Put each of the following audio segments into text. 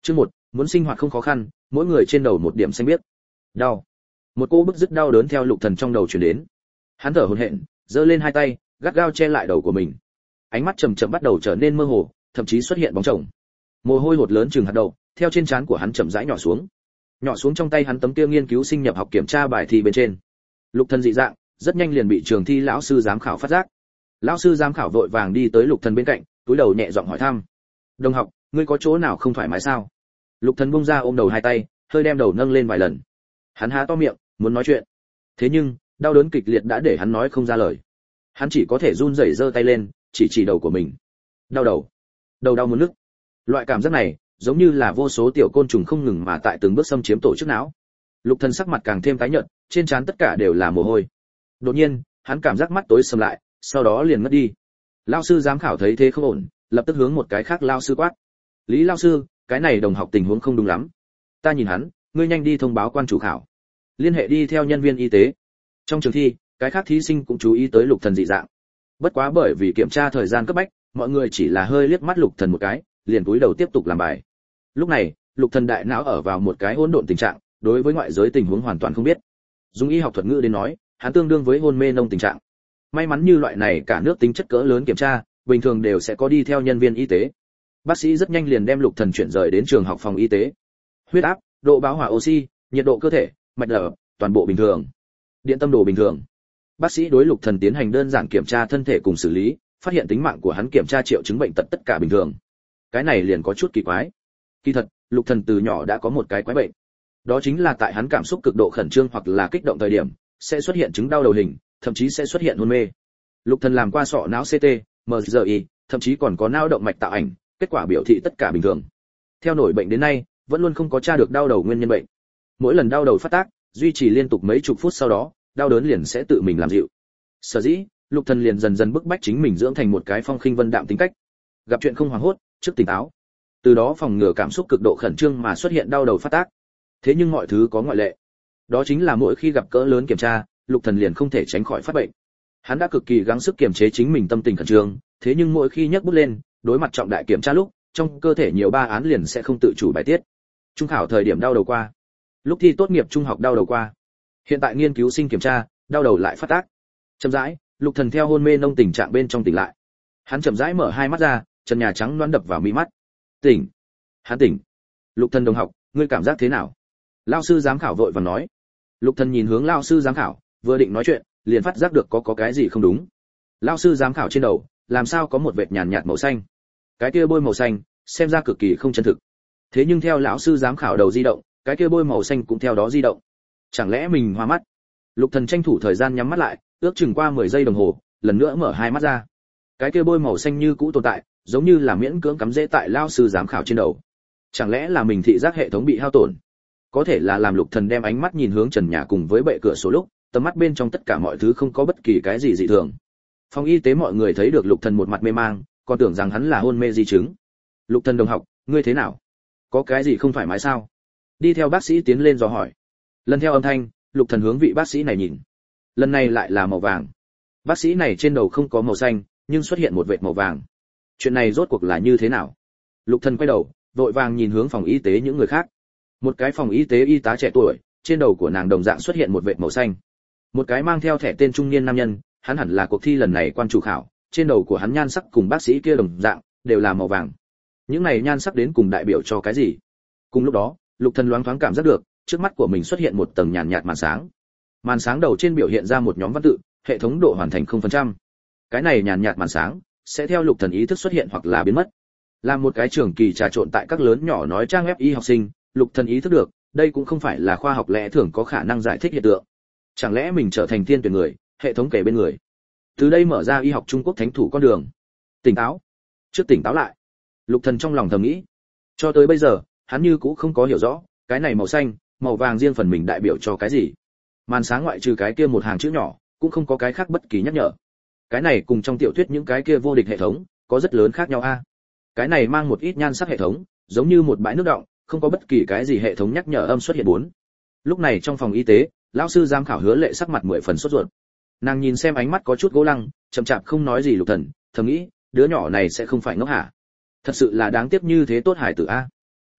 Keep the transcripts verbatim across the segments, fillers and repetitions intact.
Chương một, muốn sinh hoạt không khó khăn, mỗi người trên đầu một điểm xanh biếc. Đau. Một cô bức dứt đau đớn theo Lục Thần trong đầu truyền đến. Hắn thở hổn hển, giơ lên hai tay, gắt gao che lại đầu của mình. Ánh mắt chậm chậm bắt đầu trở nên mơ hồ, thậm chí xuất hiện bóng chồng. Mồ hôi hột lớn chừng hạt đậu, theo trên trán của hắn chậm rãi nhỏ xuống. Nhỏ xuống trong tay hắn tấm kia nghiên cứu sinh nhập học kiểm tra bài thi bên trên. Lục Thần dị dạng, rất nhanh liền bị trường thi lão sư giám khảo phát giác. Lão sư giám khảo vội vàng đi tới Lục Thần bên cạnh, cúi đầu nhẹ giọng hỏi thăm. "Đồng học, ngươi có chỗ nào không thoải mái sao?" Lục Thần buông ra ôm đầu hai tay, hơi đem đầu nâng lên vài lần. Hắn há to miệng, muốn nói chuyện. Thế nhưng, đau đớn kịch liệt đã để hắn nói không ra lời. Hắn chỉ có thể run rẩy giơ tay lên, chỉ chỉ đầu của mình. Đau đầu, đầu đau muốn nức. Loại cảm giác này, giống như là vô số tiểu côn trùng không ngừng mà tại từng bước xâm chiếm tổ chức não. Lục Thần sắc mặt càng thêm tái nhợt, trên trán tất cả đều là mồ hôi. Đột nhiên, hắn cảm giác mắt tối sầm lại, sau đó liền ngất đi. Lão sư giám khảo thấy thế không ổn, lập tức hướng một cái khác lão sư quát. "Lý lão sư, cái này đồng học tình huống không đúng lắm. Ta nhìn hắn, ngươi nhanh đi thông báo quan chủ khảo. Liên hệ đi theo nhân viên y tế." Trong trường thi, cái khác thí sinh cũng chú ý tới Lục Thần dị dạng. Bất quá bởi vì kiểm tra thời gian cấp bách, mọi người chỉ là hơi liếc mắt Lục Thần một cái, liền cúi đầu tiếp tục làm bài. Lúc này, Lục Thần đại não ở vào một cái hỗn độn tình trạng, đối với ngoại giới tình huống hoàn toàn không biết. Dùng y học thuật ngữ đến nói, hắn tương đương với hôn mê nông tình trạng. May mắn như loại này cả nước tính chất cỡ lớn kiểm tra, bình thường đều sẽ có đi theo nhân viên y tế. Bác sĩ rất nhanh liền đem Lục Thần chuyển rời đến trường học phòng y tế. Huyết áp, độ bão hỏa oxy, nhiệt độ cơ thể, mạch đập, toàn bộ bình thường. Điện tâm đồ bình thường. Bác sĩ đối Lục Thần tiến hành đơn giản kiểm tra thân thể cùng xử lý, phát hiện tính mạng của hắn kiểm tra triệu chứng bệnh tật tất cả bình thường. Cái này liền có chút kỳ quái. Kỳ thật, Lục Thần từ nhỏ đã có một cái quái bệnh. Đó chính là tại hắn cảm xúc cực độ khẩn trương hoặc là kích động thời điểm, sẽ xuất hiện chứng đau đầu hình, thậm chí sẽ xuất hiện hôn mê. Lục Thần làm qua sọ não xê tê, em rờ i, thậm chí còn có não động mạch tạo ảnh, kết quả biểu thị tất cả bình thường. Theo nổi bệnh đến nay, vẫn luôn không có tra được đau đầu nguyên nhân bệnh. Mỗi lần đau đầu phát tác, duy trì liên tục mấy chục phút sau đó, đau đớn liền sẽ tự mình làm dịu. Sở dĩ, Lục Thần liền dần dần bức bách chính mình dưỡng thành một cái phong khinh vân đạm tính cách. Gặp chuyện không hoảng hốt, trước tỉnh táo. Từ đó phòng ngừa cảm xúc cực độ khẩn trương mà xuất hiện đau đầu phát tác. Thế nhưng mọi thứ có ngoại lệ. Đó chính là mỗi khi gặp cỡ lớn kiểm tra, Lục Thần liền không thể tránh khỏi phát bệnh. Hắn đã cực kỳ gắng sức kiềm chế chính mình tâm tình khẩn trương, thế nhưng mỗi khi nhấc bút lên, đối mặt trọng đại kiểm tra lúc, trong cơ thể nhiều ba án liền sẽ không tự chủ bài tiết. Trung khảo thời điểm đau đầu qua, lúc thi tốt nghiệp trung học đau đầu qua, hiện tại nghiên cứu sinh kiểm tra, đau đầu lại phát tác. Chậm rãi, Lục Thần theo hôn mê nông tình trạng bên trong tỉnh lại. Hắn chậm rãi mở hai mắt ra, trần nhà trắng loáng đập vào mi mắt. Tỉnh. Hắn tỉnh. Lục Thần đồng học, ngươi cảm giác thế nào? Lão sư giám khảo vội vàng nói. Lục Thần nhìn hướng lão sư giám khảo, vừa định nói chuyện, liền phát giác được có có cái gì không đúng. Lão sư giám khảo trên đầu, làm sao có một vệt nhàn nhạt màu xanh? Cái kia bôi màu xanh, xem ra cực kỳ không chân thực. Thế nhưng theo lão sư giám khảo đầu di động, cái kia bôi màu xanh cũng theo đó di động. Chẳng lẽ mình hoa mắt? Lục Thần tranh thủ thời gian nhắm mắt lại, ước chừng qua mười giây đồng hồ, lần nữa mở hai mắt ra. Cái kia bôi màu xanh như cũ tồn tại, giống như là miễn cưỡng cắm rễ tại lão sư giám khảo trên đầu. Chẳng lẽ là mình thị giác hệ thống bị hao tổn? Có thể là làm Lục Thần đem ánh mắt nhìn hướng trần nhà cùng với bệ cửa sổ lúc, tầm mắt bên trong tất cả mọi thứ không có bất kỳ cái gì dị thường. Phòng y tế mọi người thấy được Lục Thần một mặt mê mang, còn tưởng rằng hắn là hôn mê di chứng. Lục Thần đồng học, ngươi thế nào? Có cái gì không thoải mái sao? Đi theo bác sĩ tiến lên dò hỏi. Lần theo âm thanh, Lục Thần hướng vị bác sĩ này nhìn. Lần này lại là màu vàng. Bác sĩ này trên đầu không có màu xanh, nhưng xuất hiện một vệt màu vàng. Chuyện này rốt cuộc là như thế nào? Lục Thần quay đầu, vội vàng nhìn hướng phòng y tế những người khác. Một cái phòng y tế y tá trẻ tuổi, trên đầu của nàng đồng dạng xuất hiện một vệt màu xanh. Một cái mang theo thẻ tên trung niên nam nhân, hắn hẳn là cuộc thi lần này quan chủ khảo, trên đầu của hắn nhan sắc cùng bác sĩ kia đồng dạng, đều là màu vàng. Những này nhan sắc đến cùng đại biểu cho cái gì? Cùng lúc đó, Lục Thần loáng thoáng cảm giác được, trước mắt của mình xuất hiện một tầng nhàn nhạt màn sáng. Màn sáng đầu trên biểu hiện ra một nhóm văn tự, hệ thống độ hoàn thành không phần trăm. Cái này nhàn nhạt màn sáng sẽ theo Lục Thần ý thức xuất hiện hoặc là biến mất. Làm một cái trường kỳ trà trộn tại các lớn nhỏ nói trang web y học sinh, Lục Thần ý thức được, đây cũng không phải là khoa học lẽ thường có khả năng giải thích hiện tượng. Chẳng lẽ mình trở thành tiên tuyển người, hệ thống kể bên người. Từ đây mở ra y học Trung Quốc thánh thủ con đường. Tỉnh táo. Trước tỉnh táo lại. Lục Thần trong lòng thầm nghĩ. Cho tới bây giờ, hắn như cũ không có hiểu rõ, cái này màu xanh, màu vàng riêng phần mình đại biểu cho cái gì. Màn sáng ngoại trừ cái kia một hàng chữ nhỏ, cũng không có cái khác bất kỳ nhắc nhở. Cái này cùng trong tiểu thuyết những cái kia vô địch hệ thống, có rất lớn khác nhau a. Cái này mang một ít nhan sắc hệ thống, giống như một bãi nước đọng, không có bất kỳ cái gì hệ thống nhắc nhở âm xuất hiện bốn. Lúc này trong phòng y tế, lão sư giám khảo Hứa Lệ sắc mặt mười phần sốt ruột. Nàng nhìn xem ánh mắt có chút gỗ lăng, chậm chạp không nói gì Lục Thần, thầm nghĩ, đứa nhỏ này sẽ không phải ngốc hả? Thật sự là đáng tiếc như thế tốt hải tử a.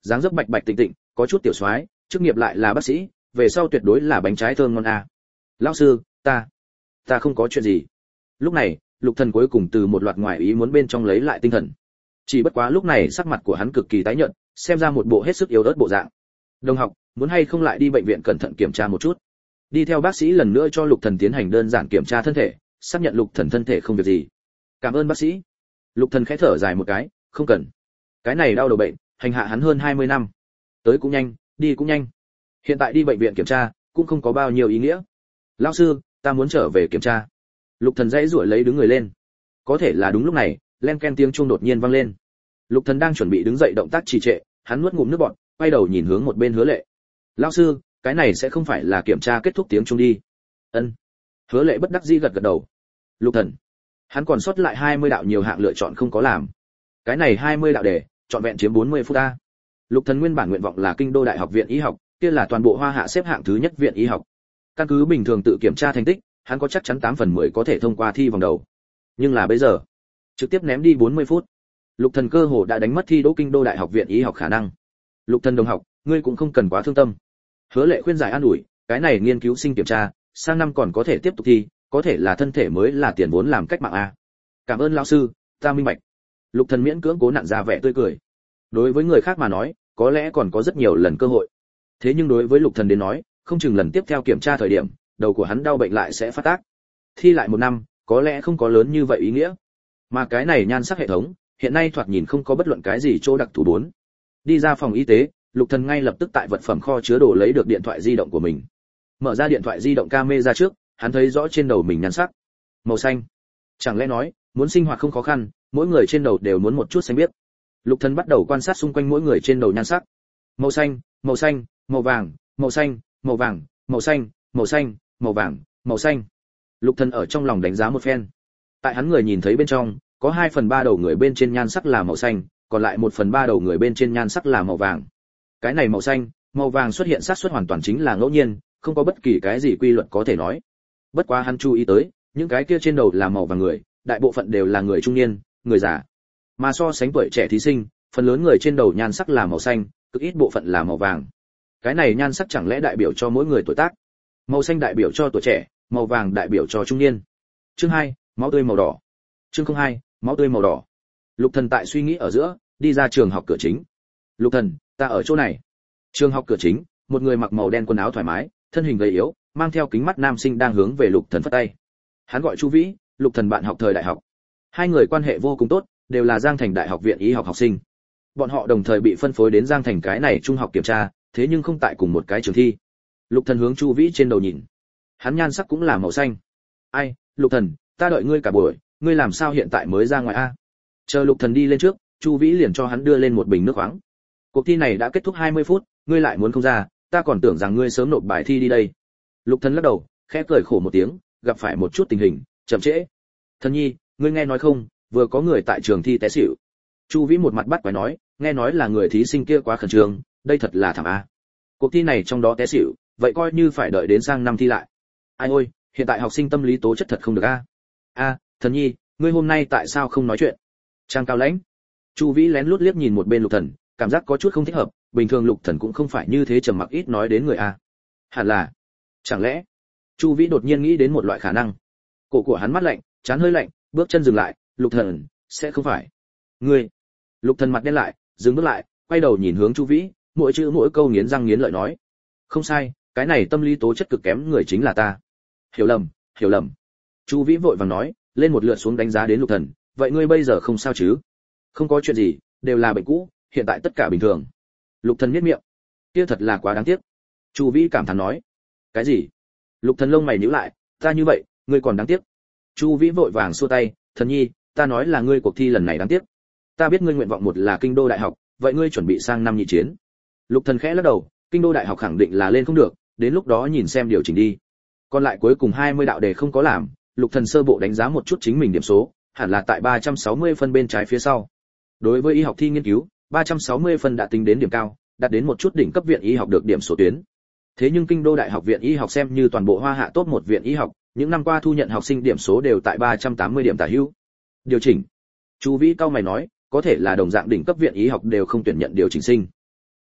dáng dấp bạch bạch tịnh tịnh, có chút tiểu soái, chức nghiệp lại là bác sĩ, về sau tuyệt đối là bánh trái thơm ngon a. Lão sư, ta, ta không có chuyện gì. Lúc này, Lục Thần cuối cùng từ một loạt ngoại ý muốn bên trong lấy lại tinh thần. Chỉ bất quá lúc này sắc mặt của hắn cực kỳ tái nhợt, xem ra một bộ hết sức yếu ớt bộ dạng. Đồng học, muốn hay không lại đi bệnh viện cẩn thận kiểm tra một chút. Đi theo bác sĩ lần nữa cho Lục Thần tiến hành đơn giản kiểm tra thân thể, xác nhận Lục Thần thân thể không việc gì. Cảm ơn bác sĩ. Lục Thần khẽ thở dài một cái, không cần. Cái này đau đầu bệnh, hành hạ hắn hơn hai mươi năm. Tới cũng nhanh, đi cũng nhanh. Hiện tại đi bệnh viện kiểm tra, cũng không có bao nhiêu ý nghĩa. Lão sư, ta muốn trở về kiểm tra. Lục Thần dãy rủa lấy đứng người lên. Có thể là đúng lúc này, len ken tiếng chuông đột nhiên vang lên. Lục Thần đang chuẩn bị đứng dậy động tác trì trệ, hắn nuốt ngụm nước bọt, quay đầu nhìn hướng một bên Hứa Lệ. "Lão sư, cái này sẽ không phải là kiểm tra kết thúc tiếng chuông đi?" "Ân." Hứa Lệ bất đắc dĩ gật gật đầu. Lục Thần, hắn còn sót lại hai mươi đạo nhiều hạng lựa chọn không có làm. Cái này hai mươi đạo đề, trọn vẹn chiếm bốn mươi phút a. Lục Thần nguyên bản nguyện vọng là Kinh đô Đại học viện y học, kia là toàn bộ Hoa Hạ xếp hạng thứ nhất viện y học. Căn cứ bình thường tự kiểm tra thành tích, hắn có chắc chắn tám phần mười có thể thông qua thi vòng đầu. Nhưng là bây giờ, trực tiếp ném đi bốn mươi phút. Lục Thần cơ hồ đã đánh mất thi đỗ Kinh đô Đại học viện y học khả năng. Lục Thần đồng học, ngươi cũng không cần quá thương tâm. Hứa Lệ khuyên giải an ủi, cái này nghiên cứu sinh kiểm tra, sang năm còn có thể tiếp tục thi, có thể là thân thể mới là tiền vốn làm cách mạng a. Cảm ơn lão sư, ta minh bạch. Lục Thần miễn cưỡng cố nặn ra vẻ tươi cười. Đối với người khác mà nói, có lẽ còn có rất nhiều lần cơ hội. Thế nhưng đối với Lục Thần đến nói, không chừng lần tiếp theo kiểm tra thời điểm, đầu của hắn đau bệnh lại sẽ phát tác. Thi lại một năm, có lẽ không có lớn như vậy ý nghĩa. Mà cái này nhan sắc hệ thống, hiện nay thoạt nhìn không có bất luận cái gì chỗ đặc thù bốn. Đi ra phòng y tế, Lục Thần ngay lập tức tại vật phẩm kho chứa đồ lấy được điện thoại di động của mình. Mở ra điện thoại di động camera trước, hắn thấy rõ trên đầu mình nhan sắc. Màu xanh. Chẳng lẽ nói, muốn sinh hoạt không khó khăn, mỗi người trên đầu đều muốn một chút xanh biếc. Lục Thần bắt đầu quan sát xung quanh mỗi người trên đầu nhan sắc. Màu xanh, màu xanh, màu vàng, màu xanh, màu vàng, màu xanh, màu xanh, màu vàng, màu xanh. Lục Thần ở trong lòng đánh giá một phen. Tại hắn người nhìn thấy bên trong, có hai phần ba đầu người bên trên nhan sắc là màu xanh, còn lại một phần ba đầu người bên trên nhan sắc là màu vàng. Cái này màu xanh, màu vàng xuất hiện xác suất hoàn toàn chính là ngẫu nhiên, không có bất kỳ cái gì quy luật có thể nói. Bất quá hắn chú ý tới, những cái kia trên đầu là màu vàng người, đại bộ phận đều là người trung niên, người già. Mà so sánh tuổi trẻ thí sinh, phần lớn người trên đầu nhan sắc là màu xanh, cực ít bộ phận là màu vàng. Cái này nhan sắc chẳng lẽ đại biểu cho mỗi người tuổi tác? Màu xanh đại biểu cho tuổi trẻ, màu vàng đại biểu cho trung niên. Chương hai, máu tươi màu đỏ. Chương không hai, máu tươi màu đỏ. Lục Thần tại suy nghĩ ở giữa, đi ra trường học cửa chính. Lục Thần, ta ở chỗ này. Trường học cửa chính, một người mặc màu đen quần áo thoải mái, thân hình gầy yếu, mang theo kính mắt nam sinh đang hướng về Lục Thần phất tay. Hắn gọi Chu Vĩ, Lục Thần bạn học thời đại học. Hai người quan hệ vô cùng tốt, đều là Giang Thành Đại học viện y học học sinh. Bọn họ đồng thời bị phân phối đến Giang Thành cái này trung học kiểm tra, thế nhưng không tại cùng một cái trường thi. Lục Thần hướng Chu Vĩ trên đầu nhìn. Hắn nhan sắc cũng là màu xanh. Ai, Lục Thần, ta đợi ngươi cả buổi, ngươi làm sao hiện tại mới ra ngoài a? Chờ Lục Thần đi lên trước, Chu Vĩ liền cho hắn đưa lên một bình nước khoáng. Cuộc thi này đã kết thúc hai mươi phút, ngươi lại muốn không ra, ta còn tưởng rằng ngươi sớm nộp bài thi đi đây. Lục Thần lắc đầu, khẽ cười khổ một tiếng, gặp phải một chút tình hình, chậm trễ. Thần nhi, ngươi nghe nói không, vừa có người tại trường thi té xỉu. Chu Vĩ một mặt bắt quái nói, nghe nói là người thí sinh kia quá khẩn trương, đây thật là thảm a. Cuộc thi này trong đó té xỉu, vậy coi như phải đợi đến sang năm thi lại. Ai ôi, hiện tại học sinh tâm lý tố chất thật không được a. A, Thần nhi, ngươi hôm nay tại sao không nói chuyện? Trang Cao Lãnh. Chu Vĩ lén lút liếc nhìn một bên Lục Thần, cảm giác có chút không thích hợp, bình thường Lục Thần cũng không phải như thế trầm mặc ít nói đến người a. Hẳn là, chẳng lẽ? Chu Vĩ đột nhiên nghĩ đến một loại khả năng. Cổ của hắn mắt lạnh, trán hơi lạnh, bước chân dừng lại, Lục Thần, sẽ không phải. Ngươi. Lục Thần mặt đen lại, dừng bước lại, quay đầu nhìn hướng Chu Vĩ, mỗi chữ mỗi câu nghiến răng nghiến lợi nói. Không sai, cái này tâm lý tố chất cực kém người chính là ta. Hiểu lầm, hiểu lầm. Chu Vĩ vội vàng nói, lên một lượt xuống đánh giá đến Lục Thần, vậy ngươi bây giờ không sao chứ? Không có chuyện gì, đều là bệnh cũ, hiện tại tất cả bình thường. Lục Thần nhếch miệng. Kia thật là quá đáng tiếc. Chu Vĩ cảm thán nói. Cái gì? Lục Thần lông mày nhíu lại, ta như vậy, ngươi còn đáng tiếc. Chu Vĩ vội vàng xua tay, Thần nhi, ta nói là ngươi cuộc thi lần này đáng tiếc. Ta biết ngươi nguyện vọng một là Kinh đô Đại học, vậy ngươi chuẩn bị sang năm nhị chiến. Lục Thần khẽ lắc đầu, Kinh đô Đại học khẳng định là lên không được, đến lúc đó nhìn xem điều chỉnh đi. Còn lại cuối cùng hai mươi đạo đề không có làm, Lục Thần sơ bộ đánh giá một chút chính mình điểm số, hẳn là tại ba trăm sáu mươi phân bên trái phía sau. Đối với y học thi nghiên cứu, ba trăm sáu mươi phân đã tính đến điểm cao, đạt đến một chút đỉnh cấp viện y học được điểm số tuyến. Thế nhưng Kinh đô Đại học viện y học xem như toàn bộ Hoa Hạ top một viện y học, những năm qua thu nhận học sinh điểm số đều tại ba trăm tám mươi điểm tả hữu. Điều chỉnh. Chu Vĩ cao mày nói, có thể là đồng dạng đỉnh cấp viện y học đều không tuyển nhận điều chỉnh sinh.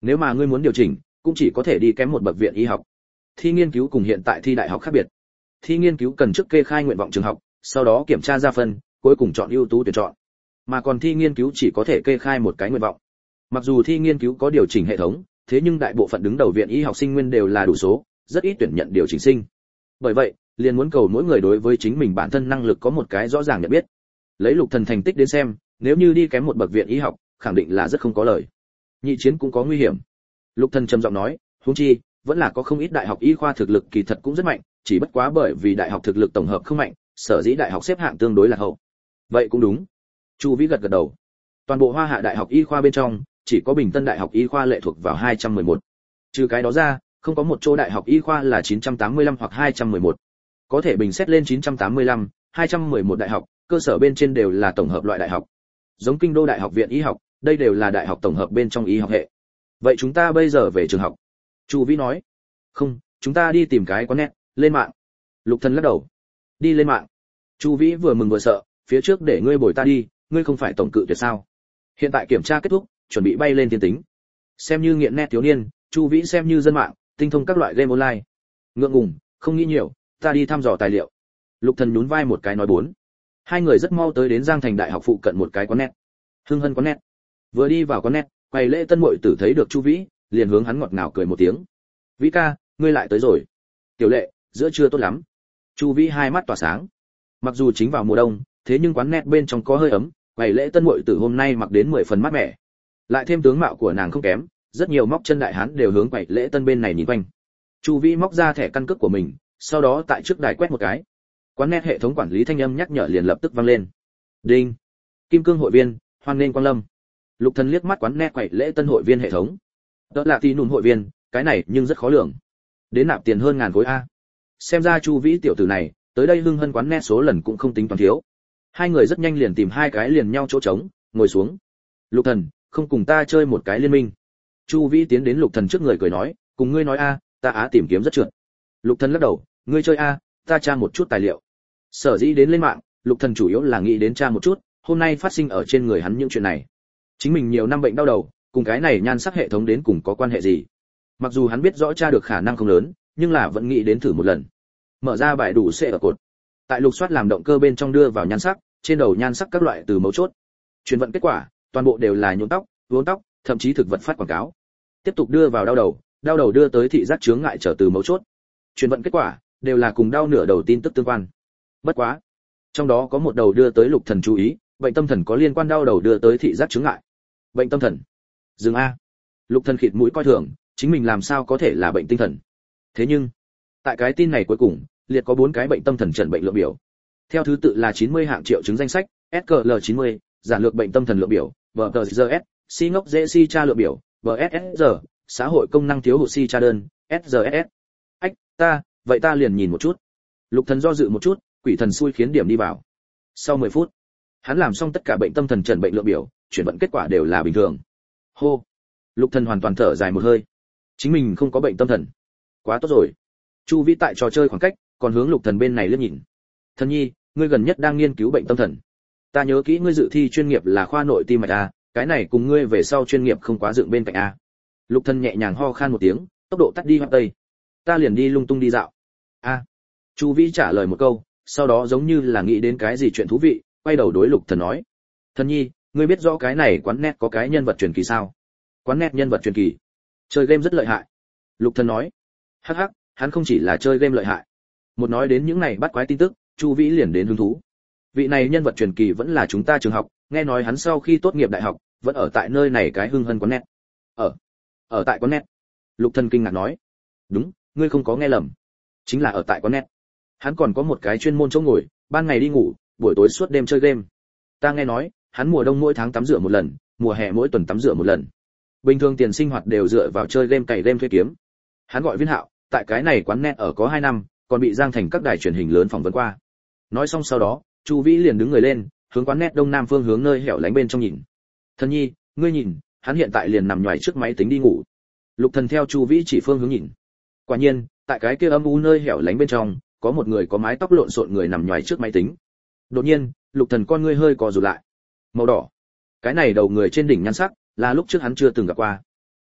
Nếu mà ngươi muốn điều chỉnh, cũng chỉ có thể đi kém một bậc viện y học. Thi nghiên cứu cùng hiện tại thi đại học khác biệt. Thi nghiên cứu cần trước kê khai nguyện vọng trường học, sau đó kiểm tra ra phân, cuối cùng chọn ưu tú tuyển chọn. Mà còn thi nghiên cứu chỉ có thể kê khai một cái nguyện vọng. Mặc dù thi nghiên cứu có điều chỉnh hệ thống, thế nhưng đại bộ phận đứng đầu viện y học sinh nguyên đều là đủ số, rất ít tuyển nhận điều chỉnh sinh. Bởi vậy, liền muốn cầu mỗi người đối với chính mình bản thân năng lực có một cái rõ ràng nhận biết. Lấy Lục Thần thành tích đến xem, nếu như đi kém một bậc viện y học, khẳng định là rất không có lời. Nhị chiến cũng có nguy hiểm. Lục Thần trầm giọng nói, huống chi, vẫn là có không ít đại học y khoa thực lực kỳ thật cũng rất mạnh, chỉ bất quá bởi vì đại học thực lực tổng hợp không mạnh, sở dĩ đại học xếp hạng tương đối là hậu. Vậy cũng đúng. Chu Vĩ gật gật đầu. Toàn bộ Hoa Hạ đại học y khoa bên trong, chỉ có Bình Tân đại học y khoa lệ thuộc vào hai trăm mười một. Trừ cái đó ra, không có một chỗ đại học y khoa là chín trăm tám mươi lăm hoặc hai trăm mười một. Có thể bình xét lên chín trăm tám mươi lăm, hai trăm mười một đại học, cơ sở bên trên đều là tổng hợp loại đại học. Giống Kinh Đô Đại học viện y học, đây đều là đại học tổng hợp bên trong y học hệ. Vậy chúng ta bây giờ về trường học. Chu Vĩ nói. Không, chúng ta đi tìm cái quán net, lên mạng. Lục Thần lắc đầu. Đi lên mạng. Chu Vĩ vừa mừng vừa sợ, phía trước để ngươi bồi ta đi, ngươi không phải tổng cự tuyệt sao? Hiện tại kiểm tra kết thúc, chuẩn bị bay lên tiên tính. Xem như nghiện net thiếu niên, Chu Vĩ xem như dân mạng, tinh thông các loại game online. Ngượng ngùng, không nghĩ nhiều, ta đi thăm dò tài liệu. Lục Thần nhún vai một cái nói bốn. Hai người rất mau tới đến Giang Thành Đại học phụ cận một cái quán net. Hưng Hân quán net. Vừa đi vào quán net, quầy lễ tân muội tử thấy được Chu Vĩ, liền hướng hắn ngọt ngào cười một tiếng. "Vĩ ca, ngươi lại tới rồi." "Tiểu Lệ, giữa trưa tốt lắm." Chu Vĩ hai mắt tỏa sáng. Mặc dù chính vào mùa đông, thế nhưng quán net bên trong có hơi ấm, quầy lễ tân muội tử hôm nay mặc đến mười phần mát mẻ. Lại thêm tướng mạo của nàng không kém, rất nhiều móc chân đại hán đều hướng quầy lễ tân bên này nhìn quanh. Chu Vĩ móc ra thẻ căn cước của mình, sau đó tại trước đài quét một cái. Quán net hệ thống quản lý thanh âm nhắc nhở liền lập tức vang lên. Đinh. Kim cương hội viên, hoan nghênh quang lâm. Lục Thần liếc mắt quán net quầy lễ tân hội viên hệ thống. Đó là tí nùn hội viên, cái này nhưng rất khó lường. Đến nạp tiền hơn ngàn khối a. Xem ra Chu Vĩ tiểu tử này, tới đây Hưng Hân quán net số lần cũng không tính toán thiếu. Hai người rất nhanh liền tìm hai cái liền nhau chỗ trống, ngồi xuống. Lục Thần, không cùng ta chơi một cái liên minh. Chu Vĩ tiến đến Lục Thần trước người cười nói, cùng ngươi nói a, ta á tìm kiếm rất trượt. Lục Thần lắc đầu, ngươi chơi a, ta tra một chút tài liệu. Sở dĩ đến lên mạng, Lục Thần chủ yếu là nghĩ đến tra một chút, hôm nay phát sinh ở trên người hắn những chuyện này. Chính mình nhiều năm bệnh đau đầu, cùng cái này nhan sắc hệ thống đến cùng có quan hệ gì? Mặc dù hắn biết rõ tra được khả năng không lớn, nhưng là vẫn nghĩ đến thử một lần. Mở ra bài đủ sẽ ở cột. Tại lục soát làm động cơ bên trong đưa vào nhan sắc, trên đầu nhan sắc các loại từ mấu chốt. Truyền vận kết quả, toàn bộ đều là nhuộm tóc, uốn tóc, thậm chí thực vật phát quảng cáo. Tiếp tục đưa vào đau đầu, đau đầu đưa tới thị giác chướng ngại trở từ mấu chốt. Truyền vận kết quả đều là cùng đau nửa đầu tin tức tương quan. Bất quá, trong đó có một đầu đưa tới Lục Thần chú ý, bệnh tâm thần có liên quan đau đầu đưa tới thị giác chướng ngại. Bệnh tâm thần? Dừng a. Lục Thần khịt mũi coi thường, chính mình làm sao có thể là bệnh tinh thần? Thế nhưng, tại cái tin này cuối cùng, liệt có bốn cái bệnh tâm thần trần bệnh lượng biểu. Theo thứ tự là chín mươi hạng triệu chứng danh sách, ét ca lờ chín mươi, giản lược bệnh tâm thần lượng biểu, vê tê giê ét, si ngốc dễ si tra lượng biểu, vê ét ét giê, xã hội công năng thiếu hụt si tra đơn, ét giê ét ét. Ách, ta, vậy ta liền nhìn một chút. Lục Thần do dự một chút, quỷ thần xui khiến điểm đi vào. Sau mười phút, hắn làm xong tất cả bệnh tâm thần trần bệnh lượng biểu, chuyển vận kết quả đều là bình thường. Hô. Lục Thần hoàn toàn thở dài một hơi. Chính mình không có bệnh tâm thần. Quá tốt rồi. Chu Vĩ tại trò chơi khoảng cách, còn hướng Lục Thần bên này liếc nhìn. Thần nhi, ngươi gần nhất đang nghiên cứu bệnh tâm thần. Ta nhớ kỹ ngươi dự thi chuyên nghiệp là khoa nội tim mạch a, cái này cùng ngươi về sau chuyên nghiệp không quá dựng bên cạnh a. Lục Thần nhẹ nhàng ho khan một tiếng, tốc độ tắt đi hoặc tây. Ta liền đi lung tung đi dạo. A. Chu Vĩ trả lời một câu, sau đó giống như là nghĩ đến cái gì chuyện thú vị, quay đầu đối Lục Thần nói: "Thần nhi, ngươi biết rõ cái này quán net có cái nhân vật truyền kỳ sao?" Quán net nhân vật truyền kỳ? Chơi game rất lợi hại. Lục Thần nói: "Hắc hắc, hắn không chỉ là chơi game lợi hại." Một nói đến những này bắt quái tin tức, Chu Vĩ liền đến hứng thú. Vị này nhân vật truyền kỳ vẫn là chúng ta trường học, nghe nói hắn sau khi tốt nghiệp đại học, vẫn ở tại nơi này cái Hưng Hân quán net. Ở, ở tại quán net. Lục Thần kinh ngạc nói: "Đúng, ngươi không có nghe lầm, chính là ở tại quán net. Hắn còn có một cái chuyên môn chỗ ngồi, ban ngày đi ngủ, buổi tối suốt đêm chơi game. Ta nghe nói, hắn mùa đông mỗi tháng tắm rửa một lần, mùa hè mỗi tuần tắm rửa một lần. Bình thường tiền sinh hoạt đều dựa vào chơi game cày game thuê kiếm. Hắn gọi Viên Hạo, tại cái này quán net ở có hai năm, còn bị Giang Thành các đài truyền hình lớn phỏng vấn qua." Nói xong sau đó, Chu Vĩ liền đứng người lên, hướng quán net đông nam phương hướng nơi hẻo lánh bên trong nhìn. "Thần nhi, ngươi nhìn, hắn hiện tại liền nằm nhoài trước máy tính đi ngủ." Lục Thần theo Chu Vĩ chỉ phương hướng nhìn. Quả nhiên, tại cái kia âm u nơi hẻo lánh bên trong, có một người có mái tóc lộn xộn người nằm nhoài trước máy tính. Đột nhiên, Lục Thần con ngươi hơi co rụt lại. Màu đỏ. Cái này đầu người trên đỉnh nhan sắc, là lúc trước hắn chưa từng gặp qua.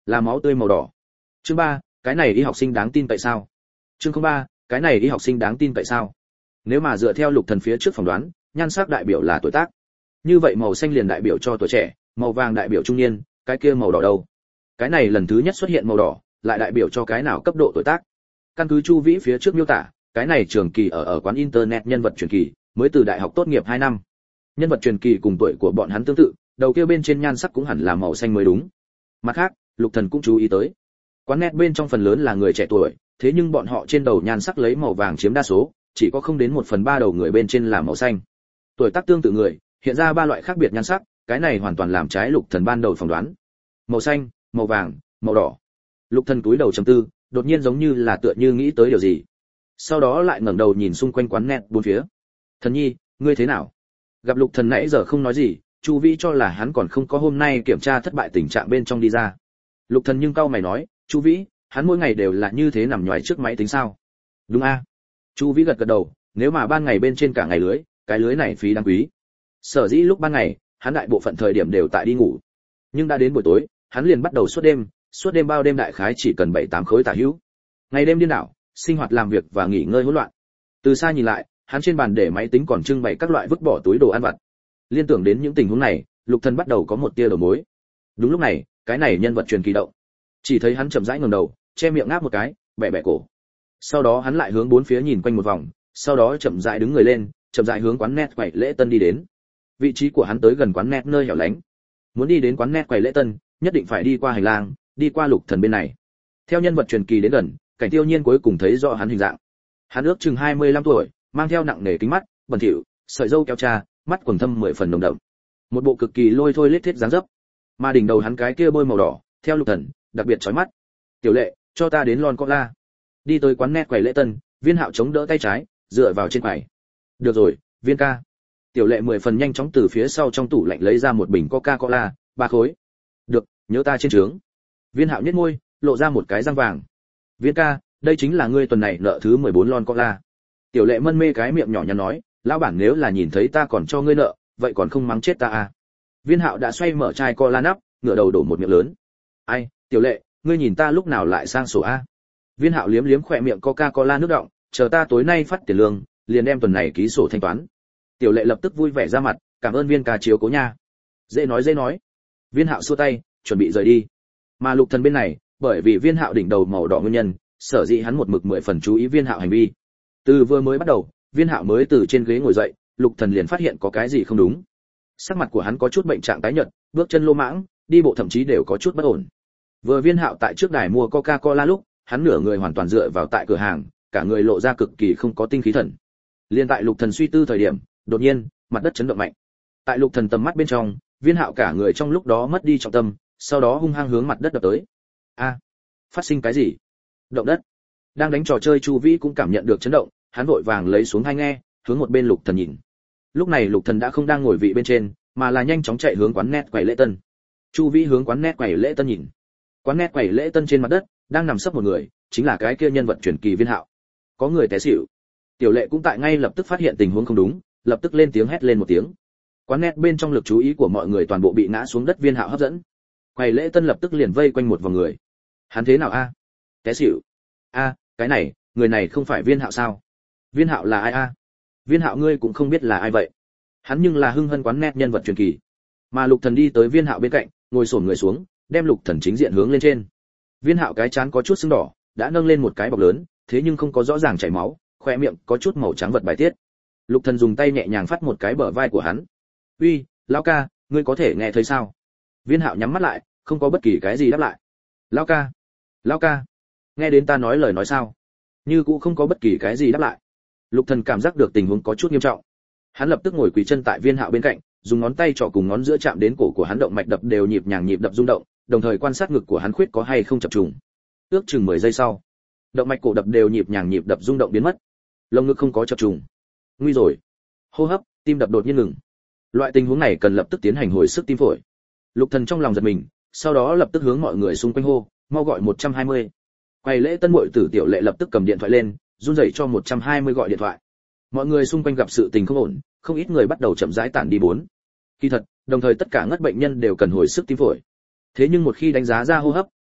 là máu tươi màu đỏ. Chương ba, cái này y học sinh đáng tin tại sao? Chương ba, cái này y học sinh đáng tin tại sao? Nếu mà dựa theo Lục Thần phía trước phỏng đoán, nhan sắc đại biểu là tuổi tác. Như vậy màu xanh liền đại biểu cho tuổi trẻ, màu vàng đại biểu trung niên, cái kia màu đỏ đâu? Cái này lần thứ nhất xuất hiện màu đỏ, lại đại biểu cho cái nào cấp độ tuổi tác? Căn cứ Chu Vĩ phía trước miêu tả, cái này Trường Kỳ ở ở quán internet nhân vật truyền kỳ, mới từ đại học tốt nghiệp hai năm. Nhân vật truyền kỳ cùng tuổi của bọn hắn tương tự, đầu kia bên trên nhan sắc cũng hẳn là màu xanh mới đúng. Mặt khác, Lục Thần cũng chú ý tới, quán net bên trong phần lớn là người trẻ tuổi, thế nhưng bọn họ trên đầu nhan sắc lấy màu vàng chiếm đa số, chỉ có không đến một phần ba đầu người bên trên là màu xanh. Tuổi tác tương tự người, hiện ra ba loại khác biệt nhan sắc, cái này hoàn toàn làm trái Lục Thần ban đầu phỏng đoán. Màu xanh, màu vàng, màu đỏ. Lục Thần cúi đầu trầm tư, đột nhiên giống như là tựa như nghĩ tới điều gì. Sau đó lại ngẩng đầu nhìn xung quanh quán net bốn phía. "Thần Nhi, ngươi thế nào?" Gặp Lục Thần nãy giờ không nói gì, Chu Vĩ cho là hắn còn không có hôm nay kiểm tra thất bại tình trạng bên trong đi ra. Lục Thần nhưng cau mày nói, "Chu Vĩ, hắn mỗi ngày đều là như thế nằm nhoài trước máy tính sao?" "Đúng a." Chu Vĩ gật gật đầu, nếu mà ban ngày bên trên cả ngày lưới, cái lưới này phí đáng quý. Sở dĩ lúc ban ngày, hắn đại bộ phận thời điểm đều tại đi ngủ. Nhưng đã đến buổi tối, hắn liền bắt đầu suốt đêm, suốt đêm bao đêm đại khái chỉ cần bảy tám khối tả hữu. Ngày đêm điên đảo, sinh hoạt làm việc và nghỉ ngơi hỗn loạn. Từ xa nhìn lại, hắn trên bàn để máy tính còn trưng bày các loại vứt bỏ túi đồ ăn vặt. Liên tưởng đến những tình huống này, Lục Thần bắt đầu có một tia đầu mối. Đúng lúc này, cái này nhân vật truyền kỳ động. Chỉ thấy hắn chậm rãi ngẩng đầu, che miệng ngáp một cái, bẻ bẻ cổ. Sau đó hắn lại hướng bốn phía nhìn quanh một vòng, sau đó chậm rãi đứng người lên, chậm rãi hướng quán net quầy lễ tân đi đến. Vị trí của hắn tới gần quán net nơi hẻo lánh. Muốn đi đến quán net quầy lễ tân, nhất định phải đi qua hành lang, đi qua Lục Thần bên này. Theo nhân vật truyền kỳ đến gần, Cảnh Tiêu Nhiên cuối cùng thấy rõ hắn hình dạng. Hắn ước chừng hai mươi lăm tuổi, mang theo nặng nề kính mắt, bẩn thỉu, sợi râu kéo tra, mắt quầng thâm mười phần nồng đậm. Một bộ cực kỳ lôi thôi lết thiết dáng dấp. Mà đỉnh đầu hắn cái kia bôi màu đỏ, theo Lục Thần, đặc biệt chói mắt. "Tiểu Lệ, cho ta đến lon cola." Đi tới quán net quầy lễ tân, Viên Hạo chống đỡ tay trái, dựa vào trên quầy. "Được rồi, Viên ca." Tiểu Lệ mười phần nhanh chóng từ phía sau trong tủ lạnh lấy ra một bình Coca-Cola, ba khối. "Được, nhớ ta trên trướng." Viên Hạo nhếch môi, lộ ra một cái răng vàng. "Viên ca, đây chính là ngươi tuần này nợ thứ mười bốn lon cola." Tiểu Lệ mân mê cái miệng nhỏ nhắn nói, "Lão bản nếu là nhìn thấy ta còn cho ngươi nợ, vậy còn không mắng chết ta à?" Viên Hạo đã xoay mở chai cola nắp, ngửa đầu đổ một miệng lớn. "Ai, Tiểu Lệ, ngươi nhìn ta lúc nào lại sang sổ a?" Viên Hạo liếm liếm khỏe miệng Coca-Cola nước đọng, "Chờ ta tối nay phát tiền lương, liền đem tuần này ký sổ thanh toán." Tiểu Lệ lập tức vui vẻ ra mặt, "Cảm ơn Viên ca chiếu cố nha." "Dễ nói dễ nói." Viên Hạo xua tay, chuẩn bị rời đi. Mà Lục Thần bên này, bởi vì Viên Hạo đỉnh đầu màu đỏ nguyên nhân, sở dĩ hắn một mực mười phần chú ý Viên Hạo hành vi. Từ vừa mới bắt đầu, Viên Hạo mới từ trên ghế ngồi dậy, Lục Thần liền phát hiện có cái gì không đúng. Sắc mặt của hắn có chút bệnh trạng tái nhợt, bước chân lô mãng, đi bộ thậm chí đều có chút bất ổn. Vừa Viên Hạo tại trước đài mua Coca-Cola lúc, hắn nửa người hoàn toàn dựa vào tại cửa hàng, cả người lộ ra cực kỳ không có tinh khí thần. Liên tại Lục Thần suy tư thời điểm, đột nhiên, mặt đất chấn động mạnh. Tại Lục Thần tầm mắt bên trong, Viên Hạo cả người trong lúc đó mất đi trọng tâm, sau đó hung hăng hướng mặt đất đập tới. A, phát sinh cái gì? Động đất. Đang đánh trò chơi Chu Vĩ cũng cảm nhận được chấn động, hắn vội vàng lấy xuống tai nghe, hướng một bên Lục Thần nhìn. Lúc này Lục Thần đã không đang ngồi vị bên trên, mà là nhanh chóng chạy hướng quán net quầy lễ tân. Chu Vĩ hướng quán net quầy lễ tân nhìn. Quán net quầy lễ tân trên mặt đất đang nằm sấp một người, chính là cái kia nhân vật truyền kỳ Viên Hạo. Có người té xỉu. Tiểu Lệ cũng tại ngay lập tức phát hiện tình huống không đúng, lập tức lên tiếng hét lên một tiếng. Quán net bên trong lực chú ý của mọi người toàn bộ bị ngã xuống đất Viên Hạo hấp dẫn. Quầy lễ tân lập tức liền vây quanh một vòng người. Hắn thế nào a? Té xỉu. A, cái này, người này không phải Viên Hạo sao? Viên Hạo là ai a? Viên Hạo ngươi cũng không biết là ai vậy? Hắn nhưng là hưng hân quán net nhân vật truyền kỳ. Mà Lục Thần đi tới Viên Hạo bên cạnh, ngồi xổm người xuống, đem Lục Thần chính diện hướng lên trên. Viên Hạo cái trán có chút sưng đỏ, đã nâng lên một cái bọc lớn, thế nhưng không có rõ ràng chảy máu, khoe miệng có chút màu trắng vật bài tiết. Lục Thần dùng tay nhẹ nhàng phát một cái bờ vai của hắn. "Uy, lão ca, ngươi có thể nghe thấy sao?" Viên Hạo nhắm mắt lại, không có bất kỳ cái gì đáp lại. "Lão ca, lão ca, nghe đến ta nói lời nói sao?" Như cũng không có bất kỳ cái gì đáp lại. Lục Thần cảm giác được tình huống có chút nghiêm trọng. Hắn lập tức ngồi quỳ chân tại Viên Hạo bên cạnh, dùng ngón tay trỏ cùng ngón giữa chạm đến cổ của hắn, động mạch đập đều nhịp nhàng nhịp đập rung động, đồng thời quan sát ngực của hắn khuyết có hay không chập trùng. Ước chừng mười giây sau, động mạch cổ đập đều nhịp nhàng nhịp đập rung động biến mất. Lồng ngực không có chập trùng. Nguy rồi. Hô hấp, tim đập đột nhiên ngừng. Loại tình huống này cần lập tức tiến hành hồi sức tim phổi. Lục Thần trong lòng giật mình, sau đó lập tức hướng mọi người xung quanh hô, mau gọi một trăm hai mươi. Quầy lễ tân muội tử Tiểu Lệ lập tức cầm điện thoại lên, run rẩy cho một trăm hai mươi gọi điện thoại. Mọi người xung quanh gặp sự tình không ổn, không ít người bắt đầu chậm rãi tản đi bốn. Kỳ thật, đồng thời tất cả ngất bệnh nhân đều cần hồi sức tim phổi. Thế nhưng một khi đánh giá ra hô hấp,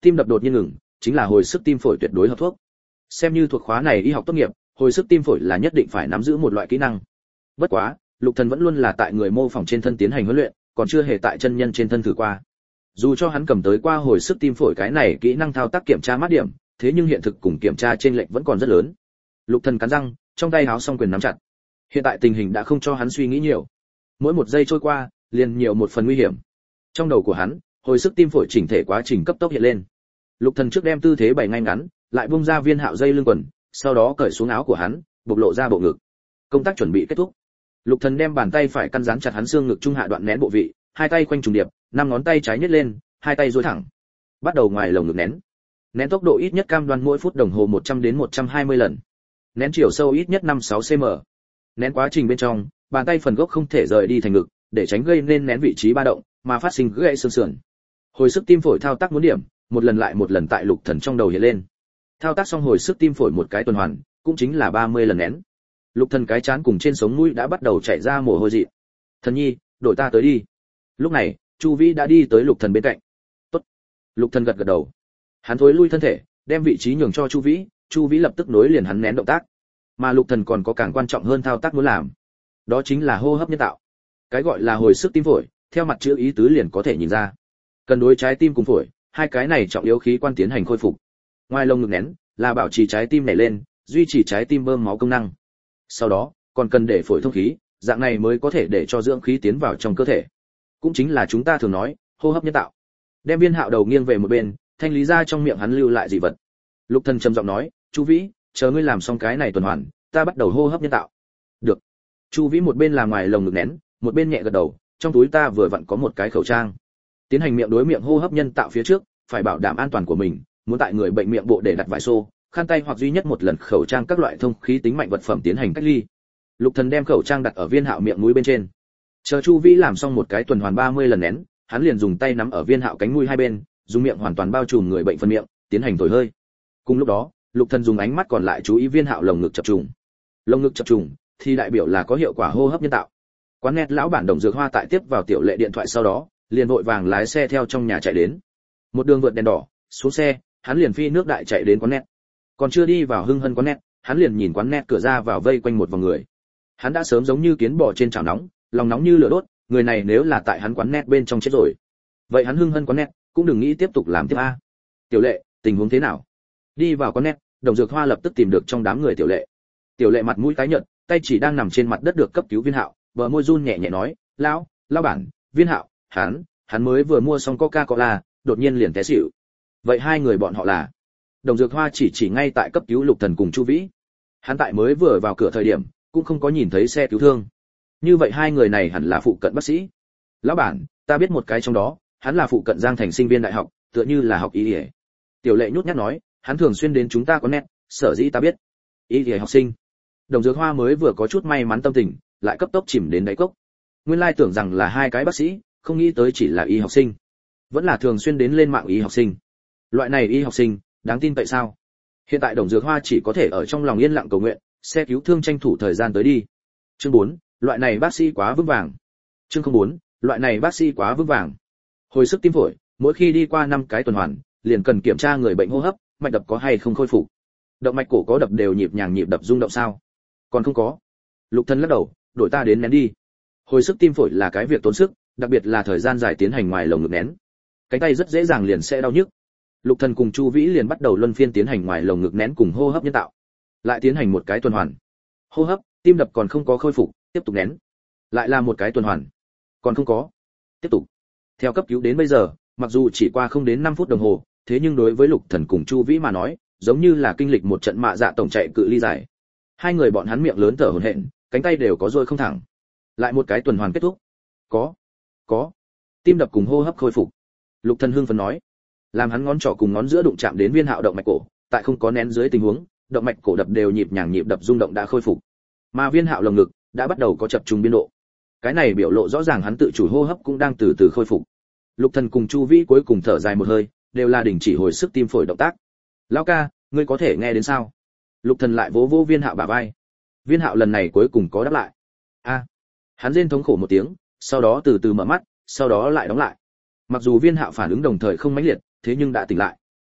tim đập đột nhiên ngừng, chính là hồi sức tim phổi tuyệt đối hợp thuốc. Xem như thuộc khóa này y học tốt nghiệp, hồi sức tim phổi là nhất định phải nắm giữ một loại kỹ năng. Bất quá, Lục Thần vẫn luôn là tại người mô phỏng trên thân tiến hành huấn luyện, còn chưa hề tại chân nhân trên thân thử qua. Dù cho hắn cầm tới qua hồi sức tim phổi cái này kỹ năng thao tác kiểm tra mát điểm, thế nhưng hiện thực cùng kiểm tra trên lệnh vẫn còn rất lớn. Lục Thần cắn răng, trong tay háo song quyền nắm chặt. Hiện tại tình hình đã không cho hắn suy nghĩ nhiều. Mỗi một giây trôi qua, liền nhiều một phần nguy hiểm. Trong đầu của hắn, hồi sức tim phổi chỉnh thể quá trình cấp tốc hiện lên. Lục Thần trước đem tư thế bày ngay ngắn, lại bung ra viên hạo dây lưng quần, sau đó cởi xuống áo của hắn, bộc lộ ra bộ ngực. Công tác chuẩn bị kết thúc. Lục Thần đem bàn tay phải căn dán chặt hắn xương ngực trung hạ đoạn nén bộ vị, hai tay quanh trùng điệp, năm ngón tay trái nhấc lên, hai tay duỗi thẳng. Bắt đầu ngoài lồng ngực nén. Nén tốc độ ít nhất cam đoan mỗi phút đồng hồ một trăm đến một trăm hai mươi lần. Nén chiều sâu ít nhất năm sáu xăng-ti-mét. Nén quá trình bên trong, bàn tay phần gốc không thể rời đi thành ngực, để tránh gây nên nén vị trí ba động, mà phát sinh gãy xương sườn. Hồi sức tim phổi thao tác muốn điểm, một lần lại một lần tại Lục Thần trong đầu hiện lên. Thao tác xong hồi sức tim phổi một cái tuần hoàn, cũng chính là ba mươi lần nén. Lục Thần cái chán cùng trên sống mũi đã bắt đầu chảy ra mồ hôi dị. "Thần nhi, đổi ta tới đi." Lúc này, Chu Vĩ đã đi tới Lục Thần bên cạnh. "Tốt." Lục Thần gật gật đầu. Hắn thối lui thân thể, đem vị trí nhường cho Chu Vĩ, Chu Vĩ lập tức nối liền hắn nén động tác. Mà Lục Thần còn có càng quan trọng hơn thao tác muốn làm, đó chính là hô hấp nhân tạo. Cái gọi là hồi sức tim phổi, theo mặt chữ ý tứ liền có thể nhìn ra, cần đối trái tim cùng phổi, hai cái này trọng yếu khí quan tiến hành khôi phục. Ngoài lồng ngực nén là bảo trì trái tim nảy lên, duy trì trái tim bơm máu công năng. Sau đó, còn cần để phổi thông khí, dạng này mới có thể để cho dưỡng khí tiến vào trong cơ thể. Cũng chính là chúng ta thường nói, hô hấp nhân tạo. Đem Viên Hạo đầu nghiêng về một bên, thanh lý ra trong miệng hắn lưu lại dị vật. Lục Thần trầm giọng nói, "Chu Vĩ, chờ ngươi làm xong cái này tuần hoàn, ta bắt đầu hô hấp nhân tạo." "Được." Chu Vĩ một bên làm ngoài lồng ngực nén, một bên nhẹ gật đầu, trong túi ta vừa vặn có một cái khẩu trang. Tiến hành miệng đối miệng hô hấp nhân tạo phía trước, phải bảo đảm an toàn của mình, muốn tại người bệnh miệng bộ để đặt vải xô, khăn tay hoặc duy nhất một lần khẩu trang các loại thông khí tính mạnh vật phẩm tiến hành cách ly. Lục Thần đem khẩu trang đặt ở Viên Hạo miệng mũi bên trên. Chờ Chu Vĩ làm xong một cái tuần hoàn ba mươi lần nén, hắn liền dùng tay nắm ở Viên Hạo cánh mũi hai bên, dùng miệng hoàn toàn bao trùm người bệnh phần miệng, tiến hành thổi hơi. Cùng lúc đó, Lục Thần dùng ánh mắt còn lại chú ý Viên Hạo lồng ngực chập trùng. Lồng ngực chập trùng thì đại biểu là có hiệu quả hô hấp nhân tạo. Quán net lão bản Đồng Dược Hoa tại tiếp vào Tiểu Lệ điện thoại sau đó, liền vội vàng lái xe theo trong nhà chạy đến. Một đường vượt đèn đỏ, xuống xe, hắn liền phi nước đại chạy đến quán net. Còn chưa đi vào Hưng Hân quán net, hắn liền nhìn quán net cửa ra vào vây quanh một vòng người. Hắn đã sớm giống như kiến bò trên chảo nóng, lòng nóng như lửa đốt, người này nếu là tại hắn quán net bên trong chết rồi. Vậy hắn Hưng Hân quán net cũng đừng nghĩ tiếp tục làm tiếp a. Tiểu Lệ, tình huống thế nào? Đi vào quán net, Đồng Dược Hoa lập tức tìm được trong đám người Tiểu Lệ. Tiểu Lệ mặt mũi tái nhợt, tay chỉ đang nằm trên mặt đất được cấp cứu Viên Hạo, bờ môi run nhẹ nhẹ nói, "Lão, lão bản, Viên Hạo, hắn, hắn mới vừa mua xong Coca-Cola, đột nhiên liền té xỉu." Vậy hai người bọn họ là? Đồng Dược Hoa chỉ chỉ ngay tại cấp cứu Lục Thần cùng Chu Vĩ. Hắn tại mới vừa vào cửa thời điểm, cũng không có nhìn thấy xe cứu thương. Như vậy hai người này hẳn là phụ cận bác sĩ. "Lão bản, ta biết một cái trong đó, hắn là phụ cận Giang Thành sinh viên đại học, tựa như là học y y." Tiểu Lệ nhút nhát nói, "Hắn thường xuyên đến chúng ta có nét, sở dĩ ta biết." Y y học sinh. Đồng Dược Hoa mới vừa có chút may mắn tâm tình, lại cấp tốc chìm đến đáy cốc. Nguyên lai tưởng rằng là hai cái bác sĩ, không nghĩ tới chỉ là y học sinh. Vẫn là thường xuyên đến lên mạng y học sinh. Loại này y học sinh, đáng tin tại sao? Hiện tại Đồng Dược Hoa chỉ có thể ở trong lòng yên lặng cầu nguyện, xe cứu thương tranh thủ thời gian tới đi. Chương bốn, loại này bác sĩ quá vững vàng. Chương không bốn, loại này bác sĩ quá vững vàng. Hồi sức tim phổi, mỗi khi đi qua năm cái tuần hoàn, liền cần kiểm tra người bệnh hô hấp, mạch đập có hay không khôi phục. Động mạch cổ có đập đều nhịp nhàng nhịp đập rung động sao? Còn không có. Lục Thần lắc đầu, đổi ta đến nén đi. Hồi sức tim phổi là cái việc tốn sức, đặc biệt là thời gian dài tiến hành ngoài lồng ngực nén. Cánh tay rất dễ dàng liền sẽ đau nhức. Lục Thần cùng Chu Vĩ liền bắt đầu luân phiên tiến hành ngoài lồng ngực nén cùng hô hấp nhân tạo. Lại tiến hành một cái tuần hoàn. Hô hấp, tim đập còn không có khôi phục, tiếp tục nén. Lại là một cái tuần hoàn. Còn không có. Tiếp tục. Theo cấp cứu đến bây giờ, mặc dù chỉ qua không đến năm phút đồng hồ, thế nhưng đối với Lục Thần cùng Chu Vĩ mà nói, giống như là kinh lịch một trận mạ dạ tổng chạy cự ly dài. Hai người bọn hắn miệng lớn thở hổn hển, cánh tay đều có rôi không thẳng. Lại một cái tuần hoàn kết thúc. Có, có. Tim đập cùng hô hấp khôi phục. Lục Thần hưng phấn nói. Làm hắn ngón trỏ cùng ngón giữa đụng chạm đến Viên Hạo động mạch cổ, tại không có nén dưới tình huống, động mạch cổ đập đều nhịp nhàng nhịp đập rung động đã khôi phục. Mà Viên Hạo lồng ngực đã bắt đầu có chập trùng biên độ. Cái này biểu lộ rõ ràng hắn tự chủ hô hấp cũng đang từ từ khôi phục. Lục Thần cùng Chu Vĩ cuối cùng thở dài một hơi, đều là đình chỉ hồi sức tim phổi động tác. "Lão ca, ngươi có thể nghe đến sao?" Lục Thần lại vỗ vỗ Viên Hạo bả vai. Viên Hạo lần này cuối cùng có đáp lại. "A." Hắn rên thống khổ một tiếng, sau đó từ từ mở mắt, sau đó lại đóng lại. Mặc dù Viên Hạo phản ứng đồng thời không mãnh liệt, thế nhưng đã tỉnh lại.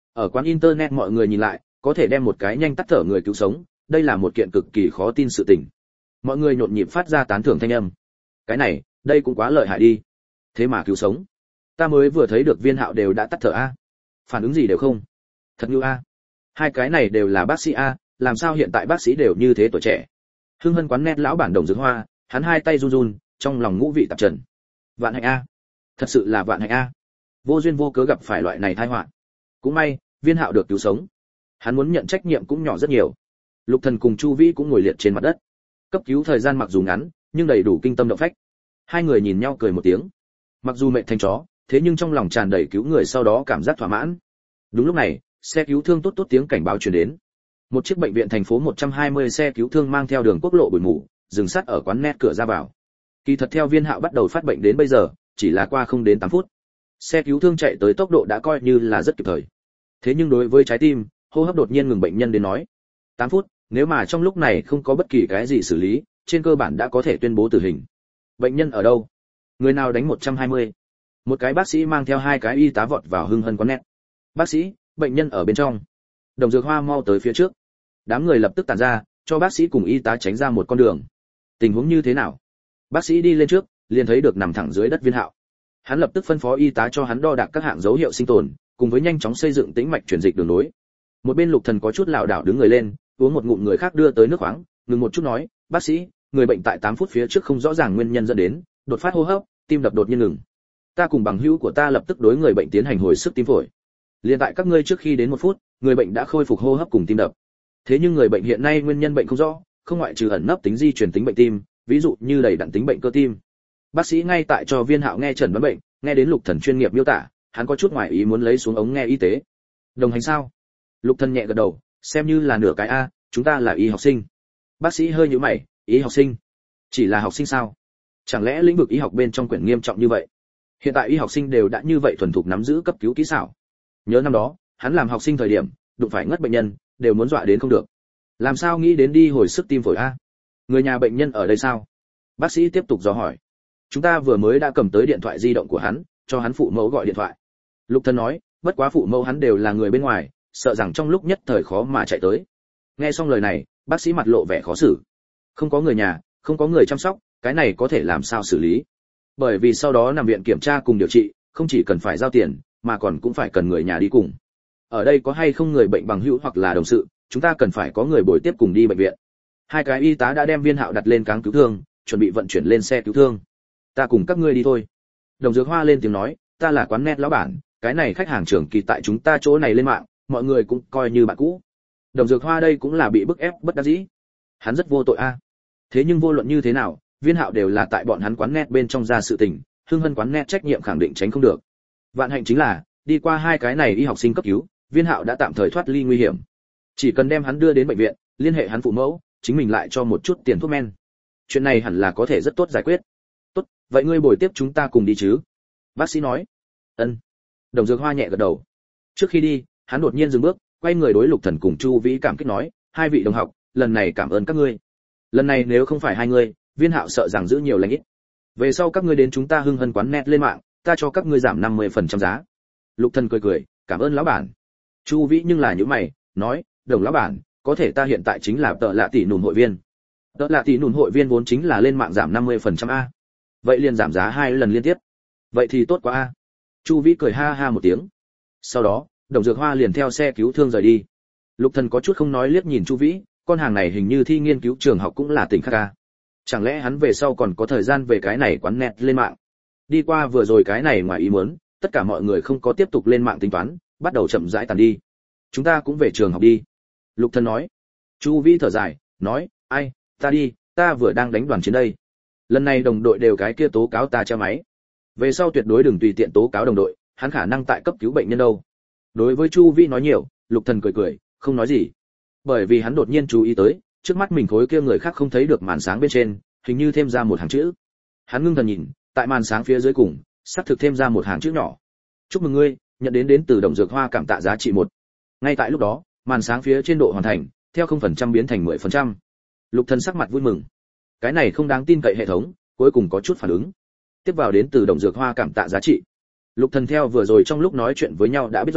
Ở quán internet mọi người nhìn lại, có thể đem một cái nhanh tắt thở người cứu sống, đây là một kiện cực kỳ khó tin sự tình. Mọi người nhộn nhịp phát ra tán thưởng thanh âm. Cái này, đây cũng quá lợi hại đi. Thế mà cứu sống. Ta mới vừa thấy được Viên Hạo đều đã tắt thở a. Phản ứng gì đều không. Thật như a. Hai cái này đều là bác sĩ a, làm sao hiện tại bác sĩ đều như thế tuổi trẻ. Hưng Hân quán net lão bản Đồng Dược Hoa, hắn hai tay run run, trong lòng ngũ vị tạp trần. Vạn hạnh a. Thật sự là vạn hạnh a. Vô duyên vô cớ gặp phải loại này tai họa. Cũng may, Viên Hạo được cứu sống. Hắn muốn nhận trách nhiệm cũng nhỏ rất nhiều. Lục Thần cùng Chu Vĩ cũng ngồi liệt trên mặt đất. Cấp cứu thời gian mặc dù ngắn, nhưng đầy đủ kinh tâm động phách. Hai người nhìn nhau cười một tiếng. Mặc dù mệt thành chó, thế nhưng trong lòng tràn đầy cứu người sau đó cảm giác thỏa mãn. Đúng lúc này, xe cứu thương tốt tốt tiếng cảnh báo truyền đến. Một chiếc bệnh viện thành phố một trăm hai mươi xe cứu thương mang theo đường quốc lộ bụi mù, dừng sát ở quán net cửa ra vào. Kỳ thật theo Viên Hạo bắt đầu phát bệnh đến bây giờ, chỉ là qua không đến tám phút. Xe cứu thương chạy tới tốc độ đã coi như là rất kịp thời. Thế nhưng đối với trái tim, hô hấp đột nhiên ngừng bệnh nhân đến nói, tám phút, nếu mà trong lúc này không có bất kỳ cái gì xử lý, trên cơ bản đã có thể tuyên bố tử hình. Bệnh nhân ở đâu? Người nào đánh một trăm hai mươi? Một cái bác sĩ mang theo hai cái y tá vọt vào Hưng Hân quán net. Bác sĩ, bệnh nhân ở bên trong. Đồng Dược Hoa mau tới phía trước. Đám người lập tức tản ra, cho bác sĩ cùng y tá tránh ra một con đường. Tình huống như thế nào? Bác sĩ đi lên trước, liền thấy được nằm thẳng dưới đất Viên Hạo. Hắn lập tức phân phó y tá cho hắn đo đạc các hạng dấu hiệu sinh tồn, cùng với nhanh chóng xây dựng tĩnh mạch truyền dịch đường nối. Một bên Lục Thần có chút lảo đảo đứng người lên, uống một ngụm người khác đưa tới nước khoáng, ngừng một chút nói, "Bác sĩ, người bệnh tại tám phút phía trước không rõ ràng nguyên nhân dẫn đến đột phát hô hấp, tim đập đột nhiên ngừng. Ta cùng bằng hữu của ta lập tức đối người bệnh tiến hành hồi sức tim phổi. Liên tại các ngươi trước khi đến một phút, người bệnh đã khôi phục hô hấp cùng tim đập. Thế nhưng người bệnh hiện nay nguyên nhân bệnh không rõ, không ngoại trừ ẩn nấp tính di truyền tính bệnh tim, ví dụ như đầy đặn tính bệnh cơ tim." Bác sĩ ngay tại cho Viên Hạo nghe chẩn đoán bệnh, nghe đến Lục Thần chuyên nghiệp miêu tả, hắn có chút ngoài ý muốn lấy xuống ống nghe y tế. "Đồng hành sao?" Lục Thần nhẹ gật đầu, xem như là nửa cái a, chúng ta là y học sinh. Bác sĩ hơi nhíu mày, y học sinh? Chỉ là học sinh sao? Chẳng lẽ lĩnh vực y học bên trong quyển nghiêm trọng như vậy? Hiện tại y học sinh đều đã như vậy thuần thục nắm giữ cấp cứu kỹ xảo. Nhớ năm đó, hắn làm học sinh thời điểm, đụng phải ngất bệnh nhân, đều muốn dọa đến không được. Làm sao nghĩ đến đi hồi sức tim phổi a? Người nhà bệnh nhân ở đây sao? Bác sĩ tiếp tục dò hỏi. Chúng ta vừa mới đã cầm tới điện thoại di động của hắn, cho hắn phụ mẫu gọi điện thoại. Lục Thần nói, bất quá phụ mẫu hắn đều là người bên ngoài, sợ rằng trong lúc nhất thời khó mà chạy tới. Nghe xong lời này, bác sĩ mặt lộ vẻ khó xử. Không có người nhà, không có người chăm sóc, cái này có thể làm sao xử lý? Bởi vì sau đó nằm viện kiểm tra cùng điều trị, không chỉ cần phải giao tiền, mà còn cũng phải cần người nhà đi cùng. Ở đây có hay không người bệnh bằng hữu hoặc là đồng sự, chúng ta cần phải có người bồi tiếp cùng đi bệnh viện. Hai cái y tá đã đem Viên Hạo đặt lên cáng cứu thương, chuẩn bị vận chuyển lên xe cứu thương. Ta cùng các ngươi đi thôi. Đồng Dược Hoa lên tiếng nói, ta là quán net lão bản, cái này khách hàng trưởng kỳ tại chúng ta chỗ này lên mạng, mọi người cũng coi như bạn cũ. Đồng Dược Hoa đây cũng là bị bức ép bất đắc dĩ. Hắn rất vô tội a. Thế nhưng vô luận như thế nào, Viên Hạo đều là tại bọn hắn quán net bên trong ra sự tình, Hưng Hân quán net trách nhiệm khẳng định tránh không được. Vạn hạnh chính là, đi qua hai cái này y học sinh cấp cứu, Viên Hạo đã tạm thời thoát ly nguy hiểm. Chỉ cần đem hắn đưa đến bệnh viện, liên hệ hắn phụ mẫu, chính mình lại cho một chút tiền thuốc men. Chuyện này hẳn là có thể rất tốt giải quyết. Tốt, vậy ngươi bồi tiếp chúng ta cùng đi chứ? Bác sĩ nói. Ân. Đồng Dược Hoa nhẹ gật đầu. Trước khi đi, hắn đột nhiên dừng bước, quay người đối Lục Thần cùng Chu Vĩ cảm kích nói, hai vị đồng học, lần này cảm ơn các ngươi. Lần này nếu không phải hai người, Viên Hạo sợ rằng giữ nhiều lành ít. Về sau các ngươi đến chúng ta Hưng Hân quán net lên mạng, ta cho các ngươi giảm năm mươi phần trăm giá. Lục Thần cười cười, cảm ơn lão bản. Chu Vĩ nhưng là những mày, nói, đồng lão bản, có thể ta hiện tại chính là tợ lạ tỷ nùn hội viên. Tợ lạ tỷ nùn hội viên vốn chính là lên mạng giảm năm mươi phần trăm a. Vậy liền giảm giá hai lần liên tiếp. Vậy thì tốt quá a. Chu Vĩ cười ha ha một tiếng. Sau đó, Đồng Dược Hoa liền theo xe cứu thương rời đi. Lục Thần có chút không nói liếc nhìn Chu Vĩ, con hàng này hình như thi nghiên cứu trường học cũng là tỉnh khác a. Chẳng lẽ hắn về sau còn có thời gian về cái này quán net lên mạng? Đi qua vừa rồi cái này ngoài ý muốn, tất cả mọi người không có tiếp tục lên mạng tính toán, bắt đầu chậm rãi tàn đi. Chúng ta cũng về trường học đi. Lục Thần nói. Chu Vĩ thở dài, nói, ai, ta đi, ta vừa đang đánh đoàn chiến đây. Lần này đồng đội đều cái kia tố cáo ta treo máy. Về sau tuyệt đối đừng tùy tiện tố cáo đồng đội, hắn khả năng tại cấp cứu bệnh nhân đâu. Đối với Chu Vĩ nói nhiều, Lục Thần cười cười, không nói gì. Bởi vì hắn đột nhiên chú ý tới, trước mắt mình khối kia người khác không thấy được màn sáng bên trên, hình như thêm ra một hàng chữ. Hắn ngưng thần nhìn, tại màn sáng phía dưới cùng, sắp thực thêm ra một hàng chữ nhỏ. Chúc mừng ngươi, nhận đến đến từ Đồng Dược Hoa cảm tạ giá trị một. Ngay tại lúc đó, màn sáng phía trên độ hoàn thành, theo không phần trăm biến thành mười phần trăm. Lục Thần sắc mặt vui mừng. Cái này không đáng tin cậy hệ thống, cuối cùng có chút phản ứng. Tiếp vào đến từ Đồng Dược Hoa cảm tạ giá trị. Lục Thần theo vừa rồi trong lúc nói chuyện với nhau đã biết rõ,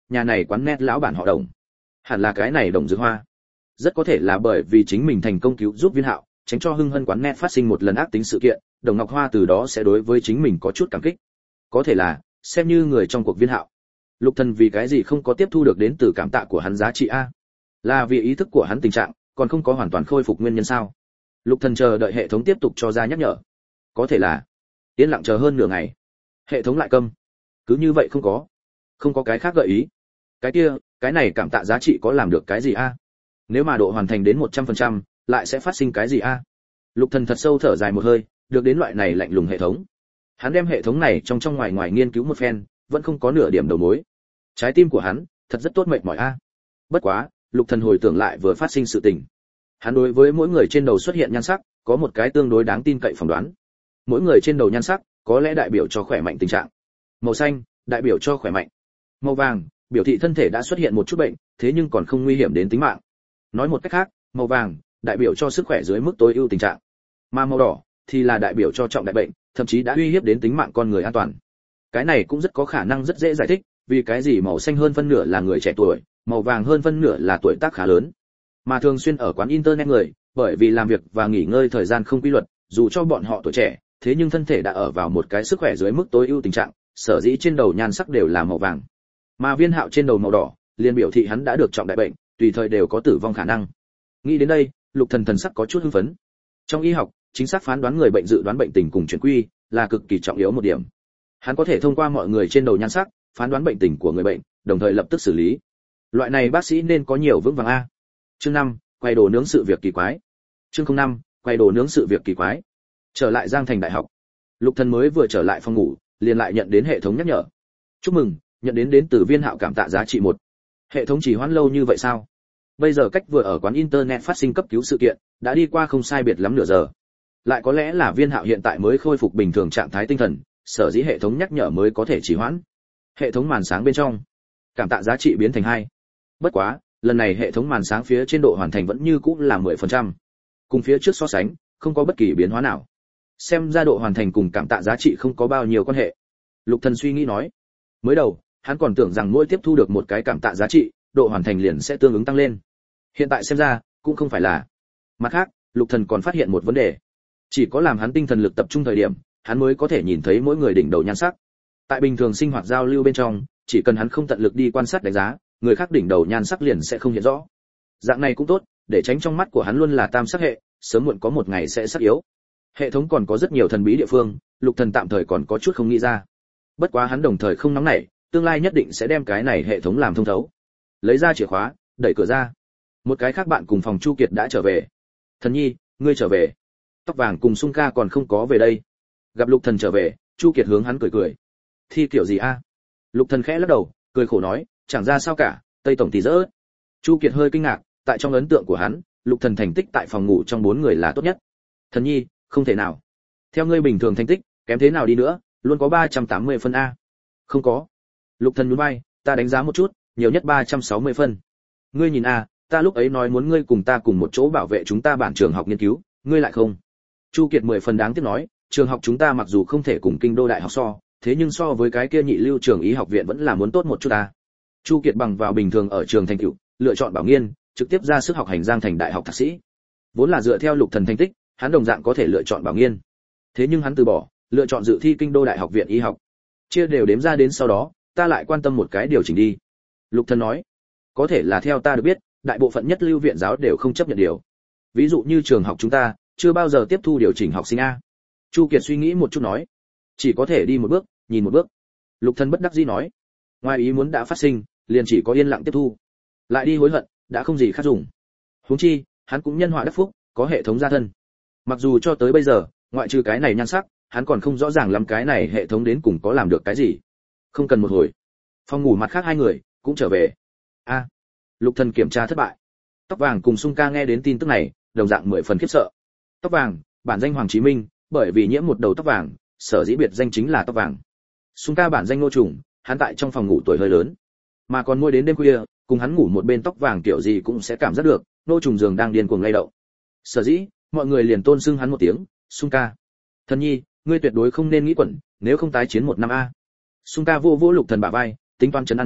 nhà này quán net lão bản họ Đồng. Hẳn là cái này Đồng Dược Hoa. Rất có thể là bởi vì chính mình thành công cứu giúp Viên Hạo, tránh cho Hưng Hân quán net phát sinh một lần ác tính sự kiện, Đồng Ngọc Hoa từ đó sẽ đối với chính mình có chút cảm kích. Có thể là xem như người trong cuộc Viên Hạo. Lục Thần vì cái gì không có tiếp thu được đến từ cảm tạ của hắn giá trị a? Là vì ý thức của hắn tình trạng còn không có hoàn toàn khôi phục nguyên nhân sao? Lục Thần chờ đợi hệ thống tiếp tục cho ra nhắc nhở. Có thể là yên lặng chờ hơn nửa ngày, hệ thống lại câm. Cứ như vậy không có, không có cái khác gợi ý. Cái kia, cái này cảm tạ giá trị có làm được cái gì a? Nếu mà độ hoàn thành đến một trăm phần trăm, lại sẽ phát sinh cái gì a? Lục Thần thật sâu thở dài một hơi, được đến loại này lạnh lùng hệ thống. Hắn đem hệ thống này trong trong ngoài ngoài nghiên cứu một phen, vẫn không có nửa điểm đầu mối. Trái tim của hắn thật rất tốt mệt mỏi a. Bất quá, Lục Thần hồi tưởng lại vừa phát sinh sự tình. Hắn đối với mỗi người trên đầu xuất hiện nhan sắc, có một cái tương đối đáng tin cậy phỏng đoán. Mỗi người trên đầu nhan sắc, có lẽ đại biểu cho khỏe mạnh tình trạng. Màu xanh, đại biểu cho khỏe mạnh. Màu vàng, biểu thị thân thể đã xuất hiện một chút bệnh, thế nhưng còn không nguy hiểm đến tính mạng. Nói một cách khác, màu vàng đại biểu cho sức khỏe dưới mức tối ưu tình trạng. Mà màu đỏ thì là đại biểu cho trọng đại bệnh, thậm chí đã uy hiếp đến tính mạng con người an toàn. Cái này cũng rất có khả năng rất dễ giải thích, vì cái gì màu xanh hơn phân nửa là người trẻ tuổi, màu vàng hơn phân nửa là tuổi tác khá lớn. Mà thường xuyên ở quán internet người, bởi vì làm việc và nghỉ ngơi thời gian không quy luật, dù cho bọn họ tuổi trẻ, thế nhưng thân thể đã ở vào một cái sức khỏe dưới mức tối ưu tình trạng, sở dĩ trên đầu nhan sắc đều là màu vàng. Mà Viên Hạo trên đầu màu đỏ, liền biểu thị hắn đã được trọng đại bệnh, tùy thời đều có tử vong khả năng. Nghĩ đến đây, Lục Thần thần sắc có chút hưng phấn. Trong y học, chính xác phán đoán người bệnh dự đoán bệnh tình cùng chuyển quy là cực kỳ trọng yếu một điểm. Hắn có thể thông qua mọi người trên đầu nhan sắc, phán đoán bệnh tình của người bệnh, đồng thời lập tức xử lý. Loại này bác sĩ nên có nhiều vững vàng a. Chương năm, quay đồ nướng sự việc kỳ quái. Chương không năm, quay đồ nướng sự việc kỳ quái. Trở lại Giang Thành Đại học. Lục Thần mới vừa trở lại phòng ngủ, liền lại nhận đến hệ thống nhắc nhở. Chúc mừng, nhận đến đến từ Viên Hạo cảm tạ giá trị một. Hệ thống chỉ hoãn lâu như vậy sao? Bây giờ cách vừa ở quán internet phát sinh cấp cứu sự kiện, đã đi qua không sai biệt lắm nửa giờ. Lại có lẽ là Viên Hạo hiện tại mới khôi phục bình thường trạng thái tinh thần, sở dĩ hệ thống nhắc nhở mới có thể trì hoãn. Hệ thống màn sáng bên trong, cảm tạ giá trị biến thành hai. Bất quá, lần này hệ thống màn sáng phía trên độ hoàn thành vẫn như cũ là mười phần trăm. Cùng phía trước so sánh, không có bất kỳ biến hóa nào. Xem ra độ hoàn thành cùng cảm tạ giá trị không có bao nhiêu quan hệ. Lục Thần suy nghĩ nói. Mới đầu, hắn còn tưởng rằng mỗi tiếp thu được một cái cảm tạ giá trị, độ hoàn thành liền sẽ tương ứng tăng lên. Hiện tại xem ra, cũng không phải là. Mặt khác, Lục Thần còn phát hiện một vấn đề. Chỉ có làm hắn tinh thần lực tập trung thời điểm, hắn mới có thể nhìn thấy mỗi người đỉnh đầu nhan sắc. Tại bình thường sinh hoạt giao lưu bên trong, chỉ cần hắn không tận lực đi quan sát đánh giá, người khác đỉnh đầu nhan sắc liền sẽ không hiện rõ. Dạng này cũng tốt, để tránh trong mắt của hắn luôn là tam sắc hệ, sớm muộn có một ngày sẽ sắc yếu. Hệ thống còn có rất nhiều thần bí địa phương, Lục Thần tạm thời còn có chút không nghĩ ra. Bất quá hắn đồng thời không nóng nảy, tương lai nhất định sẽ đem cái này hệ thống làm thông thấu. Lấy ra chìa khóa, đẩy cửa ra. Một cái khác bạn cùng phòng Chu Kiệt đã trở về. Thần Nhi, ngươi trở về. Tóc vàng cùng Sung Ca còn không có về đây. Gặp Lục Thần trở về, Chu Kiệt hướng hắn cười cười. Thi kiểu gì a? Lục Thần khẽ lắc đầu, cười khổ nói, chẳng ra sao cả, Tây tổng thì dỡ. Chu Kiệt hơi kinh ngạc, tại trong ấn tượng của hắn, Lục Thần thành tích tại phòng ngủ trong bốn người là tốt nhất. Thần Nhi, không thể nào. Theo ngươi bình thường thành tích, kém thế nào đi nữa, luôn có ba trăm tám mươi phân a. Không có. Lục Thần nhún vai, ta đánh giá một chút, nhiều nhất ba trăm sáu mươi phân. Ngươi nhìn a, ta lúc ấy nói muốn ngươi cùng ta cùng một chỗ bảo vệ chúng ta bản trường học nghiên cứu, ngươi lại không. Chu Kiệt mười phần đáng tiếc nói, trường học chúng ta mặc dù không thể cùng Kinh Đô Đại học so, thế nhưng so với cái kia nhị lưu trường y học viện vẫn là muốn tốt một chút ta. Chu Kiệt bằng vào bình thường ở trường thành tựu, lựa chọn bảo nghiên, trực tiếp ra sức học hành Giang Thành Đại học thạc sĩ. Vốn là dựa theo Lục Thần thành tích, hắn đồng dạng có thể lựa chọn bảo nghiên. Thế nhưng hắn từ bỏ, lựa chọn dự thi Kinh Đô Đại học viện y học. Chia đều đếm ra đến sau đó, ta lại quan tâm một cái điều chỉnh đi. Lục Thần nói, có thể là theo ta được biết, đại bộ phận nhất lưu viện giáo đều không chấp nhận điều. Ví dụ như trường học chúng ta, chưa bao giờ tiếp thu điều chỉnh học sinh a. Chu Kiệt suy nghĩ một chút nói, chỉ có thể đi một bước, nhìn một bước. Lục Thần bất đắc dĩ nói, ngoài ý muốn đã phát sinh, liền chỉ có yên lặng tiếp thu. Lại đi hối hận, đã không gì khác dùng. Huống chi, hắn cũng nhân họa đắc phúc, có hệ thống gia thân. Mặc dù cho tới bây giờ, ngoại trừ cái này nhan sắc, hắn còn không rõ ràng lắm cái này hệ thống đến cùng có làm được cái gì. Không cần một hồi, phòng ngủ mặt khác hai người cũng trở về. A, Lục Thần kiểm tra thất bại. Tóc vàng cùng Sung Ca nghe đến tin tức này, đồng dạng mười phần khiếp sợ. Tóc vàng, bản danh Hoàng Chí Minh, bởi vì nhiễm một đầu tóc vàng, sở dĩ biệt danh chính là tóc vàng. Sung Ca bản danh Ngô Trùng, hắn tại trong phòng ngủ tuổi hơi lớn, mà còn mỗi đến đêm khuya, cùng hắn ngủ một bên tóc vàng kiểu gì cũng sẽ cảm giác được, Ngô Trùng giường đang điên cuồng lay động. Sở dĩ, mọi người liền tôn xưng hắn một tiếng, Sung Ca. Thần Nhi, ngươi tuyệt đối không nên nghĩ quẩn, nếu không tái chiến một năm a. Sung Ca vô vô Lục Thần bả vai, tính toán trấn an nói,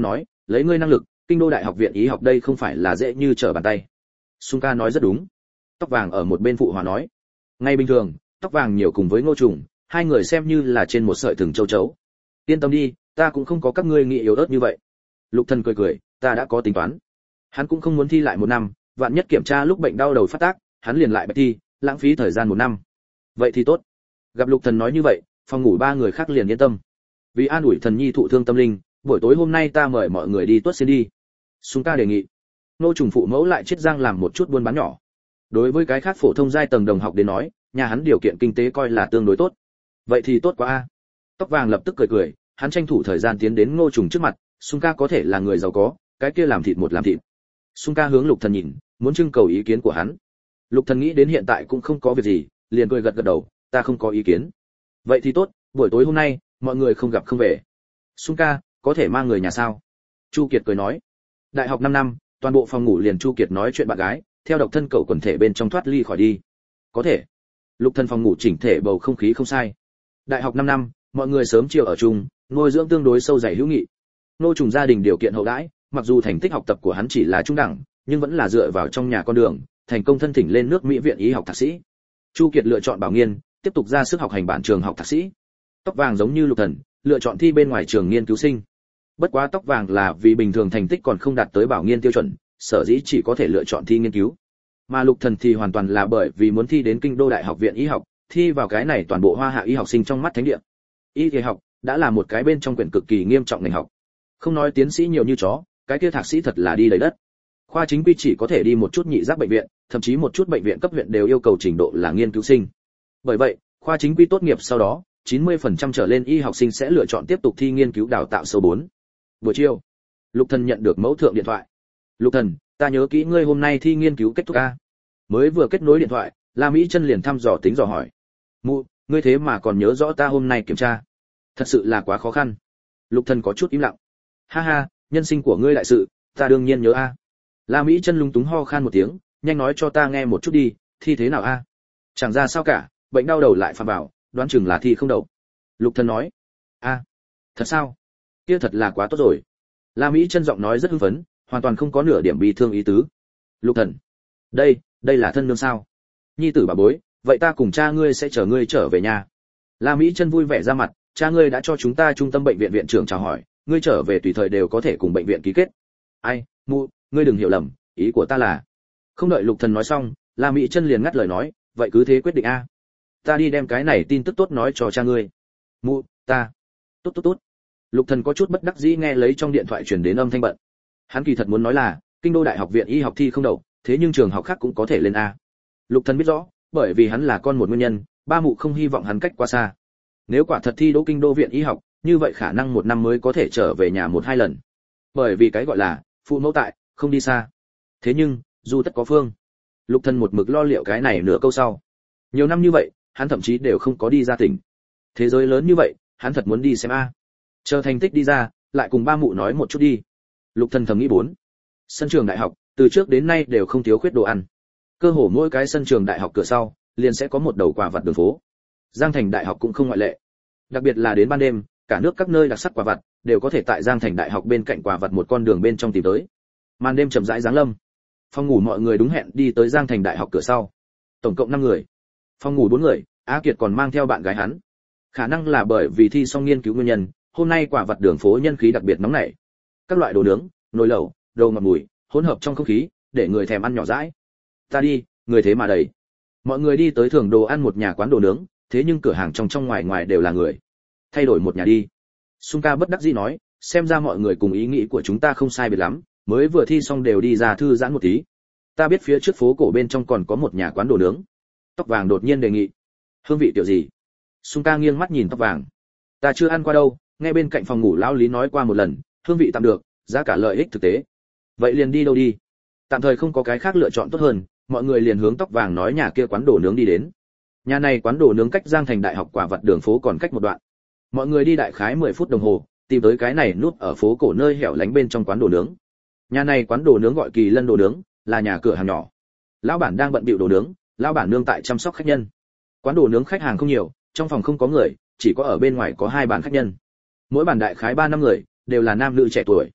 lấy ngươi năng lực, kinh đô đại học viện y học đây không phải là dễ như trở bàn tay. Sung ca nói rất đúng. Tóc vàng ở một bên phụ hòa nói. Ngay bình thường, tóc vàng nhiều cùng với Ngô Trùng, hai người xem như là trên một sợi thừng châu chấu. Yên tâm đi, ta cũng không có các ngươi nghĩ yếu ớt như vậy. Lục Thần cười cười, ta đã có tính toán. Hắn cũng không muốn thi lại một năm, vạn nhất kiểm tra lúc bệnh đau đầu phát tác, hắn liền lại bạch thi, lãng phí thời gian một năm. Vậy thì tốt. Gặp Lục Thần nói như vậy, phòng ngủ ba người khác liền yên tâm. Vì an ủi thần nhi thụ thương tâm linh, buổi tối hôm nay ta mời mọi người đi tuốt xin đi. Sung ca đề nghị. Nô Trùng phụ mẫu lại chiết giang làm một chút buôn bán nhỏ. Đối với cái khác phổ thông giai tầng đồng học đến nói, nhà hắn điều kiện kinh tế coi là tương đối tốt. Vậy thì tốt quá a. Tóc vàng lập tức cười cười, hắn tranh thủ thời gian tiến đến Ngô Trùng trước mặt, Sung ca có thể là người giàu có, cái kia làm thịt một làm thịt. Sung ca hướng Lục Thần nhìn, muốn trưng cầu ý kiến của hắn. Lục Thần nghĩ đến hiện tại cũng không có việc gì, liền cười gật gật đầu, ta không có ý kiến. Vậy thì tốt, buổi tối hôm nay, mọi người không gặp không về. Sung ca, có thể mang người nhà sao? Chu Kiệt cười nói. Đại học năm năm, toàn bộ phòng ngủ liền Chu Kiệt nói chuyện bạn gái, theo độc thân cậu quần thể bên trong thoát ly khỏi đi. Có thể. Lục Thần phòng ngủ chỉnh thể bầu không khí không sai. Đại học năm năm, mọi người sớm chiều ở chung, nuôi dưỡng tương đối sâu dày hữu nghị. Nô Trùng gia đình điều kiện hậu đãi, mặc dù thành tích học tập của hắn chỉ là trung đẳng, nhưng vẫn là dựa vào trong nhà con đường, thành công thân thỉnh lên nước Mỹ viện y học thạc sĩ. Chu Kiệt lựa chọn Bảo Nghiên, tiếp tục ra sức học hành bản trường học thạc sĩ. Tóc vàng giống như Lục Thần, lựa chọn thi bên ngoài trường nghiên cứu sinh. Bất quá tóc vàng là vì bình thường thành tích còn không đạt tới Bảo Nghiên tiêu chuẩn, sở dĩ chỉ có thể lựa chọn thi nghiên cứu. Mà Lục Thần thì hoàn toàn là bởi vì muốn thi đến Kinh đô Đại học viện y học, thi vào cái này toàn bộ Hoa Hạ y học sinh trong mắt thánh địa. Y y học đã là một cái bên trong quyển cực kỳ nghiêm trọng ngành học. Không nói tiến sĩ nhiều như chó, cái kia thạc sĩ thật là đi đầy đất. Khoa chính quy chỉ có thể đi một chút nhị giác bệnh viện, thậm chí một chút bệnh viện cấp huyện đều yêu cầu trình độ là nghiên cứu sinh. Bởi vậy, khoa chính quy tốt nghiệp sau đó, chín mươi phần trăm trở lên y học sinh sẽ lựa chọn tiếp tục thi nghiên cứu đào tạo số bốn. Buổi chiều, Lục Thần nhận được mẫu thượng điện thoại. Lục Thần, ta nhớ kỹ ngươi hôm nay thi nghiên cứu kết thúc a. Mới vừa kết nối điện thoại, La Mỹ Chân liền thăm dò tính dò hỏi. Mụ, ngươi thế mà còn nhớ rõ ta hôm nay kiểm tra? Thật sự là quá khó khăn. Lục Thần có chút im lặng. Ha ha, nhân sinh của ngươi đại sự, ta đương nhiên nhớ a. La Mỹ Chân lung túng ho khan một tiếng, nhanh nói cho ta nghe một chút đi, thi thế nào a? Chẳng ra sao cả, bệnh đau đầu lại phạm vào, đoán chừng là thi không đậu. Lục Thần nói. A, thật sao? Kia thật là quá tốt rồi. La Mỹ Chân giọng nói rất hưng phấn, hoàn toàn không có nửa điểm bi thương ý tứ. Lục Thần, đây, đây là thân nương sao? Nhi tử bà bối, vậy ta cùng cha ngươi sẽ chở ngươi trở về nhà. La Mỹ Chân vui vẻ ra mặt, cha ngươi đã cho chúng ta trung tâm bệnh viện viện trưởng chào hỏi, ngươi trở về tùy thời đều có thể cùng bệnh viện ký kết. Ai, mụ, ngươi đừng hiểu lầm, ý của ta là. Không đợi Lục Thần nói xong, La Mỹ Chân liền ngắt lời nói, vậy cứ thế quyết định a. Ta đi đem cái này tin tức tốt nói cho cha ngươi. Mụ, ta. Tốt tốt tốt. Lục Thần có chút bất đắc dĩ nghe lấy trong điện thoại truyền đến âm thanh bận. Hắn kỳ thật muốn nói là, Kinh đô Đại học viện y học thi không đậu, thế nhưng trường học khác cũng có thể lên a. Lục Thần biết rõ, bởi vì hắn là con một nguyên nhân, ba mụ không hy vọng hắn cách quá xa. Nếu quả thật thi đỗ Kinh đô viện y học, như vậy khả năng một năm mới có thể trở về nhà một hai lần. Bởi vì cái gọi là phụ mẫu tại, không đi xa. Thế nhưng, dù tất có phương. Lục Thần một mực lo liệu cái này nửa câu sau. Nhiều năm như vậy, hắn thậm chí đều không có đi ra tỉnh. Thế giới lớn như vậy, hắn thật muốn đi xem a. Chờ thành tích đi ra, lại cùng ba mụ nói một chút đi. Lục Thần thầm nghĩ bốn. Sân trường đại học, từ trước đến nay đều không thiếu khuyết đồ ăn. Cơ hồ mỗi cái sân trường đại học cửa sau, liền sẽ có một đầu quả vặt đường phố. Giang Thành Đại học cũng không ngoại lệ. Đặc biệt là đến ban đêm, cả nước các nơi đặc sắc quả vặt đều có thể tại Giang Thành Đại học bên cạnh quả vặt một con đường bên trong tìm tới. Màn đêm chậm rãi giáng lâm. Phòng ngủ mọi người đúng hẹn đi tới Giang Thành Đại học cửa sau. Tổng cộng năm người. Phòng ngủ bốn người, Á Kiệt còn mang theo bạn gái hắn. Khả năng là bởi vì thi xong nghiên cứu nguyên nhân, hôm nay quả vặt đường phố nhân khí đặc biệt nóng nảy. Các loại đồ nướng, nồi lẩu, đồ ngọt mùi, hỗn hợp trong không khí, để người thèm ăn nhỏ dãi. Ta đi, người thế mà đầy. Mọi người đi tới thưởng đồ ăn một nhà quán đồ nướng, thế nhưng cửa hàng trong trong ngoài ngoài đều là người. Thay đổi một nhà đi. Sung ca bất đắc dĩ nói, xem ra mọi người cùng ý nghĩ của chúng ta không sai biệt lắm, mới vừa thi xong đều đi ra thư giãn một tí. Ta biết phía trước phố cổ bên trong còn có một nhà quán đồ nướng. Tóc vàng đột nhiên đề nghị. Hương vị kiểu gì? Sung ca nghiêng mắt nhìn tóc vàng. Ta chưa ăn qua đâu, nghe bên cạnh phòng ngủ lão Lý nói qua một lần, hương vị tạm được, giá cả lợi ích thực tế. Vậy liền đi đâu đi? Tạm thời không có cái khác lựa chọn tốt hơn, mọi người liền hướng tóc vàng nói nhà kia quán đồ nướng đi đến. Nhà này quán đồ nướng cách Giang Thành Đại học quả vật đường phố còn cách một đoạn. Mọi người đi đại khái mười phút đồng hồ, tìm tới cái này núp ở phố cổ nơi hẻo lánh bên trong quán đồ nướng. Nhà này quán đồ nướng gọi Kỳ Lân đồ nướng, là nhà cửa hàng nhỏ. Lão bản đang bận bịu đồ nướng, lão bản nương tại chăm sóc khách nhân. Quán đồ nướng khách hàng không nhiều, trong phòng không có người, chỉ có ở bên ngoài có hai bàn khách nhân. Mỗi bàn đại khái ba năm người, đều là nam nữ trẻ tuổi.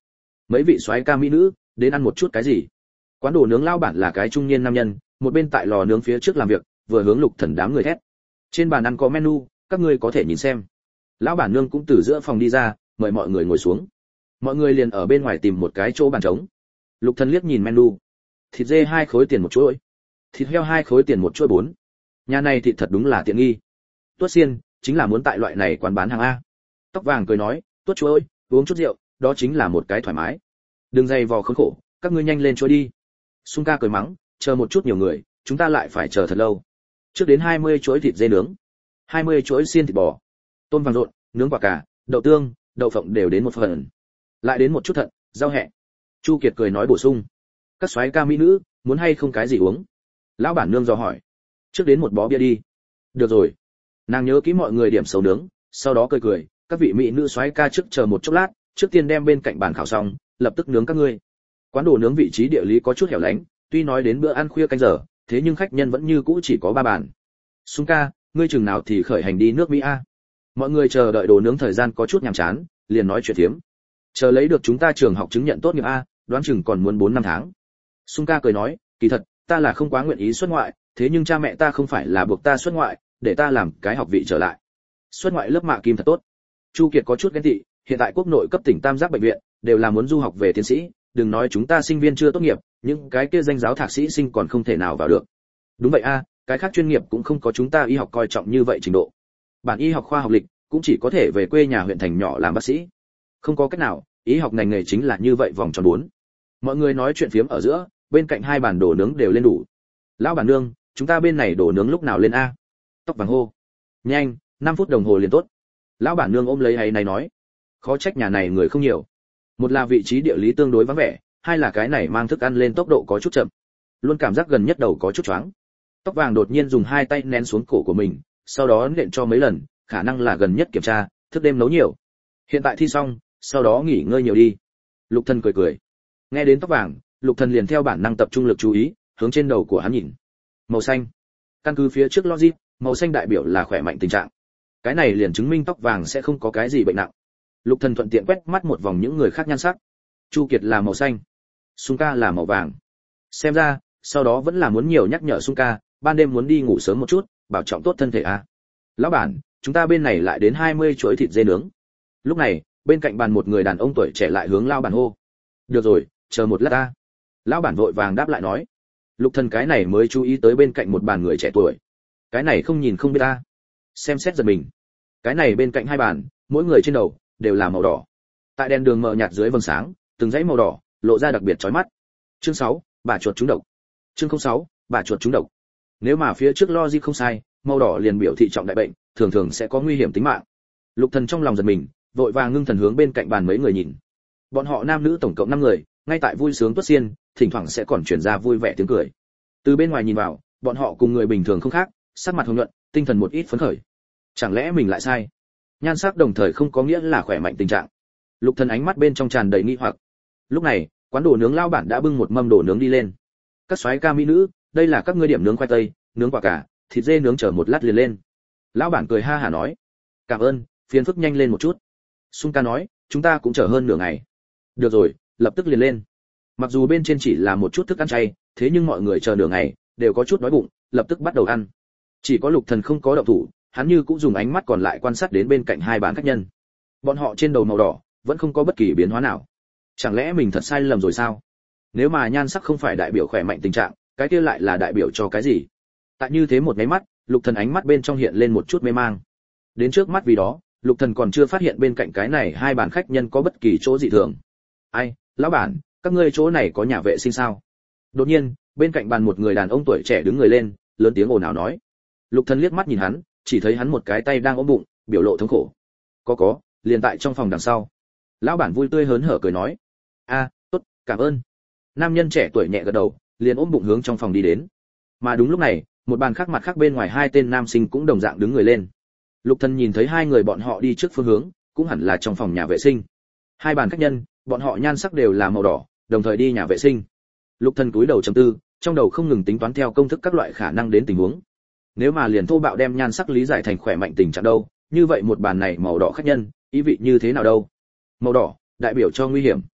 Mấy vị soái ca mỹ nữ, đến ăn một chút cái gì? Quán đồ nướng lao bản là cái trung niên nam nhân, một bên tại lò nướng phía trước làm việc, vừa hướng Lục Thần đám người thét. Trên bàn ăn có menu, các ngươi có thể nhìn xem. Lão bản nương cũng từ giữa phòng đi ra, mời mọi người ngồi xuống. Mọi người liền ở bên ngoài tìm một cái chỗ bàn trống. Lục Thần liếc nhìn menu. Thịt dê hai khối tiền một chuỗi, thịt heo hai khối tiền một chuỗi bốn. Nhà này thịt thật đúng là tiện nghi. Tuất Xiên chính là muốn tại loại này quán bán hàng a. Tóc vàng cười nói, Tuất chú ơi, uống chút rượu, đó chính là một cái thoải mái. Đừng dày vò khốn khổ, các ngươi nhanh lên trôi đi. Sung ca cười mắng, chờ một chút nhiều người, chúng ta lại phải chờ thật lâu. Trước đến hai mươi chuỗi thịt dê nướng, hai mươi chuỗi xiên thịt bò, tôm vàng rộn, nướng quả cà, đậu tương, đậu phộng đều đến một phần. Lại đến một chút thận, rau hẹ. Chu Kiệt cười nói bổ sung, các soái ca mỹ nữ, muốn hay không cái gì uống? Lão bản nương dò hỏi. Trước đến một bó bia đi. Được rồi. Nàng nhớ kỹ mọi người điểm xấu nướng, sau đó cười cười, các vị mỹ nữ soái ca trước chờ một chốc lát, trước tiên đem bên cạnh bàn khảo xong, lập tức nướng các ngươi. Quán đồ nướng vị trí địa lý có chút hẻo lánh, tuy nói đến bữa ăn khuya canh giờ, thế nhưng khách nhân vẫn như cũ chỉ có ba bàn. Sung ca, ngươi chừng nào thì khởi hành đi nước Mỹ a? Mọi người chờ đợi đồ nướng thời gian có chút nhàm chán, liền nói chuyện thiếm. Chờ lấy được chúng ta trường học chứng nhận tốt nghiệp a, đoán chừng còn muốn bốn năm tháng. Sung ca cười nói, kỳ thật, ta là không quá nguyện ý xuất ngoại, thế nhưng cha mẹ ta không phải là buộc ta xuất ngoại, để ta làm cái học vị trở lại. Xuất ngoại lớp mạ kim thật tốt. Chu Kiệt có chút ghen tị, hiện tại quốc nội cấp tỉnh tam giác bệnh viện đều là muốn du học về tiến sĩ, đừng nói chúng ta sinh viên chưa tốt nghiệp, những cái kia danh giáo thạc sĩ sinh còn không thể nào vào được. Đúng vậy a, cái khác chuyên nghiệp cũng không có chúng ta y học coi trọng như vậy trình độ. Bản y học khoa học lịch cũng chỉ có thể về quê nhà huyện thành nhỏ làm bác sĩ. Không có cách nào, y học ngành nghề chính là như vậy vòng tròn bốn. Mọi người nói chuyện phiếm ở giữa, bên cạnh hai bàn đồ nướng đều lên đủ. Lão bản nương, chúng ta bên này đồ nướng lúc nào lên a? Tóc vàng hô. Nhanh, năm phút đồng hồ liền tốt. Lão bản nương ôm lấy hay này nói. Khó trách nhà này người không nhiều. Một là vị trí địa lý tương đối vắng vẻ, hai là cái này mang thức ăn lên tốc độ có chút chậm. Luôn cảm giác gần nhất đầu có chút choáng. Tóc vàng đột nhiên dùng hai tay nén xuống cổ của mình, sau đó nện cho mấy lần, khả năng là gần nhất kiểm tra, thức đêm nấu nhiều. Hiện tại thi xong, sau đó nghỉ ngơi nhiều đi. Lục Thần cười cười. Nghe đến tóc vàng, Lục Thần liền theo bản năng tập trung lực chú ý, hướng trên đầu của hắn nhìn. Màu xanh. Căn cứ phía trước logic, màu xanh đại biểu là khỏe mạnh tình trạng. Cái này liền chứng minh tóc vàng sẽ không có cái gì bệnh nặng. Lục Thần thuận tiện quét mắt một vòng những người khác nhan sắc. Chu Kiệt là màu xanh, Sung ca là màu vàng. Xem ra, sau đó vẫn là muốn nhiều nhắc nhở Sung ca, ban đêm muốn đi ngủ sớm một chút, bảo trọng tốt thân thể a. À. Lão bản, chúng ta bên này lại đến hai mươi chuỗi thịt dê nướng. Lúc này, bên cạnh bàn một người đàn ông tuổi trẻ lại hướng lão bản hô. Được rồi, chờ một lát ta. Lão bản vội vàng đáp lại nói. Lục Thần cái này mới chú ý tới bên cạnh một bàn người trẻ tuổi. Cái này không nhìn không biết ta. Xem xét giật mình. Cái này bên cạnh hai bàn, mỗi người trên đầu đều là màu đỏ. Tại đèn đường mờ nhạt dưới vầng sáng, từng dãy màu đỏ lộ ra đặc biệt chói mắt. Chương sáu, bà chuột trúng độc. Chương không sáu, bà chuột trúng độc. Nếu mà phía trước logic không sai, màu đỏ liền biểu thị trọng đại bệnh, thường thường sẽ có nguy hiểm tính mạng. Lục Thần trong lòng giật mình, vội vàng ngưng thần hướng bên cạnh bàn mấy người nhìn. Bọn họ nam nữ tổng cộng năm người, ngay tại vui sướng tuất xiên, thỉnh thoảng sẽ còn truyền ra vui vẻ tiếng cười. Từ bên ngoài nhìn vào, bọn họ cùng người bình thường không khác, sắc mặt hồng nhuận, tinh thần một ít phấn khởi. Chẳng lẽ mình lại sai? Nhan sắc đồng thời không có nghĩa là khỏe mạnh tình trạng. Lục Thần ánh mắt bên trong tràn đầy nghi hoặc. Lúc này, quán đồ nướng lao bản đã bưng một mâm đồ nướng đi lên. Các soái ca mỹ nữ, đây là các ngươi điểm nướng khoai tây, nướng quả cà, thịt dê nướng chờ một lát liền lên. Lão bản cười ha hả nói. Cảm ơn, phiền phức nhanh lên một chút. Sung ca nói, chúng ta cũng chờ hơn nửa ngày. Được rồi, lập tức liền lên. Mặc dù bên trên chỉ là một chút thức ăn chay, thế nhưng mọi người chờ nửa ngày, đều có chút đói bụng, lập tức bắt đầu ăn. Chỉ có Lục Thần không có động thủ, hắn như cũng dùng ánh mắt còn lại quan sát đến bên cạnh hai bàn khách nhân. Bọn họ trên đầu màu đỏ, vẫn không có bất kỳ biến hóa nào. Chẳng lẽ mình thật sai lầm rồi sao? Nếu mà nhan sắc không phải đại biểu khỏe mạnh tình trạng, cái kia lại là đại biểu cho cái gì? Tại như thế một cái mắt, Lục Thần ánh mắt bên trong hiện lên một chút mê mang. Đến trước mắt vì đó, Lục Thần còn chưa phát hiện bên cạnh cái này hai bàn khách nhân có bất kỳ chỗ dị thường. Ai, lão bản, các ngươi chỗ này có nhà vệ sinh sao? Đột nhiên, bên cạnh bàn một người đàn ông tuổi trẻ đứng người lên, lớn tiếng ồn ào nói. Lục Thần liếc mắt nhìn hắn, chỉ thấy hắn một cái tay đang ôm bụng, biểu lộ thống khổ. Có có, liền tại trong phòng đằng sau. Lão bản vui tươi hớn hở cười nói. A, tốt, cảm ơn. Nam nhân trẻ tuổi nhẹ gật đầu, liền ôm bụng hướng trong phòng đi đến. Mà đúng lúc này, một bàn khác mặt khác bên ngoài hai tên nam sinh cũng đồng dạng đứng người lên. Lục Thần nhìn thấy hai người bọn họ đi trước phương hướng, cũng hẳn là trong phòng nhà vệ sinh. Hai bàn khách nhân, bọn họ nhan sắc đều là màu đỏ, đồng thời đi nhà vệ sinh. Lục Thần cúi đầu trầm tư, trong đầu không ngừng tính toán theo công thức các loại khả năng đến tình huống. Nếu mà liền thô bạo đem nhan sắc lý giải thành khỏe mạnh tình trạng đâu, như vậy một bàn này màu đỏ khách nhân, ý vị như thế nào đâu? Màu đỏ đại biểu cho nguy hiểm.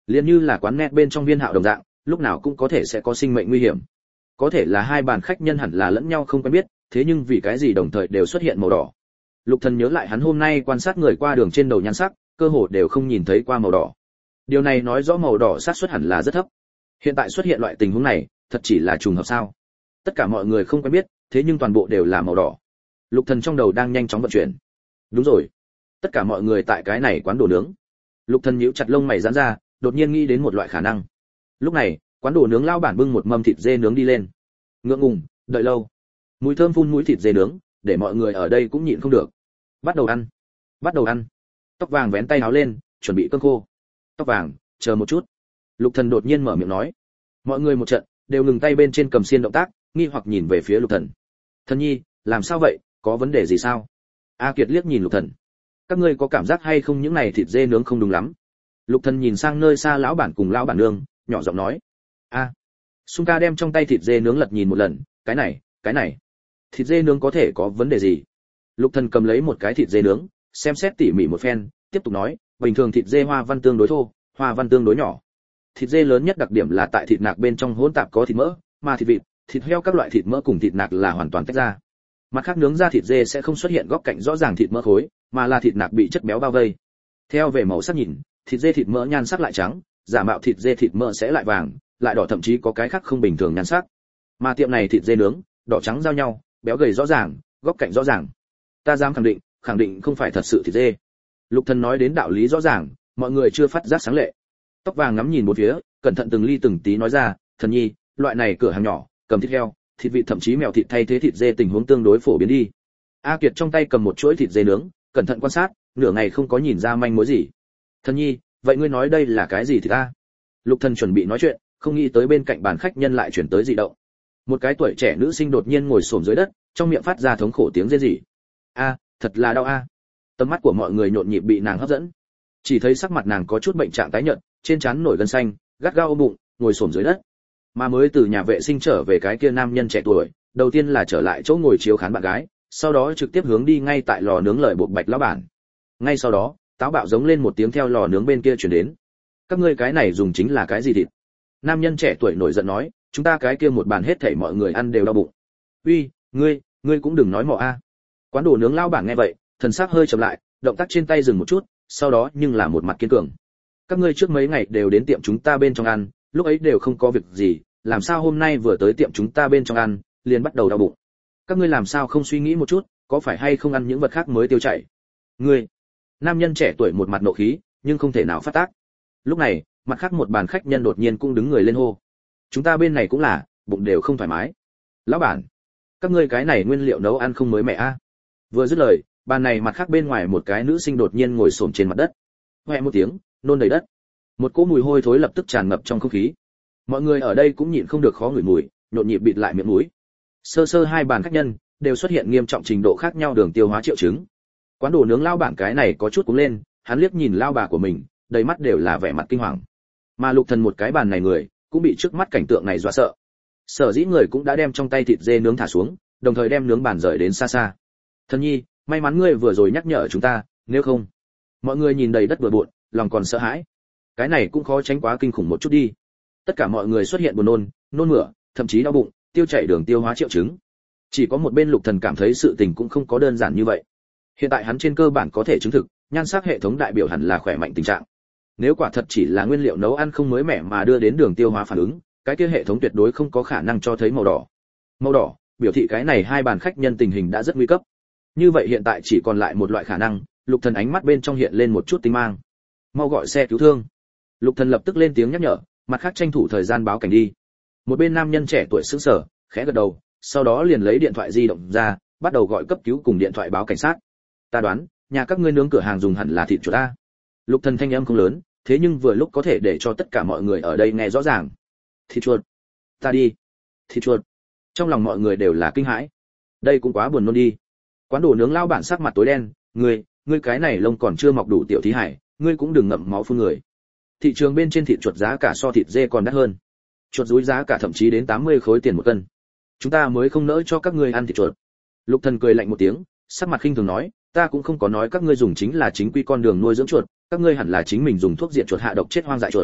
liền như là quán net bên trong Viên Hạo đồng dạng, lúc nào cũng có thể sẽ có sinh mệnh nguy hiểm. Có thể là hai bàn khách nhân hẳn là lẫn nhau không quen biết, thế nhưng vì cái gì đồng thời đều xuất hiện màu đỏ. Lục Thần nhớ lại hắn hôm nay quan sát người qua đường trên đầu nhan sắc, cơ hồ đều không nhìn thấy qua màu đỏ. Điều này nói rõ màu đỏ xác suất hẳn là rất thấp. Hiện tại xuất hiện loại tình huống này, thật chỉ là trùng hợp sao? Tất cả mọi người không quen biết, thế nhưng toàn bộ đều là màu đỏ. Lục Thần trong đầu đang nhanh chóng vận chuyển. Đúng rồi, tất cả mọi người tại cái này quán đồ nướng. Lục Thần nhíu chặt lông mày giãn ra, đột nhiên nghĩ đến một loại khả năng. Lúc này, quán đồ nướng lao bản bưng một mâm thịt dê nướng đi lên. Ngượng ngùng, đợi lâu. Mùi thơm phun mũi thịt dê nướng, để mọi người ở đây cũng nhịn không được. Bắt đầu ăn, bắt đầu ăn. Tóc vàng vén tay áo lên, chuẩn bị cơm khô. Tóc vàng, chờ một chút. Lục Thần đột nhiên mở miệng nói. Mọi người một trận đều ngừng tay bên trên cầm xiên động tác, nghi hoặc nhìn về phía Lục Thần. Thần nhi, làm sao vậy, có vấn đề gì sao? A Kiệt liếc nhìn Lục Thần. Các ngươi có cảm giác hay không những này thịt dê nướng không đúng lắm? Lục Thần nhìn sang nơi xa lão bản cùng lão bản nương, nhỏ giọng nói. A. Sung ca đem trong tay thịt dê nướng lật nhìn một lần, cái này, cái này, thịt dê nướng có thể có vấn đề gì? Lục Thần cầm lấy một cái thịt dê nướng, xem xét tỉ mỉ một phen, tiếp tục nói, bình thường thịt dê hoa văn tương đối thô, hoa văn tương đối nhỏ. Thịt dê lớn nhất đặc điểm là tại thịt nạc bên trong hỗn tạp có thịt mỡ, mà thịt vịt, thịt heo các loại thịt mỡ cùng thịt nạc là hoàn toàn tách ra. Mặt khác nướng ra thịt dê sẽ không xuất hiện góc cạnh rõ ràng thịt mỡ khối, mà là thịt nạc bị chất béo bao vây. Theo về màu sắc nhìn, thịt dê thịt mỡ nhan sắc lại trắng, giả mạo thịt dê thịt mỡ sẽ lại vàng, lại đỏ, thậm chí có cái khác không bình thường nhan sắc. Mà tiệm này thịt dê nướng, đỏ trắng giao nhau, béo gầy rõ ràng, góc cạnh rõ ràng. Ta dám khẳng định, khẳng định không phải thật sự thịt dê. Lục Thần nói đến đạo lý rõ ràng, mọi người chưa phát giác sáng lệ. Tóc vàng ngắm nhìn một phía, cẩn thận từng ly từng tí nói ra, Thần nhi, loại này cửa hàng nhỏ, cầm thịt heo, thịt vịt thậm chí mèo thịt thay thế thịt dê tình huống tương đối phổ biến đi. A Kiệt trong tay cầm một chuỗi thịt dê nướng, cẩn thận quan sát, nửa ngày không có nhìn ra manh mối gì. Thần nhi, vậy ngươi nói đây là cái gì thì ta? Lục Thần chuẩn bị nói chuyện, không nghĩ tới bên cạnh bàn khách nhân lại chuyển tới dị động. Một cái tuổi trẻ nữ sinh đột nhiên ngồi xổm dưới đất, trong miệng phát ra thống khổ tiếng rên rỉ. A, thật là đau a. Tầm mắt của mọi người nhộn nhịp bị nàng hấp dẫn. Chỉ thấy sắc mặt nàng có chút bệnh trạng tái nhợt, trên trán nổi gân xanh, gắt gao ôm bụng, ngồi xổm dưới đất. Mà mới từ nhà vệ sinh trở về cái kia nam nhân trẻ tuổi, đầu tiên là trở lại chỗ ngồi chiếu khán bạn gái, sau đó trực tiếp hướng đi ngay tại lò nướng lợi bột bạch lão bản. Ngay sau đó, táo bạo giống lên một tiếng theo lò nướng bên kia truyền đến. Các ngươi cái này dùng chính là cái gì thịt? Nam nhân trẻ tuổi nổi giận nói, chúng ta cái kia một bàn hết thảy mọi người ăn đều đau bụng. Uy, ngươi, ngươi cũng đừng nói mọ a. Quán đồ nướng lão bản nghe vậy, thần sắc hơi chậm lại, động tác trên tay dừng một chút, sau đó nhưng là một mặt kiên cường. Các ngươi trước mấy ngày đều đến tiệm chúng ta bên trong ăn, lúc ấy đều không có việc gì, làm sao hôm nay vừa tới tiệm chúng ta bên trong ăn, liền bắt đầu đau bụng? Các ngươi làm sao không suy nghĩ một chút, có phải hay không ăn những vật khác mới tiêu chảy? Ngươi. Nam nhân trẻ tuổi một mặt nộ khí, nhưng không thể nào phát tác. Lúc này, mặt khác một bàn khách nhân đột nhiên cũng đứng người lên hô. Chúng ta bên này cũng là, bụng đều không thoải mái. Lão bản, các ngươi cái này nguyên liệu nấu ăn không mới mẻ a. Vừa dứt lời, bàn này mặt khác bên ngoài một cái nữ sinh đột nhiên ngồi xổm trên mặt đất. Hoẹ một tiếng, nôn đầy đất. Một cỗ mùi hôi thối lập tức tràn ngập trong không khí. Mọi người ở đây cũng nhịn không được khó ngửi mùi, nhộn nhịp bịt lại miệng mũi. Sơ sơ hai bàn khách nhân đều xuất hiện nghiêm trọng trình độ khác nhau đường tiêu hóa triệu chứng. Quán đồ nướng lao bản cái này có chút cúng lên, hắn liếc nhìn lao bà của mình, đầy mắt đều là vẻ mặt kinh hoàng. Mà Lục Thần một cái bàn này người, cũng bị trước mắt cảnh tượng này dọa sợ. Sở dĩ người cũng đã đem trong tay thịt dê nướng thả xuống, đồng thời đem nướng bàn rời đến xa xa. Thần nhi, may mắn ngươi vừa rồi nhắc nhở chúng ta, nếu không, mọi người nhìn đầy đất bừa bộn, lòng còn sợ hãi. Cái này cũng khó tránh quá kinh khủng một chút đi. Tất cả mọi người xuất hiện buồn nôn, nôn mửa, thậm chí đau bụng, tiêu chảy đường tiêu hóa triệu chứng. Chỉ có một bên Lục Thần cảm thấy sự tình cũng không có đơn giản như vậy. Hiện tại hắn trên cơ bản có thể chứng thực, nhan sắc hệ thống đại biểu hẳn là khỏe mạnh tình trạng. Nếu quả thật chỉ là nguyên liệu nấu ăn không mới mẻ mà đưa đến đường tiêu hóa phản ứng, cái kia hệ thống tuyệt đối không có khả năng cho thấy màu đỏ. Màu đỏ biểu thị cái này hai bàn khách nhân tình hình đã rất nguy cấp. Như vậy hiện tại chỉ còn lại một loại khả năng, Lục Thần ánh mắt bên trong hiện lên một chút tinh mang. Mau gọi xe cứu thương. Lục Thần lập tức lên tiếng nhắc nhở, mặt khác tranh thủ thời gian báo cảnh đi. Một bên nam nhân trẻ tuổi sững sờ, khẽ gật đầu, sau đó liền lấy điện thoại di động ra, bắt đầu gọi cấp cứu cùng điện thoại báo cảnh sát. Ta đoán, nhà các ngươi nướng cửa hàng dùng hẳn là thịt chuột a. Lục Thần thanh âm không lớn, thế nhưng vừa lúc có thể để cho tất cả mọi người ở đây nghe rõ ràng. Thịt chuột? Ta đi. Thịt chuột? Trong lòng mọi người đều là kinh hãi. Đây cũng quá buồn nôn đi. Quán đồ nướng lao bản sắc mặt tối đen, ngươi, ngươi cái này lông còn chưa mọc đủ tiểu thí hải, ngươi cũng đừng ngậm máu phun người. Thị trường bên trên thịt chuột giá cả so thịt dê còn đắt hơn. Chuột rúi giá cả thậm chí đến tám mươi khối tiền một cân. Chúng ta mới không nỡ cho các ngươi ăn thịt chuột. Lục Thần cười lạnh một tiếng, sắc mặt khinh thường nói, ta cũng không có nói các ngươi dùng chính là chính quy con đường nuôi dưỡng chuột, các ngươi hẳn là chính mình dùng thuốc diệt chuột hạ độc chết hoang dại chuột.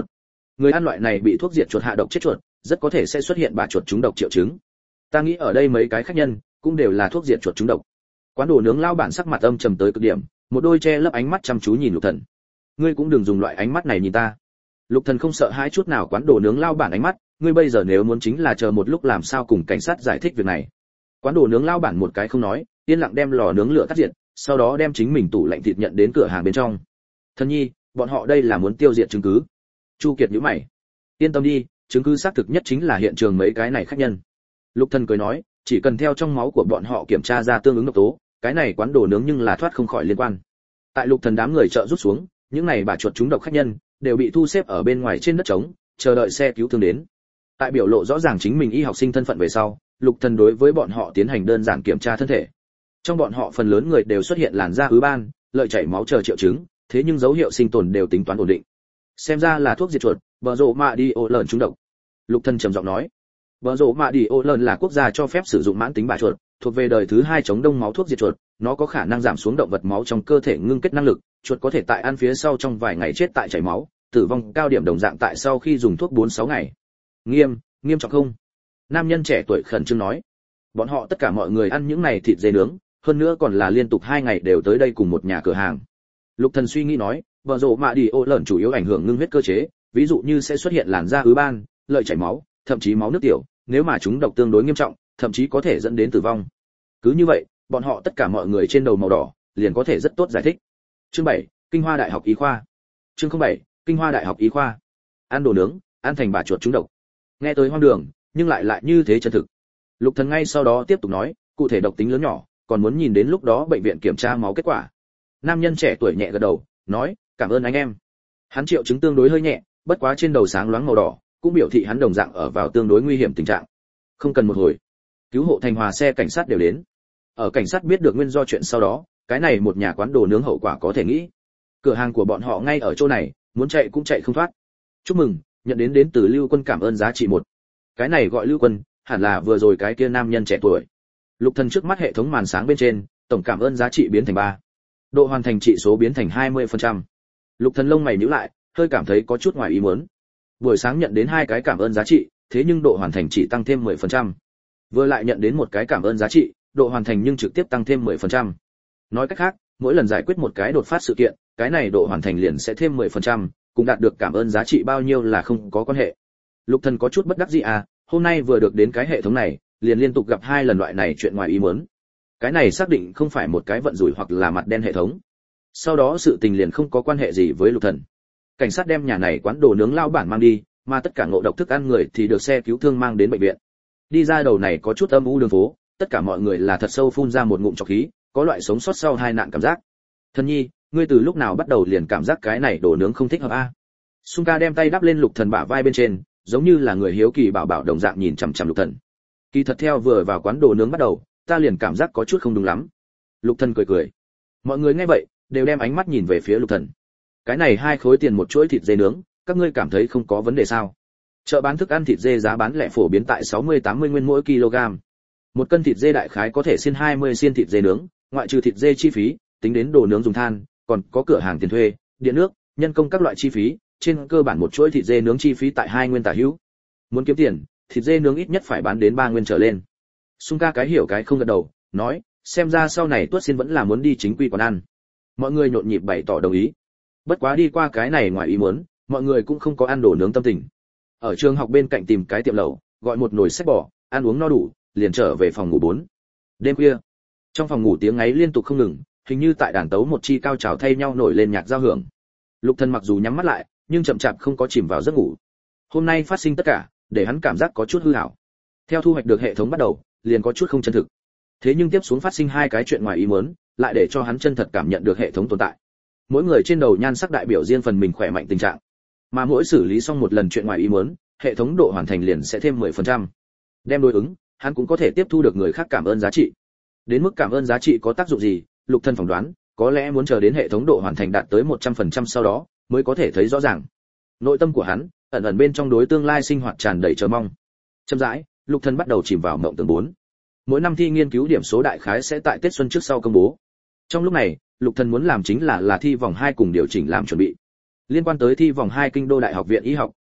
Người ăn loại này bị thuốc diệt chuột hạ độc chết chuột, rất có thể sẽ xuất hiện bà chuột trúng độc triệu chứng. Ta nghĩ ở đây mấy cái khách nhân cũng đều là thuốc diệt chuột trúng độc. Quán đồ nướng lao bản sắc mặt âm trầm tới cực điểm, một đôi che lấp ánh mắt chăm chú nhìn Lục Thần. Ngươi cũng đừng dùng loại ánh mắt này nhìn ta. Lục Thần không sợ hãi chút nào quán đồ nướng lao bản ánh mắt, ngươi bây giờ nếu muốn chính là chờ một lúc làm sao cùng cảnh sát giải thích việc này. Quán đồ nướng lao bản một cái không nói, yên lặng đem lò nướng lửa tắt diệt, sau đó đem chính mình tủ lạnh thịt nhận đến cửa hàng bên trong. Thần nhi, bọn họ đây là muốn tiêu diệt chứng cứ. Chu Kiệt nhíu mày. Yên tâm đi, chứng cứ xác thực nhất chính là hiện trường mấy cái này khách nhân. Lục Thần cười nói, chỉ cần theo trong máu của bọn họ kiểm tra ra tương ứng độc tố, cái này quán đồ nướng nhưng là thoát không khỏi liên quan. Tại Lục Thần đám người trợ rút xuống, những này bà chuột trúng độc khách nhân đều bị thu xếp ở bên ngoài trên đất trống, chờ đợi xe cứu thương đến. Tại biểu lộ rõ ràng chính mình y học sinh thân phận về sau, Lục Thần đối với bọn họ tiến hành đơn giản kiểm tra thân thể. Trong bọn họ phần lớn người đều xuất hiện làn da ứ ban, lợi chảy máu chờ triệu chứng, thế nhưng dấu hiệu sinh tồn đều tính toán ổn định. Xem ra là thuốc diệt chuột, bờ rộ mạ đi ô lợn trúng độc. Lục Thần trầm giọng nói. Bờ rộ mạ đi ô lợn là quốc gia cho phép sử dụng mãn tính bà chuột, thuộc về đời thứ hai chống đông máu thuốc diệt chuột, nó có khả năng giảm xuống động vật máu trong cơ thể ngưng kết năng lực, chuột có thể tại ăn phía sau trong vài ngày chết tại chảy máu, tử vong cao điểm đồng dạng tại sau khi dùng thuốc bốn sáu ngày. Nghiêm, nghiêm trọng không? Nam nhân trẻ tuổi khẩn trương nói. Bọn họ tất cả mọi người ăn những này thịt dê nướng, hơn nữa còn là liên tục hai ngày đều tới đây cùng một nhà cửa hàng. Lục Thần suy nghĩ nói, bờ rộ mạ đi ô lợn chủ yếu ảnh hưởng ngưng huyết cơ chế, ví dụ như sẽ xuất hiện làn da ứ ban, lợi chảy máu, thậm chí máu nước tiểu, nếu mà chúng độc tương đối nghiêm trọng, thậm chí có thể dẫn đến tử vong. Cứ như vậy, bọn họ tất cả mọi người trên đầu màu đỏ, liền có thể rất tốt giải thích. Chương bảy, Kinh Hoa Đại học Y khoa. Chương không bảy, Kinh Hoa Đại học Y khoa. Ăn đồ nướng, ăn thành bà chuột trúng độc. Nghe tới hoang đường, nhưng lại lại như thế chân thực. Lục Thần ngay sau đó tiếp tục nói, cụ thể độc tính lớn nhỏ, còn muốn nhìn đến lúc đó bệnh viện kiểm tra máu kết quả. Nam nhân trẻ tuổi nhẹ gật đầu, nói, cảm ơn anh em. Hắn triệu chứng tương đối hơi nhẹ, bất quá trên đầu sáng loáng màu đỏ, cũng biểu thị hắn đồng dạng ở vào tương đối nguy hiểm tình trạng. Không cần một hồi, cứu hộ thành hòa xe cảnh sát đều đến. Ở cảnh sát biết được nguyên do chuyện sau đó, cái này một nhà quán đồ nướng hậu quả có thể nghĩ. Cửa hàng của bọn họ ngay ở chỗ này, muốn chạy cũng chạy không thoát. Chúc mừng, nhận đến đến từ Lưu Quân cảm ơn giá trị một. Cái này gọi Lưu Quân, hẳn là vừa rồi cái kia nam nhân trẻ tuổi. Lục Thần trước mắt hệ thống màn sáng bên trên, tổng cảm ơn giá trị biến thành ba. Độ hoàn thành trị số biến thành hai mươi phần trăm. Lục Thần lông mày nhíu lại, hơi cảm thấy có chút ngoài ý muốn. Buổi sáng nhận đến hai cái cảm ơn giá trị, thế nhưng độ hoàn thành chỉ tăng thêm mười phần trăm. Vừa lại nhận đến một cái cảm ơn giá trị, độ hoàn thành nhưng trực tiếp tăng thêm mười phần trăm. Nói cách khác, mỗi lần giải quyết một cái đột phát sự kiện, cái này độ hoàn thành liền sẽ thêm mười phần trăm, cùng đạt được cảm ơn giá trị bao nhiêu là không có quan hệ. Lục Thần có chút bất đắc dĩ à, hôm nay vừa được đến cái hệ thống này, liền liên tục gặp hai lần loại này chuyện ngoài ý muốn. Cái này xác định không phải một cái vận rủi hoặc là mặt đen hệ thống. Sau đó sự tình liền không có quan hệ gì với Lục Thần. Cảnh sát đem nhà này quán đồ nướng lao bản mang đi, mà tất cả ngộ độc thức ăn người thì được xe cứu thương mang đến bệnh viện. Đi ra đầu này có chút âm u đường phố, tất cả mọi người là thật sâu phun ra một ngụm trọc khí, có loại sống sót sau hai nạn cảm giác. Thần nhi, ngươi từ lúc nào bắt đầu liền cảm giác cái này đồ nướng không thích hợp a? À? Sung ca đem tay đắp lên Lục Thần bả vai bên trên, giống như là người hiếu kỳ bảo bảo đồng dạng nhìn chằm chằm Lục Thần. Kỳ thật theo vừa vào quán đồ nướng bắt đầu, ta liền cảm giác có chút không đúng lắm. Lục Thần cười cười. Mọi người nghe vậy, đều đem ánh mắt nhìn về phía Lục Thần. Cái này hai khối tiền một chuỗi thịt dê nướng, các ngươi cảm thấy không có vấn đề sao? Chợ bán thức ăn thịt dê giá bán lẻ phổ biến tại sáu mươi tám mươi nguyên mỗi kg. Một cân thịt dê đại khái có thể xiên hai mươi xiên thịt dê nướng, ngoại trừ thịt dê chi phí, tính đến đồ nướng dùng than, còn có cửa hàng tiền thuê, điện nước, nhân công các loại chi phí, trên cơ bản một chuỗi thịt dê nướng chi phí tại hai nguyên tả hữu. Muốn kiếm tiền, thịt dê nướng ít nhất phải bán đến ba nguyên trở lên. Sung ca cái hiểu cái không gật đầu, nói, xem ra sau này Tuất Xin vẫn là muốn đi chính quy quán ăn. Mọi người nhộn nhịp bày tỏ đồng ý. Bất quá đi qua cái này ngoài ý muốn, mọi người cũng không có ăn đồ nướng tâm tình. Ở trường học bên cạnh tìm cái tiệm lẩu, gọi một nồi xếp bò, ăn uống no đủ, liền trở về phòng ngủ bốn. Đêm khuya, trong phòng ngủ tiếng ngáy liên tục không ngừng, hình như tại đàn tấu một chi cao trào thay nhau nổi lên nhạc giao hưởng. Lục Thần mặc dù nhắm mắt lại, nhưng chậm chạp không có chìm vào giấc ngủ. Hôm nay phát sinh tất cả, để hắn cảm giác có chút hư ảo. Theo thu hoạch được hệ thống bắt đầu, liền có chút không chân thực. Thế nhưng tiếp xuống phát sinh hai cái chuyện ngoài ý muốn, lại để cho hắn chân thật cảm nhận được hệ thống tồn tại. Mỗi người trên đầu nhan sắc đại biểu riêng phần mình khỏe mạnh tình trạng, mà mỗi xử lý xong một lần chuyện ngoài ý muốn, hệ thống độ hoàn thành liền sẽ thêm mười phần trăm. Đem đối ứng, hắn cũng có thể tiếp thu được người khác cảm ơn giá trị. Đến mức cảm ơn giá trị có tác dụng gì, Lục Thần phỏng đoán, có lẽ muốn chờ đến hệ thống độ hoàn thành đạt tới một trăm phần trăm sau đó, mới có thể thấy rõ ràng. Nội tâm của hắn, ẩn ẩn bên trong đối tương lai sinh hoạt tràn đầy chờ mong. Chậm rãi, Lục Thần bắt đầu chìm vào mộng tưởng bốn. Mỗi năm thi nghiên cứu điểm số đại khái sẽ tại Tết xuân trước sau công bố. Trong lúc này, Lục Thần muốn làm chính là là thi vòng hai cùng điều chỉnh làm chuẩn bị. Liên quan tới thi vòng hai kinh đô đại học viện y học,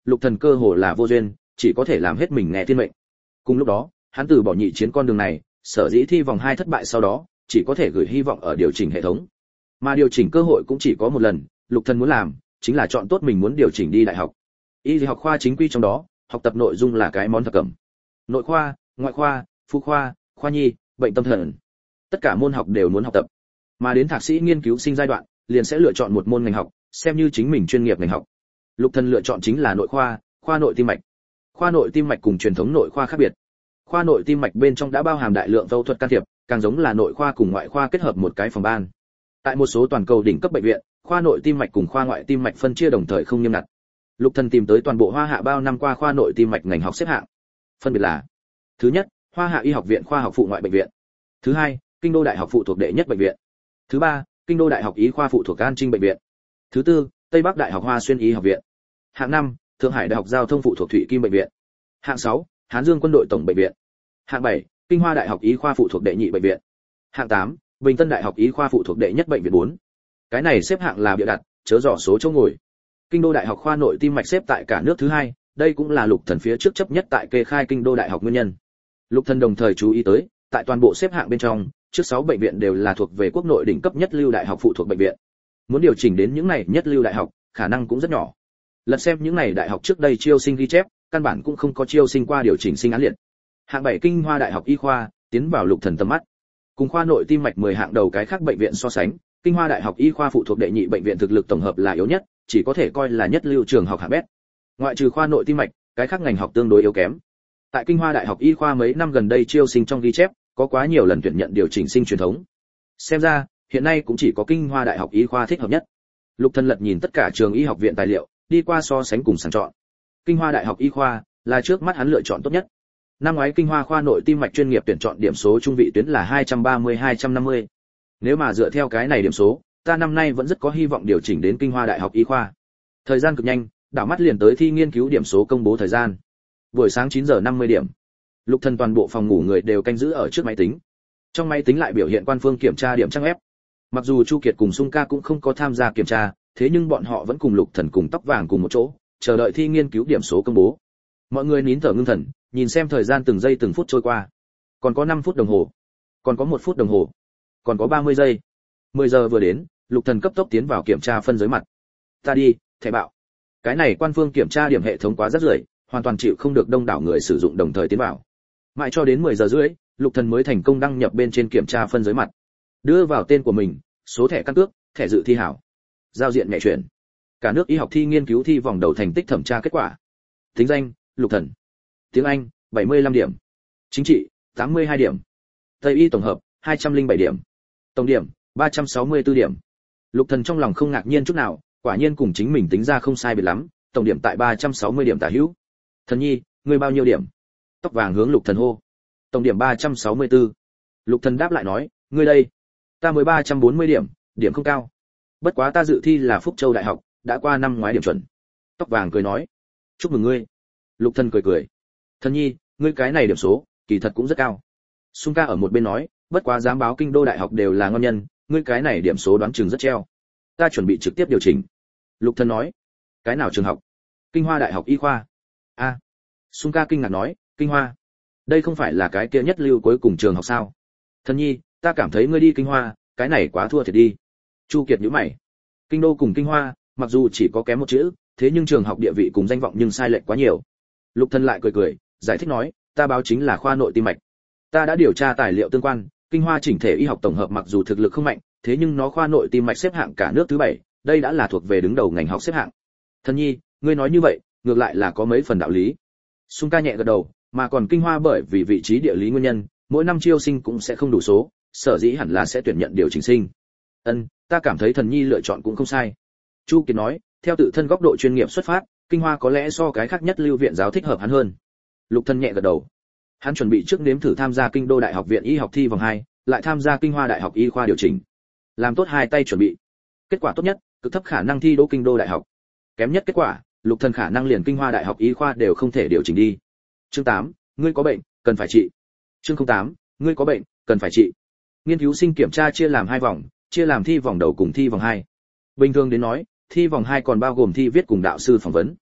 Lục Thần cơ hồ là vô duyên, chỉ có thể làm hết mình nghe thiên mệnh. Cùng lúc đó, hắn từ bỏ nhị chiến con đường này, sở dĩ thi vòng hai thất bại sau đó, chỉ có thể gửi hy vọng ở điều chỉnh hệ thống. Mà điều chỉnh cơ hội cũng chỉ có một lần, Lục Thần muốn làm chính là chọn tốt mình muốn điều chỉnh đi đại học. Y học khoa chính quy trong đó, học tập nội dung là cái món thập cẩm. Nội khoa, ngoại khoa, phụ khoa, khoa nhi, bệnh tâm thần. Tất cả môn học đều muốn học tập. Mà đến thạc sĩ nghiên cứu sinh giai đoạn, liền sẽ lựa chọn một môn ngành học, xem như chính mình chuyên nghiệp ngành học. Lục Thần lựa chọn chính là nội khoa, khoa nội tim mạch. Khoa nội tim mạch cùng truyền thống nội khoa khác biệt. Khoa nội tim mạch bên trong đã bao hàm đại lượng phẫu thuật can thiệp, càng giống là nội khoa cùng ngoại khoa kết hợp một cái phòng ban. Tại một số toàn cầu đỉnh cấp bệnh viện, khoa nội tim mạch cùng khoa ngoại tim mạch phân chia đồng thời không nghiêm ngặt. Lục Thần tìm tới toàn bộ Hoa Hạ bao năm qua khoa nội tim mạch ngành học xếp hạng. Phân biệt là: thứ nhất, Hoa Hạ Y học viện khoa học phụ ngoại bệnh viện; thứ hai, Kinh đô đại học phụ thuộc đệ nhất bệnh viện; thứ ba, Kinh đô đại học y khoa phụ thuộc An Trinh bệnh viện; thứ tư, Tây Bắc đại học Hoa Xuyên y học viện; hạng năm, Thượng Hải đại học giao thông phụ thuộc Thụy Kim bệnh viện; hạng sáu, Hán Dương quân đội tổng bệnh viện; hạng bảy, Kinh Hoa đại học y khoa phụ thuộc đệ nhị bệnh viện; hạng tám, Bình Tân đại học y khoa phụ thuộc đệ nhất bệnh viện bốn. Cái này xếp hạng là bịa đặt, chớ dò số chỗ ngồi. Kinh đô đại học khoa nội tim mạch xếp tại cả nước thứ hai, đây cũng là Lục Thần phía trước chấp nhất tại kê khai Kinh đô đại học nguyên nhân. Lục Thần đồng thời chú ý tới, tại toàn bộ xếp hạng bên trong, trước sáu bệnh viện đều là thuộc về quốc nội đỉnh cấp nhất lưu đại học phụ thuộc bệnh viện. Muốn điều chỉnh đến những này nhất lưu đại học, khả năng cũng rất nhỏ. Lật xem những này đại học trước đây chiêu sinh ghi chép, căn bản cũng không có chiêu sinh qua điều chỉnh sinh án liệt. Hạng bảy Kinh Hoa đại học y khoa tiến vào Lục Thần tầm mắt. Cùng khoa nội tim mạch mười hạng đầu cái khác bệnh viện so sánh, Kinh Hoa đại học y khoa phụ thuộc đệ nhị bệnh viện thực lực tổng hợp là yếu nhất, chỉ có thể coi là nhất lưu trường học hạng bét. Ngoại trừ khoa nội tim mạch, cái khác ngành học tương đối yếu kém. Tại Kinh Hoa đại học y khoa mấy năm gần đây chiêu sinh trong ghi chép, có quá nhiều lần tuyển nhận điều chỉnh sinh truyền thống. Xem ra, hiện nay cũng chỉ có Kinh Hoa đại học y khoa thích hợp nhất. Lục Thần lật nhìn tất cả trường y học viện tài liệu, đi qua so sánh cùng sàng chọn. Kinh Hoa đại học y khoa là trước mắt hắn lựa chọn tốt nhất. Năm ngoái Kinh Hoa khoa nội tim mạch chuyên nghiệp tuyển chọn điểm số trung vị tuyến là hai trăm ba mươi hai trăm năm mươi. Nếu mà dựa theo cái này điểm số, ta năm nay vẫn rất có hy vọng điều chỉnh đến Kinh Hoa đại học y khoa. Thời gian cực nhanh, đảo mắt liền tới thi nghiên cứu điểm số công bố thời gian. Buổi sáng chín giờ năm mươi điểm. Lục Thần toàn bộ phòng ngủ người đều canh giữ ở trước máy tính. Trong máy tính lại biểu hiện quan phương kiểm tra điểm trang ép. Mặc dù Chu Kiệt cùng Sung Ca cũng không có tham gia kiểm tra, thế nhưng bọn họ vẫn cùng Lục Thần cùng tóc vàng cùng một chỗ, chờ đợi thi nghiên cứu điểm số công bố. Mọi người nín thở ngưng thần, nhìn xem thời gian từng giây từng phút trôi qua. Còn có năm phút đồng hồ, còn có một phút đồng hồ, còn có ba mươi giây. mười giờ vừa đến, Lục Thần cấp tốc tiến vào kiểm tra phân giới mặt. Ta đi, thẻ bạo. Cái này quan phương kiểm tra điểm hệ thống quá rất rưởi, hoàn toàn chịu không được đông đảo người sử dụng đồng thời tiến vào. Mãi cho đến mười giờ rưỡi, Lục Thần mới thành công đăng nhập bên trên kiểm tra phân giới mặt. Đưa vào tên của mình, số thẻ căn cước, thẻ dự thi hảo. Giao diện nhẹ chuyển. Cả nước y học thi nghiên cứu thi vòng đầu thành tích thẩm tra kết quả. Tính danh: Lục Thần. Tiếng Anh: bảy mươi lăm điểm. Chính trị: tám mươi hai điểm. Tây y tổng hợp: hai trăm lẻ bảy điểm. Tổng điểm: ba trăm sáu mươi tư điểm. Lục Thần trong lòng không ngạc nhiên chút nào, quả nhiên cùng chính mình tính ra không sai biệt lắm, tổng điểm tại ba trăm sáu mươi điểm tả hữu. Thần nhi, ngươi bao nhiêu điểm? Tóc vàng hướng Lục Thần hô. Tổng điểm ba trăm sáu mươi tư. Lục Thần đáp lại nói, ngươi đây? Ta mới ba trăm bốn mươi điểm, điểm không cao. Bất quá ta dự thi là Phúc Châu đại học, đã qua năm ngoái điểm chuẩn. Tóc vàng cười nói, chúc mừng ngươi. Lục Thần cười cười. Thần nhi, ngươi cái này điểm số, kỳ thật cũng rất cao. Sung Ca ở một bên nói, bất quá giám báo Kinh đô đại học đều là ngon nhân, ngươi cái này điểm số đoán chừng rất treo. Ta chuẩn bị trực tiếp điều chỉnh. Lục Thần nói, cái nào trường học? Kinh Hoa đại học y khoa. A. À. Sung Ca kinh ngạc nói, Kinh Hoa? Đây không phải là cái kia nhất lưu cuối cùng trường học sao? Thần nhi, ta cảm thấy ngươi đi Kinh Hoa, cái này quá thua thiệt đi. Chu Kiệt nhíu mày. Kinh đô cùng Kinh Hoa, mặc dù chỉ có kém một chữ, thế nhưng trường học địa vị cùng danh vọng nhưng sai lệch quá nhiều. Lục Thần lại cười cười, giải thích nói, ta báo chính là khoa nội tim mạch. Ta đã điều tra tài liệu tương quan, Kinh Hoa chỉnh thể y học tổng hợp mặc dù thực lực không mạnh, thế nhưng nó khoa nội tim mạch xếp hạng cả nước thứ bảy, đây đã là thuộc về đứng đầu ngành học xếp hạng. Thần nhi, ngươi nói như vậy, ngược lại là có mấy phần đạo lý. Sung Ca nhẹ gật đầu, mà còn Kinh Hoa bởi vì vị trí địa lý nguyên nhân, mỗi năm chiêu sinh cũng sẽ không đủ số, sở dĩ hẳn là sẽ tuyển nhận điều chỉnh sinh. Ân, ta cảm thấy thần nhi lựa chọn cũng không sai. Chu Kiệt nói, theo tự thân góc độ chuyên nghiệp xuất phát, Kinh Hoa có lẽ so cái khác nhất lưu viện giáo thích hợp hắn hơn. Lục Thần nhẹ gật đầu. Hắn chuẩn bị trước nếm thử tham gia Kinh đô đại học viện y học thi vòng hai, lại tham gia Kinh Hoa đại học y khoa điều chỉnh. Làm tốt hai tay chuẩn bị. Kết quả tốt nhất, cực thấp khả năng thi đỗ Kinh đô đại học. Kém nhất kết quả, Lục Thần khả năng liền Kinh Hoa đại học y khoa đều không thể điều chỉnh đi. Chương tám, ngươi có bệnh, cần phải trị. Chương không tám, ngươi có bệnh, cần phải trị. Nghiên cứu sinh kiểm tra chia làm hai vòng, chia làm thi vòng đầu cùng thi vòng hai. Bình thường đến nói, thi vòng hai còn bao gồm thi viết cùng đạo sư phỏng vấn.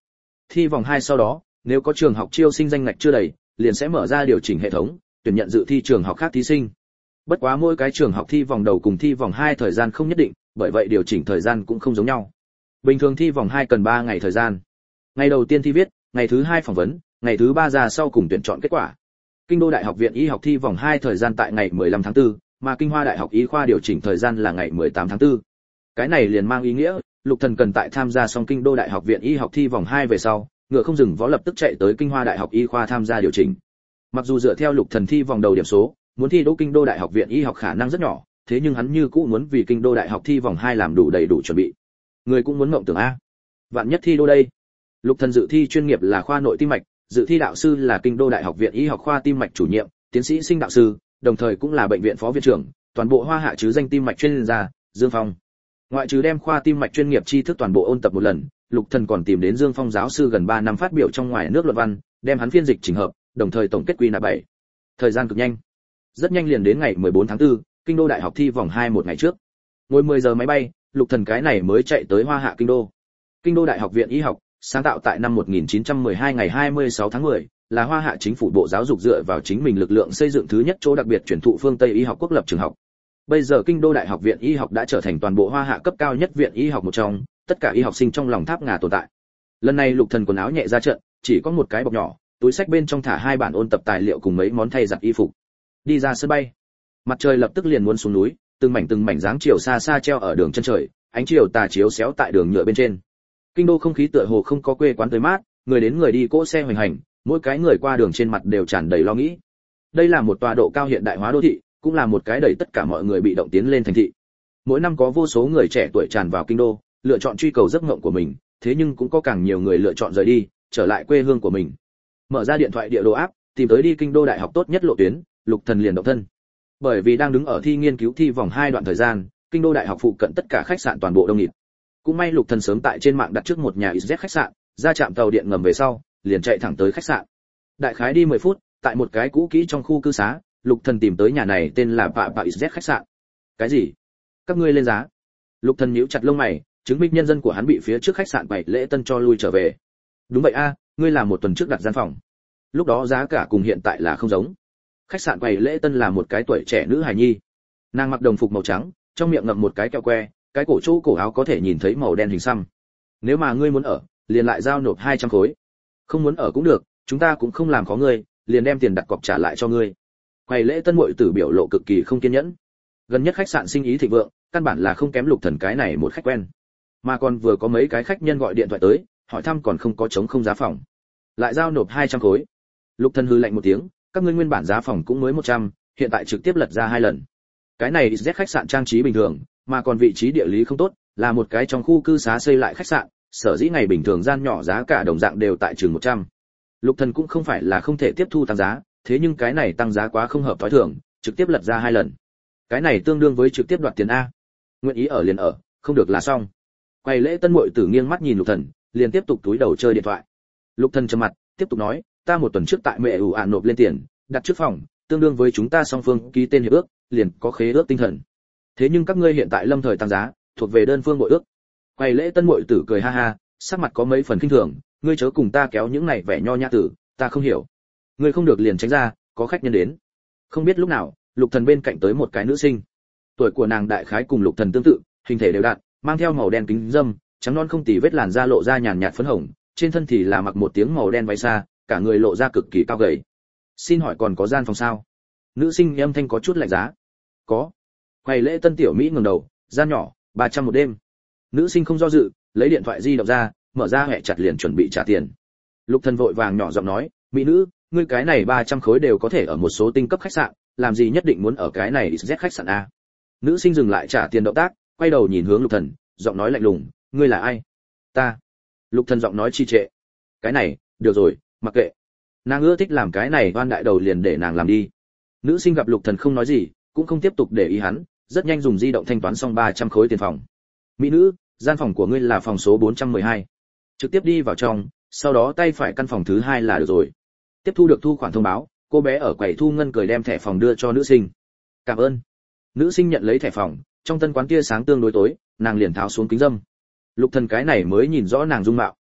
thi vòng hai sau đó, nếu có trường học chiêu sinh danh ngạch chưa đầy, liền sẽ mở ra điều chỉnh hệ thống, tuyển nhận dự thi trường học khác thí sinh. Bất quá mỗi cái trường học thi vòng đầu cùng thi vòng hai thời gian không nhất định, bởi vậy điều chỉnh thời gian cũng không giống nhau. Bình thường thi vòng hai cần ba ngày thời gian. Ngày đầu tiên thi viết, ngày thứ hai phỏng vấn, ngày thứ ba ra sau cùng tuyển chọn kết quả. Kinh đô Đại học Viện Y học thi vòng hai thời gian tại ngày mười lăm tháng tư, mà Kinh Hoa Đại học Y khoa điều chỉnh thời gian là ngày mười tám tháng tư. Cái này liền mang ý nghĩa, Lục Thần cần tại tham gia xong Kinh đô Đại học Viện Y học thi vòng hai về sau, ngựa không dừng vó lập tức chạy tới Kinh Hoa Đại học Y khoa tham gia điều chỉnh. Mặc dù dựa theo Lục Thần thi vòng đầu điểm số, muốn thi đỗ Kinh đô Đại học Viện Y học khả năng rất nhỏ, thế nhưng hắn như cũ muốn vì Kinh đô Đại học thi vòng hai làm đủ đầy đủ chuẩn bị. Người cũng muốn mộng tưởng a. Vạn nhất thi đô đây. Lục Thần dự thi chuyên nghiệp là khoa nội tim mạch, dự thi đạo sư là Kinh đô Đại học Viện Y học khoa tim mạch chủ nhiệm, tiến sĩ sinh đạo sư, đồng thời cũng là bệnh viện phó viện trưởng, toàn bộ Hoa Hạ chứ danh tim mạch chuyên gia, Dương Phong. Ngoại trừ đem khoa tim mạch chuyên nghiệp tri thức toàn bộ ôn tập một lần, Lục Thần còn tìm đến Dương Phong giáo sư gần ba năm phát biểu trong ngoài nước luận văn, đem hắn phiên dịch chỉnh hợp, đồng thời tổng kết quy nạp bảy. Thời gian cực nhanh. Rất nhanh liền đến ngày mười bốn tháng tư, Kinh đô Đại học thi vòng hai một ngày trước. Ngồi mười giờ máy bay, Lục Thần cái này mới chạy tới Hoa Hạ Kinh đô. Kinh đô Đại học Viện Y học, sáng tạo tại năm một nghìn chín trăm mười hai ngày hai mươi sáu tháng mười, là Hoa Hạ chính phủ Bộ Giáo dục dựa vào chính mình lực lượng xây dựng thứ nhất chỗ đặc biệt chuyển thụ phương Tây y học quốc lập trường học. Bây giờ Kinh đô Đại học Viện Y học đã trở thành toàn bộ Hoa Hạ cấp cao nhất viện y học một trong, tất cả y học sinh trong lòng tháp ngà tồn tại. Lần này Lục Thần quần áo nhẹ ra trận, chỉ có một cái bọc nhỏ, túi sách bên trong thả hai bản ôn tập tài liệu cùng mấy món thay giặt y phục. Đi ra sân bay. Mặt trời lập tức liền muốn xuống núi, từng mảnh từng mảnh dáng chiều xa xa treo ở đường chân trời, ánh chiều tà chiếu xéo tại đường nhựa bên trên. Kinh đô không khí tựa hồ không có quê quán tươi mát, người đến người đi cỗ xe hoành hành, mỗi cái người qua đường trên mặt đều tràn đầy lo nghĩ. Đây là một tòa độ cao hiện đại hóa đô thị, cũng là một cái đẩy tất cả mọi người bị động tiến lên thành thị. Mỗi năm có vô số người trẻ tuổi tràn vào kinh đô, lựa chọn truy cầu giấc mộng của mình, thế nhưng cũng có càng nhiều người lựa chọn rời đi, trở lại quê hương của mình. Mở ra điện thoại địa đồ áp, tìm tới đi kinh đô đại học tốt nhất lộ tuyến, Lục Thần liền động thân. Bởi vì đang đứng ở thi nghiên cứu thi vòng hai đoạn thời gian, kinh đô đại học phụ cận tất cả khách sạn toàn bộ đông nghịt. Cũng may Lục Thần sớm tại trên mạng đặt trước một nhà i dét khách sạn, ra trạm tàu điện ngầm về sau, liền chạy thẳng tới khách sạn. Đại khái đi mười phút, tại một cái cũ kỹ trong khu cư xá, Lục Thần tìm tới nhà này tên là Pạ Pạ i dét khách sạn. Cái gì? Các ngươi lên giá? Lục Thần nhíu chặt lông mày, chứng minh nhân dân của hắn bị phía trước khách sạn bày lễ tân cho lui trở về. Đúng vậy a, ngươi là một tuần trước đặt gian phòng. Lúc đó giá cả cùng hiện tại là không giống. Khách sạn bày lễ tân là một cái tuổi trẻ nữ hài nhi. Nàng mặc đồng phục màu trắng, trong miệng ngậm một cái kẹo que, cái cổ chỗ cổ áo có thể nhìn thấy màu đen hình xăm. Nếu mà ngươi muốn ở, liền lại giao nộp hai trăm khối. Không muốn ở cũng được, chúng ta cũng không làm khó ngươi, liền đem tiền đặt cọc trả lại cho ngươi. Quầy lễ tân muội tử biểu lộ cực kỳ không kiên nhẫn. Gần nhất khách sạn sinh ý thịnh vượng, căn bản là không kém Lục Thần cái này một khách quen. Mà còn vừa có mấy cái khách nhân gọi điện thoại tới, hỏi thăm còn không có chống không giá phòng. Lại giao nộp hai trăm khối. Lục Thần hừ lạnh một tiếng, các ngươi nguyên bản giá phòng cũng mới một trăm, hiện tại trực tiếp lật ra hai lần. Cái này i dét khách sạn trang trí bình thường, mà còn vị trí địa lý không tốt, là một cái trong khu cư xá xây lại khách sạn, sở dĩ ngày bình thường gian nhỏ giá cả đồng dạng đều tại chừng một trăm. Lục Thần cũng không phải là không thể tiếp thu tăng giá, thế nhưng cái này tăng giá quá không hợp thói thường, trực tiếp lật ra hai lần. Cái này tương đương với trực tiếp đoạt tiền a. Nguyện ý ở liền ở, không được là xong. Quầy lễ tân muội tử nghiêng mắt nhìn Lục Thần, liền tiếp tục túi đầu chơi điện thoại. Lục Thần trầm mặt, tiếp tục nói, ta một tuần trước tại mẹ ủ ạn nộp lên tiền, đặt trước phòng, tương đương với chúng ta song phương ký tên hiệp ước, liền có khế ước tinh thần. Thế nhưng các ngươi hiện tại lâm thời tăng giá, thuộc về đơn phương bội ước. Quầy lễ tân muội tử cười ha ha, sắc mặt có mấy phần kinh thường, ngươi chớ cùng ta kéo những này vẻ nho nhã tử, ta không hiểu. Ngươi không được liền tránh ra, có khách nhân đến. Không biết lúc nào, Lục Thần bên cạnh tới một cái nữ sinh. Tuổi của nàng đại khái cùng Lục Thần tương tự, hình thể đều đặn, mang theo màu đen kính râm, trắng non không tì vết làn da lộ ra nhàn nhạt phấn hồng, trên thân thì là mặc một tiếng màu đen váy xa, cả người lộ ra cực kỳ cao gầy. Xin hỏi còn có gian phòng sao? Nữ sinh âm thanh có chút lạnh giá. Có. Quầy lễ tân tiểu mỹ ngẩng đầu, gian nhỏ, ba trăm một đêm. Nữ sinh không do dự, lấy điện thoại di động ra, mở ra hẹ chặt liền chuẩn bị trả tiền. Lục Thần vội vàng nhỏ giọng nói, mỹ nữ, ngươi cái này ba trăm khối đều có thể ở một số tinh cấp khách sạn, làm gì nhất định muốn ở cái này i dét khách sạn a? Nữ sinh dừng lại trả tiền động tác, quay đầu nhìn hướng Lục Thần, giọng nói lạnh lùng, ngươi là ai? Ta. Lục Thần giọng nói trì trệ. Cái này, được rồi, mặc kệ. Nàng ưa thích làm cái này oan đại đầu liền để nàng làm đi. Nữ sinh gặp Lục Thần không nói gì, cũng không tiếp tục để ý hắn, rất nhanh dùng di động thanh toán xong ba trăm khối tiền phòng. Mỹ nữ, gian phòng của ngươi là phòng số bốn trăm mười hai. Trực tiếp đi vào trong, sau đó tay phải căn phòng thứ hai là được rồi. Tiếp thu được thu khoản thông báo, cô bé ở quầy thu ngân cười đem thẻ phòng đưa cho nữ sinh. Cảm ơn. Nữ sinh nhận lấy thẻ phòng, trong tân quán tia sáng tương đối tối, nàng liền tháo xuống kính râm. Lục Thần cái này mới nhìn rõ nàng dung mạo.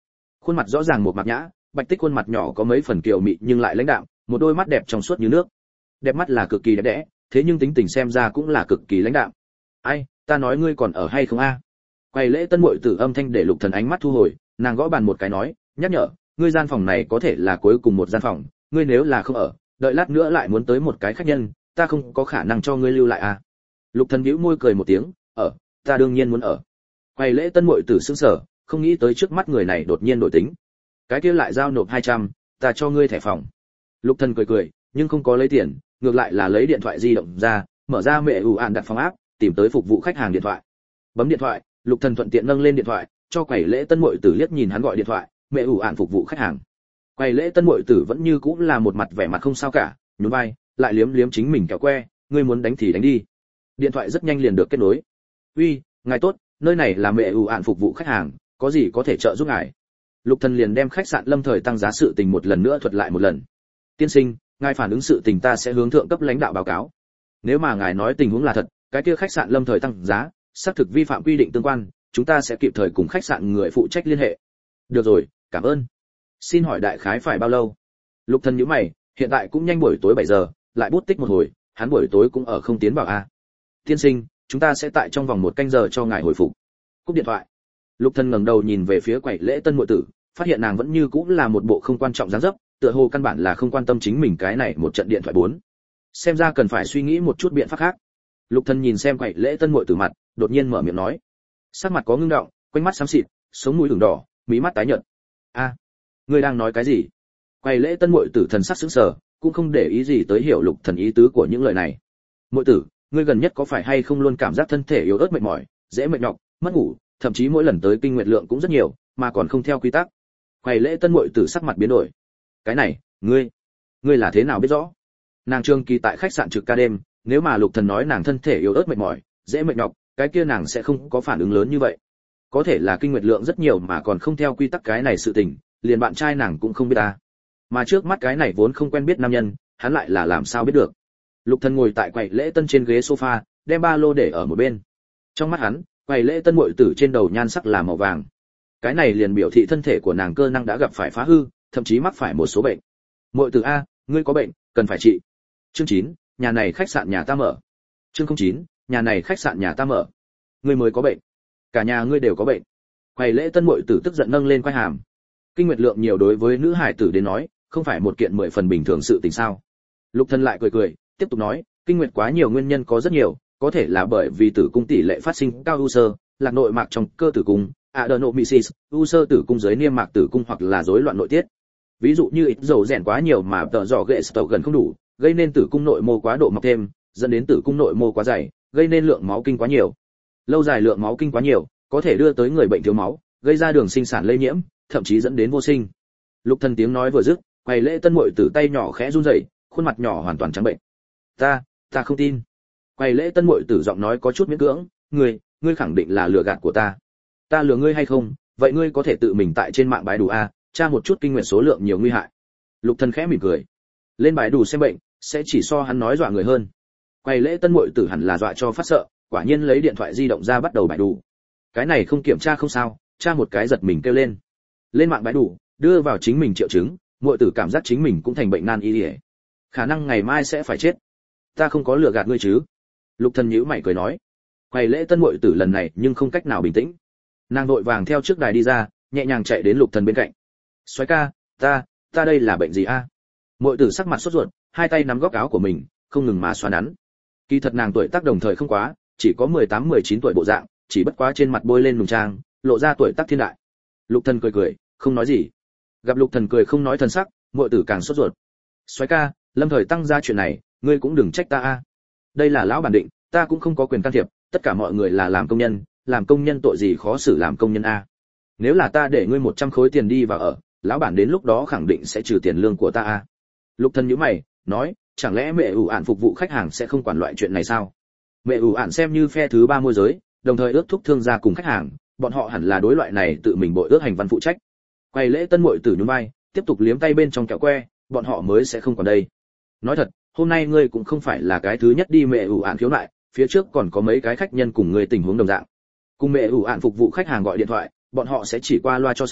Khuôn mặt rõ ràng một mạc nhã, bạch tích khuôn mặt nhỏ có mấy phần kiều mị nhưng lại lãnh đạm, một đôi mắt đẹp trong suốt như nước. Đẹp mắt là cực kỳ đẹp đẽ, thế nhưng tính tình xem ra cũng là cực kỳ lãnh đạm. Ai, ta nói ngươi còn ở hay không a? Quầy lễ tân muội tử âm thanh để Lục Thần ánh mắt thu hồi, nàng gõ bàn một cái nói, nhắc nhở, ngươi gian phòng này có thể là cuối cùng một gian phòng, ngươi nếu là không ở, đợi lát nữa lại muốn tới một cái khách nhân, ta không có khả năng cho ngươi lưu lại a. Lục Thần bĩu môi cười một tiếng, ở, ta đương nhiên muốn ở. Quầy lễ tân muội tử sững sờ, không nghĩ tới trước mắt người này đột nhiên đổi tính. Cái kia lại giao nộp hai trăm, ta cho ngươi thẻ phòng. Lục Thần cười cười, nhưng không có lấy tiền, ngược lại là lấy điện thoại di động ra, mở ra mẹ ủ ạn đặt phòng áp, tìm tới phục vụ khách hàng điện thoại. Bấm điện thoại, Lục Thần thuận tiện nâng lên điện thoại, cho quầy lễ tân muội tử liếc nhìn hắn gọi điện thoại, mẹ ủ ạn phục vụ khách hàng. Quầy lễ tân muội tử vẫn như cũ là một mặt vẻ mặt không sao cả, nhún vai, lại liếm liếm chính mình kẹo que, ngươi muốn đánh thì đánh đi. Điện thoại rất nhanh liền được kết nối. Uy, ngài tốt, nơi này là mẹ ủ ạn phục vụ khách hàng, có gì có thể trợ giúp ngài? Lục Thần liền đem khách sạn Lâm Thời tăng giá sự tình một lần nữa thuật lại một lần. Tiên sinh, ngài phản ứng sự tình ta sẽ hướng thượng cấp lãnh đạo báo cáo. Nếu mà ngài nói tình huống là thật, cái kia khách sạn Lâm Thời tăng giá, xác thực vi phạm quy định tương quan, chúng ta sẽ kịp thời cùng khách sạn người phụ trách liên hệ. Được rồi, cảm ơn. Xin hỏi đại khái phải bao lâu? Lục Thần nhíu mày, hiện tại cũng nhanh buổi tối bảy giờ, lại bút tích một hồi, hắn buổi tối cũng ở không tiến vào a. Tiên sinh, chúng ta sẽ tại trong vòng một canh giờ cho ngài hồi phục. Cúp điện thoại. Lục Thần ngẩng đầu nhìn về phía quầy lễ tân muội tử, phát hiện nàng vẫn như cũ là một bộ không quan trọng dáng dấp, tựa hồ căn bản là không quan tâm chính mình cái này một trận điện thoại bốn. Xem ra cần phải suy nghĩ một chút biện pháp khác. Lục Thần nhìn xem quầy lễ tân muội tử mặt, đột nhiên mở miệng nói. Sắc mặt có ngưng động, quanh mắt xám xịt, sống mũi ửng đỏ, mí mắt tái nhợt. A, ngươi đang nói cái gì? Quầy lễ tân muội tử thần sắc sững sờ, cũng không để ý gì tới hiểu Lục Thần ý tứ của những lời này. Muội tử, ngươi gần nhất có phải hay không luôn cảm giác thân thể yếu ớt mệt mỏi, dễ mệt nhọc, mất ngủ, thậm chí mỗi lần tới kinh nguyệt lượng cũng rất nhiều, mà còn không theo quy tắc. Quầy lễ tân muội tử sắc mặt biến đổi. Cái này, ngươi, ngươi là thế nào biết rõ? Nàng trường kỳ tại khách sạn trực ca đêm, nếu mà Lục Thần nói nàng thân thể yếu ớt mệt mỏi, dễ mệt nhọc, cái kia nàng sẽ không có phản ứng lớn như vậy. Có thể là kinh nguyệt lượng rất nhiều mà còn không theo quy tắc cái này sự tình, liền bạn trai nàng cũng không biết ta. Mà trước mắt cái này vốn không quen biết nam nhân, hắn lại là làm sao biết được? Lục Thần ngồi tại quầy lễ tân trên ghế sofa, đem ba lô để ở một bên. Trong mắt hắn, quầy lễ tân muội tử trên đầu nhan sắc là màu vàng. Cái này liền biểu thị thân thể của nàng cơ năng đã gặp phải phá hư, thậm chí mắc phải một số bệnh. Muội tử a, ngươi có bệnh, cần phải trị. Chương chín, nhà này khách sạn nhà ta mở. Chương không chín, nhà này khách sạn nhà ta mở. Ngươi mới có bệnh. Cả nhà ngươi đều có bệnh. Quầy lễ tân muội tử tức giận nâng lên quai hàm. Kinh nguyệt lượng nhiều đối với nữ hải tử đến nói, không phải một kiện mười phần bình thường sự tình sao? Lục Thần lại cười cười, tiếp tục nói, kinh nguyệt quá nhiều nguyên nhân có rất nhiều, có thể là bởi vì tử cung tỷ lệ phát sinh cao u sơ, lạc nội mạc trong cơ tử cung, adenomyosis, u sơ tử cung dưới niêm mạc tử cung hoặc là rối loạn nội tiết. Ví dụ như ít dầu rèn quá nhiều mà tợ dò ghệ stậu gần không đủ, gây nên tử cung nội mô quá độ mọc thêm, dẫn đến tử cung nội mô quá dày, gây nên lượng máu kinh quá nhiều. Lâu dài lượng máu kinh quá nhiều, có thể đưa tới người bệnh thiếu máu, gây ra đường sinh sản lây nhiễm, thậm chí dẫn đến vô sinh. Lục Thần tiếng nói vừa dứt, quầy lễ tân muội tử tay nhỏ khẽ run rẩy, khuôn mặt nhỏ hoàn toàn trắng bệnh. Ta, ta không tin. Quầy lễ tân muội tử giọng nói có chút miễn cưỡng, ngươi, ngươi khẳng định là lừa gạt của ta. Ta lừa ngươi hay không? Vậy ngươi có thể tự mình tại trên mạng bái đủ a, tra một chút kinh nguyệt số lượng nhiều nguy hại. Lục Thần khẽ mỉm cười. Lên bài đủ xem bệnh, sẽ chỉ so hắn nói dọa người hơn. Quầy lễ tân muội tử hẳn là dọa cho phát sợ, quả nhiên lấy điện thoại di động ra bắt đầu bài đủ. Cái này không kiểm tra không sao, tra một cái giật mình kêu lên. Lên mạng bài đủ, đưa vào chính mình triệu chứng, muội tử cảm giác chính mình cũng thành bệnh nan y liễu. Khả năng ngày mai sẽ phải chết. Ta không có lừa gạt ngươi chứ? Lục Thần nhíu mày cười nói. Quầy lễ tân muội tử lần này nhưng không cách nào bình tĩnh. Nàng vội vàng theo trước đài đi ra, nhẹ nhàng chạy đến Lục Thần bên cạnh. Soái ca, ta, ta đây là bệnh gì a? Muội tử sắc mặt sốt ruột, hai tay nắm góc áo của mình, không ngừng mà xoa nắn. Kỳ thật nàng tuổi tác đồng thời không quá, chỉ có mười tám mười chín tuổi bộ dạng, chỉ bất quá trên mặt bôi lên nùng trang, lộ ra tuổi tác thiên đại. Lục Thần cười cười, không nói gì. Gặp Lục Thần cười không nói thần sắc, muội tử càng sốt ruột. Soái ca, Lâm Thời tăng ra chuyện này, ngươi cũng đừng trách ta a. Đây là lão bản định, ta cũng không có quyền can thiệp, tất cả mọi người là làm công nhân, làm công nhân tội gì khó xử làm công nhân a. Nếu là ta để ngươi một trăm khối tiền đi vào ở, lão bản đến lúc đó khẳng định sẽ trừ tiền lương của ta a. Lục Thần nhíu mày, nói, chẳng lẽ mẹ ủ ạn phục vụ khách hàng sẽ không quản loại chuyện này sao? Mẹ ủ ạn xem như phe thứ ba môi giới, đồng thời ước thúc thương gia cùng khách hàng, bọn họ hẳn là đối loại này tự mình bội ước hành văn phụ trách. Quay lễ tân muội tử nhún vai, tiếp tục liếm tay bên trong kẹo que, bọn họ mới sẽ không còn đây. Nói thật, hôm nay ngươi cũng không phải là cái thứ nhất đi mẹ ủ ạn khiếu nại, phía trước còn có mấy cái khách nhân cùng ngươi tình huống đồng dạng. Cùng mẹ ủ ạn phục vụ khách hàng gọi điện thoại, bọn họ sẽ chỉ qua loa cho xong,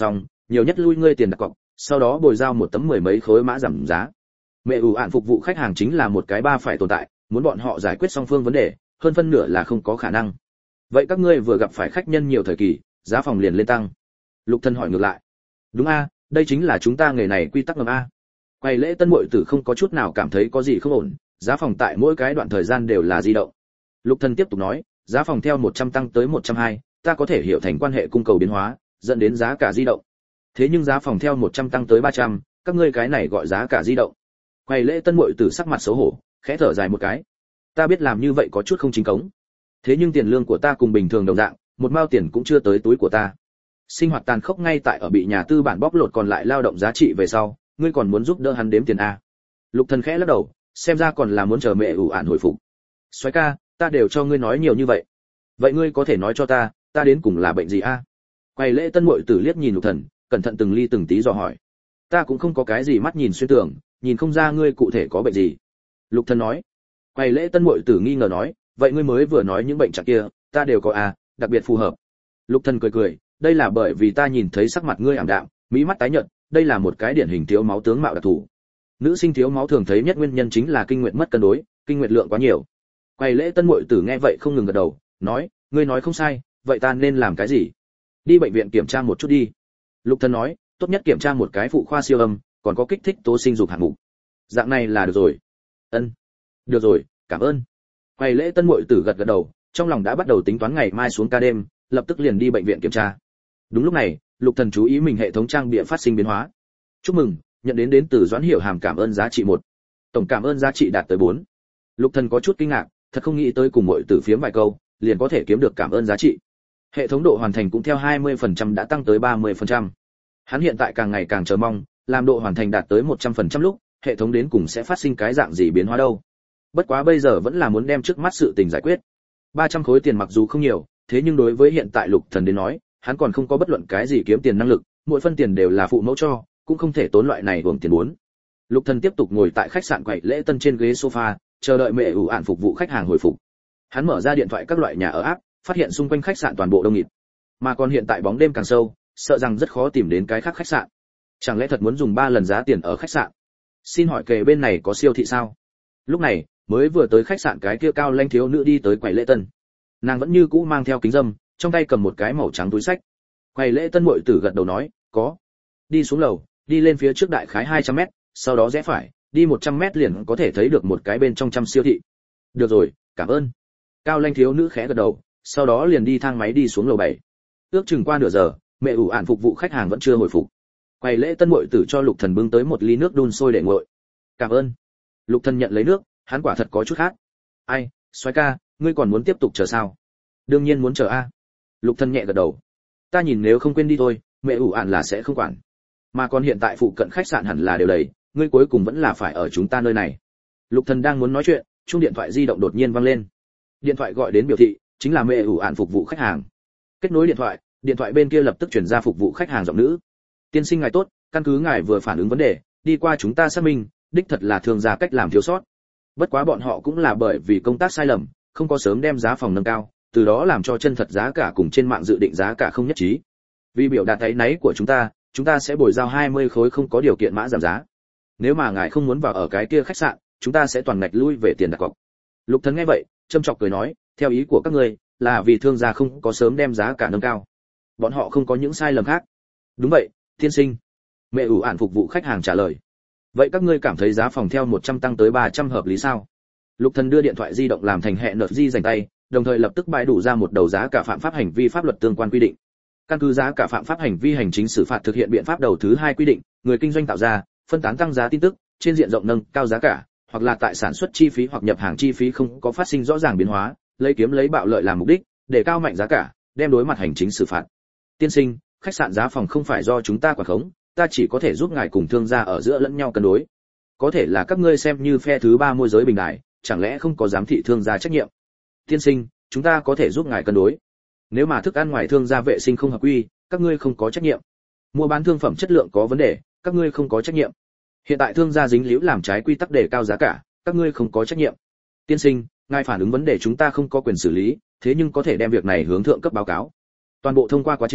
nhiều nhất lui ngươi tiền đặt cọc, sau đó bồi giao một tấm mười mấy khối mã giảm giá. Mẹ ủ ạn phục vụ khách hàng chính là một cái ba phải tồn tại, muốn bọn họ giải quyết song phương vấn đề, hơn phân nửa là không có khả năng. Vậy các ngươi vừa gặp phải khách nhân nhiều thời kỳ, giá phòng liền lên tăng. Lục Thần hỏi ngược lại. Đúng a, đây chính là chúng ta nghề này quy tắc ngầm a. Quầy lễ tân muội tử không có chút nào cảm thấy có gì không ổn, giá phòng tại mỗi cái đoạn thời gian đều là di động. Lục Thần tiếp tục nói, giá phòng theo một trăm tăng tới một trăm hai, ta có thể hiểu thành quan hệ cung cầu biến hóa, dẫn đến giá cả di động. Thế nhưng giá phòng theo một trăm tăng tới ba trăm, các ngươi cái này gọi giá cả di động. Quầy lễ tân muội tử sắc mặt xấu hổ, khẽ thở dài một cái. Ta biết làm như vậy có chút không chính cống. Thế nhưng tiền lương của ta cùng bình thường đồng dạng, một mao tiền cũng chưa tới túi của ta. Sinh hoạt tàn khốc ngay tại ở bị nhà tư bản bóc lột còn lại lao động giá trị về sau, ngươi còn muốn giúp đỡ hắn đếm tiền a? Lục Thần khẽ lắc đầu, xem ra còn là muốn chờ mẹ ủ ản hồi phục. Soái ca, ta đều cho ngươi nói nhiều như vậy, vậy ngươi có thể nói cho ta, ta đến cùng là bệnh gì a? Quầy lễ tân muội tử liếc nhìn Lục Thần, cẩn thận từng ly từng tí dò hỏi. Ta cũng không có cái gì mắt nhìn xuyên tưởng, nhìn không ra ngươi cụ thể có bệnh gì. Lục Thần nói. Quầy lễ tân muội tử nghi ngờ nói, vậy ngươi mới vừa nói những bệnh trạng kia, ta đều có a, đặc biệt phù hợp. Lục Thần cười cười, đây là bởi vì ta nhìn thấy sắc mặt ngươi ảm đạm, mỹ mắt tái nhợt, đây là một cái điển hình thiếu máu tướng mạo đặc thù. Nữ sinh thiếu máu thường thấy nhất nguyên nhân chính là kinh nguyệt mất cân đối, kinh nguyệt lượng quá nhiều. Quầy lễ tân muội tử nghe vậy không ngừng gật đầu, nói, ngươi nói không sai, vậy ta nên làm cái gì? Đi bệnh viện kiểm tra một chút đi. Lục Thần nói, tốt nhất kiểm tra một cái phụ khoa siêu âm, còn có kích thích tố sinh dục hạng mục. Dạng này là được rồi. Ân. Được rồi, cảm ơn. Quầy lễ tân muội tử gật gật đầu, trong lòng đã bắt đầu tính toán ngày mai xuống ca đêm, lập tức liền đi bệnh viện kiểm tra. Đúng lúc này, Lục Thần chú ý mình hệ thống trang bị phát sinh biến hóa. Chúc mừng, nhận đến đến từ Doãn Hiểu Hàm cảm ơn giá trị một. Tổng cảm ơn giá trị đạt tới bốn. Lục Thần có chút kinh ngạc, thật không nghĩ tới cùng muội tử phiếm vài câu, liền có thể kiếm được cảm ơn giá trị. Hệ thống độ hoàn thành cũng theo hai mươi phần trăm đã tăng tới ba mươi phần trăm. Hắn hiện tại càng ngày càng chờ mong, làm độ hoàn thành đạt tới một trăm phần trăm lúc, hệ thống đến cùng sẽ phát sinh cái dạng gì biến hóa đâu. Bất quá bây giờ vẫn là muốn đem trước mắt sự tình giải quyết. ba trăm khối tiền mặc dù không nhiều, thế nhưng đối với hiện tại Lục Thần đến nói, hắn còn không có bất luận cái gì kiếm tiền năng lực, mỗi phân tiền đều là phụ mẫu cho, cũng không thể tốn loại này hưởng tiền muốn. Lục Thần tiếp tục ngồi tại khách sạn quầy lễ tân trên ghế sofa, chờ đợi mẹ ủ ản phục vụ khách hàng hồi phục. Hắn mở ra điện thoại các loại nhà ở áp, phát hiện xung quanh khách sạn toàn bộ đông nghịt. Mà còn hiện tại bóng đêm càng sâu, sợ rằng rất khó tìm đến cái khác khách sạn. Chẳng lẽ thật muốn dùng ba lần giá tiền ở khách sạn? Xin hỏi kề bên này có siêu thị sao? Lúc này, mới vừa tới khách sạn cái kia cao lãnh thiếu nữ đi tới quầy lễ tân. Nàng vẫn như cũ mang theo kính râm, trong tay cầm một cái màu trắng túi sách. Quầy lễ tân muội tử gật đầu nói, có. Đi xuống lầu, đi lên phía trước đại khái hai trăm mét, sau đó rẽ phải, đi một trăm mét liền có thể thấy được một cái bên trong trăm siêu thị. Được rồi, cảm ơn. Cao lãnh thiếu nữ khẽ gật đầu, sau đó liền đi thang máy đi xuống lầu bảy. Ước chừng qua nửa giờ, mẹ ủ ản phục vụ khách hàng vẫn chưa hồi phục. Quầy lễ tân muội tử cho Lục Thần bưng tới một ly nước đun sôi để nguội. Cảm ơn. Lục Thần nhận lấy nước, hắn quả thật có chút khát. Ai, soái ca, ngươi còn muốn tiếp tục chờ sao? Đương nhiên muốn chờ a. Lục Thần nhẹ gật đầu. Ta nhìn nếu không quên đi thôi, mẹ ủ ản là sẽ không quản. Mà còn hiện tại phụ cận khách sạn hẳn là đều đầy, ngươi cuối cùng vẫn là phải ở chúng ta nơi này. Lục Thần đang muốn nói chuyện, chuông điện thoại di động đột nhiên vang lên. Điện thoại gọi đến biểu thị, chính là mẹ ủ ản phục vụ khách hàng. Kết nối điện thoại, điện thoại bên kia lập tức truyền ra phục vụ khách hàng giọng nữ. Tiên sinh ngài tốt, căn cứ ngài vừa phản ứng vấn đề, đi qua chúng ta xác minh, đích thật là thường ra cách làm thiếu sót. Bất quá bọn họ cũng là bởi vì công tác sai lầm, không có sớm đem giá phòng nâng cao, từ đó làm cho chân thật giá cả cùng trên mạng dự định giá cả không nhất trí. Vì biểu đạt áy náy của chúng ta, chúng ta sẽ bồi giao hai mươi khối không có điều kiện mã giảm giá. Nếu mà ngài không muốn vào ở cái kia khách sạn, chúng ta sẽ toàn ngạch lui về tiền đặt cọc. Lục Thần nghe vậy, châm chọc cười nói, theo ý của các ngươi, là vì thương gia không có sớm đem giá cả nâng cao. Bọn họ không có những sai lầm khác. Đúng vậy, tiên sinh. Mẹ ủ ản phục vụ khách hàng trả lời. Vậy các ngươi cảm thấy giá phòng theo một trăm tăng tới ba trăm hợp lý sao? Lục Thần đưa điện thoại di động làm thành hệ nợ di dành tay, đồng thời lập tức bãi đủ ra một đầu giá cả phạm pháp hành vi pháp luật tương quan quy định. Căn cứ giá cả phạm pháp hành vi hành chính xử phạt thực hiện biện pháp đầu thứ hai quy định, người kinh doanh tạo ra, phân tán tăng giá tin tức, trên diện rộng nâng cao giá cả, hoặc là tại sản xuất chi phí hoặc nhập hàng chi phí không có phát sinh rõ ràng biến hóa, lấy kiếm lấy bạo lợi làm mục đích, để cao mạnh giá cả, đem đối mặt hành chính xử phạt. Tiên sinh, khách sạn giá phòng không phải do chúng ta quản khống, ta chỉ có thể giúp ngài cùng thương gia ở giữa lẫn nhau cân đối. Có thể là các ngươi xem như phe thứ ba môi giới bình đại, chẳng lẽ không có giám thị thương gia trách nhiệm? Tiên sinh, chúng ta có thể giúp ngài cân đối. Nếu mà thức ăn ngoài thương gia vệ sinh không hợp quy, các ngươi không có trách nhiệm. Mua bán thương phẩm chất lượng có vấn đề, các ngươi không có trách nhiệm. Hiện tại thương gia dính líu làm trái quy tắc để cao giá cả, các ngươi không có trách nhiệm. Tiên sinh, ngài phản ứng vấn đề chúng ta không có quyền xử lý, thế nhưng có thể đem việc này hướng thượng cấp báo cáo. Toàn bộ thông qua quá trình,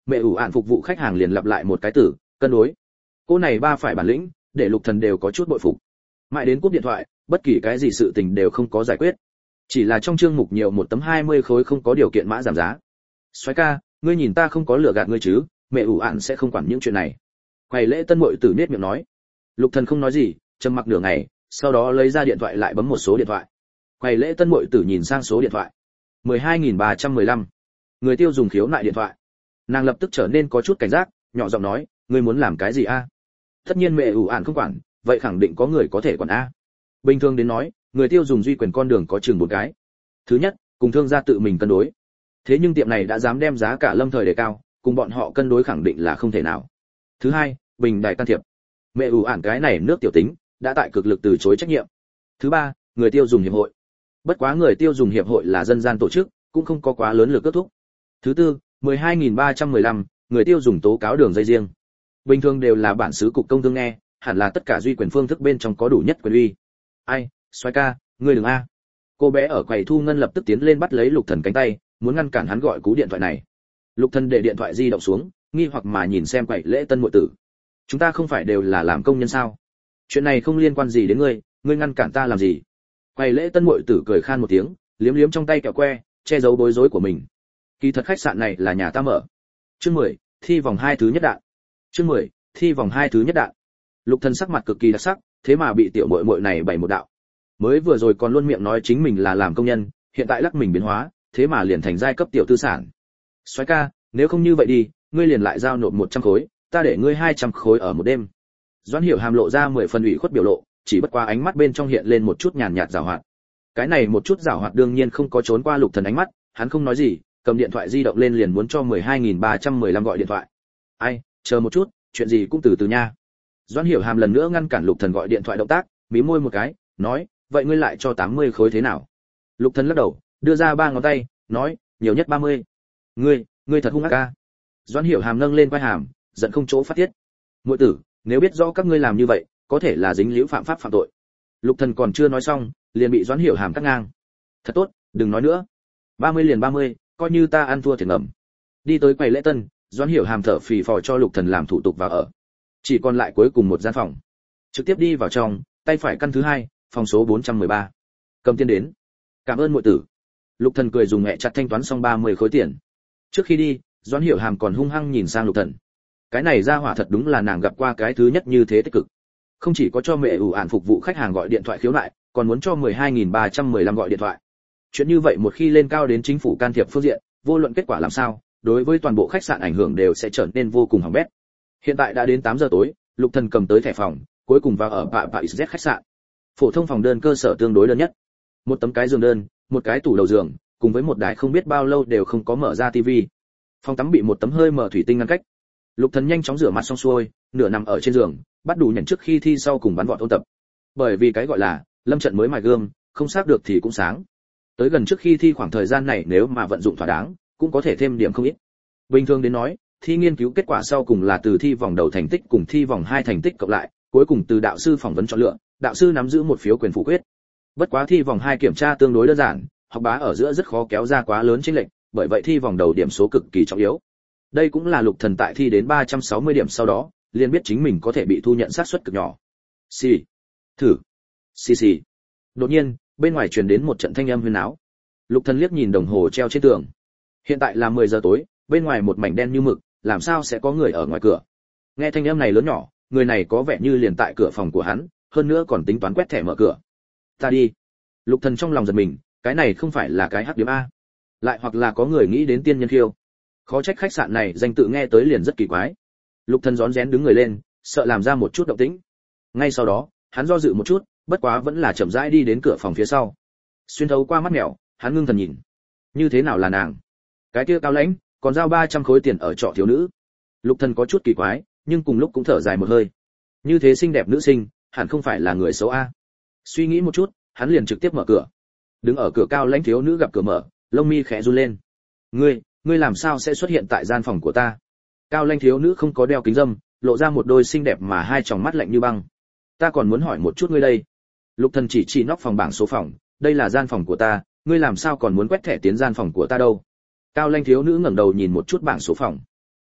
mẹ ủ ạn phục vụ khách hàng liền lặp lại một cái từ cân đối. Cô này ba phải bản lĩnh, để Lục Thần đều có chút bội phục. Mãi đến cúp điện thoại, bất kỳ cái gì sự tình đều không có giải quyết. Chỉ là trong chương mục nhiều một tấm hai mươi khối không có điều kiện mã giảm giá. Soái ca, ngươi nhìn ta không có lừa gạt ngươi chứ, mẹ ủ ạn sẽ không quản những chuyện này. Quầy lễ tân muội tử nết miệng nói. Lục Thần không nói gì, trầm mặc nửa ngày, sau đó lấy ra điện thoại lại bấm một số điện thoại. Quầy lễ tân muội tử nhìn sang số điện thoại. mười hai nghìn ba trăm mười lăm. Người tiêu dùng khiếu nại điện thoại. Nàng lập tức trở nên có chút cảnh giác, nhỏ giọng nói, ngươi muốn làm cái gì a? Tất nhiên mẹ ủ ạn không quản, vậy khẳng định có người có thể quản a. Bình thường đến nói, người tiêu dùng duy quyền con đường có chừng bốn cái. Thứ nhất, cùng thương gia tự mình cân đối. Thế nhưng tiệm này đã dám đem giá cả lâm thời đề cao, cùng bọn họ cân đối khẳng định là không thể nào. Thứ hai, bình đại can thiệp. Mẹ ủ ạn cái này nước tiểu tính, đã tại cực lực từ chối trách nhiệm. Thứ ba, người tiêu dùng hiệp hội. Bất quá người tiêu dùng hiệp hội là dân gian tổ chức, cũng không có quá lớn lực kết thúc. Thứ tư, mười hai nghìn ba trăm mười lăm, người tiêu dùng tố cáo đường dây riêng. Bình thường đều là bản xứ cục công thương nghe, hẳn là tất cả duy quyền phương thức bên trong có đủ nhất quyền uy. Ai, Soái ca, ngươi đừng a. Cô bé ở quầy thu ngân lập tức tiến lên bắt lấy Lục Thần cánh tay, muốn ngăn cản hắn gọi cú điện thoại này. Lục Thần để điện thoại di động xuống, nghi hoặc mà nhìn xem quầy lễ tân muội tử. Chúng ta không phải đều là làm công nhân sao? Chuyện này không liên quan gì đến ngươi, ngươi ngăn cản ta làm gì? Quầy lễ tân muội tử cười khan một tiếng, liếm liếm trong tay kẹo que, che giấu bối rối của mình. Kỳ thật khách sạn này là nhà ta mở. Chương mười, thi vòng hai thứ nhất đạn. Chương mười, thi vòng hai thứ nhất đạn. Lục Thần sắc mặt cực kỳ đặc sắc, thế mà bị tiểu muội muội này bày một đạo. Mới vừa rồi còn luôn miệng nói chính mình là làm công nhân, hiện tại lắc mình biến hóa, thế mà liền thành giai cấp tiểu tư sản. Soái ca, nếu không như vậy đi, ngươi liền lại giao nộp một trăm khối, ta để ngươi hai trăm khối ở một đêm. Doãn Hiểu Hàm lộ ra mười phần ủy khuất biểu lộ, chỉ bất qua ánh mắt bên trong hiện lên một chút nhàn nhạt giảo hoạt. Cái này một chút giảo hoạt đương nhiên không có trốn qua Lục Thần ánh mắt, hắn không nói gì, cầm điện thoại di động lên liền muốn cho mười hai nghìn ba trăm mười lăm gọi điện thoại. Ai, chờ một chút, chuyện gì cũng từ từ nha. Doãn Hiểu Hàm lần nữa ngăn cản Lục Thần gọi điện thoại động tác, mí môi một cái, nói, vậy ngươi lại cho tám mươi khối thế nào? Lục Thần lắc đầu, đưa ra ba ngón tay, nói, nhiều nhất ba mươi. Ngươi, ngươi thật hung ác a. Doãn Hiểu Hàm nâng lên quai hàm, giận không chỗ phát tiết. Muội tử, nếu biết rõ các ngươi làm như vậy, có thể là dính liễu phạm pháp phạm tội. Lục Thần còn chưa nói xong, liền bị Doãn Hiểu Hàm cắt ngang. Thật tốt, đừng nói nữa. ba mươi liền ba mươi, coi như ta ăn thua thiệt ngầm. Đi tới quầy lễ tân, Doãn Hiểu Hàm thở phì phò cho Lục Thần làm thủ tục vào ở. Chỉ còn lại cuối cùng một gian phòng. Trực tiếp đi vào trong, tay phải căn thứ hai, phòng số bốn trăm mười ba. Cầm tiền đến. Cảm ơn muội tử. Lục Thần cười dùng nhẹ chặt thanh toán xong ba mươi khối tiền. Trước khi đi, Doãn Hiểu Hàm còn hung hăng nhìn sang Lục Thần. Cái này ra hỏa thật đúng là nàng gặp qua cái thứ nhất như thế tích cực. Không chỉ có cho mẹ ủ ạn phục vụ khách hàng gọi điện thoại khiếu nại, còn muốn cho mười hai nghìn ba trăm mười lăm gọi điện thoại. Chuyện như vậy một khi lên cao đến chính phủ can thiệp phương diện, vô luận kết quả làm sao, đối với toàn bộ khách sạn ảnh hưởng đều sẽ trở nên vô cùng hỏng bét. Hiện tại đã đến tám giờ tối, Lục Thần cầm tới thẻ phòng, cuối cùng vào ở Pạ Pạ Z khách sạn. Phổ thông phòng đơn cơ sở tương đối đơn nhất. Một tấm cái giường đơn, một cái tủ đầu giường, cùng với một đài không biết bao lâu đều không có mở ra tivi. Phòng tắm bị một tấm hơi mở thủy tinh ngăn cách. Lục Thần nhanh chóng rửa mặt xong xuôi, nửa nằm ở trên giường, bắt đủ nhận trước khi thi sau cùng bắn vọt ôn tập. Bởi vì cái gọi là lâm trận mới mài gương, không xác được thì cũng sáng. Tới gần trước khi thi khoảng thời gian này nếu mà vận dụng thỏa đáng, cũng có thể thêm điểm không ít. Bình thường đến nói, thi nghiên cứu kết quả sau cùng là từ thi vòng đầu thành tích cùng thi vòng hai thành tích cộng lại, cuối cùng từ đạo sư phỏng vấn chọn lựa, đạo sư nắm giữ một phiếu quyền phủ quyết. Bất quá thi vòng hai kiểm tra tương đối đơn giản, học bá ở giữa rất khó kéo ra quá lớn chênh lệch, bởi vậy thi vòng đầu điểm số cực kỳ trọng yếu. Đây cũng là Lục Thần tại thi đến ba trăm sáu mươi điểm sau đó, liền biết chính mình có thể bị thu nhận xác suất cực nhỏ. Xì. Thử. Xì xì. Đột nhiên, bên ngoài truyền đến một trận thanh âm huyên náo. Lục Thần liếc nhìn đồng hồ treo trên tường. Hiện tại là mười giờ tối, bên ngoài một mảnh đen như mực, làm sao sẽ có người ở ngoài cửa? Nghe thanh âm này lớn nhỏ, người này có vẻ như liền tại cửa phòng của hắn, hơn nữa còn tính toán quét thẻ mở cửa. Ta đi. Lục Thần trong lòng giật mình, cái này không phải là cái hắc điểm a? Lại hoặc là có người nghĩ đến tiên nhân khiêu. Khó trách khách sạn này danh tự nghe tới liền rất kỳ quái. Lục Thần rón rén đứng người lên, sợ làm ra một chút động tĩnh. Ngay sau đó, hắn do dự một chút, bất quá vẫn là chậm rãi đi đến cửa phòng phía sau. Xuyên thấu qua mắt mèo, hắn ngưng thần nhìn. Như thế nào là nàng? Cái kia cao lãnh, còn giao ba trăm khối tiền ở trọ thiếu nữ. Lục Thần có chút kỳ quái, nhưng cùng lúc cũng thở dài một hơi. Như thế xinh đẹp nữ sinh, hẳn không phải là người xấu a. Suy nghĩ một chút, hắn liền trực tiếp mở cửa. Đứng ở cửa cao lãnh thiếu nữ gặp cửa mở, lông mi khẽ run lên. "Ngươi, ngươi làm sao sẽ xuất hiện tại gian phòng của ta?" Cao lãnh thiếu nữ không có đeo kính râm, lộ ra một đôi xinh đẹp mà hai tròng mắt lạnh như băng. "Ta còn muốn hỏi một chút ngươi đây." Lục Thần chỉ chỉ nóc phòng bảng số phòng, "Đây là gian phòng của ta, ngươi làm sao còn muốn quét thẻ tiến gian phòng của ta đâu?" Cao lãnh thiếu nữ ngẩng đầu nhìn một chút bảng số phòng.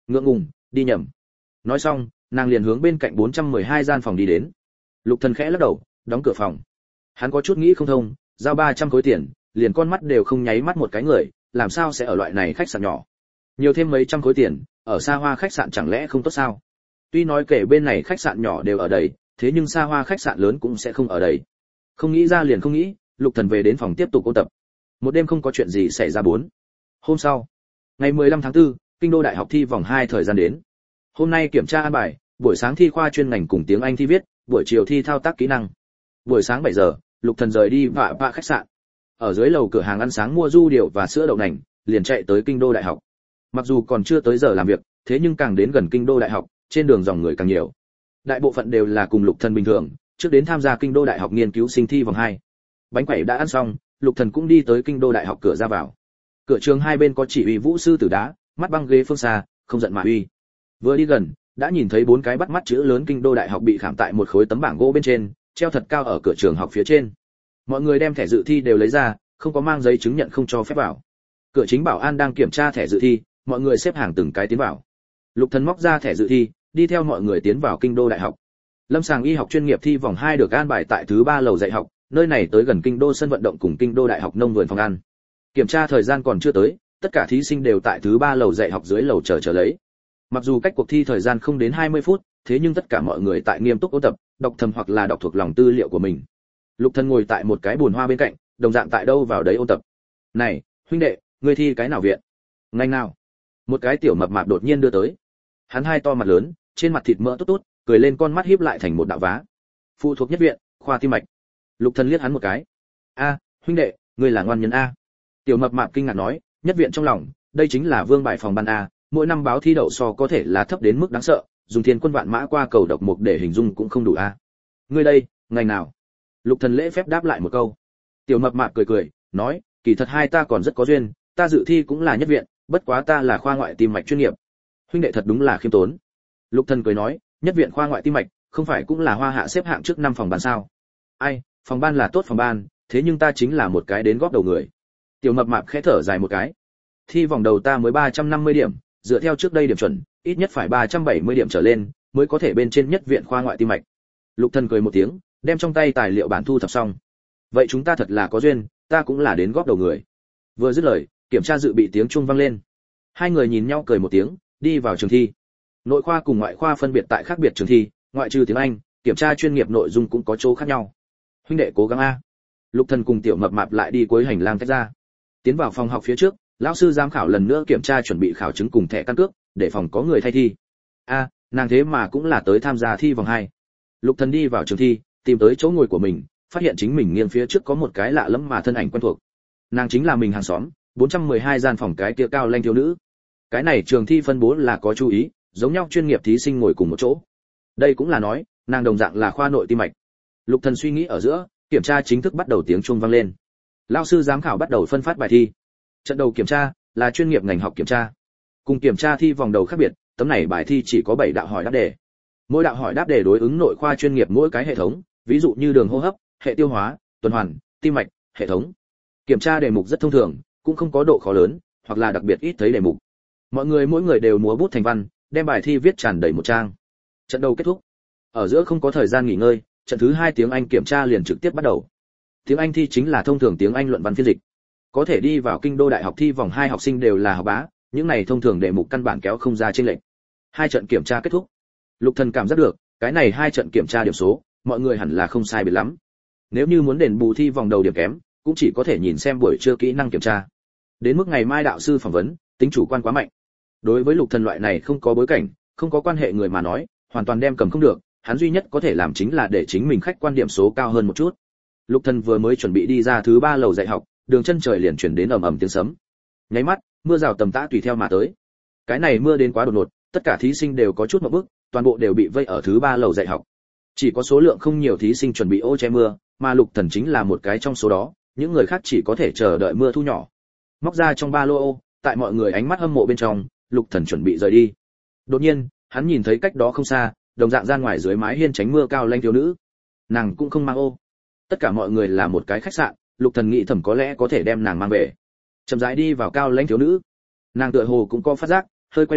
Ngượng ngùng, đi nhầm. Nói xong, nàng liền hướng bên cạnh bốn trăm mười hai gian phòng đi đến. Lục Thần khẽ lắc đầu, đóng cửa phòng. Hắn có chút nghĩ không thông, giao ba trăm khối tiền, liền con mắt đều không nháy mắt một cái người, làm sao sẽ ở loại này khách sạn nhỏ. Nhiều thêm mấy trăm khối tiền, ở xa hoa khách sạn chẳng lẽ không tốt sao? Tuy nói kể bên này khách sạn nhỏ đều ở đầy, thế nhưng xa hoa khách sạn lớn cũng sẽ không ở đầy. Không nghĩ ra liền không nghĩ, Lục Thần về đến phòng tiếp tục ôn tập. Một đêm không có chuyện gì xảy ra bốn. Hôm sau, ngày mười lăm tháng tư, Kinh đô Đại học thi vòng hai thời gian đến. Hôm nay kiểm tra an bài, buổi sáng thi khoa chuyên ngành cùng tiếng Anh thi viết, buổi chiều thi thao tác kỹ năng. Buổi sáng bảy giờ, Lục Thần rời đi vạ vạ khách sạn. Ở dưới lầu cửa hàng ăn sáng mua du điều và sữa đậu nành, liền chạy tới Kinh đô Đại học. Mặc dù còn chưa tới giờ làm việc, thế nhưng càng đến gần Kinh đô Đại học, trên đường dòng người càng nhiều. Đại bộ phận đều là cùng Lục Thần bình thường, trước đến tham gia Kinh đô Đại học nghiên cứu sinh thi vòng hai. Bánh quẩy đã ăn xong, Lục Thần cũng đi tới Kinh đô Đại học cửa ra vào. Cửa trường hai bên có chỉ huy vũ sư tử đá, mắt băng ghế phương xa, không giận mà uy. Vừa đi gần, đã nhìn thấy bốn cái bắt mắt chữ lớn Kinh đô Đại học bị khảm tại một khối tấm bảng gỗ bên trên, treo thật cao ở cửa trường học phía trên. Mọi người đem thẻ dự thi đều lấy ra, không có mang giấy chứng nhận không cho phép vào. Cửa chính bảo an đang kiểm tra thẻ dự thi, mọi người xếp hàng từng cái tiến vào. Lục Thần móc ra thẻ dự thi, đi theo mọi người tiến vào Kinh đô Đại học. Lâm sàng y học chuyên nghiệp thi vòng hai được an bài tại thứ ba lầu dạy học, nơi này tới gần Kinh đô sân vận động cùng Kinh đô Đại học nông vườn phòng ăn. Kiểm tra thời gian còn chưa tới, tất cả thí sinh đều tại thứ ba lầu dạy học dưới lầu chờ chờ lấy. Mặc dù cách cuộc thi thời gian không đến hai mươi phút, thế nhưng tất cả mọi người tại nghiêm túc ôn tập, đọc thầm hoặc là đọc thuộc lòng tư liệu của mình. Lục Thần ngồi tại một cái bồn hoa bên cạnh, đồng dạng tại đâu vào đấy ôn tập. "Này, huynh đệ, ngươi thi cái nào viện? Ngành nào?" Một cái tiểu mập mạp đột nhiên đưa tới. Hắn hai to mặt lớn, trên mặt thịt mỡ tốt tốt, cười lên con mắt híp lại thành một đạo vá. "Phụ thuộc nhất viện, khoa tim mạch." Lục Thần liếc hắn một cái. "A, huynh đệ, ngươi là ngoan nhân a." Tiểu mập mạp kinh ngạc nói, "Nhất viện trong lòng, đây chính là vương bài phòng ban a, mỗi năm báo thi đậu so có thể là thấp đến mức đáng sợ, dùng thiên quân vạn mã qua cầu độc mục để hình dung cũng không đủ a." "Ngươi đây, ngành nào?" Lục Thần lễ phép đáp lại một câu. Tiểu mập mạp cười cười, nói, "Kỳ thật hai ta còn rất có duyên, ta dự thi cũng là nhất viện, bất quá ta là khoa ngoại tim mạch chuyên nghiệp." "Huynh đệ thật đúng là khiêm tốn." Lục Thần cười nói, "Nhất viện khoa ngoại tim mạch, không phải cũng là hoa hạ xếp hạng trước năm phòng ban sao?" "Ai, phòng ban là tốt phòng ban, thế nhưng ta chính là một cái đến góp đầu người." Tiểu mập mạp khẽ thở dài một cái. "Thi vòng đầu ta mới ba trăm năm mươi điểm, dựa theo trước đây điểm chuẩn, ít nhất phải ba trăm bảy mươi điểm trở lên, mới có thể bên trên nhất viện khoa ngoại tim mạch." Lục Thần cười một tiếng, đem trong tay tài liệu bản thu thập xong. "Vậy chúng ta thật là có duyên, ta cũng là đến góp đầu người." Vừa dứt lời, kiểm tra dự bị tiếng chuông vang lên. Hai người nhìn nhau cười một tiếng, đi vào trường thi. Nội khoa cùng ngoại khoa phân biệt tại khác biệt trường thi, ngoại trừ tiếng Anh, kiểm tra chuyên nghiệp nội dung cũng có chỗ khác nhau. "Huynh đệ cố gắng a." Lục Thần cùng tiểu mập mạp lại đi cuối hành lang tách ra. Tiến vào phòng học phía trước, lão sư giám khảo lần nữa kiểm tra chuẩn bị khảo chứng cùng thẻ căn cước, để phòng có người thay thi. A, nàng thế mà cũng là tới tham gia thi vòng hai. Lục Thần đi vào trường thi, tìm tới chỗ ngồi của mình, phát hiện chính mình nghiêng phía trước có một cái lạ lẫm mà thân ảnh quen thuộc. Nàng chính là mình hàng xóm, bốn trăm mười hai gian phòng cái kia cao lanh thiếu nữ. Cái này trường thi phân bố là có chú ý, giống nhau chuyên nghiệp thí sinh ngồi cùng một chỗ. Đây cũng là nói, nàng đồng dạng là khoa nội tim mạch. Lục Thần suy nghĩ ở giữa, kiểm tra chính thức bắt đầu tiếng chuông vang lên. Lão sư giám khảo bắt đầu phân phát bài thi. Trận đầu kiểm tra là chuyên nghiệp ngành học kiểm tra. Cùng kiểm tra thi vòng đầu khác biệt, tấm này bài thi chỉ có bảy đạo hỏi đáp đề. Mỗi đạo hỏi đáp đề đối ứng nội khoa chuyên nghiệp mỗi cái hệ thống, ví dụ như đường hô hấp, hệ tiêu hóa, tuần hoàn, tim mạch, hệ thống. Kiểm tra đề mục rất thông thường, cũng không có độ khó lớn, hoặc là đặc biệt ít thấy đề mục. Mọi người mỗi người đều múa bút thành văn, đem bài thi viết tràn đầy một trang. Trận đầu kết thúc. Ở giữa không có thời gian nghỉ ngơi, trận thứ hai tiếng Anh kiểm tra liền trực tiếp bắt đầu. Tiếng Anh thi chính là thông thường tiếng Anh luận văn phiên dịch. Có thể đi vào Kinh đô Đại học thi vòng hai học sinh đều là học bá, những này thông thường đề mục căn bản kéo không ra trên lệnh. Hai trận kiểm tra kết thúc. Lục Thần cảm giác được, cái này hai trận kiểm tra điểm số, mọi người hẳn là không sai biệt lắm. Nếu như muốn đền bù thi vòng đầu điểm kém, cũng chỉ có thể nhìn xem buổi trưa kỹ năng kiểm tra. Đến mức ngày mai đạo sư phỏng vấn, tính chủ quan quá mạnh. Đối với Lục Thần loại này không có bối cảnh, không có quan hệ người mà nói, hoàn toàn đem cầm không được, hắn duy nhất có thể làm chính là để chính mình khách quan điểm số cao hơn một chút. Lục Thần vừa mới chuẩn bị đi ra thứ ba lầu dạy học, đường chân trời liền truyền đến ầm ầm tiếng sấm. Nháy mắt, mưa rào tầm tã tùy theo mà tới. Cái này mưa đến quá đột ngột, tất cả thí sinh đều có chút ngộp bức, toàn bộ đều bị vây ở thứ ba lầu dạy học. Chỉ có số lượng không nhiều thí sinh chuẩn bị ô che mưa, mà Lục Thần chính là một cái trong số đó, những người khác chỉ có thể chờ đợi mưa thu nhỏ. Móc ra trong ba lô ô, tại mọi người ánh mắt hâm mộ bên trong, Lục Thần chuẩn bị rời đi. Đột nhiên, hắn nhìn thấy cách đó không xa, đồng dạng ra ngoài dưới mái hiên tránh mưa cao lanh thiếu nữ. Nàng cũng không mang ô. Tất cả mọi người là một cái khách sạn, Lục Thần nghĩ thầm có lẽ có thể đem nàng mang về. Chậm rãi đi vào cao lãnh thiếu nữ. Nàng tựa hồ cũng có phát giác, hơi quay đầu,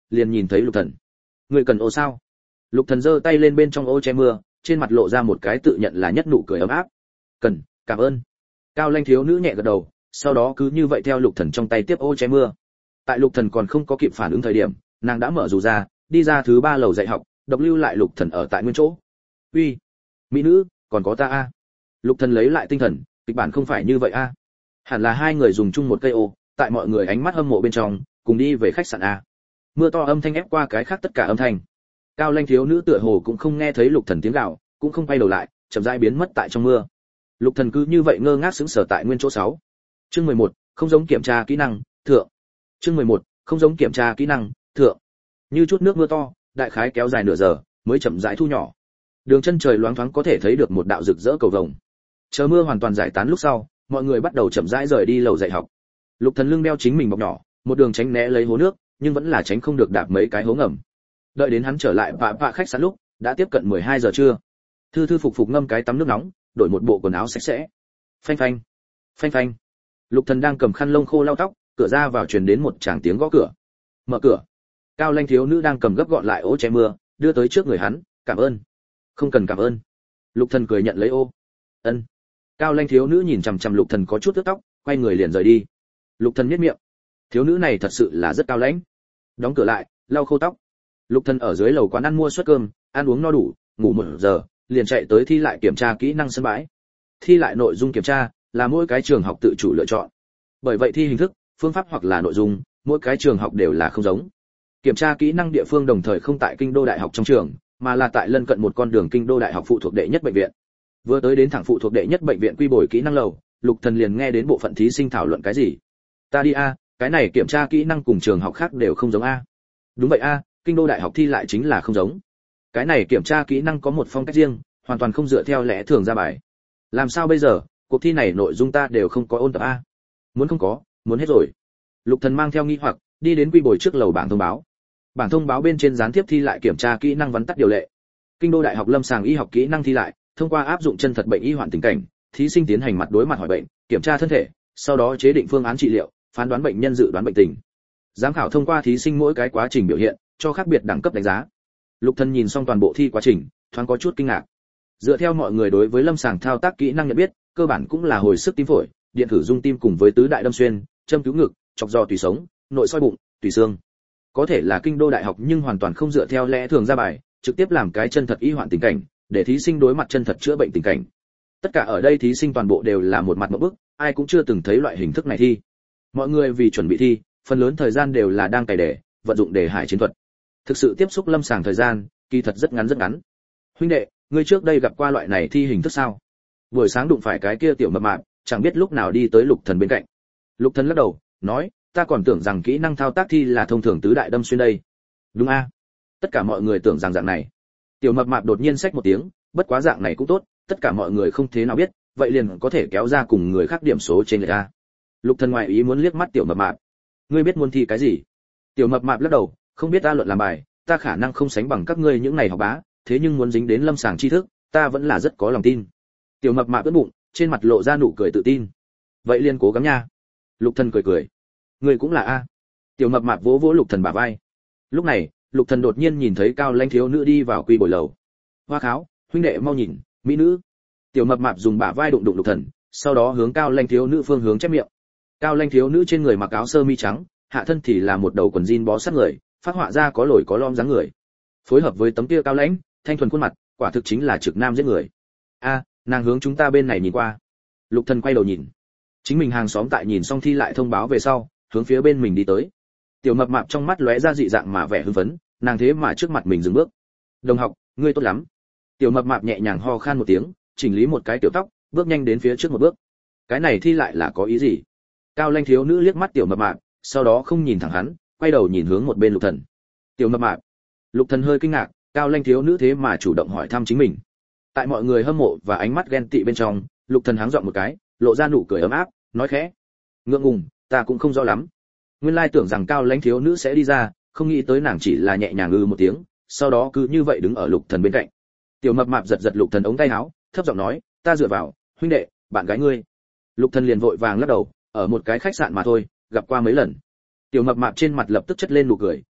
liền nhìn thấy Lục Thần. Người cần ô sao? Lục Thần giơ tay lên bên trong ô che mưa, trên mặt lộ ra một cái tự nhận là nhất nụ cười ấm áp. Cần, cảm ơn. Cao Lanh thiếu nữ nhẹ gật đầu, sau đó cứ như vậy theo Lục Thần trong tay tiếp ô che mưa. Tại Lục Thần còn không có kịp phản ứng thời điểm, nàng đã mở dù ra, đi ra thứ ba lầu dạy học, độc lưu lại Lục Thần ở tại nguyên chỗ. Uy, mỹ nữ, còn có ta a. Lục Thần lấy lại tinh thần, kịch bản không phải như vậy a. Hẳn là hai người dùng chung một cây ô, tại mọi người ánh mắt hâm mộ bên trong, cùng đi về khách sạn a. Mưa to âm thanh ép qua cái khác tất cả âm thanh. Cao Lanh thiếu nữ tựa hồ cũng không nghe thấy Lục Thần tiếng gào, cũng không quay đầu lại, chậm rãi biến mất tại trong mưa. Lục Thần cứ như vậy ngơ ngác sững sờ tại nguyên chỗ sáu. Chương mười một, không giống kiểm tra kỹ năng, thượng. Chương mười một, không giống kiểm tra kỹ năng, thượng. Như chút nước mưa to, đại khái kéo dài nửa giờ, mới chậm rãi thu nhỏ. Đường chân trời loáng thoáng có thể thấy được một đạo rực rỡ cầu vồng. Chờ mưa hoàn toàn giải tán lúc sau, mọi người bắt đầu chậm rãi rời đi lầu dạy học. Lục Thần lưng đeo chính mình bọc nhỏ, một đường tránh né lấy hố nước, nhưng vẫn là tránh không được đạp mấy cái hố ngầm. Đợi đến hắn trở lại vạ vạ khách sạn lúc, đã tiếp cận mười hai giờ trưa. Thư thư phục phục ngâm cái tắm nước nóng, đổi một bộ quần áo sạch sẽ. Phanh phanh, phanh phanh. Lục Thần đang cầm khăn lông khô lau tóc, cửa ra vào truyền đến một tràng tiếng gõ cửa. Mở cửa. Cao Lanh thiếu nữ đang cầm gấp gọn lại ô che mưa, đưa tới trước người hắn, cảm ơn. Không cần cảm ơn. Lục Thần cười nhận lấy ô. Ân. Cao Lanh thiếu nữ nhìn chằm chằm Lục Thần có chút tước tóc, quay người liền rời đi. Lục Thần nhếch miệng. Thiếu nữ này thật sự là rất cao lãnh. Đóng cửa lại, lau khô tóc. Lục Thần ở dưới lầu quán ăn mua suất cơm, ăn uống no đủ, ngủ một giờ, liền chạy tới thi lại kiểm tra kỹ năng sân bãi. Thi lại nội dung kiểm tra là mỗi cái trường học tự chủ lựa chọn. Bởi vậy thi hình thức, phương pháp hoặc là nội dung, mỗi cái trường học đều là không giống. Kiểm tra kỹ năng địa phương đồng thời không tại Kinh đô đại học trong trường, mà là tại lân cận một con đường Kinh đô đại học phụ thuộc đệ nhất bệnh viện. Vừa tới đến thẳng phụ thuộc đệ nhất bệnh viện quy bồi kỹ năng lầu, Lục Thần liền nghe đến bộ phận thí sinh thảo luận cái gì. Ta đi a, cái này kiểm tra kỹ năng cùng trường học khác đều không giống a. Đúng vậy a, Kinh đô đại học thi lại chính là không giống. Cái này kiểm tra kỹ năng có một phong cách riêng, hoàn toàn không dựa theo lẽ thường ra bài. Làm sao bây giờ, cuộc thi này nội dung ta đều không có ôn tập a. Muốn không có, muốn hết rồi. Lục Thần mang theo nghi hoặc, đi đến quy bồi trước lầu bảng thông báo. Bảng thông báo bên trên gián tiếp thi lại kiểm tra kỹ năng vắn tắt điều lệ. Kinh đô đại học lâm sàng y học kỹ năng thi lại, thông qua áp dụng chân thật bệnh y hoạn tình cảnh, thí sinh tiến hành mặt đối mặt hỏi bệnh, kiểm tra thân thể, sau đó chế định phương án trị liệu, phán đoán bệnh nhân dự đoán bệnh tình. Giám khảo thông qua thí sinh mỗi cái quá trình biểu hiện, cho khác biệt đẳng cấp đánh giá. Lục Thần nhìn xong toàn bộ thi quá trình, thoáng có chút kinh ngạc. Dựa theo mọi người đối với lâm sàng thao tác kỹ năng nhận biết, cơ bản cũng là hồi sức tim phổi, điện thử dung tim cùng với tứ đại đâm xuyên, châm cứu ngực, chọc giò tủy sống, nội soi bụng, tủy xương. Có thể là Kinh đô đại học nhưng hoàn toàn không dựa theo lẽ thường ra bài, trực tiếp làm cái chân thật y hoạn tình cảnh, để thí sinh đối mặt chân thật chữa bệnh tình cảnh. Tất cả ở đây thí sinh toàn bộ đều là một mặt ngộp bức, ai cũng chưa từng thấy loại hình thức này thi. Mọi người vì chuẩn bị thi, phần lớn thời gian đều là đang cày đề, vận dụng đề hải chiến thuật. Thực sự tiếp xúc lâm sàng thời gian, kỳ thật rất ngắn rất ngắn. Huynh đệ, ngươi trước đây gặp qua loại này thi hình thức sao? Buổi sáng đụng phải cái kia tiểu mập mạp, chẳng biết lúc nào đi tới Lục Thần bên cạnh. Lục Thần lắc đầu, nói, ta còn tưởng rằng kỹ năng thao tác thi là thông thường tứ đại đâm xuyên đây. Đúng a? Tất cả mọi người tưởng rằng dạng này. Tiểu mập mạp đột nhiên xách một tiếng, bất quá dạng này cũng tốt, tất cả mọi người không thế nào biết, vậy liền có thể kéo ra cùng người khác điểm số trên người a. Lục Thần ngoại ý muốn liếc mắt tiểu mập mạp. Ngươi biết muốn thi cái gì? Tiểu mập mạp lắc đầu, không biết ta luận làm bài, ta khả năng không sánh bằng các ngươi những này học bá, thế nhưng muốn dính đến lâm sàng tri thức, ta vẫn là rất có lòng tin. Tiểu mập mạp ưỡn bụng, trên mặt lộ ra nụ cười tự tin. Vậy liền cố gắng nha. Lục Thần cười cười. Ngươi cũng là a. Tiểu mập mạp vỗ vỗ Lục Thần bả vai. Lúc này, Lục Thần đột nhiên nhìn thấy Cao Lanh thiếu nữ đi vào quy bồi lầu. Hoa kháo, huynh đệ mau nhìn, mỹ nữ. Tiểu mập mạp dùng bả vai đụng đụng Lục Thần, sau đó hướng Cao Lanh thiếu nữ phương hướng chép miệng. Cao Lanh thiếu nữ trên người mặc áo sơ mi trắng, hạ thân thì là một đầu quần jean bó sát người, phát họa ra có lồi có lõm dáng người. Phối hợp với tấm kia cao lãnh, thanh thuần khuôn mặt, quả thực chính là trực nam giết người. A, nàng hướng chúng ta bên này nhìn qua. Lục Thần quay đầu nhìn. Chính mình hàng xóm tại nhìn xong thi lại thông báo về sau, hướng phía bên mình đi tới. Tiểu mập mạp trong mắt lóe ra dị dạng mà vẻ hưng phấn, nàng thế mà trước mặt mình dừng bước. Đồng học, ngươi tốt lắm. Tiểu mập mạp nhẹ nhàng ho khan một tiếng, chỉnh lý một cái tiểu tóc, bước nhanh đến phía trước một bước. Cái này thi lại là có ý gì? Cao Lanh thiếu nữ liếc mắt tiểu mập mạp, sau đó không nhìn thẳng hắn, quay đầu nhìn hướng một bên Lục Thần. Tiểu mập mạp. Lục Thần hơi kinh ngạc, Cao Lanh thiếu nữ thế mà chủ động hỏi thăm chính mình. Tại mọi người hâm mộ và ánh mắt ghen tị bên trong, Lục Thần háng giọng một cái, lộ ra nụ cười ấm áp, nói khẽ: "Ngượng ngùng, ta cũng không rõ lắm." Nguyên lai tưởng rằng Cao Lanh thiếu nữ sẽ đi ra, không nghĩ tới nàng chỉ là nhẹ nhàng ư một tiếng, sau đó cứ như vậy đứng ở Lục Thần bên cạnh. Tiểu mập mạp giật giật Lục Thần ống tay áo, thấp giọng nói: "Ta dựa vào, huynh đệ, bạn gái ngươi." Lục Thần liền vội vàng lắc đầu, ở một cái khách sạn mà thôi, gặp qua mấy lần. Tiểu mập mạp trên mặt lập tức chất lên nụ cười,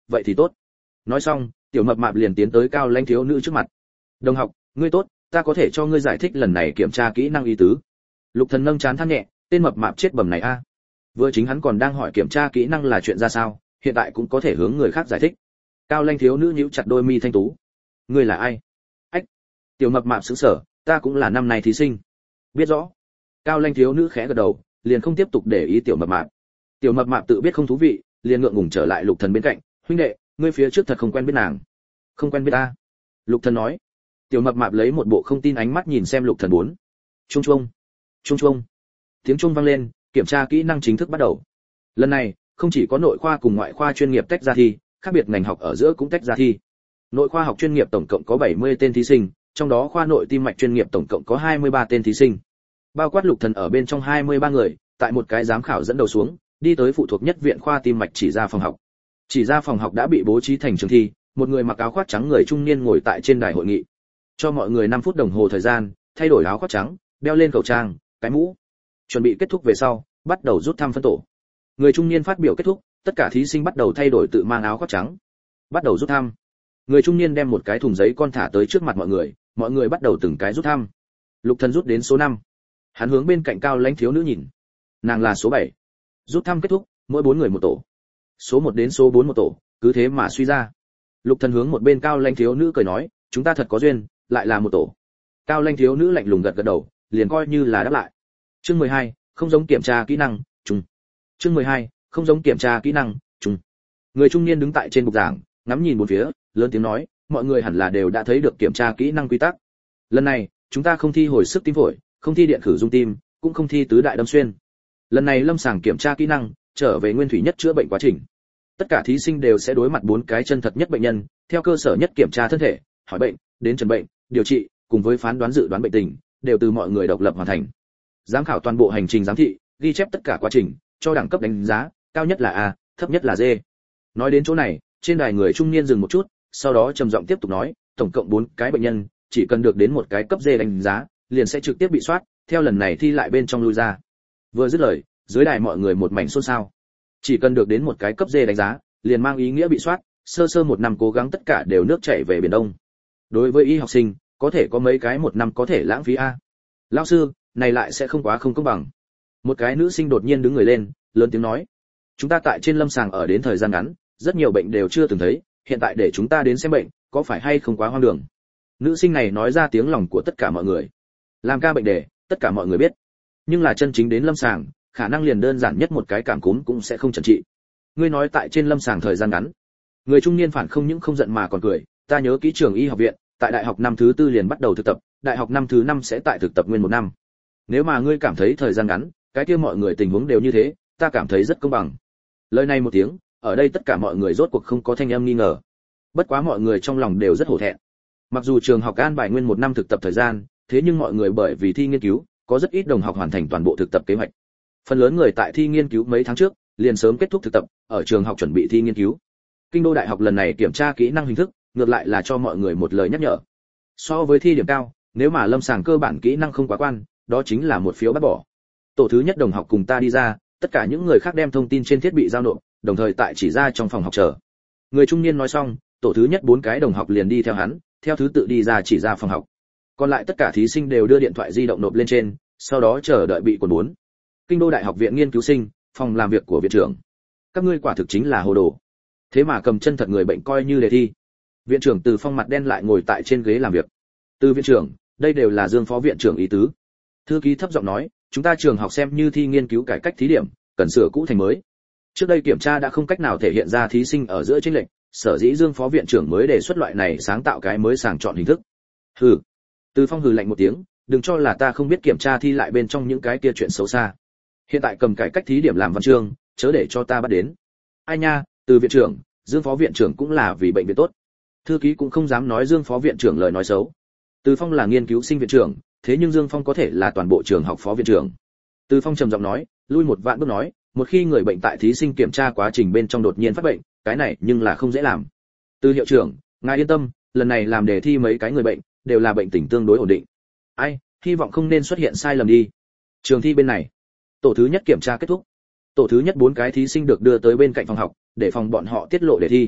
vậy thì tốt. Nói xong, tiểu mập mạp liền tiến tới Cao Lãnh thiếu nữ trước mặt. Đồng học, ngươi tốt, ta có thể cho ngươi giải thích lần này kiểm tra kỹ năng ý tứ. Lục Thần nâng chán than nhẹ, tên mập mạp chết bầm này a. Vừa chính hắn còn đang hỏi kiểm tra kỹ năng là chuyện ra sao, hiện tại cũng có thể hướng người khác giải thích. Cao Lãnh thiếu nữ nhíu chặt đôi mi thanh tú. Ngươi là ai? Ách. Tiểu mập mạp sững sờ, ta cũng là năm nay thí sinh. Biết rõ. Cao Lãnh thiếu nữ khẽ gật đầu, liền không tiếp tục để ý tiểu mập mạp. Tiểu mập mạp tự biết không thú vị, liền ngượng ngùng trở lại Lục Thần bên cạnh, huynh đệ, ngươi phía trước thật không quen biết nàng. Không quen biết ta. Lục Thần nói. Tiểu mập mạp lấy một bộ không tin ánh mắt nhìn xem Lục Thần bốn. Trung trung, trung trung. Tiếng chuông vang lên, kiểm tra kỹ năng chính thức bắt đầu. Lần này, không chỉ có nội khoa cùng ngoại khoa chuyên nghiệp tách ra thi, khác biệt ngành học ở giữa cũng tách ra thi. Nội khoa học chuyên nghiệp tổng cộng có bảy mươi tên thí sinh, trong đó khoa nội tim mạch chuyên nghiệp tổng cộng có hai mươi ba tên thí sinh. Bao quát Lục Thần ở bên trong hai mươi ba người, tại một cái giám khảo dẫn đầu xuống, đi tới phụ thuộc nhất viện khoa tim mạch chỉ ra phòng học. Chỉ ra phòng học đã bị bố trí thành trường thi, một người mặc áo khoác trắng người trung niên ngồi tại trên đài hội nghị. Cho mọi người năm phút đồng hồ thời gian, thay đổi áo khoác trắng, đeo lên khẩu trang, cái mũ. Chuẩn bị kết thúc về sau, bắt đầu rút thăm phân tổ. Người trung niên phát biểu kết thúc, tất cả thí sinh bắt đầu thay đổi tự mang áo khoác trắng. Bắt đầu rút thăm. Người trung niên đem một cái thùng giấy con thả tới trước mặt mọi người, mọi người bắt đầu từng cái rút thăm. Lục Thần rút đến số năm. Hắn hướng bên cạnh Cao Lãnh thiếu nữ nhìn. Nàng là số bảy. Rút thăm kết thúc, mỗi bốn người một tổ. Số một đến số bốn một tổ, cứ thế mà suy ra. Lục Thần hướng một bên Cao Lãnh thiếu nữ cười nói, chúng ta thật có duyên, lại là một tổ. Cao Lãnh thiếu nữ lạnh lùng gật gật đầu, liền coi như là đáp lại. Chương mười hai, không giống kiểm tra kỹ năng, trùng. Chương mười hai, không giống kiểm tra kỹ năng, trùng. Người trung niên đứng tại trên bục giảng, ngắm nhìn bốn phía, lớn tiếng nói, mọi người hẳn là đều đã thấy được kiểm tra kỹ năng quy tắc. Lần này, chúng ta không thi hồi sức tim phổi, không thi điện khử dung tim, cũng không thi tứ đại đâm xuyên. Lần này lâm sàng kiểm tra kỹ năng, trở về nguyên thủy nhất chữa bệnh quá trình. Tất cả thí sinh đều sẽ đối mặt bốn cái chân thật nhất bệnh nhân, theo cơ sở nhất kiểm tra thân thể, hỏi bệnh, đến chẩn bệnh, điều trị, cùng với phán đoán dự đoán bệnh tình, đều từ mọi người độc lập hoàn thành. Giám khảo toàn bộ hành trình giám thị, ghi chép tất cả quá trình, cho đẳng cấp đánh giá, cao nhất là A, thấp nhất là D. Nói đến chỗ này, trên đài người trung niên dừng một chút, sau đó trầm giọng tiếp tục nói, tổng cộng bốn cái bệnh nhân, chỉ cần được đến một cái cấp D đánh giá, liền sẽ trực tiếp bị soát, theo lần này thi lại bên trong lui ra. Vừa dứt lời, dưới đài mọi người một mảnh xôn xao. Chỉ cần được đến một cái cấp D đánh giá, liền mang ý nghĩa bị soát, sơ sơ một năm cố gắng tất cả đều nước chảy về biển đông. Đối với y học sinh, có thể có mấy cái một năm có thể lãng phí a. Lão sư, này lại sẽ không quá không công bằng. Một cái nữ sinh đột nhiên đứng người lên, lớn tiếng nói: "Chúng ta tại trên lâm sàng ở đến thời gian ngắn, rất nhiều bệnh đều chưa từng thấy, hiện tại để chúng ta đến xem bệnh, có phải hay không quá hoang đường?" Nữ sinh này nói ra tiếng lòng của tất cả mọi người. Làm ca bệnh đề, tất cả mọi người biết. Nhưng là chân chính đến lâm sàng, khả năng liền đơn giản nhất một cái cảm cúm cũng sẽ không chẩn trị. Ngươi nói tại trên lâm sàng thời gian ngắn. Người trung niên phản không những không giận mà còn cười, ta nhớ kỹ trường y học viện, tại đại học năm thứ tư liền bắt đầu thực tập, đại học năm thứ năm sẽ tại thực tập nguyên một năm. Nếu mà ngươi cảm thấy thời gian ngắn, cái kia mọi người tình huống đều như thế, ta cảm thấy rất công bằng. Lời này một tiếng, ở đây tất cả mọi người rốt cuộc không có thanh âm nghi ngờ. Bất quá mọi người trong lòng đều rất hổ thẹn. Mặc dù trường học an bài nguyên một năm thực tập thời gian, thế nhưng mọi người bởi vì thi nghiên cứu, có rất ít đồng học hoàn thành toàn bộ thực tập kế hoạch. Phần lớn người tại thi nghiên cứu mấy tháng trước, liền sớm kết thúc thực tập, ở trường học chuẩn bị thi nghiên cứu. Kinh đô đại học lần này kiểm tra kỹ năng hình thức, ngược lại là cho mọi người một lời nhắc nhở. So với thi điểm cao, nếu mà lâm sàng cơ bản kỹ năng không quá quan, đó chính là một phiếu bắt bỏ. Tổ thứ nhất đồng học cùng ta đi ra, tất cả những người khác đem thông tin trên thiết bị giao nộp, đồng thời tại chỉ ra trong phòng học chờ. Người trung niên nói xong, tổ thứ nhất bốn cái đồng học liền đi theo hắn, theo thứ tự đi ra chỉ ra phòng học. Còn lại tất cả thí sinh đều đưa điện thoại di động nộp lên trên, sau đó chờ đợi bị quần bốn. Kinh đô đại học viện nghiên cứu sinh, phòng làm việc của viện trưởng. Các ngươi quả thực chính là hồ đồ. Thế mà cầm chân thật người bệnh coi như đề thi. Viện trưởng Từ Phong mặt đen lại ngồi tại trên ghế làm việc. Từ viện trưởng, đây đều là Dương phó viện trưởng ý tứ. Thư ký thấp giọng nói, chúng ta trường học xem như thi nghiên cứu cải cách thí điểm, cần sửa cũ thành mới. Trước đây kiểm tra đã không cách nào thể hiện ra thí sinh ở giữa chênh lệch, sở dĩ Dương phó viện trưởng mới đề xuất loại này sáng tạo cái mới sàng chọn hình thức. Hừ. Từ Phong hừ lạnh một tiếng, đừng cho là ta không biết kiểm tra thi lại bên trong những cái kia chuyện xấu xa. Hiện tại cầm cải cách thí điểm làm văn chương, chớ để cho ta bắt đến. Ai nha, Từ viện trưởng, Dương phó viện trưởng cũng là vì bệnh viện tốt. Thư ký cũng không dám nói Dương phó viện trưởng lời nói xấu. Từ Phong là nghiên cứu sinh viện trưởng, thế nhưng Dương Phong có thể là toàn bộ trường học phó viện trưởng. Từ Phong trầm giọng nói, lui một vạn bước nói, một khi người bệnh tại thí sinh kiểm tra quá trình bên trong đột nhiên phát bệnh, cái này nhưng là không dễ làm. Từ hiệu trưởng, ngài yên tâm, lần này làm đề thi mấy cái người bệnh đều là bệnh tình tương đối ổn định. Ai, hy vọng không nên xuất hiện sai lầm đi. Trường thi bên này, tổ thứ nhất kiểm tra kết thúc. Tổ thứ nhất bốn cái thí sinh được đưa tới bên cạnh phòng học, để phòng bọn họ tiết lộ đề thi.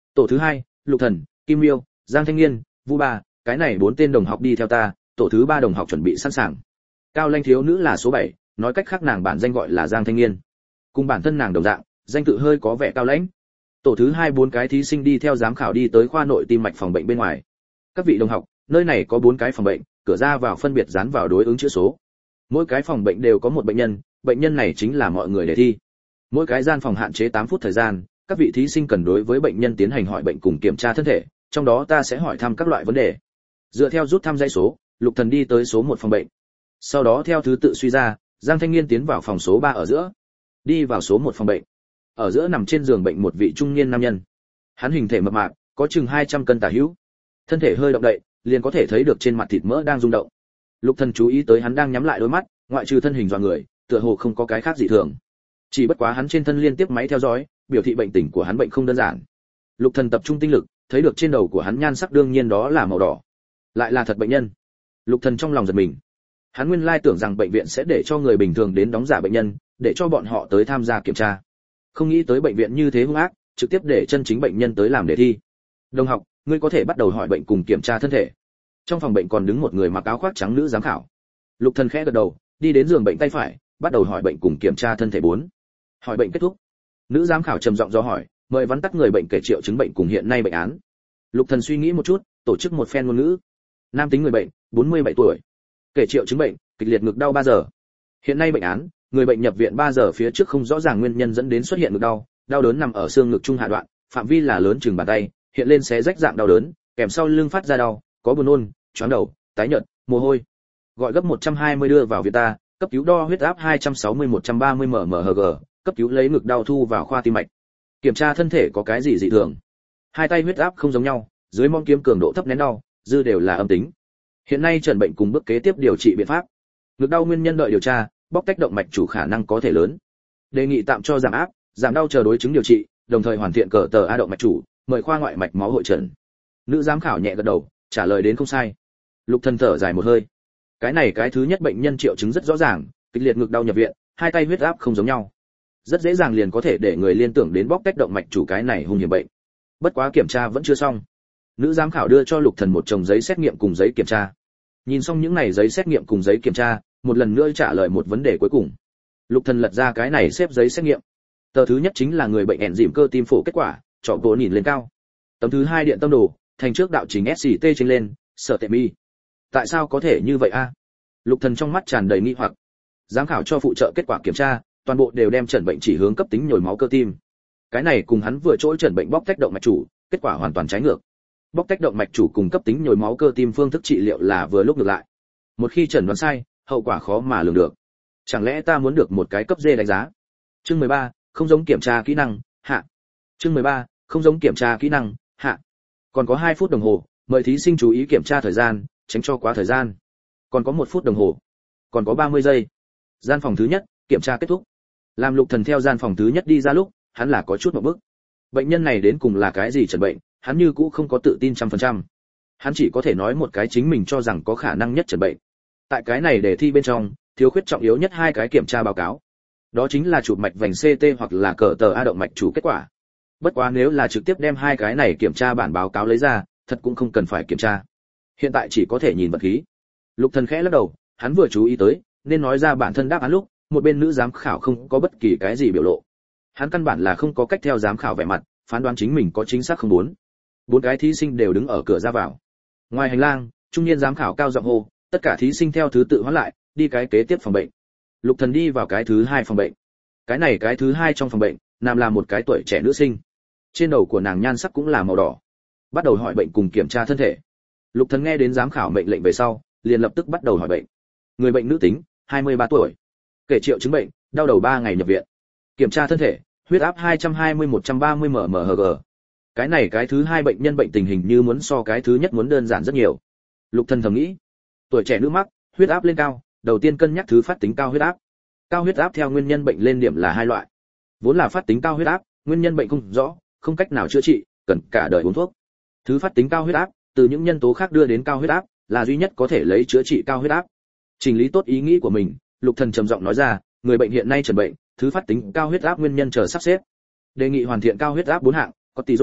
Tổ thứ hai, Lục Thần, Kim Miêu, Giang Thanh Nghiên, Vu Ba, cái này bốn tên đồng học đi theo ta, tổ thứ ba đồng học chuẩn bị sẵn sàng. Cao Lanh thiếu nữ là số bảy, nói cách khác nàng bản danh gọi là Giang Thanh Nghiên. Cùng bản thân nàng đồng dạng, danh tự hơi có vẻ cao lãnh. Tổ thứ hai bốn cái thí sinh đi theo giám khảo đi tới khoa nội tim mạch phòng bệnh bên ngoài. Các vị đồng học, nơi này có bốn cái phòng bệnh, cửa ra vào phân biệt dán vào đối ứng chữ số. Mỗi cái phòng bệnh đều có một bệnh nhân, bệnh nhân này chính là mọi người đề thi. Mỗi cái gian phòng hạn chế tám phút thời gian, các vị thí sinh cần đối với bệnh nhân tiến hành hỏi bệnh cùng kiểm tra thân thể, trong đó ta sẽ hỏi thăm các loại vấn đề. Dựa theo rút thăm dãy số, Lục Thần đi tới số một phòng bệnh. Sau đó theo thứ tự suy ra, Giang Thanh Nghiên tiến vào phòng số ba ở giữa. Đi vào số một phòng bệnh. Ở giữa nằm trên giường bệnh một vị trung niên nam nhân. Hắn hình thể mập mạp, có chừng hai trăm cân tả hữu. Thân thể hơi động đậy, liền có thể thấy được trên mặt thịt mỡ đang rung động. Lục Thần chú ý tới hắn đang nhắm lại đôi mắt, ngoại trừ thân hình dọa người, tựa hồ không có cái khác dị thường. Chỉ bất quá hắn trên thân liên tiếp máy theo dõi, biểu thị bệnh tình của hắn bệnh không đơn giản. Lục Thần tập trung tinh lực, thấy được trên đầu của hắn nhan sắc đương nhiên đó là màu đỏ. Lại là thật bệnh nhân. Lục Thần trong lòng giật mình. Hắn nguyên lai tưởng rằng bệnh viện sẽ để cho người bình thường đến đóng giả bệnh nhân, để cho bọn họ tới tham gia kiểm tra. Không nghĩ tới bệnh viện như thế hung ác, trực tiếp để chân chính bệnh nhân tới làm đề thi. Đồng học, ngươi có thể bắt đầu hỏi bệnh cùng kiểm tra thân thể. Trong phòng bệnh còn đứng một người mặc áo khoác trắng nữ giám khảo. Lục Thần khẽ gật đầu, đi đến giường bệnh tay phải, bắt đầu hỏi bệnh cùng kiểm tra thân thể bốn. Hỏi bệnh kết thúc. Nữ giám khảo trầm giọng do hỏi, mời vắn tắt người bệnh kể triệu chứng bệnh cùng hiện nay bệnh án. Lục Thần suy nghĩ một chút, tổ chức một phen ngôn ngữ. Nam tính người bệnh, bốn mươi bảy tuổi. Kể triệu chứng bệnh, kịch liệt ngực đau ba giờ. Hiện nay bệnh án, người bệnh nhập viện ba giờ phía trước không rõ ràng nguyên nhân dẫn đến xuất hiện ngực đau, đau đớn nằm ở xương ngực trung hạ đoạn, phạm vi là lớn chừng bàn tay, hiện lên xé rách dạng đau đớn, kèm sau lưng phát ra đau, có buồn nôn, choáng đầu, tái nhợt, mồ hôi. Gọi gấp một trăm hai mươi đưa vào viện ta, cấp cứu đo huyết áp hai trăm sáu mươi một trăm ba mươi mmHg, cấp cứu lấy ngực đau thu vào khoa tim mạch. Kiểm tra thân thể có cái gì dị thường. Hai tay huyết áp không giống nhau, dưới mong kiếm cường độ thấp nén đau, dư đều là âm tính. Hiện nay chẩn bệnh cùng bước kế tiếp điều trị biện pháp. Ngực đau nguyên nhân đợi điều tra, bóc tách động mạch chủ khả năng có thể lớn. Đề nghị tạm cho giảm áp, giảm đau chờ đối chứng điều trị, đồng thời hoàn thiện cờ tờ a động mạch chủ, mời khoa ngoại mạch máu hội trần. Nữ giám khảo nhẹ gật đầu, trả lời đến không sai. Lục Thần thở dài một hơi. Cái này cái thứ nhất bệnh nhân triệu chứng rất rõ ràng, kịch liệt ngực đau nhập viện, hai tay huyết áp không giống nhau. Rất dễ dàng liền có thể để người liên tưởng đến bóc tách động mạch chủ cái này hung hiểm bệnh. Bất quá kiểm tra vẫn chưa xong. Nữ giám khảo đưa cho Lục Thần một chồng giấy xét nghiệm cùng giấy kiểm tra. Nhìn xong những này giấy xét nghiệm cùng giấy kiểm tra, một lần nữa trả lời một vấn đề cuối cùng. Lục Thần lật ra cái này xếp giấy xét nghiệm. Tờ thứ nhất chính là người bệnh ẹn dìm cơ tim phổi kết quả, chọ bộ nhìn lên cao. Tấm thứ hai điện tâm đồ, thành trước đạo trình ét xê tê trên lên, sợ tệ mi. Tại sao có thể như vậy a? Lục Thần trong mắt tràn đầy nghi hoặc. Giám khảo cho phụ trợ kết quả kiểm tra, toàn bộ đều đem chẩn bệnh chỉ hướng cấp tính nhồi máu cơ tim. Cái này cùng hắn vừa chỗ chẩn bệnh bóc tách động mạch chủ, kết quả hoàn toàn trái ngược. Bóc tách động mạch chủ cùng cấp tính nhồi máu cơ tim phương thức trị liệu là vừa lúc ngược lại. Một khi chẩn đoán sai, hậu quả khó mà lường được. Chẳng lẽ ta muốn được một cái cấp D đánh giá? Chương mười ba, không giống kiểm tra kỹ năng, hạ. Chương mười ba, không giống kiểm tra kỹ năng, hạ. Còn có hai phút đồng hồ, mời thí sinh chú ý kiểm tra thời gian, tránh cho quá thời gian. Còn có một phút đồng hồ. Còn có ba mươi giây. Gian phòng thứ nhất, kiểm tra kết thúc. Làm Lục Thần theo gian phòng thứ nhất đi ra lúc, hắn là có chút một bức. Bệnh nhân này đến cùng là cái gì chẩn bệnh, hắn như cũ không có tự tin trăm phần trăm. Hắn chỉ có thể nói một cái chính mình cho rằng có khả năng nhất chẩn bệnh. Tại cái này đề thi bên trong, thiếu khuyết trọng yếu nhất hai cái kiểm tra báo cáo. Đó chính là chụp mạch vành xê tê hoặc là cờ tờ a động mạch chủ kết quả. Bất quá nếu là trực tiếp đem hai cái này kiểm tra bản báo cáo lấy ra, thật cũng không cần phải kiểm tra. Hiện tại chỉ có thể nhìn vật khí. Lục Thần khẽ lắc đầu, hắn vừa chú ý tới, nên nói ra bản thân đáp án lúc, một bên nữ giám khảo không có bất kỳ cái gì biểu lộ. Hắn căn bản là không có cách theo giám khảo vẻ mặt, phán đoán chính mình có chính xác không muốn. Bốn cái thí sinh đều đứng ở cửa ra vào. Ngoài hành lang, trung niên giám khảo cao giọng hô, tất cả thí sinh theo thứ tự hoán lại, đi cái kế tiếp phòng bệnh. Lục Thần đi vào cái thứ hai phòng bệnh. Cái này cái thứ hai trong phòng bệnh, nằm là một cái tuổi trẻ nữ sinh. Trên đầu của nàng nhan sắc cũng là màu đỏ. Bắt đầu hỏi bệnh cùng kiểm tra thân thể. Lục Thần nghe đến giám khảo mệnh lệnh về sau, liền lập tức bắt đầu hỏi bệnh. Người bệnh nữ tính, hai mươi ba tuổi. Kể triệu chứng bệnh, đau đầu ba ngày nhập viện. Kiểm tra thân thể, huyết áp hai trăm hai mươi một trăm ba mươi mmHg. Cái này cái thứ hai bệnh nhân bệnh tình hình như muốn so cái thứ nhất muốn đơn giản rất nhiều. Lục Thần thầm nghĩ, tuổi trẻ nữ mắc, huyết áp lên cao, đầu tiên cân nhắc thứ phát tính cao huyết áp. Cao huyết áp theo nguyên nhân bệnh lên điểm là hai loại. Vốn là phát tính cao huyết áp, nguyên nhân bệnh không rõ, không cách nào chữa trị, cần cả đời uống thuốc. Thứ phát tính cao huyết áp, từ những nhân tố khác đưa đến cao huyết áp, là duy nhất có thể lấy chữa trị cao huyết áp. Chỉnh lý tốt ý nghĩ của mình, Lục Thần trầm giọng nói ra, người bệnh hiện nay chẩn bệnh, thứ phát tính cao huyết áp nguyên nhân chờ sắp xếp. Đề nghị hoàn thiện cao huyết áp bốn hạng, cortisol,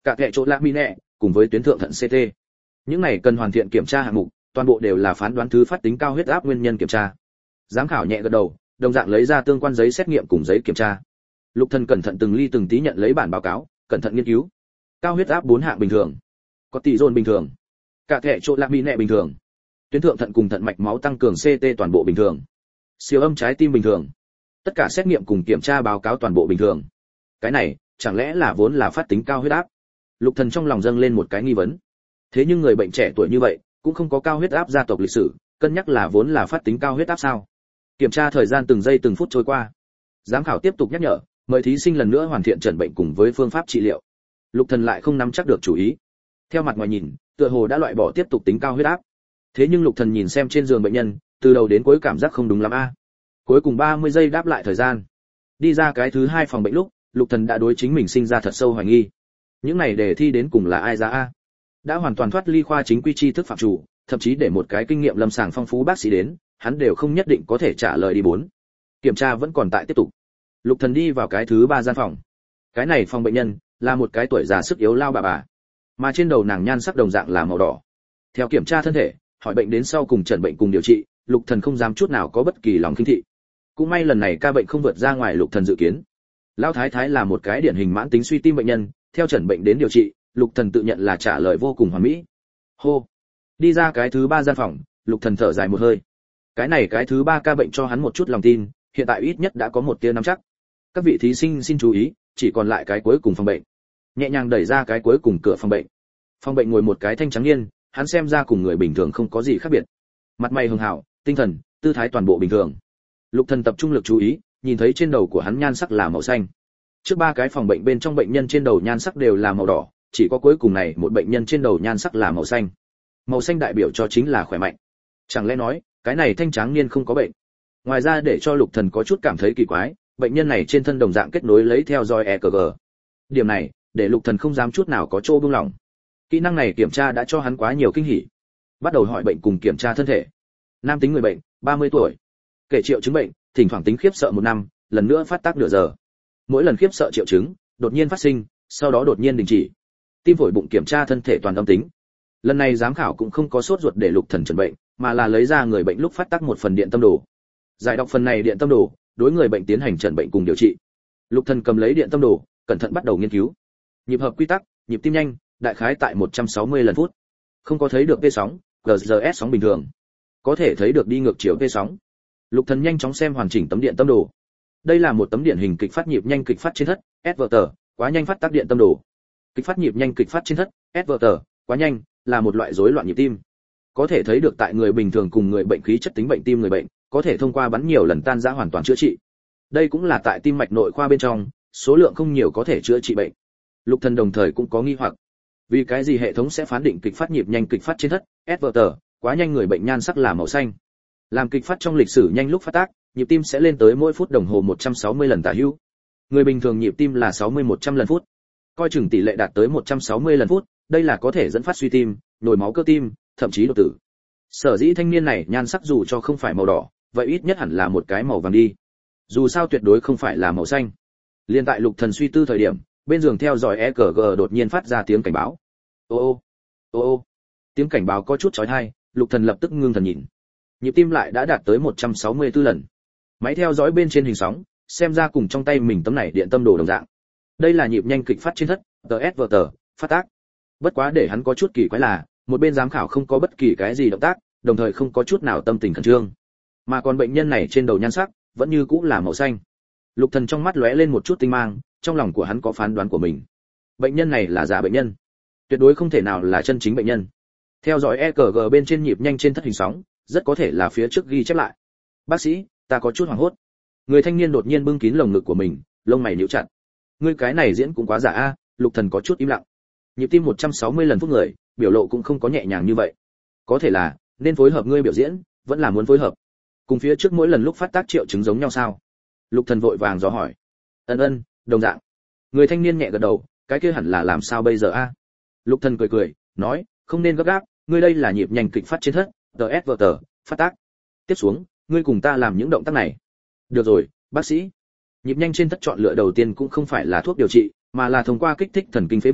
cả kệ chỗ lạc mi nẹ cùng với tuyến thượng thận xê tê. Những này cần hoàn thiện kiểm tra hạng mục, toàn bộ đều là phán đoán thứ phát tính cao huyết áp nguyên nhân kiểm tra. Giám khảo nhẹ gật đầu, đồng dạng lấy ra tương quan giấy xét nghiệm cùng giấy kiểm tra. Lục Thần cẩn thận từng ly từng tí nhận lấy bản báo cáo, cẩn thận nghiên cứu. Cao huyết áp bốn hạng bình thường, có tỷ dồn bình thường, cả kệ chỗ lạc mi nẹ bình thường, tuyến thượng thận cùng thận mạch máu tăng cường xê tê toàn bộ bình thường, siêu âm trái tim bình thường, tất cả xét nghiệm cùng kiểm tra báo cáo toàn bộ bình thường. Cái này chẳng lẽ là vốn là phát tính cao huyết áp? Lục Thần trong lòng dâng lên một cái nghi vấn. Thế nhưng người bệnh trẻ tuổi như vậy cũng không có cao huyết áp gia tộc lịch sử, cân nhắc là vốn là phát tính cao huyết áp sao? Kiểm tra thời gian từng giây từng phút trôi qua. Giám khảo tiếp tục nhắc nhở, mời thí sinh lần nữa hoàn thiện chẩn bệnh cùng với phương pháp trị liệu. Lục Thần lại không nắm chắc được chủ ý. Theo mặt ngoài nhìn, tựa hồ đã loại bỏ tiếp tục tính cao huyết áp. Thế nhưng Lục Thần nhìn xem trên giường bệnh nhân, từ đầu đến cuối cảm giác không đúng lắm a. Cuối cùng ba mươi giây đáp lại thời gian. Đi ra cái thứ hai phòng bệnh lúc, Lục Thần đã đối chính mình sinh ra thật sâu hoài nghi. Những này đề thi đến cùng là ai ra a? Đã hoàn toàn thoát ly khoa chính quy tri thức phạm chủ, thậm chí để một cái kinh nghiệm lâm sàng phong phú bác sĩ đến, hắn đều không nhất định có thể trả lời đi bốn. Kiểm tra vẫn còn tại tiếp tục. Lục Thần đi vào cái thứ ba gian phòng. Cái này phòng bệnh nhân là một cái tuổi già sức yếu lao bà bà, mà trên đầu nàng nhan sắc đồng dạng là màu đỏ. Theo kiểm tra thân thể, hỏi bệnh đến sau cùng chẩn bệnh cùng điều trị, Lục Thần không dám chút nào có bất kỳ lòng khinh thị. Cũng may lần này ca bệnh không vượt ra ngoài Lục Thần dự kiến. Lão thái thái là một cái điển hình mãn tính suy tim bệnh nhân, theo chẩn bệnh đến điều trị, Lục Thần tự nhận là trả lời vô cùng hoàn mỹ. Hô, đi ra cái thứ ba gian phòng, Lục Thần thở dài một hơi. Cái này cái thứ ba ca bệnh cho hắn một chút lòng tin, hiện tại ít nhất đã có một tia nắm chắc. Các vị thí sinh xin chú ý, chỉ còn lại cái cuối cùng phòng bệnh. Nhẹ nhàng đẩy ra cái cuối cùng cửa phòng bệnh. Phòng bệnh ngồi một cái thanh trắng niên, hắn xem ra cùng người bình thường không có gì khác biệt. Mặt mày hường hảo, tinh thần, tư thái toàn bộ bình thường. Lục Thần tập trung lực chú ý, nhìn thấy trên đầu của hắn nhan sắc là màu xanh. Trước ba cái phòng bệnh bên trong bệnh nhân trên đầu nhan sắc đều là màu đỏ, chỉ có cuối cùng này một bệnh nhân trên đầu nhan sắc là màu xanh. Màu xanh đại biểu cho chính là khỏe mạnh. Chẳng lẽ nói, cái này thanh tráng niên không có bệnh? Ngoài ra để cho Lục Thần có chút cảm thấy kỳ quái, bệnh nhân này trên thân đồng dạng kết nối lấy theo dõi e ca giê. Điểm này, để Lục Thần không dám chút nào có chỗ buông lỏng. Kỹ năng này kiểm tra đã cho hắn quá nhiều kinh hỉ. Bắt đầu hỏi bệnh cùng kiểm tra thân thể. Nam tính người bệnh, ba mươi tuổi. Kể triệu chứng bệnh, thỉnh thoảng tính khiếp sợ một năm, lần nữa phát tác nửa giờ. Mỗi lần khiếp sợ triệu chứng, đột nhiên phát sinh, sau đó đột nhiên đình chỉ. Tim phổi bụng kiểm tra thân thể toàn âm tính. Lần này giám khảo cũng không có sốt ruột để Lục Thần chẩn bệnh, mà là lấy ra người bệnh lúc phát tác một phần điện tâm đồ. Giải đọc phần này điện tâm đồ, đối người bệnh tiến hành chẩn bệnh cùng điều trị. Lục Thần cầm lấy điện tâm đồ, cẩn thận bắt đầu nghiên cứu. Nhịp hợp quy tắc, nhịp tim nhanh, đại khái tại một trăm sáu mươi lần phút. Không có thấy được P sóng, giê giê ét sóng bình thường. Có thể thấy được đi ngược chiều P sóng. Lục Thần nhanh chóng xem hoàn chỉnh tấm điện tâm đồ. Đây là một tấm điển hình kịch phát nhịp nhanh kịch phát trên thất, ét vê tê, quá nhanh phát tác điện tâm đồ. Kịch phát nhịp nhanh kịch phát trên thất, ét vê tê, quá nhanh, là một loại rối loạn nhịp tim. Có thể thấy được tại người bình thường cùng người bệnh khí chất tính bệnh tim người bệnh, có thể thông qua bắn nhiều lần tan rã hoàn toàn chữa trị. Đây cũng là tại tim mạch nội khoa bên trong, số lượng không nhiều có thể chữa trị bệnh. Lục Thần đồng thời cũng có nghi hoặc, vì cái gì hệ thống sẽ phán định kịch phát nhịp nhanh kịch phát trên thất, ét vê tê, quá nhanh người bệnh nhan sắc là màu xanh. Làm kịch phát trong lịch sử nhanh lúc phát tác, nhịp tim sẽ lên tới mỗi phút đồng hồ một trăm sáu mươi lần tả hữu. Người bình thường nhịp tim là sáu mươi một trăm lần phút. Coi chừng tỷ lệ đạt tới một trăm sáu mươi lần phút, đây là có thể dẫn phát suy tim, nhồi máu cơ tim, thậm chí đột tử. Sở dĩ thanh niên này nhan sắc dù cho không phải màu đỏ, vậy ít nhất hẳn là một cái màu vàng đi. Dù sao tuyệt đối không phải là màu xanh. Liên tại Lục Thần suy tư thời điểm, bên giường theo dõi e ca giê đột nhiên phát ra tiếng cảnh báo. Ô ô, ô ô. Tiếng cảnh báo có chút chói tai, Lục Thần lập tức ngưng thần nhìn. Nhịp tim lại đã đạt tới một trăm sáu mươi tư lần. Máy theo dõi bên trên hình sóng, xem ra cùng trong tay mình tấm này điện tâm đồ đồng dạng. Đây là nhịp nhanh kịch phát trên thất, tê ét vê tê, phát tác. Bất quá để hắn có chút kỳ quái là, một bên giám khảo không có bất kỳ cái gì động tác, đồng thời không có chút nào tâm tình khẩn trương. Mà còn bệnh nhân này trên đầu nhan sắc, vẫn như cũ là màu xanh. Lục Thần trong mắt lóe lên một chút tinh mang, trong lòng của hắn có phán đoán của mình. Bệnh nhân này là giả bệnh nhân, tuyệt đối không thể nào là chân chính bệnh nhân. Theo dõi e ca giê bên trên nhịp nhanh trên thất hình sóng, rất có thể là phía trước ghi chép lại. Bác sĩ, ta có chút hoảng hốt. Người thanh niên đột nhiên bưng kín lồng ngực của mình, lông mày nhíu chặt. Ngươi cái này diễn cũng quá giả a. Lục Thần có chút im lặng. Nhịp tim một trăm sáu mươi lần phút người, biểu lộ cũng không có nhẹ nhàng như vậy. Có thể là nên phối hợp ngươi biểu diễn, vẫn là muốn phối hợp. Cùng phía trước mỗi lần lúc phát tác triệu chứng giống nhau sao? Lục Thần vội vàng dò hỏi. Ân ân, đồng dạng. Người thanh niên nhẹ gật đầu, cái kia hẳn là làm sao bây giờ a? Lục Thần cười cười, nói, không nên gấp gáp, ngươi đây là nhịp nhanh kịch phát trên thất, tê ét vê tê, phát tác. Tiếp xuống, ngươi cùng ta làm những động tác này. Được rồi, bác sĩ. Nhịp nhanh trên thất chọn lựa đầu tiên cũng không phải là thuốc điều trị, mà là thông qua kích thích thần kinh phế vị,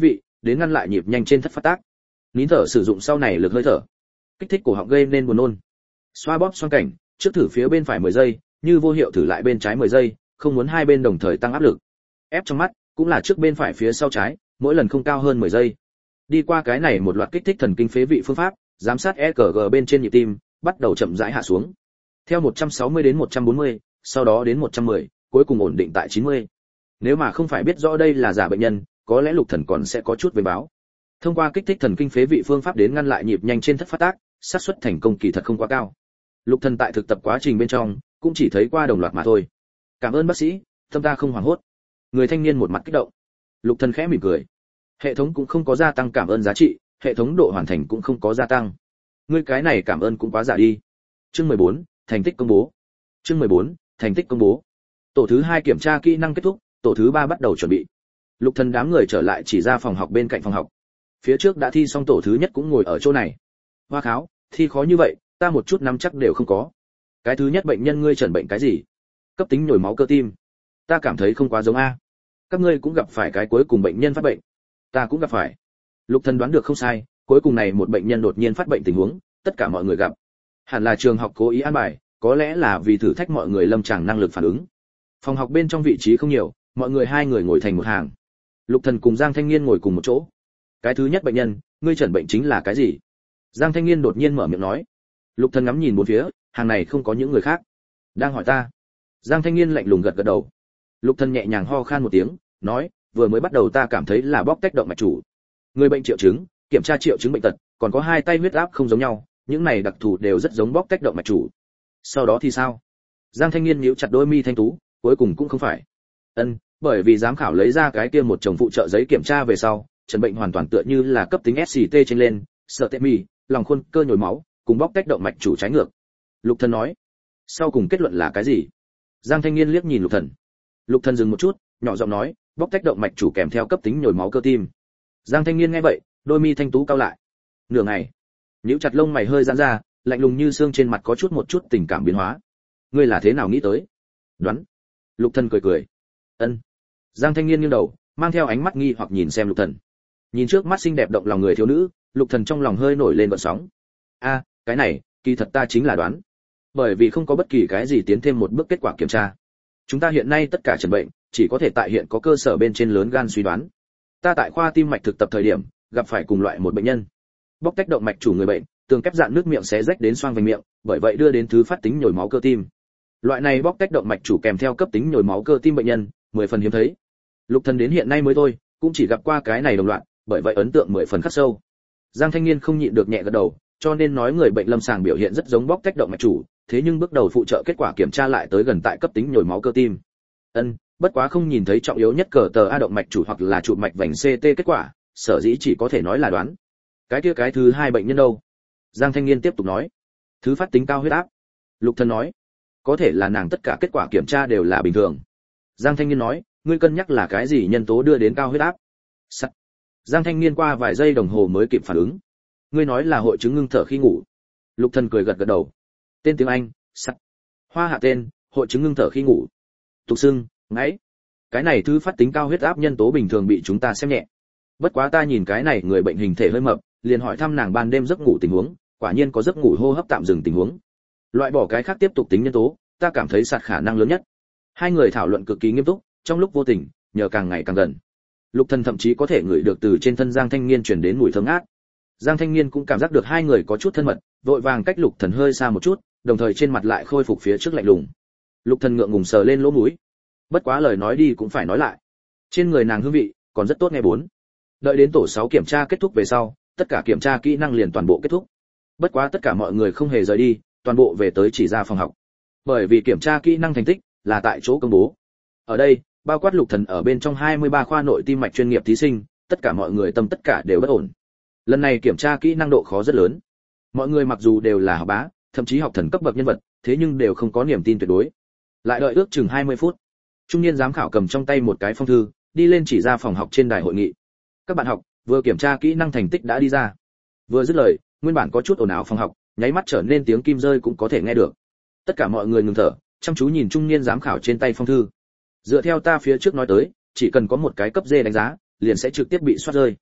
đến ngăn lại nhịp nhanh trên thất phát tác. Nín thở sử dụng sau này lực hơi thở, kích thích cổ họng gây nên buồn nôn. Xoa bóp xoang cảnh, trước thử phía bên phải mười giây, như vô hiệu thử lại bên trái mười giây, không muốn hai bên đồng thời tăng áp lực. Ép trong mắt, cũng là trước bên phải phía sau trái, mỗi lần không cao hơn mười giây. Đi qua cái này một loạt kích thích thần kinh phế vị phương pháp, giám sát e ca giê bên trên nhịp tim bắt đầu chậm rãi hạ xuống. Theo một trăm sáu mươi đến một trăm bốn mươi, sau đó đến một trăm mười, cuối cùng ổn định tại chín mươi. Nếu mà không phải biết rõ đây là giả bệnh nhân, có lẽ Lục Thần còn sẽ có chút về báo. Thông qua kích thích thần kinh phế vị phương pháp đến ngăn lại nhịp nhanh trên thất phát tác, xác suất thành công kỳ thật không quá cao. Lục Thần tại thực tập quá trình bên trong, cũng chỉ thấy qua đồng loạt mà thôi. Cảm ơn bác sĩ, tâm ta không hoảng hốt. Người thanh niên một mặt kích động. Lục Thần khẽ mỉm cười. Hệ thống cũng không có gia tăng cảm ơn giá trị, hệ thống độ hoàn thành cũng không có gia tăng. Ngươi cái này cảm ơn cũng quá giả đi. Chương mười bốn, thành tích công bố. Chương mười bốn, thành tích công bố. Tổ thứ hai kiểm tra kỹ năng kết thúc, tổ thứ ba bắt đầu chuẩn bị. Lục Thần đám người trở lại chỉ ra phòng học bên cạnh phòng học. Phía trước đã thi xong tổ thứ nhất cũng ngồi ở chỗ này. Hoa kháo, thi khó như vậy, ta một chút nắm chắc đều không có. Cái thứ nhất bệnh nhân ngươi chẩn bệnh cái gì? Cấp tính nhồi máu cơ tim. Ta cảm thấy không quá giống a. Các ngươi cũng gặp phải cái cuối cùng bệnh nhân phát bệnh. Ta cũng gặp phải. Lục Thần đoán được không sai, cuối cùng này một bệnh nhân đột nhiên phát bệnh tình huống, tất cả mọi người gặp. Hẳn là trường học cố ý an bài, có lẽ là vì thử thách mọi người lâm tràng năng lực phản ứng. Phòng học bên trong vị trí không nhiều, mọi người hai người ngồi thành một hàng. Lục Thần cùng Giang Thanh Nghiên ngồi cùng một chỗ. Cái thứ nhất bệnh nhân, ngươi chẩn bệnh chính là cái gì? Giang Thanh Nghiên đột nhiên mở miệng nói. Lục Thần ngắm nhìn bốn phía, hàng này không có những người khác. Đang hỏi ta. Giang Thanh Nghiên lạnh lùng gật gật đầu. Lục Thần nhẹ nhàng ho khan một tiếng, nói, vừa mới bắt đầu ta cảm thấy là bóc tách động mạch chủ. Người bệnh triệu chứng, kiểm tra triệu chứng bệnh tật, còn có hai tay huyết áp không giống nhau, những này đặc thù đều rất giống bóc tách động mạch chủ. Sau đó thì sao? Giang Thanh Nghiên nhíu chặt đôi mi thanh tú, cuối cùng cũng không phải. Ân, bởi vì giám khảo lấy ra cái kia một chồng phụ trợ giấy kiểm tra về sau, trần bệnh hoàn toàn tựa như là cấp tính ét xê tê trên lên, sợ tệ mi, lòng khuôn cơ nhồi máu, cùng bóc tách động mạch chủ trái ngược. Lục Thần nói. Sau cùng kết luận là cái gì? Giang Thanh Nghiên liếc nhìn Lục Thần. Lục Thần dừng một chút, nhỏ giọng nói, bóc tách động mạch chủ kèm theo cấp tính nhồi máu cơ tim. Giang Thanh Nghiên nghe vậy, đôi mi thanh tú cau lại. Nửa ngày, nhíu chặt lông mày hơi giãn ra, lạnh lùng như xương trên mặt có chút một chút tình cảm biến hóa. Ngươi là thế nào nghĩ tới? Đoán. Lục Thần cười cười. Ân. Giang Thanh Nghiên nghiêng đầu, mang theo ánh mắt nghi hoặc nhìn xem Lục Thần. Nhìn trước mắt xinh đẹp động lòng người thiếu nữ, Lục Thần trong lòng hơi nổi lên gợn sóng. A, cái này, kỳ thật ta chính là đoán. Bởi vì không có bất kỳ cái gì tiến thêm một bước kết quả kiểm tra. Chúng ta hiện nay tất cả chẩn bệnh, chỉ có thể tại hiện có cơ sở bên trên lớn gan suy đoán. Ta tại khoa tim mạch thực tập thời điểm, gặp phải cùng loại một bệnh nhân. Bóc tách động mạch chủ người bệnh, tường kép dạn nước miệng xé rách đến xoang vành miệng, bởi vậy đưa đến thứ phát tính nhồi máu cơ tim. Loại này bóc tách động mạch chủ kèm theo cấp tính nhồi máu cơ tim bệnh nhân, mười phần hiếm thấy. Lục Thần đến hiện nay mới thôi, cũng chỉ gặp qua cái này đồng loạt, bởi vậy ấn tượng mười phần khắc sâu. Giang Thanh Nghiên không nhịn được nhẹ gật đầu, cho nên nói người bệnh lâm sàng biểu hiện rất giống bóc tách động mạch chủ, thế nhưng bước đầu phụ trợ kết quả kiểm tra lại tới gần tại cấp tính nhồi máu cơ tim. Ân, bất quá không nhìn thấy trọng yếu nhất cờ tờ a động mạch chủ hoặc là trụ mạch vành xê tê kết quả, sở dĩ chỉ có thể nói là đoán. Cái kia cái thứ hai bệnh nhân đâu? Giang Thanh Nghiên tiếp tục nói. Thứ phát tính cao huyết áp. Lục Thần nói. Có thể là nàng tất cả kết quả kiểm tra đều là bình thường. Giang Thanh Nghiên nói, ngươi cân nhắc là cái gì nhân tố đưa đến cao huyết áp? Sắc. Giang Thanh Nghiên qua vài giây đồng hồ mới kịp phản ứng. Ngươi nói là hội chứng ngưng thở khi ngủ. Lục Thần cười gật gật đầu. Tên tiếng Anh, sắc. Hoa hạ tên, hội chứng ngưng thở khi ngủ. Tục xưng, ngáy. Cái này thứ phát tính cao huyết áp nhân tố bình thường bị chúng ta xem nhẹ. Bất quá ta nhìn cái này người bệnh hình thể hơi mập, liền hỏi thăm nàng ban đêm giấc ngủ tình huống, quả nhiên có giấc ngủ hô hấp tạm dừng tình huống. Loại bỏ cái khác tiếp tục tính nhân tố, ta cảm thấy sạt khả năng lớn nhất. Hai người thảo luận cực kỳ nghiêm túc, trong lúc vô tình, nhờ càng ngày càng gần. Lục Thần thậm chí có thể ngửi được từ trên thân Giang Thanh Nghiên truyền đến mùi thơm ngát. Giang Thanh Nghiên cũng cảm giác được hai người có chút thân mật, vội vàng cách Lục Thần hơi xa một chút, đồng thời trên mặt lại khôi phục phía trước lạnh lùng. Lục Thần ngượng ngùng sờ lên lỗ mũi. Bất quá lời nói đi cũng phải nói lại. Trên người nàng hương vị còn rất tốt nghe bốn. Đợi đến tổ sáu kiểm tra kết thúc về sau, tất cả kiểm tra kỹ năng liền toàn bộ kết thúc. Bất quá tất cả mọi người không hề rời đi, toàn bộ về tới chỉ ra phòng học. Bởi vì kiểm tra kỹ năng thành tích là tại chỗ công bố. Ở đây, bao quát Lục Thần ở bên trong hai mươi ba khoa nội tim mạch chuyên nghiệp thí sinh, tất cả mọi người tâm tất cả đều bất ổn. Lần này kiểm tra kỹ năng độ khó rất lớn. Mọi người mặc dù đều là học bá, thậm chí học thần cấp bậc nhân vật, thế nhưng đều không có niềm tin tuyệt đối. Lại đợi ước chừng hai mươi phút. Trung niên giám khảo cầm trong tay một cái phong thư, đi lên chỉ ra phòng học trên đài hội nghị. Các bạn học, vừa kiểm tra kỹ năng thành tích đã đi ra. Vừa dứt lời, nguyên bản có chút ồn ào phòng học, nháy mắt trở nên tiếng kim rơi cũng có thể nghe được. Tất cả mọi người ngừng thở, chăm chú nhìn trung niên giám khảo trên tay phong thư. Dựa theo ta phía trước nói tới, chỉ cần có một cái cấp D đánh giá, liền sẽ trực tiếp bị soát rơi.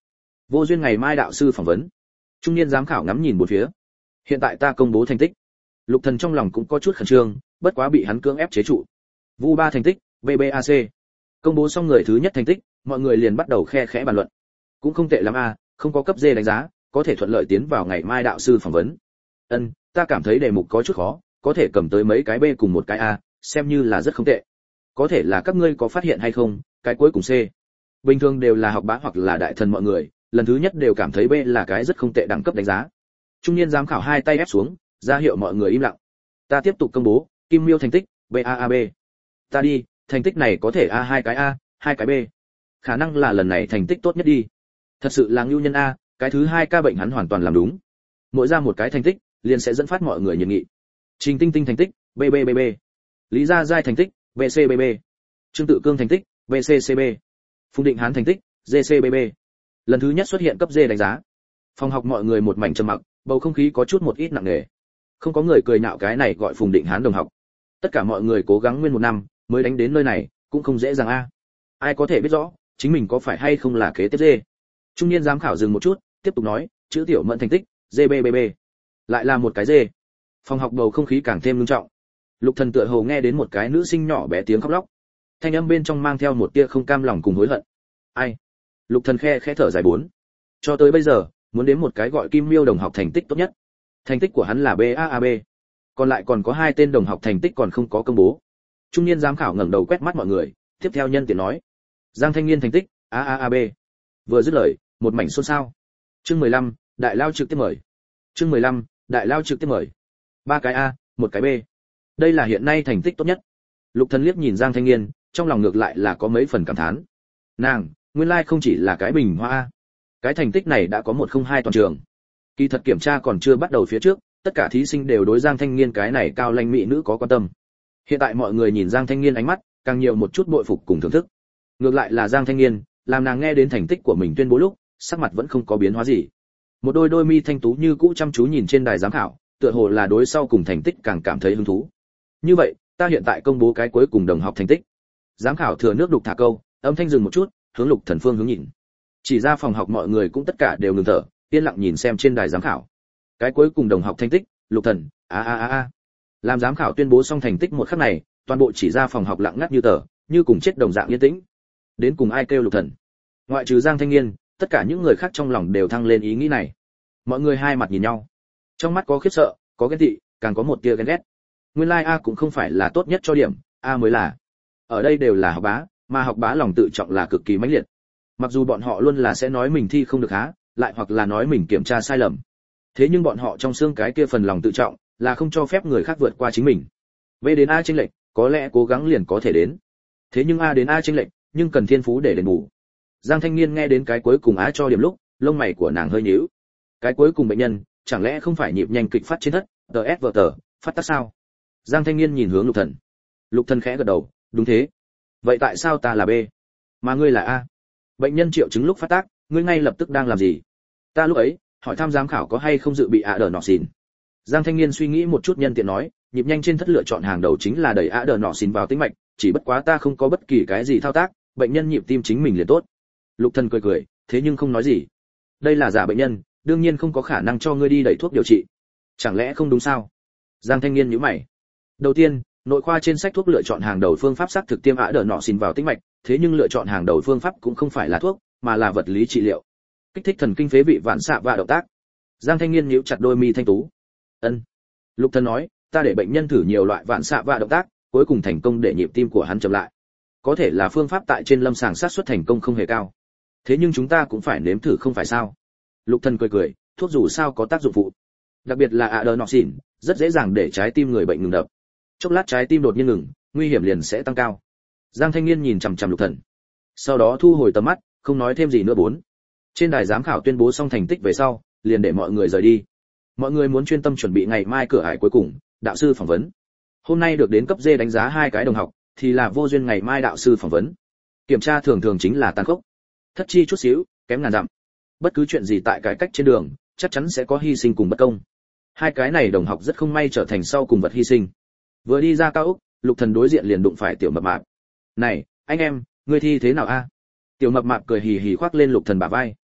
Vô duyên ngày mai đạo sư phỏng vấn. Trung niên giám khảo ngắm nhìn bốn phía. Hiện tại ta công bố thành tích. Lục Thần trong lòng cũng có chút khẩn trương, bất quá bị hắn cưỡng ép chế trụ. Vu ba thành tích, vê bê a xê. Công bố xong người thứ nhất thành tích, mọi người liền bắt đầu khe khẽ bàn luận. Cũng không tệ lắm a, không có cấp D đánh giá, có thể thuận lợi tiến vào ngày mai đạo sư phỏng vấn. Ân, ta cảm thấy đề mục có chút khó, có thể cầm tới mấy cái B cùng một cái A, xem như là rất không tệ. Có thể là các ngươi có phát hiện hay không, cái cuối cùng C. Bình thường đều là học bá hoặc là đại thần mọi người, lần thứ nhất đều cảm thấy B là cái rất không tệ đẳng cấp đánh giá. Trung niên giám khảo hai tay ép xuống, ra hiệu mọi người im lặng. Ta tiếp tục công bố, Kim Miêu thành tích, bê a a bê. Ta đi, thành tích này có thể A hai cái A, hai cái B. Khả năng là lần này thành tích tốt nhất đi. Thật sự là ngưu nhân A, cái thứ hai ca bệnh hắn hoàn toàn làm đúng. Mỗi ra một cái thành tích, liền sẽ dẫn phát mọi người nhiệt nghị. Trình Tinh Tinh thành tích, bê bê bê bê. Lý Gia Giai thành tích, bê xê bê bê. Trương Tự Cương thành tích, bê xê xê bê. Phùng Định Hán thành tích, giê xê bê bê. Lần thứ nhất xuất hiện cấp D đánh giá. Phòng học mọi người một mảnh trầm mặc, bầu không khí có chút một ít nặng nề. Không có người cười nhạo cái này gọi Phùng Định Hán đồng học. Tất cả mọi người cố gắng nguyên một năm, mới đánh đến nơi này, cũng không dễ dàng a. Ai có thể biết rõ, chính mình có phải hay không là kế tiếp D. Trung niên giám khảo dừng một chút, tiếp tục nói, chữ Tiểu Mẫn thành tích, giê bê bê bê. Lại là một cái D. Phòng học bầu không khí càng thêm nghiêm trọng. Lục Thần tựa hồ nghe đến một cái nữ sinh nhỏ bé tiếng khóc lóc. Thanh âm bên trong mang theo một tia không cam lòng cùng hối hận. Ai? Lục Thần khe khẽ thở dài bốn. Cho tới bây giờ, muốn đến một cái gọi Kim Miêu đồng học thành tích tốt nhất. Thành tích của hắn là bê a a bê. Còn lại còn có hai tên đồng học thành tích còn không có công bố. Trung niên giám khảo ngẩng đầu quét mắt mọi người, tiếp theo nhân tiện nói: Giang Thanh Niên thành tích a a a bê. Vừa dứt lời, một mảnh xôn xao. Chương mười lăm, đại lao trực tiếp mời. Chương mười lăm, đại lao trực tiếp mời. Ba cái A, một cái B. Đây là hiện nay thành tích tốt nhất. Lục Thần liếc nhìn Giang Thanh Niên, trong lòng ngược lại là có mấy phần cảm thán. Nàng, nguyên lai không chỉ là cái bình hoa A. Cái thành tích này đã có một không hai toàn trường. Kỳ thật kiểm tra còn chưa bắt đầu phía trước, tất cả thí sinh đều đối Giang Thanh Niên cái này cao lãnh mỹ nữ có quan tâm. Hiện tại mọi người nhìn Giang Thanh Niên ánh mắt, càng nhiều một chút bội phục cùng thưởng thức. Ngược lại là Giang Thanh Niên, làm nàng nghe đến thành tích của mình tuyên bố lúc, sắc mặt vẫn không có biến hóa gì. Một đôi đôi mi thanh tú như cũ chăm chú nhìn trên đài giám khảo, tựa hồ là đối sau cùng thành tích càng cảm thấy hứng thú. Như vậy, ta hiện tại công bố cái cuối cùng đồng học thành tích. Giám khảo thừa nước đục thả câu, âm thanh dừng một chút, hướng Lục Thần phương hướng nhìn. Chỉ ra phòng học mọi người cũng tất cả đều ngừng thở, yên lặng nhìn xem trên đài giám khảo. Cái cuối cùng đồng học thành tích, Lục Thần, a a a a. Làm giám khảo tuyên bố xong thành tích một khắc này, toàn bộ chỉ ra phòng học lặng ngắt như tờ, như cùng chết đồng dạng yên tĩnh. Đến cùng ai kêu Lục Thần? Ngoại trừ Giang Thanh Niên, tất cả những người khác trong lòng đều thăng lên ý nghĩ này. Mọi người hai mặt nhìn nhau, trong mắt có khiếp sợ, có ghen tị, càng có một tia ghen ghét. Nguyên lai like A cũng không phải là tốt nhất cho điểm, A mới là. Ở đây đều là học bá, mà học bá lòng tự trọng là cực kỳ mãnh liệt. Mặc dù bọn họ luôn là sẽ nói mình thi không được há, lại hoặc là nói mình kiểm tra sai lầm. Thế nhưng bọn họ trong xương cái kia phần lòng tự trọng, là không cho phép người khác vượt qua chính mình. V đến A chênh lệch, có lẽ cố gắng liền có thể đến. Thế nhưng A đến A chênh lệch, nhưng cần thiên phú để đền bù. Giang Thanh Niên nghe đến cái cuối cùng A cho điểm lúc, lông mày của nàng hơi nhíu. Cái cuối cùng bệnh nhân, chẳng lẽ không phải nhịp nhanh kịch phát trên thất, tờ ét vờ tờ, phát tác sao? Giang Thanh Niên nhìn hướng Lục Thần. Lục Thần khẽ gật đầu, đúng thế. Vậy tại sao ta là B, mà ngươi là A? Bệnh nhân triệu chứng lúc phát tác, ngươi ngay lập tức đang làm gì? Ta lúc ấy, hỏi thăm giám khảo có hay không dự bị ạ đờ nọ xìn. Giang Thanh Niên suy nghĩ một chút nhân tiện nói, nhịp nhanh trên thất lựa chọn hàng đầu chính là đẩy ạ đờ nọ xìn vào tĩnh mạch, chỉ bất quá ta không có bất kỳ cái gì thao tác, bệnh nhân nhịp tim chính mình liền tốt. Lục Thần cười cười, thế nhưng không nói gì. Đây là giả bệnh nhân, đương nhiên không có khả năng cho ngươi đi đẩy thuốc điều trị. Chẳng lẽ không đúng sao? Giang Thanh Niên nhíu mày. Đầu tiên, nội khoa trên sách thuốc lựa chọn hàng đầu phương pháp xác thực tiêm ạ đờ nọ xìn vào tĩnh mạch, thế nhưng lựa chọn hàng đầu phương pháp cũng không phải là thuốc, mà là vật lý trị liệu. Kích thích thần kinh phế vị vạn xạ và động tác. Giang Thanh Niên nhíu chặt đôi mi thanh tú. Ân. Lục Thần nói, ta để bệnh nhân thử nhiều loại vạn xạ và động tác, cuối cùng thành công để nhịp tim của hắn chậm lại. Có thể là phương pháp tại trên lâm sàng xác suất thành công không hề cao. Thế nhưng chúng ta cũng phải nếm thử không phải sao? Lục Thần cười cười, thuốc dù sao có tác dụng phụ, đặc biệt là adenoxin, rất dễ dàng để trái tim người bệnh ngừng đập. Chốc lát trái tim đột nhiên ngừng, nguy hiểm liền sẽ tăng cao. Giang Thanh Niên nhìn chằm chằm Lục Thần, sau đó thu hồi tầm mắt, không nói thêm gì nữa bốn. Trên đài giám khảo tuyên bố xong thành tích về sau, liền để mọi người rời đi. Mọi người muốn chuyên tâm chuẩn bị ngày mai cửa ải cuối cùng, đạo sư phỏng vấn. Hôm nay được đến cấp D đánh giá hai cái đồng học, thì là vô duyên ngày mai đạo sư phỏng vấn. Kiểm tra thường thường chính là tàn khốc, thất chi chút xíu, kém ngàn dặm. Bất cứ chuyện gì tại cải cách trên đường, chắc chắn sẽ có hy sinh cùng bất công. Hai cái này đồng học rất không may trở thành sau cùng vật hy sinh. Vừa đi ra cao ốc, Lục Thần đối diện liền đụng phải Tiểu Mập Mạp. "Này, anh em, ngươi thi thế nào a?" Tiểu Mập Mạp cười hì hì khoác lên Lục Thần bả vai.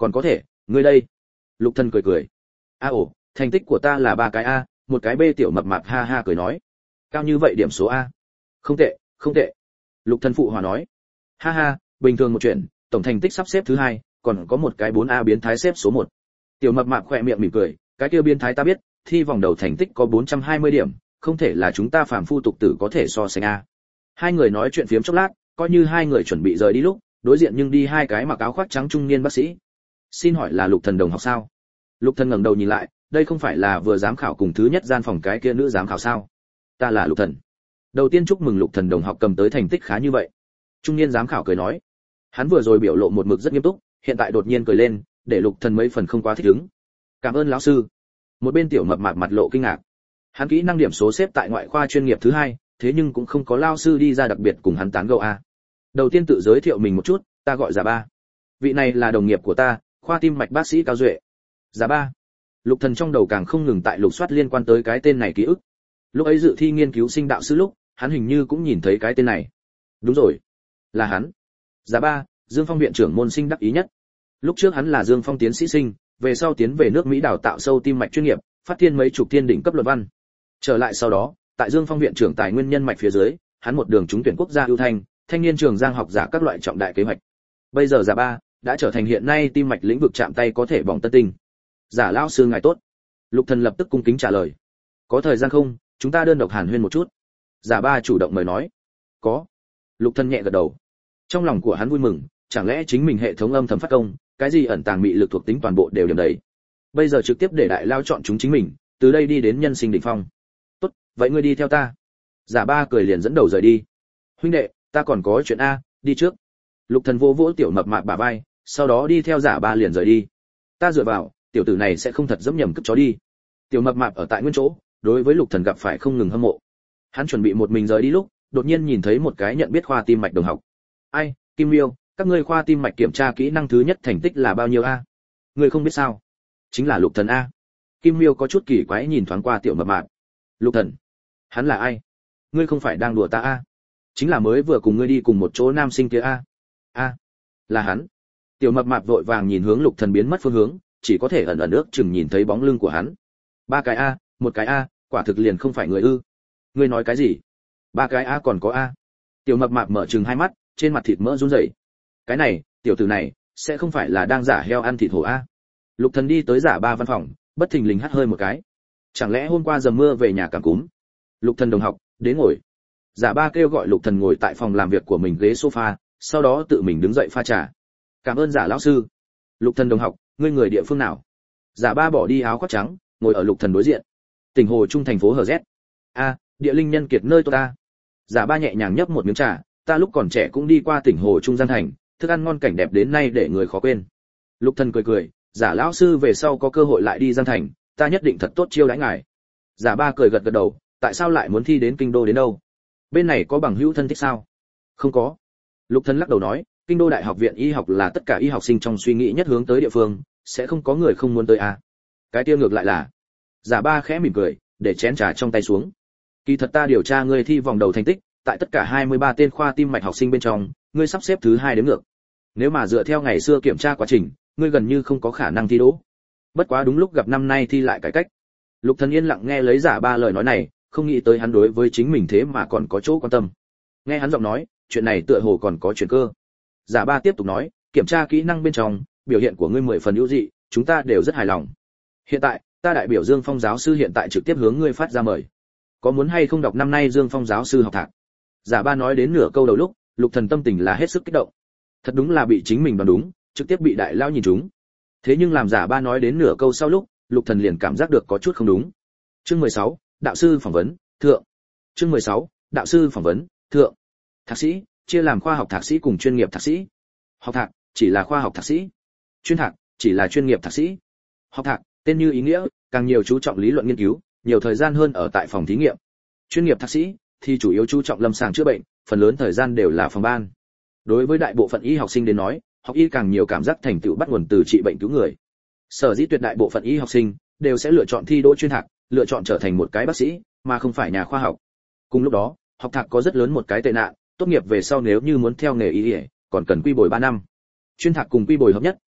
còn có thể, ngươi đây. Lục Thần cười cười. A ồ, thành tích của ta là ba cái A, một cái B. Tiểu mập mạp ha ha cười nói. Cao như vậy điểm số A. Không tệ, không tệ. Lục Thần phụ hòa nói. Ha ha, bình thường một chuyện, tổng thành tích sắp xếp thứ hai, còn có một cái bốn A biến thái xếp số một. Tiểu mập mạp khỏe miệng mỉm cười, cái kia biến thái ta biết, thi vòng đầu thành tích có bốn trăm hai mươi điểm, không thể là chúng ta phàm phu tục tử có thể so sánh A. Hai người nói chuyện phiếm chốc lát, coi như hai người chuẩn bị rời đi lúc, đối diện nhưng đi hai cái mặc áo khoác trắng trung niên bác sĩ. Xin hỏi là Lục Thần đồng học sao? Lục Thần ngẩng đầu nhìn lại, đây không phải là vừa giám khảo cùng thứ nhất gian phòng cái kia nữ giám khảo sao? Ta là Lục Thần. Đầu tiên chúc mừng Lục Thần đồng học cầm tới thành tích khá như vậy. Trung niên giám khảo cười nói. Hắn vừa rồi biểu lộ một mực rất nghiêm túc, hiện tại đột nhiên cười lên, để Lục Thần mấy phần không quá thích ứng. Cảm ơn lão sư. Một bên tiểu mập mạp mặt lộ kinh ngạc. Hắn kỹ năng điểm số xếp tại ngoại khoa chuyên nghiệp thứ hai, thế nhưng cũng không có lão sư đi ra đặc biệt cùng hắn tán gẫu a. Đầu tiên tự giới thiệu mình một chút, ta gọi Giả Ba. Vị này là đồng nghiệp của ta, khoa tim mạch bác sĩ Cao Duệ. Giả Ba. Lục Thần trong đầu càng không ngừng tại lục soát liên quan tới cái tên này ký ức. Lúc ấy dự thi nghiên cứu sinh đạo sư lúc, hắn hình như cũng nhìn thấy cái tên này. Đúng rồi, là hắn. Giả Ba, Dương Phong viện trưởng môn sinh đắc ý nhất. Lúc trước hắn là Dương Phong tiến sĩ sinh, về sau tiến về nước Mỹ đào tạo sâu tim mạch chuyên nghiệp, phát thiên mấy chục thiên đỉnh cấp luận văn. Trở lại sau đó, tại Dương Phong viện trưởng tài nguyên nhân mạch phía dưới, hắn một đường trúng tuyển quốc gia ưu thanh, thanh niên trường giang học giả các loại trọng đại kế hoạch. Bây giờ Giả Ba đã trở thành hiện nay tim mạch lĩnh vực chạm tay có thể bỏng tân tinh. Giả lão sư ngài tốt. Lục Thần lập tức cung kính trả lời. Có thời gian không, chúng ta đơn độc hàn huyên một chút. Giả Ba chủ động mời nói. Có. Lục Thần nhẹ gật đầu. Trong lòng của hắn vui mừng, chẳng lẽ chính mình hệ thống âm thầm phát công, cái gì ẩn tàng mị lực thuộc tính toàn bộ đều điểm đấy. Bây giờ trực tiếp để đại lao chọn chúng chính mình, từ đây đi đến nhân sinh đỉnh phong. Tốt, vậy ngươi đi theo ta. Giả Ba cười liền dẫn đầu rời đi. Huynh đệ, ta còn có chuyện a, đi trước. Lục Thần vỗ vỗ tiểu mập mạp bả vai, sau đó đi theo Giả Ba liền rời đi. Ta dựa vào, tiểu tử này sẽ không thật dẫm nhầm cướp chó đi. Tiểu mập mạp ở tại nguyên chỗ, đối với Lục Thần gặp phải không ngừng hâm mộ. Hắn chuẩn bị một mình rời đi lúc, đột nhiên nhìn thấy một cái nhận biết khoa tim mạch đồng học. Ai, Kim Miêu, các ngươi khoa tim mạch kiểm tra kỹ năng thứ nhất thành tích là bao nhiêu a? Ngươi không biết sao? Chính là Lục Thần a. Kim Miêu có chút kỳ quái nhìn thoáng qua tiểu mập mạp. Lục Thần? Hắn là ai? Ngươi không phải đang đùa ta a? Chính là mới vừa cùng ngươi đi cùng một chỗ nam sinh kia a. A, là hắn. Tiểu mập mạp vội vàng nhìn hướng Lục Thần biến mất phương hướng, chỉ có thể ẩn ẩn ước chừng nhìn thấy bóng lưng của hắn. Ba cái a, một cái a, quả thực liền không phải người ư? Ngươi nói cái gì? Ba cái a còn có a? Tiểu mập mạp mở trừng hai mắt, trên mặt thịt mỡ run rẩy. Cái này, tiểu tử này sẽ không phải là đang giả heo ăn thịt hổ a? Lục Thần đi tới Giả Ba văn phòng, bất thình lình hắt hơi một cái. Chẳng lẽ hôm qua dầm mưa về nhà cảm cúm? Lục Thần đồng học, đến ngồi. Giả Ba kêu gọi Lục Thần ngồi tại phòng làm việc của mình ghế sofa, sau đó tự mình đứng dậy pha trà. Cảm ơn Giả lão sư. Lục Thần đồng học, ngươi người địa phương nào? Giả Ba bỏ đi áo khoác trắng, ngồi ở Lục Thần đối diện. Tỉnh Hồ Trung thành phố Hờ Z. A, địa linh nhân kiệt nơi tôi ta. Giả Ba nhẹ nhàng nhấp một miếng trà, ta lúc còn trẻ cũng đi qua tỉnh Hồ Trung Giang Thành, thức ăn ngon cảnh đẹp đến nay để người khó quên. Lục Thần cười cười, Giả lão sư về sau có cơ hội lại đi Giang Thành, ta nhất định thật tốt chiêu đãi ngài. Giả Ba cười gật gật đầu, tại sao lại muốn thi đến kinh đô đến đâu? Bên này có bằng hữu thân thích sao? Không có. Lục Thần lắc đầu nói, kinh đô đại học viện y học là tất cả y học sinh trong suy nghĩ nhất hướng tới địa phương, sẽ không có người không muốn tới à? Cái kia ngược lại là. Giả Ba khẽ mỉm cười, để chén trà trong tay xuống. Kỳ thật ta điều tra ngươi thi vòng đầu thành tích, tại tất cả hai mươi ba tên khoa tim mạch học sinh bên trong, ngươi sắp xếp thứ hai đến ngược. Nếu mà dựa theo ngày xưa kiểm tra quá trình, ngươi gần như không có khả năng thi đỗ. Bất quá đúng lúc gặp năm nay thi lại cải cách. Lục Thần yên lặng nghe lấy Giả Ba lời nói này, không nghĩ tới hắn đối với chính mình thế mà còn có chỗ quan tâm. Nghe hắn giọng nói, chuyện này tựa hồ còn có chuyển cơ. Giả Ba tiếp tục nói, kiểm tra kỹ năng bên trong, biểu hiện của ngươi mười phần ưu dị, chúng ta đều rất hài lòng. Hiện tại, ta đại biểu Dương Phong giáo sư hiện tại trực tiếp hướng ngươi phát ra mời. Có muốn hay không đọc năm nay Dương Phong giáo sư học thạc? Giả Ba nói đến nửa câu đầu lúc, Lục Thần tâm tình là hết sức kích động. Thật đúng là bị chính mình đoán đúng, trực tiếp bị đại lao nhìn trúng. Thế nhưng làm Giả Ba nói đến nửa câu sau lúc, Lục Thần liền cảm giác được có chút không đúng. Chương mười sáu, đạo sư phỏng vấn, thượng. Chương mười sáu, đạo sư phỏng vấn, thượng. Thạc sĩ chia làm khoa học thạc sĩ cùng chuyên nghiệp thạc sĩ. Học thạc chỉ là khoa học thạc sĩ. Chuyên thạc chỉ là chuyên nghiệp thạc sĩ. Học thạc, tên như ý nghĩa, càng nhiều chú trọng lý luận nghiên cứu, nhiều thời gian hơn ở tại phòng thí nghiệm. Chuyên nghiệp thạc sĩ thì chủ yếu chú trọng lâm sàng chữa bệnh, phần lớn thời gian đều là phòng ban. Đối với đại bộ phận y học sinh đến nói, học y càng nhiều cảm giác thành tựu bắt nguồn từ trị bệnh cứu người. Sở dĩ tuyệt đại bộ phận y học sinh đều sẽ lựa chọn thi đỗ chuyên thạc, lựa chọn trở thành một cái bác sĩ, mà không phải nhà khoa học. Cùng lúc đó, học thạc có rất lớn một cái tệ nạn, tốt nghiệp về sau nếu như muốn theo nghề y y, còn cần quy bồi ba năm. Chuyên thạc cùng quy bồi hợp nhất,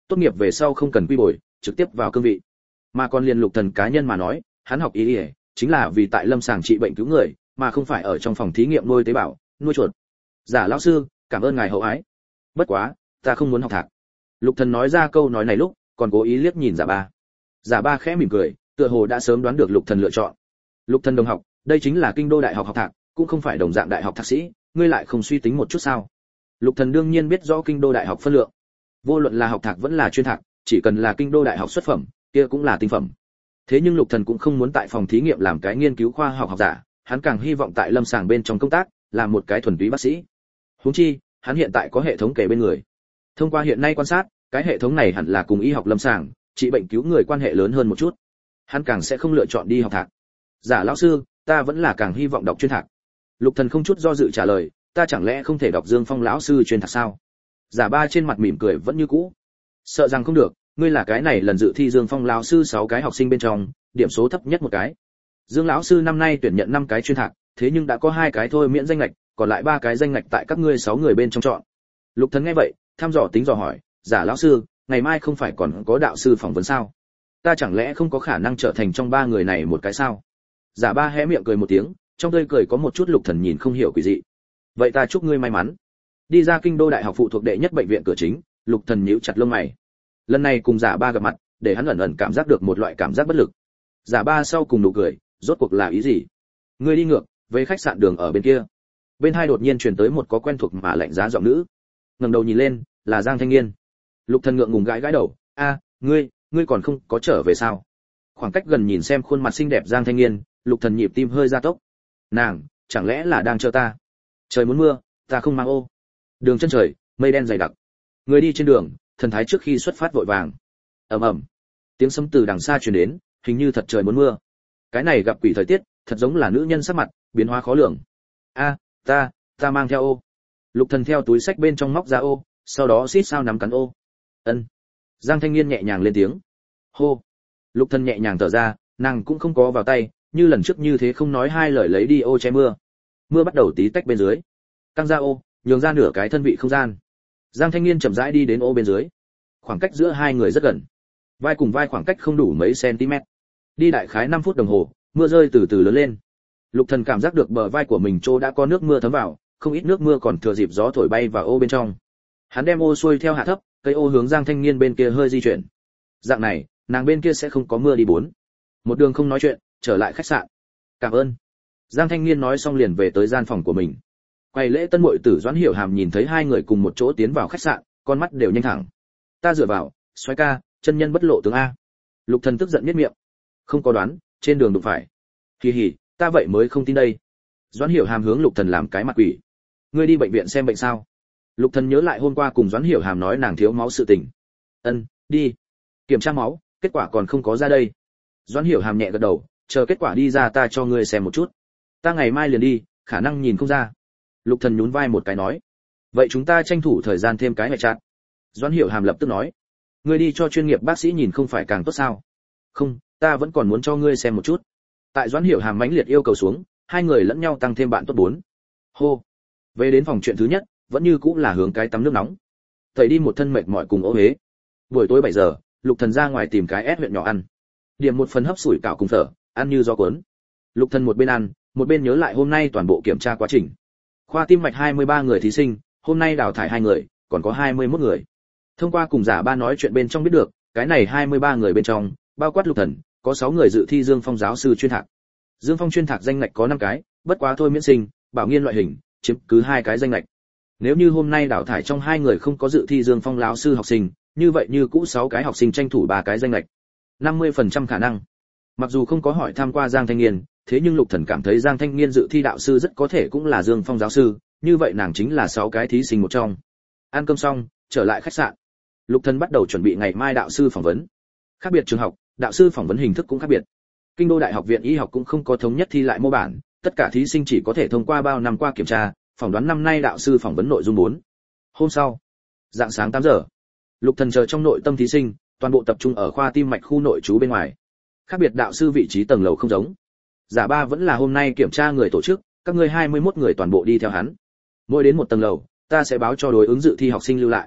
tốt nghiệp về sau không cần quy bồi, trực tiếp vào cương vị. Mà còn liền Lục Thần cá nhân mà nói, hắn học y y chính là vì tại lâm sàng trị bệnh cứu người, mà không phải ở trong phòng thí nghiệm nuôi tế bào, nuôi chuột. Giả lão sư, cảm ơn ngài hậu ái. Bất quá, ta không muốn học thạc. Lục Thần nói ra câu nói này lúc, còn cố ý liếc nhìn Giả Ba. Giả Ba khẽ mỉm cười, tựa hồ đã sớm đoán được Lục Thần lựa chọn. Lục Thần đồng học, đây chính là kinh đô đại học học thạc, cũng không phải đồng dạng đại học thạc sĩ, ngươi lại không suy tính một chút sao? Lục Thần đương nhiên biết rõ kinh đô đại học phân lượng. Vô luận là học thạc vẫn là chuyên thạc, chỉ cần là kinh đô đại học xuất phẩm, kia cũng là tinh phẩm. Thế nhưng Lục Thần cũng không muốn tại phòng thí nghiệm làm cái nghiên cứu khoa học học giả, hắn càng hy vọng tại lâm sàng bên trong công tác, làm một cái thuần túy bác sĩ. Huống chi, hắn hiện tại có hệ thống kề bên người. Thông qua hiện nay quan sát, cái hệ thống này hẳn là cùng y học lâm sàng, trị bệnh cứu người quan hệ lớn hơn một chút. Hắn càng sẽ không lựa chọn đi học thạc. Giả lão sư, ta vẫn là càng hy vọng đọc chuyên thạc. Lục Thần không chút do dự trả lời, ta chẳng lẽ không thể đọc Dương Phong lão sư chuyên thạc sao? Giả Ba trên mặt mỉm cười vẫn như cũ. Sợ rằng không được, ngươi là cái này lần dự thi Dương Phong lão sư sáu cái học sinh bên trong, điểm số thấp nhất một cái. Dương lão sư năm nay tuyển nhận năm cái chuyên thạc, thế nhưng đã có hai cái thôi miễn danh ngạch, còn lại ba cái danh ngạch tại các ngươi sáu người bên trong chọn. Lục Thần nghe vậy, thăm dò tính dò hỏi, Giả lão sư, ngày mai không phải còn có đạo sư phỏng vấn sao? Ta chẳng lẽ không có khả năng trở thành trong ba người này một cái sao? Giả Ba hé miệng cười một tiếng, trong tươi cười có một chút Lục Thần nhìn không hiểu quỷ dị. Vậy ta chúc ngươi may mắn. Đi ra kinh đô đại học phụ thuộc đệ nhất bệnh viện cửa chính, Lục Thần nhíu chặt lông mày. Lần này cùng Giả Ba gặp mặt, để hắn ẩn ẩn cảm giác được một loại cảm giác bất lực. Giả Ba sau cùng nụ cười, rốt cuộc là ý gì? Ngươi đi ngược, về khách sạn đường ở bên kia. Bên hai đột nhiên truyền tới một có quen thuộc mà lạnh giá giọng nữ. Ngẩng đầu nhìn lên, là Giang Thanh Nghiên. Lục Thần ngượng ngùng gãi gãi đầu, "A, ngươi, ngươi còn không có trở về sao?" Khoảng cách gần nhìn xem khuôn mặt xinh đẹp Giang Thanh Nghiên, Lục Thần nhịp tim hơi gia tốc. Nàng, chẳng lẽ là đang chờ ta? Trời muốn mưa, ta không mang ô. Đường chân trời, mây đen dày đặc. Người đi trên đường, thần thái trước khi xuất phát vội vàng. Ầm ầm. Tiếng sấm từ đằng xa truyền đến, hình như thật trời muốn mưa. Cái này gặp quỷ thời tiết, thật giống là nữ nhân sắc mặt, biến hóa khó lường. A, ta, ta mang theo ô. Lục Thần theo túi xách bên trong móc ra ô, sau đó xít sao nắm cắn ô. Ân. Giang Thanh Nghiên nhẹ nhàng lên tiếng. Hô. Lục Thần nhẹ nhàng thở ra, nàng cũng không có vào tay, như lần trước như thế không nói hai lời lấy đi ô che mưa. Mưa bắt đầu tí tách bên dưới. Căng ra ô, nhường ra nửa cái thân vị không gian. Giang Thanh Nghiên chậm rãi đi đến ô bên dưới. Khoảng cách giữa hai người rất gần. Vai cùng vai khoảng cách không đủ mấy cm. Đi đại khái năm phút đồng hồ, mưa rơi từ từ lớn lên. Lục Thần cảm giác được bờ vai của mình trô đã có nước mưa thấm vào, không ít nước mưa còn thừa dịp gió thổi bay vào ô bên trong. Hắn đem ô xuôi theo hạ thấp, cây ô hướng Giang Thanh Nghiên bên kia hơi di chuyển. Dạng này, nàng bên kia sẽ không có mưa đi bốn. Một đường không nói chuyện, trở lại khách sạn. Cảm ơn. Giang Thanh Nghiên nói xong liền về tới gian phòng của mình. Quay lễ tân muội tử Doãn Hiểu Hàm nhìn thấy hai người cùng một chỗ tiến vào khách sạn, con mắt đều nhanh thẳng. Ta dựa vào, xoáy ca, chân nhân bất lộ tướng a. Lục Thần tức giận nhếch miệng. Không có đoán, trên đường đụng phải. Hì hì, ta vậy mới không tin đây. Doãn Hiểu Hàm hướng Lục Thần làm cái mặt quỷ. Ngươi đi bệnh viện xem bệnh sao? Lục Thần nhớ lại hôm qua cùng Doãn Hiểu Hàm nói nàng thiếu máu sự tình. Ân, đi. Kiểm tra máu, kết quả còn không có ra đây. Doãn Hiểu Hàm nhẹ gật đầu, chờ kết quả đi ra ta cho ngươi xem một chút. Ta ngày mai liền đi, khả năng nhìn không ra. Lục Thần nhún vai một cái nói. Vậy chúng ta tranh thủ thời gian thêm cái hệ chặt. Doãn Hiểu Hàm lập tức nói. Ngươi đi cho chuyên nghiệp bác sĩ nhìn không phải càng tốt sao? Không, ta vẫn còn muốn cho ngươi xem một chút. Tại Doãn Hiểu Hàm mãnh liệt yêu cầu xuống, hai người lẫn nhau tăng thêm bạn tốt bốn. Hô. Về đến phòng chuyện thứ nhất, vẫn như cũng là hướng cái tắm nước nóng. Tẩy đi một thân mệt mỏi cùng ố hế. Buổi tối bảy giờ, Lục Thần ra ngoài tìm cái ép huyện nhỏ ăn. Điểm một phần hấp sủi cảo cùng phở, ăn như gió cuốn. Lục Thần một bên ăn, một bên nhớ lại hôm nay toàn bộ kiểm tra quá trình. Khoa tim mạch hai mươi ba người thí sinh, hôm nay đào thải hai người, còn có hai mươi mốt người. Thông qua cùng Giả Ba nói chuyện bên trong biết được, cái này hai mươi ba người bên trong, bao quát Lục Thần, có sáu người dự thi Dương Phong giáo sư chuyên thạc. Dương Phong chuyên thạc danh ngạch có năm cái, bất quá thôi miễn sinh, bảo nghiên loại hình, chiếm cứ hai cái danh ngạch. Nếu như hôm nay đào thải trong hai người không có dự thi Dương Phong lão sư học sinh, như vậy như cũ sáu cái học sinh tranh thủ ba cái danh ngạch. năm mươi phần trăm khả năng. Mặc dù không có hỏi tham qua Giang Thanh Nghiên, thế nhưng Lục Thần cảm thấy Giang Thanh Nghiên dự thi đạo sư rất có thể cũng là Dương Phong giáo sư, như vậy nàng chính là sáu cái thí sinh một trong. Ăn cơm xong, trở lại khách sạn. Lục Thần bắt đầu chuẩn bị ngày mai đạo sư phỏng vấn. Khác biệt trường học, đạo sư phỏng vấn hình thức cũng khác biệt. Kinh đô Đại học viện y học cũng không có thống nhất thi lại mô bản, tất cả thí sinh chỉ có thể thông qua bao năm qua kiểm tra, phỏng đoán năm nay đạo sư phỏng vấn nội dung bốn. Hôm sau, dạng sáng tám giờ, Lục Thần chờ trong nội tâm thí sinh, toàn bộ tập trung ở khoa tim mạch khu nội trú bên ngoài. Khác biệt đạo sư vị trí tầng lầu không giống. Giả Ba vẫn là hôm nay kiểm tra người tổ chức, các ngươi hai mươi mốt người toàn bộ đi theo hắn. Mỗi đến một tầng lầu, ta sẽ báo cho đối ứng dự thi học sinh lưu lại.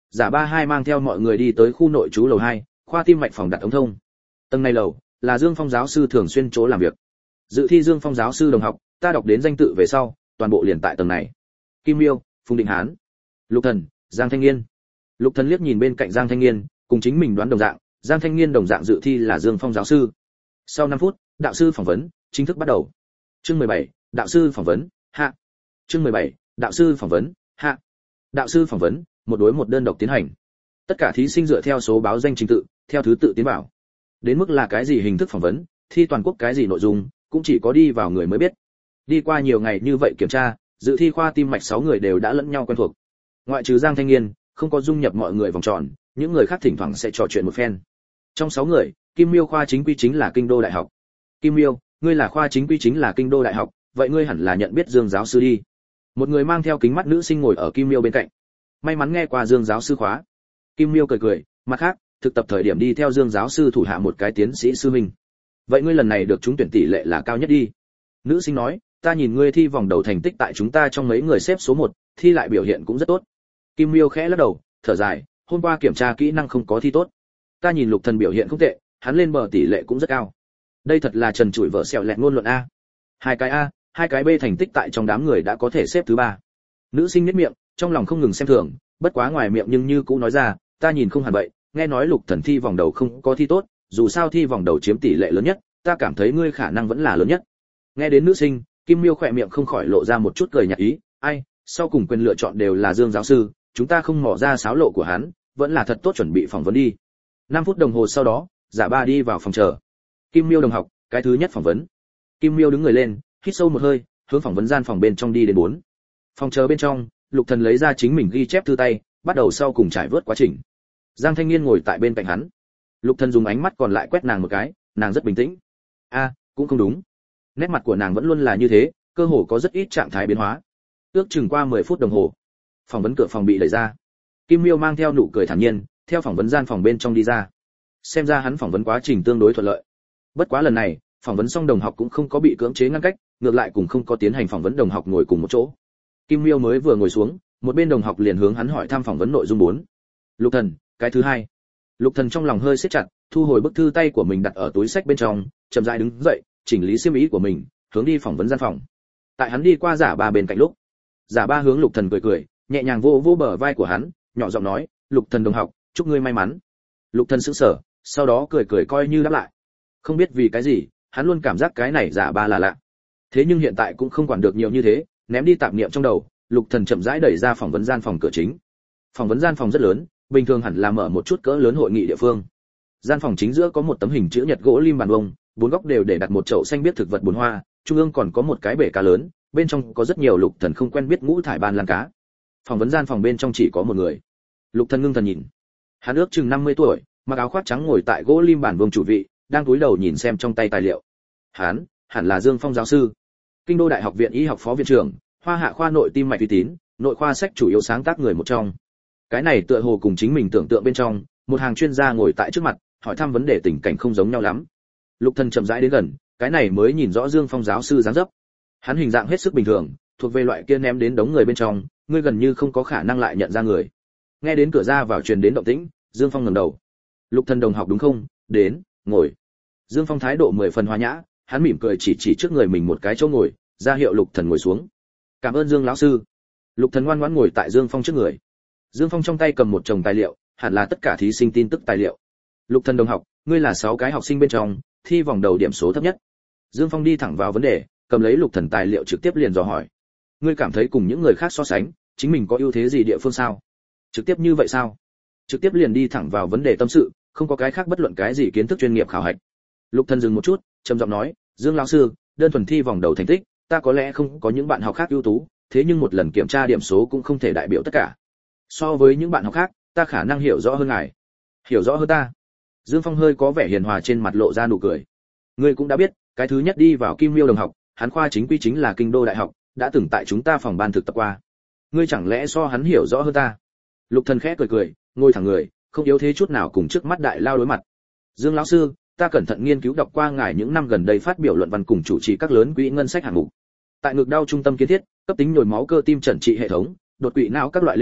Giả Ba hai mang theo mọi người đi tới khu nội trú lầu hai, khoa tim mạch phòng đặt ống thông. Tầng này lầu là Dương Phong giáo sư thường xuyên chỗ làm việc. Dự thi Dương Phong giáo sư đồng học, ta đọc đến danh tự về sau, toàn bộ liền tại tầng này. Kim Miêu, Phùng Định Hán, Lục Thần, Giang Thanh Nghiên. Lục Thần liếc nhìn bên cạnh Giang Thanh Nghiên, cùng chính mình đoán đồng dạng, Giang Thanh Nghiên đồng dạng dự thi là Dương Phong giáo sư. Sau năm phút, đạo sư phỏng vấn chính thức bắt đầu. Chương mười bảy, đạo sư phỏng vấn, hạ. Chương mười bảy, đạo sư phỏng vấn, hạ. Đạo sư phỏng vấn, một đối một đơn độc tiến hành. Tất cả thí sinh dựa theo số báo danh trình tự, theo thứ tự tiến vào. Đến mức là cái gì hình thức phỏng vấn, thi toàn quốc cái gì nội dung, cũng chỉ có đi vào người mới biết. Đi qua nhiều ngày như vậy kiểm tra, dự thi khoa tim mạch sáu người đều đã lẫn nhau quen thuộc. Ngoại trừ Giang Thanh Nghiên, không có dung nhập mọi người vòng tròn, những người khác thỉnh thoảng sẽ trò chuyện một phen. Trong sáu người, Kim Miêu khoa chính quy chính là Kinh đô đại học. Kim Miêu, ngươi là khoa chính quy chính là Kinh đô đại học, vậy ngươi hẳn là nhận biết Dương giáo sư đi. Một người mang theo kính mắt nữ sinh ngồi ở Kim Miêu bên cạnh. May mắn nghe qua Dương giáo sư khóa. Kim Miêu cười cười, mặt khác, thực tập thời điểm đi theo Dương giáo sư thủ hạ một cái tiến sĩ sư minh. Vậy ngươi lần này được trúng tuyển tỷ lệ là cao nhất đi. Nữ sinh nói, ta nhìn ngươi thi vòng đầu thành tích tại chúng ta trong mấy người xếp số một, thi lại biểu hiện cũng rất tốt. Kim Miêu khẽ lắc đầu, thở dài, hôm qua kiểm tra kỹ năng không có thi tốt. Ta nhìn Lục Thần biểu hiện không tệ, hắn lên bờ tỷ lệ cũng rất cao. Đây thật là trần trụi vợ sẹo lẹt ngôn luận a. Hai cái a, hai cái b thành tích tại trong đám người đã có thể xếp thứ ba. Nữ sinh nhếch miệng, trong lòng không ngừng xem thường, bất quá ngoài miệng nhưng như cũng nói ra, ta nhìn không hẳn vậy, nghe nói Lục Thần thi vòng đầu không có thi tốt, dù sao thi vòng đầu chiếm tỷ lệ lớn nhất, ta cảm thấy ngươi khả năng vẫn là lớn nhất. Nghe đến nữ sinh, Kim Miêu khỏe miệng không khỏi lộ ra một chút cười nhạt ý, ai, sau cùng quyền lựa chọn đều là Dương giáo sư, chúng ta không mò ra sáo lộ của hắn, vẫn là thật tốt chuẩn bị phỏng vấn đi. năm phút đồng hồ sau đó, Giả Ba đi vào phòng chờ. Kim Miêu đồng học, cái thứ nhất phỏng vấn. Kim Miêu đứng người lên, hít sâu một hơi, hướng phỏng vấn gian phòng bên trong đi đến bốn. Phòng chờ bên trong, Lục Thần lấy ra chính mình ghi chép thư tay, bắt đầu sau cùng trải vớt quá trình. Giang Thanh Nghiên ngồi tại bên cạnh hắn. Lục Thần dùng ánh mắt còn lại quét nàng một cái, nàng rất bình tĩnh. A, cũng không đúng. Nét mặt của nàng vẫn luôn là như thế, cơ hồ có rất ít trạng thái biến hóa. Ước chừng qua mười phút đồng hồ, phỏng vấn cửa phòng bị đẩy ra. Kim Miêu mang theo nụ cười thản nhiên, theo phỏng vấn gian phòng bên trong đi ra. Xem ra hắn phỏng vấn quá trình tương đối thuận lợi. Bất quá lần này, phỏng vấn xong đồng học cũng không có bị cưỡng chế ngăn cách, ngược lại cũng không có tiến hành phỏng vấn đồng học ngồi cùng một chỗ. Kim Miêu mới vừa ngồi xuống, một bên đồng học liền hướng hắn hỏi thăm phỏng vấn nội dung bốn. Lục Thần, cái thứ hai. Lục Thần trong lòng hơi siết chặt, thu hồi bức thư tay của mình đặt ở túi sách bên trong, chậm rãi đứng dậy, chỉnh lý xiêm y của mình, hướng đi phỏng vấn gian phòng. Tại hắn đi qua Giả Ba bên cạnh lúc, Giả Ba hướng Lục Thần cười cười, nhẹ nhàng vỗ vỗ bờ vai của hắn, nhỏ giọng nói, "Lục Thần đồng học, chúc ngươi may mắn." Lục Thần sững sờ, sau đó cười cười coi như đáp lại. Không biết vì cái gì, hắn luôn cảm giác cái này Giả Ba là lạ. Thế nhưng hiện tại cũng không quản được nhiều như thế, ném đi tạp niệm trong đầu, Lục Thần chậm rãi đẩy ra phỏng vấn gian phòng cửa chính. Phỏng vấn gian phòng rất lớn, bình thường hẳn là mở một chút cỡ lớn hội nghị địa phương. Gian phòng chính giữa có một tấm hình chữ nhật gỗ lim bàn bông, bốn góc đều để đặt một chậu xanh biếc thực vật bồn hoa, trung ương còn có một cái bể cá lớn, bên trong có rất nhiều Lục Thần không quen biết ngũ thải ban lan cá. Phỏng vấn gian phòng bên trong chỉ có một người. Lục Thần ngưng thần nhìn. Hắn ước chừng năm mươi tuổi, mặc áo khoác trắng ngồi tại gỗ lim bàn vương chủ vị, đang cúi đầu nhìn xem trong tay tài liệu. Hắn, hẳn là Dương Phong giáo sư, Kinh đô Đại học viện y học phó viện trưởng, Hoa Hạ khoa nội tim mạch uy tín, nội khoa sách chủ yếu sáng tác người một trong. Cái này tựa hồ cùng chính mình tưởng tượng bên trong, một hàng chuyên gia ngồi tại trước mặt, hỏi thăm vấn đề tình cảnh không giống nhau lắm. Lục Thần chậm rãi đến gần, cái này mới nhìn rõ Dương Phong giáo sư dáng dấp. Hắn hình dạng hết sức bình thường, thuộc về loại kia ném đến đống người bên trong, ngươi gần như không có khả năng lại nhận ra người. Nghe đến cửa ra vào truyền đến động tĩnh, Dương Phong ngẩng đầu. Lục Thần đồng học đúng không? Đến, ngồi. Dương Phong thái độ mười phần hòa nhã, hắn mỉm cười chỉ chỉ trước người mình một cái chỗ ngồi, ra hiệu Lục Thần ngồi xuống. Cảm ơn Dương lão sư. Lục Thần ngoan ngoãn ngồi tại Dương Phong trước người. Dương Phong trong tay cầm một chồng tài liệu, hẳn là tất cả thí sinh tin tức tài liệu. Lục Thần đồng học, ngươi là sáu cái học sinh bên trong, thi vòng đầu điểm số thấp nhất. Dương Phong đi thẳng vào vấn đề, cầm lấy Lục Thần tài liệu trực tiếp liền dò hỏi. Ngươi cảm thấy cùng những người khác so sánh, chính mình có ưu thế gì địa phương sao? Trực tiếp như vậy sao? Trực tiếp liền đi thẳng vào vấn đề tâm sự, không có cái khác bất luận cái gì kiến thức chuyên nghiệp khảo hạch. Lục Thần dừng một chút, trầm giọng nói, Dương lão sư, đơn thuần thi vòng đầu thành tích, ta có lẽ không có những bạn học khác ưu tú, thế nhưng một lần kiểm tra điểm số cũng không thể đại biểu tất cả. So với những bạn học khác, ta khả năng hiểu rõ hơn ngài. Hiểu rõ hơn ta? Dương Phong hơi có vẻ hiền hòa trên mặt lộ ra nụ cười. Ngươi cũng đã biết, cái thứ nhất đi vào Kim Miêu đồng học, hắn khoa chính quy chính là Kinh đô Đại học, đã từng tại chúng ta phòng ban thực tập qua. Ngươi chẳng lẽ so hắn hiểu rõ hơn ta? Lục Thần khẽ cười cười, ngồi thẳng người, không yếu thế chút nào cùng trước mắt đại lao đối mặt. Dương lão sư, ta cẩn thận nghiên cứu đọc qua ngài những năm gần đây phát biểu luận văn cùng chủ trì các lớn quỹ ngân sách hạng mục. Tại ngực đau trung tâm kiến thiết, cấp tính nhồi máu cơ tim chẩn trị hệ thống, đột quỵ não các loại lĩnh vực,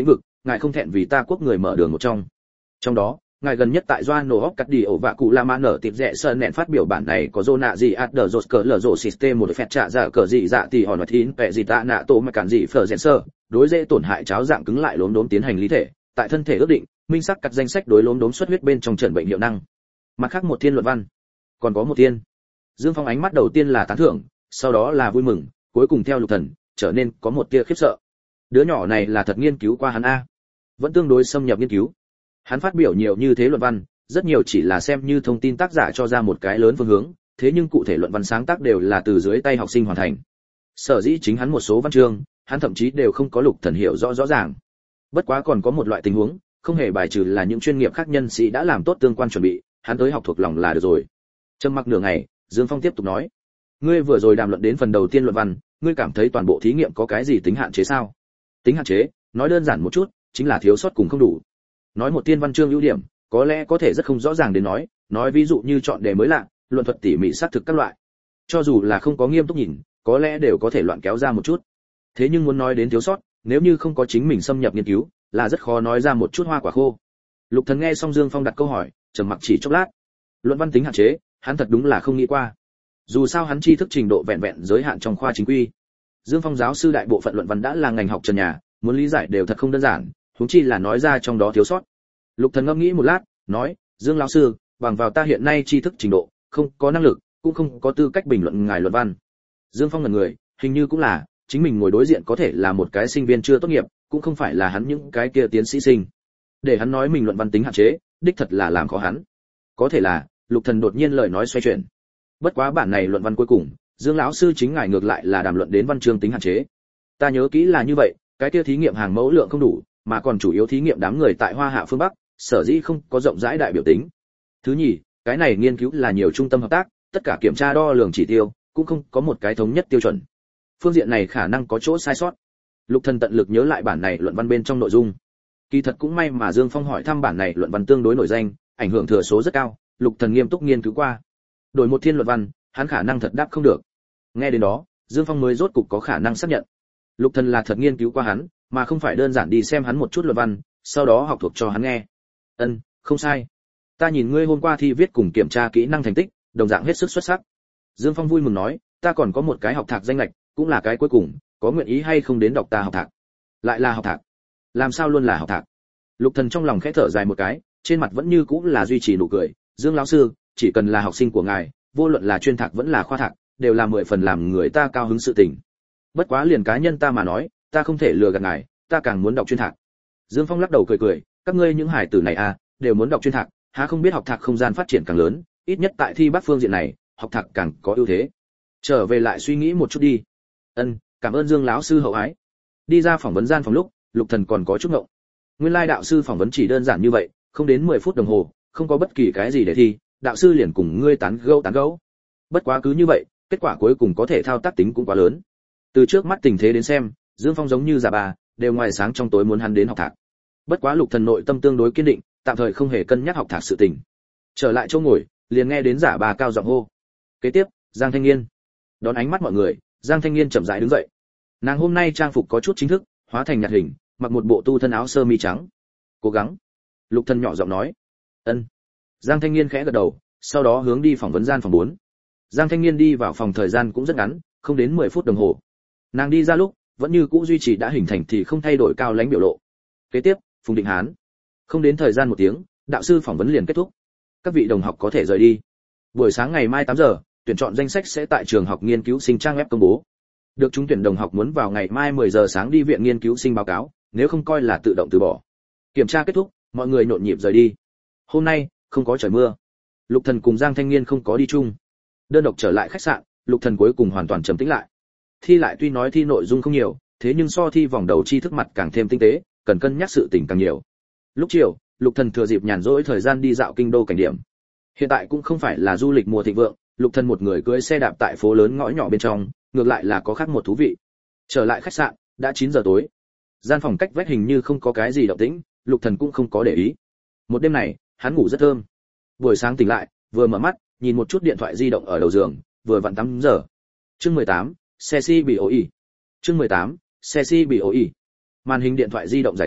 ngài không thẹn vì ta quốc người mở đường một trong. Trong đó, ngài gần nhất tại Joano Hop cắt đi ổ vạ cụ La Mã nở tiệp rẻ sơn nện phát biểu bản này có zona gì at the rốt cỡ lở rộ system một phép trả giả cờ gì dạ thì họ nói thín vẻ gì tạ nạ tổ mà cản gì phở rèn sơ, đối dễ tổn hại cháo dạng cứng lại lốm đốm tiến hành lý thể, tại thân thể ước định, minh sắc cắt danh sách đối lốm đốm xuất huyết bên trong trần bệnh hiệu năng. Mặt khác một thiên luận văn, còn có một thiên. Dương Phong ánh mắt đầu tiên là tán thưởng, sau đó là vui mừng, cuối cùng theo Lục Thần, trở nên có một tia khiếp sợ. Đứa nhỏ này là thật nghiên cứu qua hắn a, vẫn tương đối xâm nhập nghiên cứu. Hắn phát biểu nhiều như thế luận văn, rất nhiều chỉ là xem như thông tin tác giả cho ra một cái lớn phương hướng, thế nhưng cụ thể luận văn sáng tác đều là từ dưới tay học sinh hoàn thành. Sở dĩ chính hắn một số văn chương, hắn thậm chí đều không có Lục Thần hiểu rõ rõ ràng. Bất quá còn có một loại tình huống, không hề bài trừ là những chuyên nghiệp khác nhân sĩ đã làm tốt tương quan chuẩn bị, hắn tới học thuộc lòng là được rồi. Trầm mặc nửa ngày, Dương Phong tiếp tục nói: "Ngươi vừa rồi đàm luận đến phần đầu tiên luận văn, ngươi cảm thấy toàn bộ thí nghiệm có cái gì tính hạn chế sao?" Tính hạn chế, nói đơn giản một chút, chính là thiếu sót cùng không đủ. Nói một tiên văn chương ưu điểm, có lẽ có thể rất không rõ ràng đến nói, nói ví dụ như chọn đề mới lạ, luận thuật tỉ mỉ xác thực các loại. Cho dù là không có nghiêm túc nhìn, có lẽ đều có thể loạn kéo ra một chút. Thế nhưng muốn nói đến thiếu sót, nếu như không có chính mình xâm nhập nghiên cứu, là rất khó nói ra một chút hoa quả khô. Lục Thần nghe xong Dương Phong đặt câu hỏi, trầm mặc chỉ chốc lát. Luận văn tính hạn chế, hắn thật đúng là không nghĩ qua. Dù sao hắn tri thức trình độ vẹn vẹn giới hạn trong khoa chính quy. Dương Phong giáo sư đại bộ phận luận văn đã là ngành học trần nhà, muốn lý giải đều thật không đơn giản, huống chi là nói ra trong đó thiếu sót. Lục Thần ngẫm nghĩ một lát, nói: "Dương lão sư, bằng vào ta hiện nay tri thức trình độ, không có năng lực, cũng không có tư cách bình luận ngài luận văn." Dương Phong ngẩn người, hình như cũng là, chính mình ngồi đối diện có thể là một cái sinh viên chưa tốt nghiệp, cũng không phải là hắn những cái kia tiến sĩ sinh. Để hắn nói mình luận văn tính hạn chế, đích thật là làm khó hắn. Có thể là, Lục Thần đột nhiên lời nói xoay chuyển. Bất quá bản này luận văn cuối cùng, Dương lão sư chính ngài ngược lại là đàm luận đến văn chương tính hạn chế. Ta nhớ kỹ là như vậy, cái kia thí nghiệm hàng mẫu lượng không đủ, mà còn chủ yếu thí nghiệm đám người tại Hoa Hạ phương Bắc, sở dĩ không có rộng rãi đại biểu tính. Thứ nhì, cái này nghiên cứu là nhiều trung tâm hợp tác, tất cả kiểm tra đo lường chỉ tiêu, cũng không có một cái thống nhất tiêu chuẩn. Phương diện này khả năng có chỗ sai sót. Lục Thần tận lực nhớ lại bản này luận văn bên trong nội dung. Kỳ thật cũng may mà Dương Phong hỏi thăm bản này luận văn tương đối nổi danh, ảnh hưởng thừa số rất cao, Lục Thần nghiêm túc nghiên cứu qua. Đổi một thiên luận văn, hắn khả năng thật đáp không được. Nghe đến đó, Dương Phong mới rốt cục có khả năng xác nhận. Lục Thần là thật nghiên cứu qua hắn, mà không phải đơn giản đi xem hắn một chút luận văn, sau đó học thuộc cho hắn nghe. Ân, không sai. Ta nhìn ngươi hôm qua thi viết cùng kiểm tra kỹ năng thành tích, đồng dạng hết sức xuất sắc. Dương Phong vui mừng nói, ta còn có một cái học thạc danh lệch, cũng là cái cuối cùng, có nguyện ý hay không đến đọc ta học thạc? Lại là học thạc. Làm sao luôn là học thạc? Lục Thần trong lòng khẽ thở dài một cái, trên mặt vẫn như cũ là duy trì nụ cười. Dương lão sư, chỉ cần là học sinh của ngài, vô luận là chuyên thạc vẫn là khoa thạc, đều là mười phần làm người ta cao hứng sự tình. Bất quá liền cá nhân ta mà nói, ta không thể lừa gạt ngài, ta càng muốn đọc chuyên thạc. Dương Phong lắc đầu cười cười, các ngươi những hải tử này à, đều muốn đọc chuyên thạc, há không biết học thạc không gian phát triển càng lớn, ít nhất tại thi Bắc phương diện này, học thạc càng có ưu thế. Trở về lại suy nghĩ một chút đi. Ân, cảm ơn Dương lão sư hậu ái. Đi ra phỏng vấn gian phòng lúc, Lục Thần còn có chút ngộng. Nguyên lai đạo sư phỏng vấn chỉ đơn giản như vậy, không đến mười phút đồng hồ, không có bất kỳ cái gì để thi, đạo sư liền cùng ngươi tán gẫu tán gẫu. Bất quá cứ như vậy, kết quả cuối cùng có thể thao tác tính cũng quá lớn. Từ trước mắt tình thế đến xem, Dương Phong giống như giả bà, đều ngoài sáng trong tối muốn hắn đến học thạc. Bất quá Lục Thần nội tâm tương đối kiên định, tạm thời không hề cân nhắc học thạc sự tình. Trở lại chỗ ngồi, liền nghe đến giả bà cao giọng hô. Kế tiếp, Giang Thanh Nghiên. Đón ánh mắt mọi người, Giang Thanh Nghiên chậm rãi đứng dậy. Nàng hôm nay trang phục có chút chính thức, hóa thành nhạt hình, mặc một bộ tu thân áo sơ mi trắng. Cố gắng. Lục Thần nhỏ giọng nói. Ân. Giang Thanh Nghiên khẽ gật đầu, sau đó hướng đi phỏng vấn gian phòng bốn. Giang Thanh Nghiên đi vào phòng thời gian cũng rất ngắn, không đến mười phút đồng hồ. Nàng đi ra lúc, vẫn như cũ duy trì đã hình thành thì không thay đổi cao lãnh biểu lộ. Kế tiếp, Phùng Định Hán. Không đến thời gian một tiếng, đạo sư phỏng vấn liền kết thúc. Các vị đồng học có thể rời đi. Buổi sáng ngày mai tám giờ, tuyển chọn danh sách sẽ tại trường học nghiên cứu sinh trang web công bố. Được trúng tuyển đồng học muốn vào ngày mai mười giờ sáng đi viện nghiên cứu sinh báo cáo, nếu không coi là tự động từ bỏ. Kiểm tra kết thúc, mọi người nhộn nhịp rời đi. Hôm nay không có trời mưa. Lục Thần cùng Giang Thanh Nghiên không có đi chung. Đơn độc trở lại khách sạn, Lục Thần cuối cùng hoàn toàn trầm tĩnh lại. Thi lại tuy nói thi nội dung không nhiều, thế nhưng so thi vòng đầu tri thức mặt càng thêm tinh tế, cần cân nhắc sự tình càng nhiều. Lúc chiều, Lục Thần thừa dịp nhàn rỗi thời gian đi dạo kinh đô cảnh điểm. Hiện tại cũng không phải là du lịch mùa thịnh vượng, Lục Thần một người cưỡi xe đạp tại phố lớn ngõ nhỏ bên trong, ngược lại là có khác một thú vị. Trở lại khách sạn, đã chín giờ tối. Gian phòng cách vách hình như không có cái gì động tĩnh, Lục Thần cũng không có để ý. Một đêm này, hắn ngủ rất thơm. Buổi sáng tỉnh lại, vừa mở mắt, nhìn một chút điện thoại di động ở đầu giường, vừa vặn tám giờ. Chương mười tám, xe si bị ổ ỉ. Chương mười tám, xe si bị ổ ỉ. Màn hình điện thoại di động giải tỏa,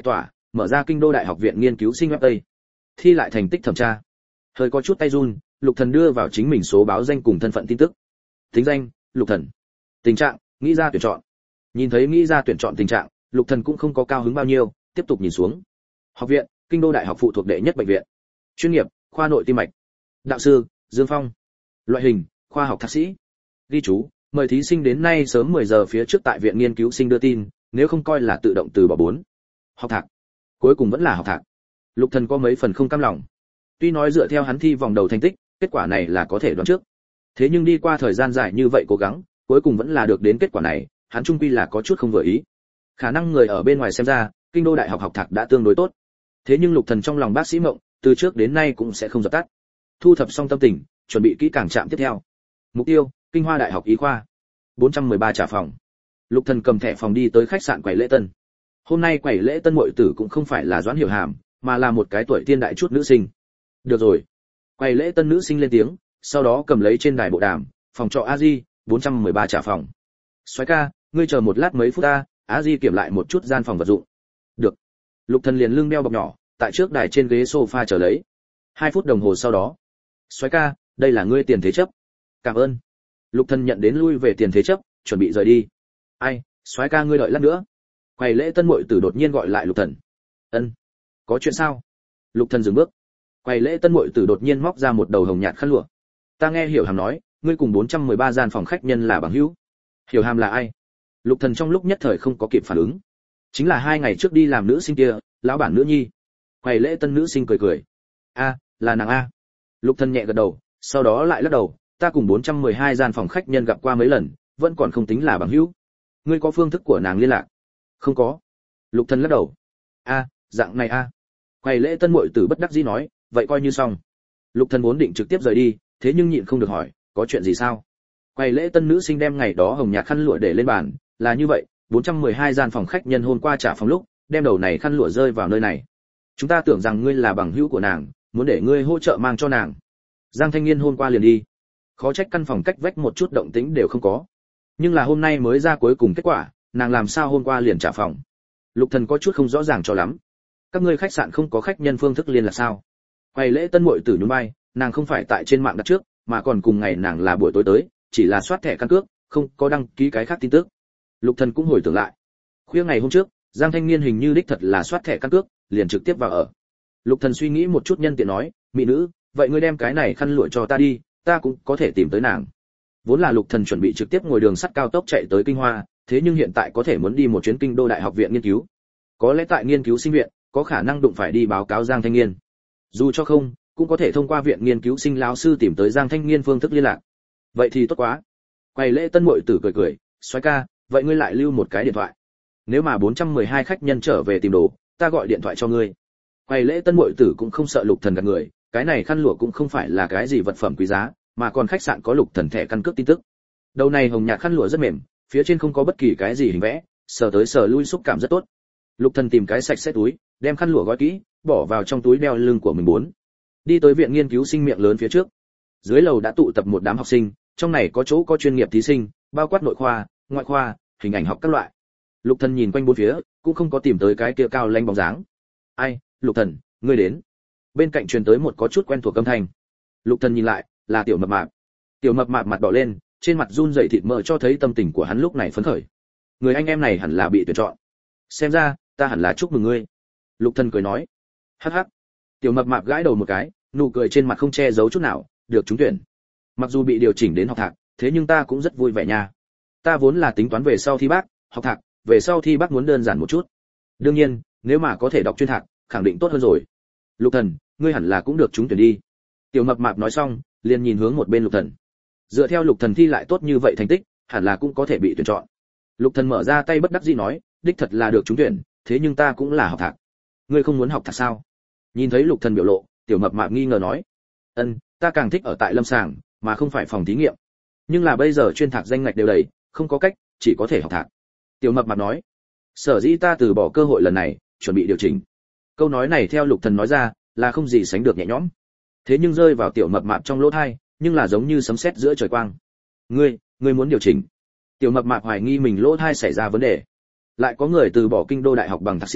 mở ra kinh đô đại học viện nghiên cứu sinh web tây, thi lại thành tích thẩm tra. Hơi có chút tay run, Lục Thần đưa vào chính mình số báo danh cùng thân phận tin tức. Tính danh: Lục Thần. Tình trạng: nghĩ ra tuyển chọn. Nhìn thấy nghĩ ra tuyển chọn tình trạng, Lục Thần cũng không có cao hứng bao nhiêu, tiếp tục nhìn xuống. Học viện: Kinh đô đại học phụ thuộc đệ nhất bệnh viện. Chuyên nghiệp: khoa nội tim mạch. Đạo sư: Dương Phong. Loại hình: khoa học thạc sĩ. Ghi chú: mời thí sinh đến nay sớm mười giờ phía trước tại viện nghiên cứu sinh đưa tin, nếu không coi là tự động từ bỏ bốn. Học thạc. Cuối cùng vẫn là học thạc. Lục Thần có mấy phần không cam lòng. Tuy nói dựa theo hắn thi vòng đầu thành tích, kết quả này là có thể đoán trước. Thế nhưng đi qua thời gian dài như vậy cố gắng, cuối cùng vẫn là được đến kết quả này, hắn chung quy là có chút không vừa ý. Khả năng người ở bên ngoài xem ra, kinh đô đại học học thạc đã tương đối tốt. Thế nhưng Lục Thần trong lòng bác sĩ Mộng, từ trước đến nay cũng sẽ không dập tắt. Thu thập xong tâm tình, chuẩn bị kỹ càng chạm tiếp theo. Mục tiêu: Kinh Hoa đại học y khoa. bốn trăm mười ba trả phòng. Lục Thần cầm thẻ phòng đi tới khách sạn quầy lễ tân. Hôm nay quầy lễ tân muội tử cũng không phải là Doãn Hiểu Hàm, mà là một cái tuổi tiên đại chút nữ sinh. Được rồi. Quầy lễ tân nữ sinh lên tiếng, sau đó cầm lấy trên đài bộ đàm, phòng trọ A Di, bốn trăm mười ba trả phòng. Soái ca, ngươi chờ một lát mấy phút ta, A Di kiểm lại một chút gian phòng vật dụng. Được. Lục Thần liền lưng đeo bọc nhỏ, tại trước đài trên ghế sofa chờ lấy. Hai phút đồng hồ sau đó. Soái ca, đây là ngươi tiền thế chấp. Cảm ơn. Lục Thần nhận đến lui về tiền thế chấp, chuẩn bị rời đi. Ai, soái ca ngươi đợi lát nữa. Quầy lễ tân muội tử đột nhiên gọi lại Lục Thần. Ân, có chuyện sao? Lục Thần dừng bước. Quầy lễ tân muội tử đột nhiên móc ra một đầu hồng nhạt khăn lụa. Ta nghe Hiểu Hàm nói, ngươi cùng bốn trăm mười ba gian phòng khách nhân là bằng hữu. Hiểu Hàm là ai? Lục Thần trong lúc nhất thời không có kịp phản ứng. Chính là hai ngày trước đi làm nữ sinh kia, lão bản nữ nhi. Quầy lễ tân nữ sinh cười cười. A, là nàng a. Lục Thần nhẹ gật đầu, sau đó lại lắc đầu, ta cùng bốn trăm mười hai gian phòng khách nhân gặp qua mấy lần, vẫn còn không tính là bằng hữu. Ngươi có phương thức của nàng liên lạc? Không có. Lục Thần lắc đầu. A, dạng này a. Quầy lễ tân muội tử bất đắc dĩ nói, vậy coi như xong. Lục Thần vốn định trực tiếp rời đi, thế nhưng nhịn không được hỏi, có chuyện gì sao? Quầy lễ tân nữ sinh đem ngày đó hồng nhạt khăn lụa để lên bàn, là như vậy, bốn trăm mười hai gian phòng khách nhân hôm qua trả phòng lúc, đem đầu này khăn lụa rơi vào nơi này. Chúng ta tưởng rằng ngươi là bằng hữu của nàng, muốn để ngươi hỗ trợ mang cho nàng. Giang Thanh Nghiên hôm qua liền đi. Khó trách căn phòng cách vách một chút động tĩnh đều không có. Nhưng là hôm nay mới ra cuối cùng kết quả, nàng làm sao hôm qua liền trả phòng? Lục Thần có chút không rõ ràng cho lắm. Các ngươi khách sạn không có khách nhân phương thức liên lạc sao? Quầy lễ tân muội tử nhún vai, nàng không phải tại trên mạng đặt trước, mà còn cùng ngày nàng là buổi tối tới, chỉ là soát thẻ căn cước, không có đăng ký cái khác tin tức. Lục Thần cũng hồi tưởng lại. Khuya ngày hôm trước, Giang Thanh Niên hình như đích thật là soát thẻ căn cước, liền trực tiếp vào ở. Lục Thần suy nghĩ một chút nhân tiện nói, mỹ nữ, vậy ngươi đem cái này khăn lụa cho ta đi, ta cũng có thể tìm tới nàng. Vốn là Lục Thần chuẩn bị trực tiếp ngồi đường sắt cao tốc chạy tới Kinh Hoa, thế nhưng hiện tại có thể muốn đi một chuyến Kinh đô đại học viện nghiên cứu. Có lẽ tại nghiên cứu sinh viện, có khả năng đụng phải đi báo cáo Giang Thanh Niên. Dù cho không, cũng có thể thông qua viện nghiên cứu sinh lão sư tìm tới Giang Thanh Niên phương thức liên lạc. Vậy thì tốt quá. Quầy lễ tân muội tử cười cười, soái ca, vậy ngươi lại lưu một cái điện thoại. Nếu mà bốn trăm mười hai khách nhân trở về tìm đồ, ta gọi điện thoại cho ngươi. Quầy lễ tân muội tử cũng không sợ Lục Thần gạt người, cái này khăn lụa cũng không phải là cái gì vật phẩm quý giá, mà còn khách sạn có Lục Thần thẻ căn cước tin tức. Đầu này hồng nhạt khăn lụa rất mềm, phía trên không có bất kỳ cái gì hình vẽ, sờ tới sờ lui xúc cảm rất tốt. Lục Thần tìm cái sạch sẽ túi, đem khăn lụa gói kỹ, bỏ vào trong túi đeo lưng của mình bốn. Đi tới viện nghiên cứu sinh miệng lớn phía trước. Dưới lầu đã tụ tập một đám học sinh, trong này có chỗ có chuyên nghiệp thí sinh, bao quát nội khoa, ngoại khoa, hình ảnh học các loại. Lục Thần nhìn quanh bốn phía, cũng không có tìm tới cái kia cao lanh bóng dáng. Ai, Lục Thần, ngươi đến. Bên cạnh truyền tới một có chút quen thuộc âm thanh. Lục Thần nhìn lại, là Tiểu Mập Mạp. Tiểu Mập Mạp mặt đỏ lên, trên mặt run rẩy thịt mỡ cho thấy tâm tình của hắn lúc này phấn khởi. Người anh em này hẳn là bị tuyển chọn. Xem ra, ta hẳn là chúc mừng ngươi. Lục Thần cười nói. Hắc hắc. Tiểu Mập Mạp gãi đầu một cái, nụ cười trên mặt không che giấu chút nào, được trúng tuyển. Mặc dù bị điều chỉnh đến học thạc, thế nhưng ta cũng rất vui vẻ nha. Ta vốn là tính toán về sau thi bác, học thạc, về sau thi bác muốn đơn giản một chút. Đương nhiên, nếu mà có thể đọc chuyên thạc, khẳng định tốt hơn rồi. Lục Thần, ngươi hẳn là cũng được trúng tuyển đi. Tiểu Mập Mạp nói xong, liền nhìn hướng một bên Lục Thần. Dựa theo Lục Thần thi lại tốt như vậy thành tích, hẳn là cũng có thể bị tuyển chọn. Lục Thần mở ra tay bất đắc dĩ nói, đích thật là được trúng tuyển, thế nhưng ta cũng là học thạc. Ngươi không muốn học thạc sao? Nhìn thấy Lục Thần biểu lộ, Tiểu Mập Mạp nghi ngờ nói, ân, ta càng thích ở tại lâm sàng, mà không phải phòng thí nghiệm. Nhưng là bây giờ chuyên thạc danh ngạch đều đầy, không có cách, chỉ có thể học thạc. Tiểu Mập Mạp nói, sở dĩ ta từ bỏ cơ hội lần này, chuẩn bị điều chỉnh. Câu nói này theo Lục Thần nói ra, là không gì sánh được nhẹ nhõm. Thế nhưng rơi vào Tiểu Mập Mạp trong lỗ tai, nhưng là giống như sấm sét giữa trời quang. Ngươi, ngươi muốn điều chỉnh? Tiểu Mập Mạp hoài nghi mình lỗ tai xảy ra vấn đề. Lại có người từ bỏ kinh đô đại học bằng thạc sĩ,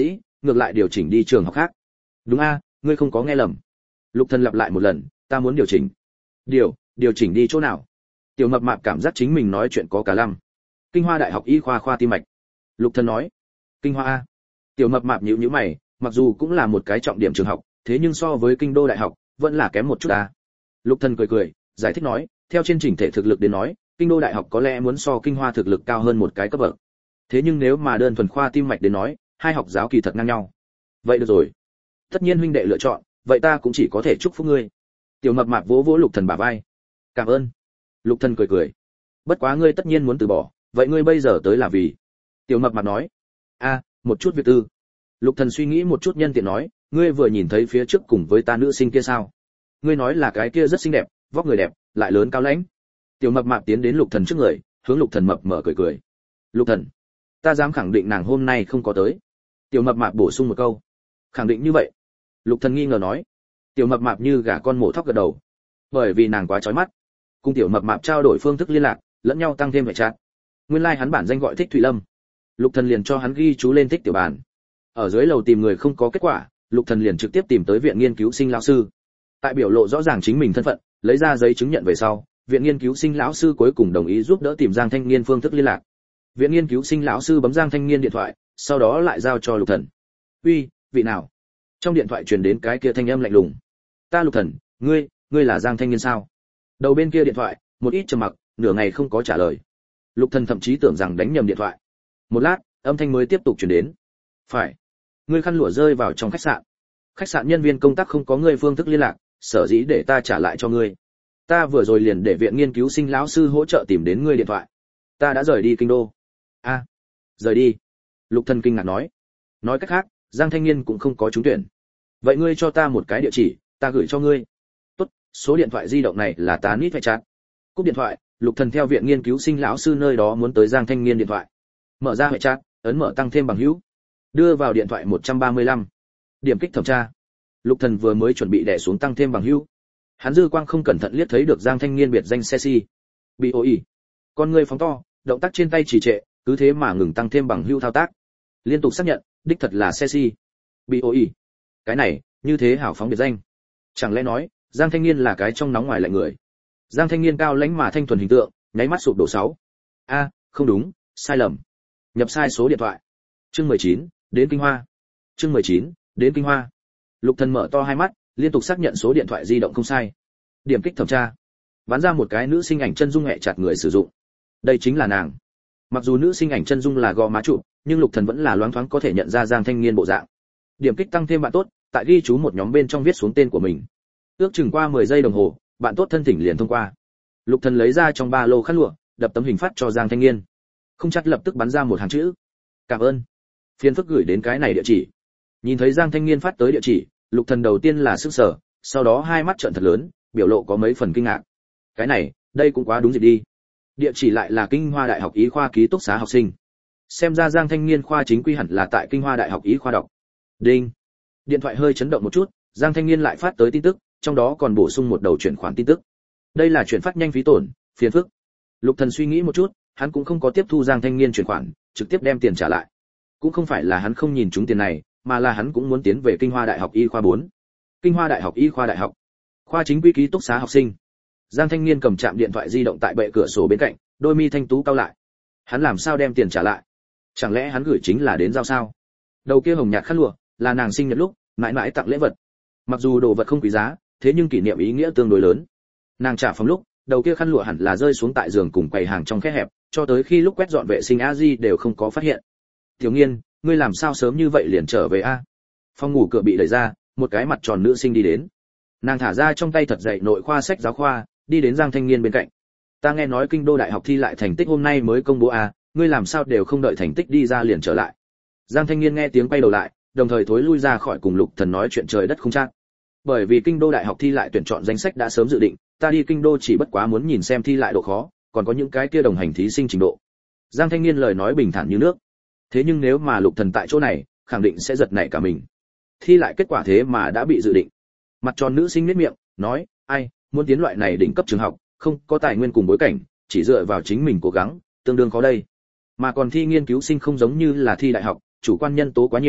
ngược lại điều chỉnh đi trường học khác. Đúng a, ngươi không có nghe lầm. Lục Thần lặp lại một lần, ta muốn điều chỉnh. Điều, điều chỉnh đi chỗ nào? Tiểu Mập Mạp cảm giác chính mình nói chuyện có cả lăm. Kinh Hoa Đại học Y khoa khoa tim mạch. Lục Thần nói. Kinh Hoa a. Tiểu Mập Mạp nhíu nhíu mày, mặc dù cũng là một cái trọng điểm trường học, thế nhưng so với Kinh Đô Đại học, vẫn là kém một chút a. Lục Thần cười cười, giải thích nói, theo trên trình thể thực lực đến nói, Kinh Đô Đại học có lẽ muốn so Kinh Hoa thực lực cao hơn một cái cấp bậc. Thế nhưng nếu mà đơn thuần khoa tim mạch đến nói, hai học giáo kỳ thật ngang nhau. Vậy được rồi. Tất nhiên huynh đệ lựa chọn, vậy ta cũng chỉ có thể chúc phúc ngươi. Tiểu Mập Mạp vỗ vỗ Lục Thần bả vai. Cảm ơn. Lục Thần cười cười. Bất quá ngươi tất nhiên muốn từ bỏ, vậy ngươi bây giờ tới là vì? Tiểu Mập Mạp nói. A, một chút việc tư. Lục Thần suy nghĩ một chút nhân tiện nói, ngươi vừa nhìn thấy phía trước cùng với ta nữ sinh kia sao? Ngươi nói là cái kia rất xinh đẹp, vóc người đẹp, lại lớn cao lãnh. Tiểu Mập Mạp tiến đến Lục Thần trước người, hướng Lục Thần mập mở cười cười. Lục Thần, ta dám khẳng định nàng hôm nay không có tới. Tiểu Mập Mạp bổ sung một câu. Khẳng định như vậy? Lục Thần nghi ngờ nói. Tiểu Mập Mạp như gà con mổ thóc gật đầu. Bởi vì nàng quá chói mắt. Cùng Tiểu Mập Mạp trao đổi phương thức liên lạc, lẫn nhau tăng thêm hệ chat. Nguyên lai like hắn bản danh gọi Thích Thụy Lâm. Lục Thần liền cho hắn ghi chú lên Thích Tiểu Bàn. Ở dưới lầu tìm người không có kết quả, Lục Thần liền trực tiếp tìm tới viện nghiên cứu sinh lão sư. Tại biểu lộ rõ ràng chính mình thân phận, lấy ra giấy chứng nhận về sau, viện nghiên cứu sinh lão sư cuối cùng đồng ý giúp đỡ tìm Giang Thanh Nghiên phương thức liên lạc. Viện nghiên cứu sinh lão sư bấm Giang Thanh Nghiên điện thoại, sau đó lại giao cho Lục Thần. "Uy, vị nào?" Trong điện thoại truyền đến cái kia thanh âm lạnh lùng. "Ta Lục Thần, ngươi, ngươi là Giang Thanh Nghiên sao?" Đầu bên kia điện thoại, một ít trầm mặc, nửa ngày không có trả lời. Lục Thần thậm chí tưởng rằng đánh nhầm điện thoại. Một lát, âm thanh mới tiếp tục truyền đến. "Phải, ngươi khăn lụa rơi vào trong khách sạn. Khách sạn nhân viên công tác không có ngươi phương thức liên lạc, sở dĩ để ta trả lại cho ngươi. Ta vừa rồi liền để viện nghiên cứu sinh lão sư hỗ trợ tìm đến ngươi điện thoại. Ta đã rời đi kinh đô." "A, à, rời đi?" Lục Thần kinh ngạc nói. "Nói cách khác, Giang Thanh Nghiên cũng không có trúng tuyển. Vậy ngươi cho ta một cái địa chỉ, ta gửi cho ngươi." "Tốt, số điện thoại di động này là ta nít phải chặt." Cúp điện thoại, Lục Thần theo viện nghiên cứu sinh lão sư nơi đó muốn tới Giang Thanh Nghiên điện thoại. Mở ra hệ chat, ấn mở tăng thêm bằng hữu. Đưa vào điện thoại một trăm ba mươi lăm. Điểm kích thẩm tra. Lục Thần vừa mới chuẩn bị đè xuống tăng thêm bằng hữu. Hắn dư quang không cẩn thận liếc thấy được Giang Thanh Nghiên biệt danh Ceci. bê o i. Con người phóng to, động tác trên tay trì trệ, cứ thế mà ngừng tăng thêm bằng hữu thao tác. Liên tục xác nhận, đích thật là Ceci. bê o i. Cái này, như thế hảo phóng biệt danh. Chẳng lẽ nói, Giang Thanh Nghiên là cái trong nóng ngoài lạnh người. Giang Thanh Nghiên cao lãnh mà thanh thuần hình tượng, nháy mắt sụp đổ sáu. A, không đúng, sai lầm. Nhập sai số điện thoại. Chương mười chín, đến Kinh Hoa. Chương mười chín, đến Kinh Hoa. Lục Thần mở to hai mắt, liên tục xác nhận số điện thoại di động không sai. Điểm kích thẩm tra. Bắn ra một cái nữ sinh ảnh chân dung hẹ chặt người sử dụng. Đây chính là nàng. Mặc dù nữ sinh ảnh chân dung là gò má trụ, nhưng Lục Thần vẫn là loáng thoáng có thể nhận ra Giang Thanh Nghiên bộ dạng. Điểm kích tăng thêm bạn tốt, tại ghi chú một nhóm bên trong viết xuống tên của mình. Ước chừng qua mười giây đồng hồ, bạn tốt thân thỉnh liền thông qua. Lục Thần lấy ra trong ba lô khăn lụa, đập tấm hình phát cho Giang Thanh Nghiên. Không chắc lập tức bắn ra một hàng chữ. Cảm ơn. Phiền phức gửi đến cái này địa chỉ. Nhìn thấy Giang Thanh Nghiên phát tới địa chỉ, Lục Thần đầu tiên là sửng sở, sau đó hai mắt trợn thật lớn, biểu lộ có mấy phần kinh ngạc. Cái này, đây cũng quá đúng dịp đi. Địa chỉ lại là Kinh Hoa Đại học Y khoa ký túc xá học sinh. Xem ra Giang Thanh Nghiên khoa chính quy hẳn là tại Kinh Hoa Đại học Y khoa đọc. Đinh. Điện thoại hơi chấn động một chút, Giang Thanh Nghiên lại phát tới tin tức, trong đó còn bổ sung một đầu chuyển khoản tin tức. Đây là chuyển phát nhanh phí tổn, phiền phức. Lục Thần suy nghĩ một chút, hắn cũng không có tiếp thu Giang Thanh Nghiên chuyển khoản, trực tiếp đem tiền trả lại. Cũng không phải là hắn không nhìn trúng tiền này, mà là hắn cũng muốn tiến về Kinh Hoa Đại học Y khoa bốn. Kinh Hoa Đại học Y khoa đại học. Khoa chính quy ký túc xá học sinh. Giang Thanh Nghiên cầm chạm điện thoại di động tại bệ cửa sổ bên cạnh, đôi mi thanh tú cau lại. Hắn làm sao đem tiền trả lại? Chẳng lẽ hắn gửi chính là đến giao sao? Đầu kia hồng nhạt khăn lụa, là nàng sinh nhật lúc, mãi mãi tặng lễ vật. Mặc dù đồ vật không quý giá, thế nhưng kỷ niệm ý nghĩa tương đối lớn. Nàng trả phòng lúc, đầu kia khăn lụa hẳn là rơi xuống tại giường cùng quầy hàng trong khe hẹp, cho tới khi lúc quét dọn vệ sinh a di đều không có phát hiện. Tiểu Nghiên, ngươi làm sao sớm như vậy liền trở về a? Phòng ngủ cửa bị đẩy ra, một cái mặt tròn nữ sinh đi đến. Nàng thả ra trong tay thật dày nội khoa sách giáo khoa, đi đến Giang Thanh Nghiên bên cạnh. Ta nghe nói Kinh Đô Đại học thi lại thành tích hôm nay mới công bố a, ngươi làm sao đều không đợi thành tích đi ra liền trở lại? Giang Thanh Nghiên nghe tiếng quay đầu lại, đồng thời thối lui ra khỏi cùng Lục Thần nói chuyện trời đất không chắc. Bởi vì Kinh Đô Đại học thi lại tuyển chọn danh sách đã sớm dự định, ta đi Kinh Đô chỉ bất quá muốn nhìn xem thi lại độ khó, còn có những cái kia đồng hành thí sinh trình độ. Giang Thanh Nghiên lời nói bình thản như nước. Thế nhưng nếu mà Lục Thần tại chỗ này, khẳng định sẽ giật nảy cả mình. Thi lại kết quả thế mà đã bị dự định. Mặt tròn nữ sinh nhếch miệng, nói, ai, muốn tiến loại này đỉnh cấp trường học, không có tài nguyên cùng bối cảnh, chỉ dựa vào chính mình cố gắng, tương đương khó đây. Mà còn thi nghiên cứu sinh không giống như là thi đại học, chủ quan nhân tố quá nhiều,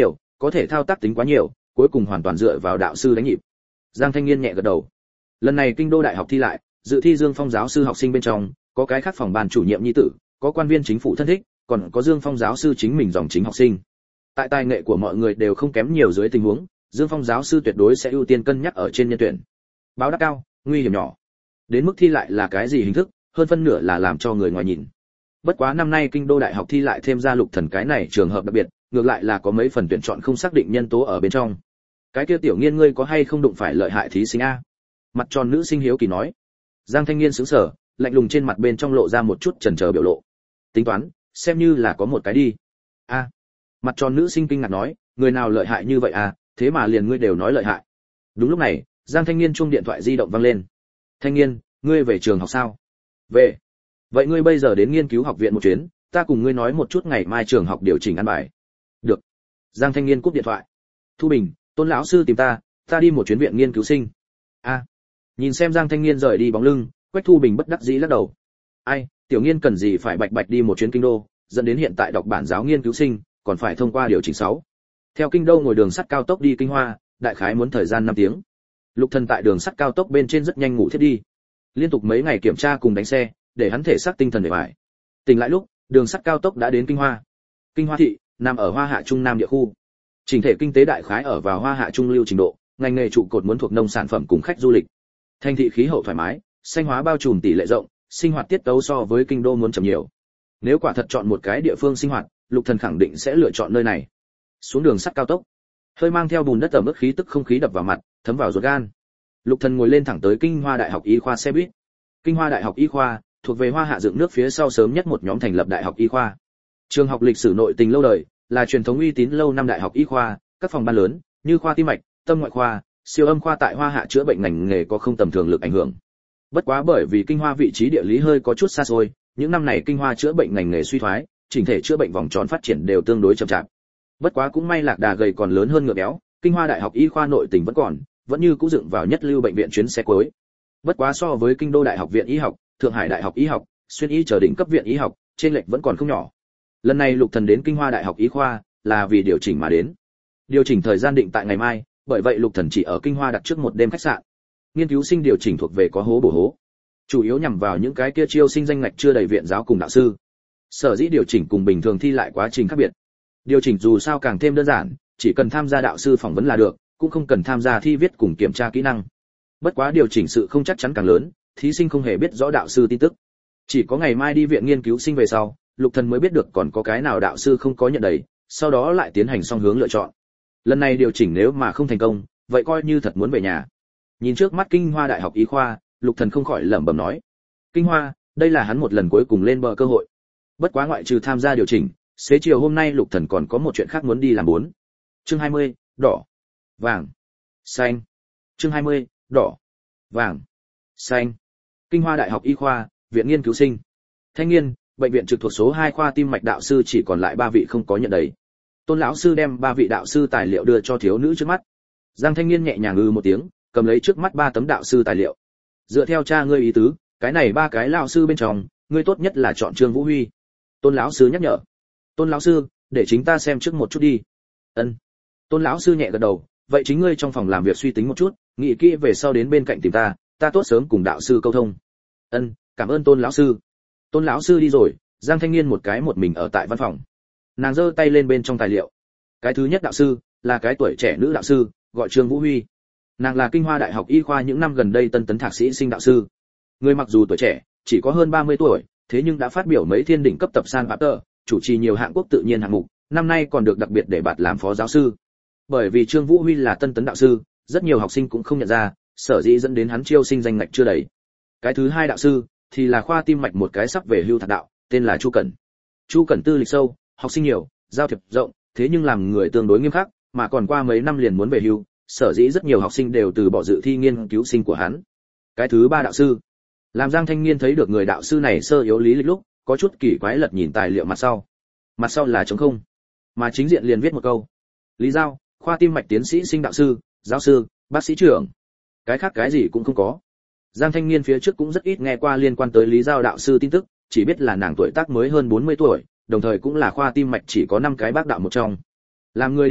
có thể thao tác tính quá nhiều, cuối cùng hoàn toàn dựa vào đạo sư đánh nhịp. Giang Thanh Nghiên nhẹ gật đầu. Lần này kinh đô đại học thi lại, dự thi Dương Phong giáo sư học sinh bên trong, có cái khác phòng ban chủ nhiệm nhi tử, có quan viên chính phủ thân thích, còn có Dương Phong giáo sư chính mình dòng chính học sinh. Tại tài nghệ của mọi người đều không kém nhiều dưới tình huống, Dương Phong giáo sư tuyệt đối sẽ ưu tiên cân nhắc ở trên nhân tuyển. Báo đáp cao, nguy hiểm nhỏ. Đến mức thi lại là cái gì hình thức, hơn phân nửa là làm cho người ngoài nhìn. Bất quá năm nay kinh đô đại học thi lại thêm ra Lục Thần cái này trường hợp đặc biệt, ngược lại là có mấy phần tuyển chọn không xác định nhân tố ở bên trong. Cái kia Tiểu Nghiên ngươi có hay không đụng phải lợi hại thí sinh a? Mặt tròn nữ sinh hiếu kỳ nói. Giang Thanh Nghiên sững sờ, lạnh lùng trên mặt bên trong lộ ra một chút chần chờ biểu lộ. Tính toán, xem như là có một cái đi. A. Mặt tròn nữ sinh kinh ngạc nói, người nào lợi hại như vậy à, thế mà liền ngươi đều nói lợi hại. Đúng lúc này, Giang Thanh Nghiên chuông điện thoại di động vang lên. Thanh Nghiên, ngươi về trường học sao? Về. Vậy ngươi bây giờ đến nghiên cứu học viện một chuyến, ta cùng ngươi nói một chút ngày mai trường học điều chỉnh ăn bài. Được. Giang Thanh Nghiên cúp điện thoại. Thu Bình, Tôn lão sư tìm ta, ta đi một chuyến viện nghiên cứu sinh. A. Nhìn xem Giang Thanh Nghiên rời đi bóng lưng, Quách Thu Bình bất đắc dĩ lắc đầu. Ai, Tiểu Nghiên cần gì phải bạch bạch đi một chuyến kinh đô, dẫn đến hiện tại đọc bản giáo nghiên cứu sinh, còn phải thông qua điều chỉnh sáu. Theo kinh đô ngồi đường sắt cao tốc đi Kinh Hoa, đại khái muốn thời gian năm tiếng. Lục Thần tại đường sắt cao tốc bên trên rất nhanh ngủ thiếp đi. Liên tục mấy ngày kiểm tra cùng đánh xe, để hắn thể xác tinh thần để bại. Tỉnh lại lúc, đường sắt cao tốc đã đến Kinh Hoa. Kinh Hoa thị nằm ở Hoa Hạ Trung Nam địa khu. Trình thể kinh tế đại khái ở vào Hoa Hạ Trung lưu trình độ, ngành nghề trụ cột muốn thuộc nông sản phẩm cùng khách du lịch. Thành thị khí hậu thoải mái, xanh hóa bao trùm tỷ lệ rộng, sinh hoạt tiết tấu so với kinh đô muốn chậm nhiều. Nếu quả thật chọn một cái địa phương sinh hoạt, Lục Thần khẳng định sẽ lựa chọn nơi này. Xuống đường sắt cao tốc, hơi mang theo bùn đất ẩm ướt khí tức không khí đập vào mặt, thấm vào ruột gan. Lục Thần ngồi lên thẳng tới Kinh Hoa Đại học Y khoa xe buýt. Kinh Hoa Đại học Y khoa thuộc về Hoa Hạ dựng nước phía sau sớm nhất một nhóm thành lập đại học y khoa. Trường học lịch sử nội tình lâu đời, là truyền thống uy tín lâu năm đại học y khoa, các phòng ban lớn như khoa tim mạch, tâm ngoại khoa, siêu âm khoa tại Hoa Hạ chữa bệnh ngành nghề có không tầm thường lực ảnh hưởng. Bất quá bởi vì Kinh Hoa vị trí địa lý hơi có chút xa xôi, những năm này Kinh Hoa chữa bệnh ngành nghề suy thoái, chỉnh thể chữa bệnh vòng tròn phát triển đều tương đối chậm chạp. Bất quá cũng may lạc đà gầy còn lớn hơn ngựa béo, Kinh Hoa Đại học Y khoa nội tình vẫn còn, vẫn như cũ dựng vào nhất lưu bệnh viện chuyến xe cuối. Bất quá so với Kinh đô Đại học viện y học, Thượng Hải Đại học y học, xuyên y chờ đỉnh cấp viện y học, trên lệch vẫn còn không nhỏ. Lần này Lục Thần đến Kinh Hoa Đại học Y khoa là vì điều chỉnh mà đến. Điều chỉnh thời gian định tại ngày mai, bởi vậy Lục Thần chỉ ở Kinh Hoa đặt trước một đêm khách sạn. Nghiên cứu sinh điều chỉnh thuộc về có hố bổ hố, chủ yếu nhằm vào những cái kia chiêu sinh danh ngạch chưa đầy viện giáo cùng đạo sư. Sở dĩ điều chỉnh cùng bình thường thi lại quá trình khác biệt. Điều chỉnh dù sao càng thêm đơn giản, chỉ cần tham gia đạo sư phỏng vấn là được, cũng không cần tham gia thi viết cùng kiểm tra kỹ năng. Bất quá điều chỉnh sự không chắc chắn càng lớn, thí sinh không hề biết rõ đạo sư tin tức. Chỉ có ngày mai đi viện nghiên cứu sinh về sau, Lục Thần mới biết được còn có cái nào đạo sư không có nhận đầy, sau đó lại tiến hành song hướng lựa chọn. Lần này điều chỉnh nếu mà không thành công, vậy coi như thật muốn về nhà. Nhìn trước mắt Kinh Hoa Đại học Y khoa, Lục Thần không khỏi lẩm bẩm nói: Kinh Hoa, đây là hắn một lần cuối cùng lên bờ cơ hội. Bất quá ngoại trừ tham gia điều chỉnh, xế chiều hôm nay Lục Thần còn có một chuyện khác muốn đi làm bốn. Chương hai mươi, đỏ, vàng, xanh. Chương hai mươi, đỏ, vàng, xanh. Kinh Hoa Đại học Y khoa, viện nghiên cứu sinh. Thanh Nghiên, bệnh viện trực thuộc số hai khoa tim mạch đạo sư chỉ còn lại ba vị không có nhận đầy. Tôn lão sư đem ba vị đạo sư tài liệu đưa cho thiếu nữ trước mắt. Giang Thanh Nghiên nhẹ nhàng ư một tiếng, cầm lấy trước mắt ba tấm đạo sư tài liệu. Dựa theo cha ngươi ý tứ, cái này ba cái lão sư bên trong, ngươi tốt nhất là chọn Trương Vũ Huy. Tôn lão sư nhắc nhở. Tôn lão sư, để chính ta xem trước một chút đi. Ân. Tôn lão sư nhẹ gật đầu, vậy chính ngươi trong phòng làm việc suy tính một chút, nghĩ kỹ về sau đến bên cạnh tìm ta, ta tốt sớm cùng đạo sư câu thông. Ân, cảm ơn Tôn lão sư. Tôn lão sư đi rồi, Giang Thanh Nghiên một cái một mình ở tại văn phòng. Nàng giơ tay lên bên trong tài liệu. Cái thứ nhất đạo sư là cái tuổi trẻ nữ đạo sư, gọi Trương Vũ Huy. Nàng là Kinh Hoa Đại học Y khoa những năm gần đây tân tấn thạc sĩ sinh đạo sư. Người mặc dù tuổi trẻ, chỉ có hơn ba mươi tuổi, thế nhưng đã phát biểu mấy thiên đỉnh cấp tập san paper, chủ trì nhiều hạng quốc tự nhiên hạng mục, năm nay còn được đặc biệt để bạt làm phó giáo sư. Bởi vì Trương Vũ Huy là tân tấn đạo sư, rất nhiều học sinh cũng không nhận ra, sở dĩ dẫn đến hắn chiêu sinh danh ngạch chưa đầy. Cái thứ hai đạo sư thì là khoa tim mạch một cái sắp về hưu thạc đạo, tên là Chu Cẩn. Chu Cẩn tư lịch sâu, học sinh nhiều, giao thiệp rộng, thế nhưng làm người tương đối nghiêm khắc, mà còn qua mấy năm liền muốn về hưu, sở dĩ rất nhiều học sinh đều từ bỏ dự thi nghiên cứu sinh của hắn. Cái thứ ba đạo sư, làm Giang Thanh Nghiên thấy được người đạo sư này sơ yếu lý lịch lúc, có chút kỳ quái lật nhìn tài liệu mặt sau. Mặt sau là trống không, mà chính diện liền viết một câu: Lý Giao, khoa tim mạch tiến sĩ sinh đạo sư, giáo sư, bác sĩ trưởng. Cái khác cái gì cũng không có. Giang Thanh Nghiên phía trước cũng rất ít nghe qua liên quan tới Lý Giao đạo sư tin tức, chỉ biết là nàng tuổi tác mới hơn bốn mươi tuổi, đồng thời cũng là khoa tim mạch chỉ có năm cái bác đạo một trong. Làm người điệu thấp,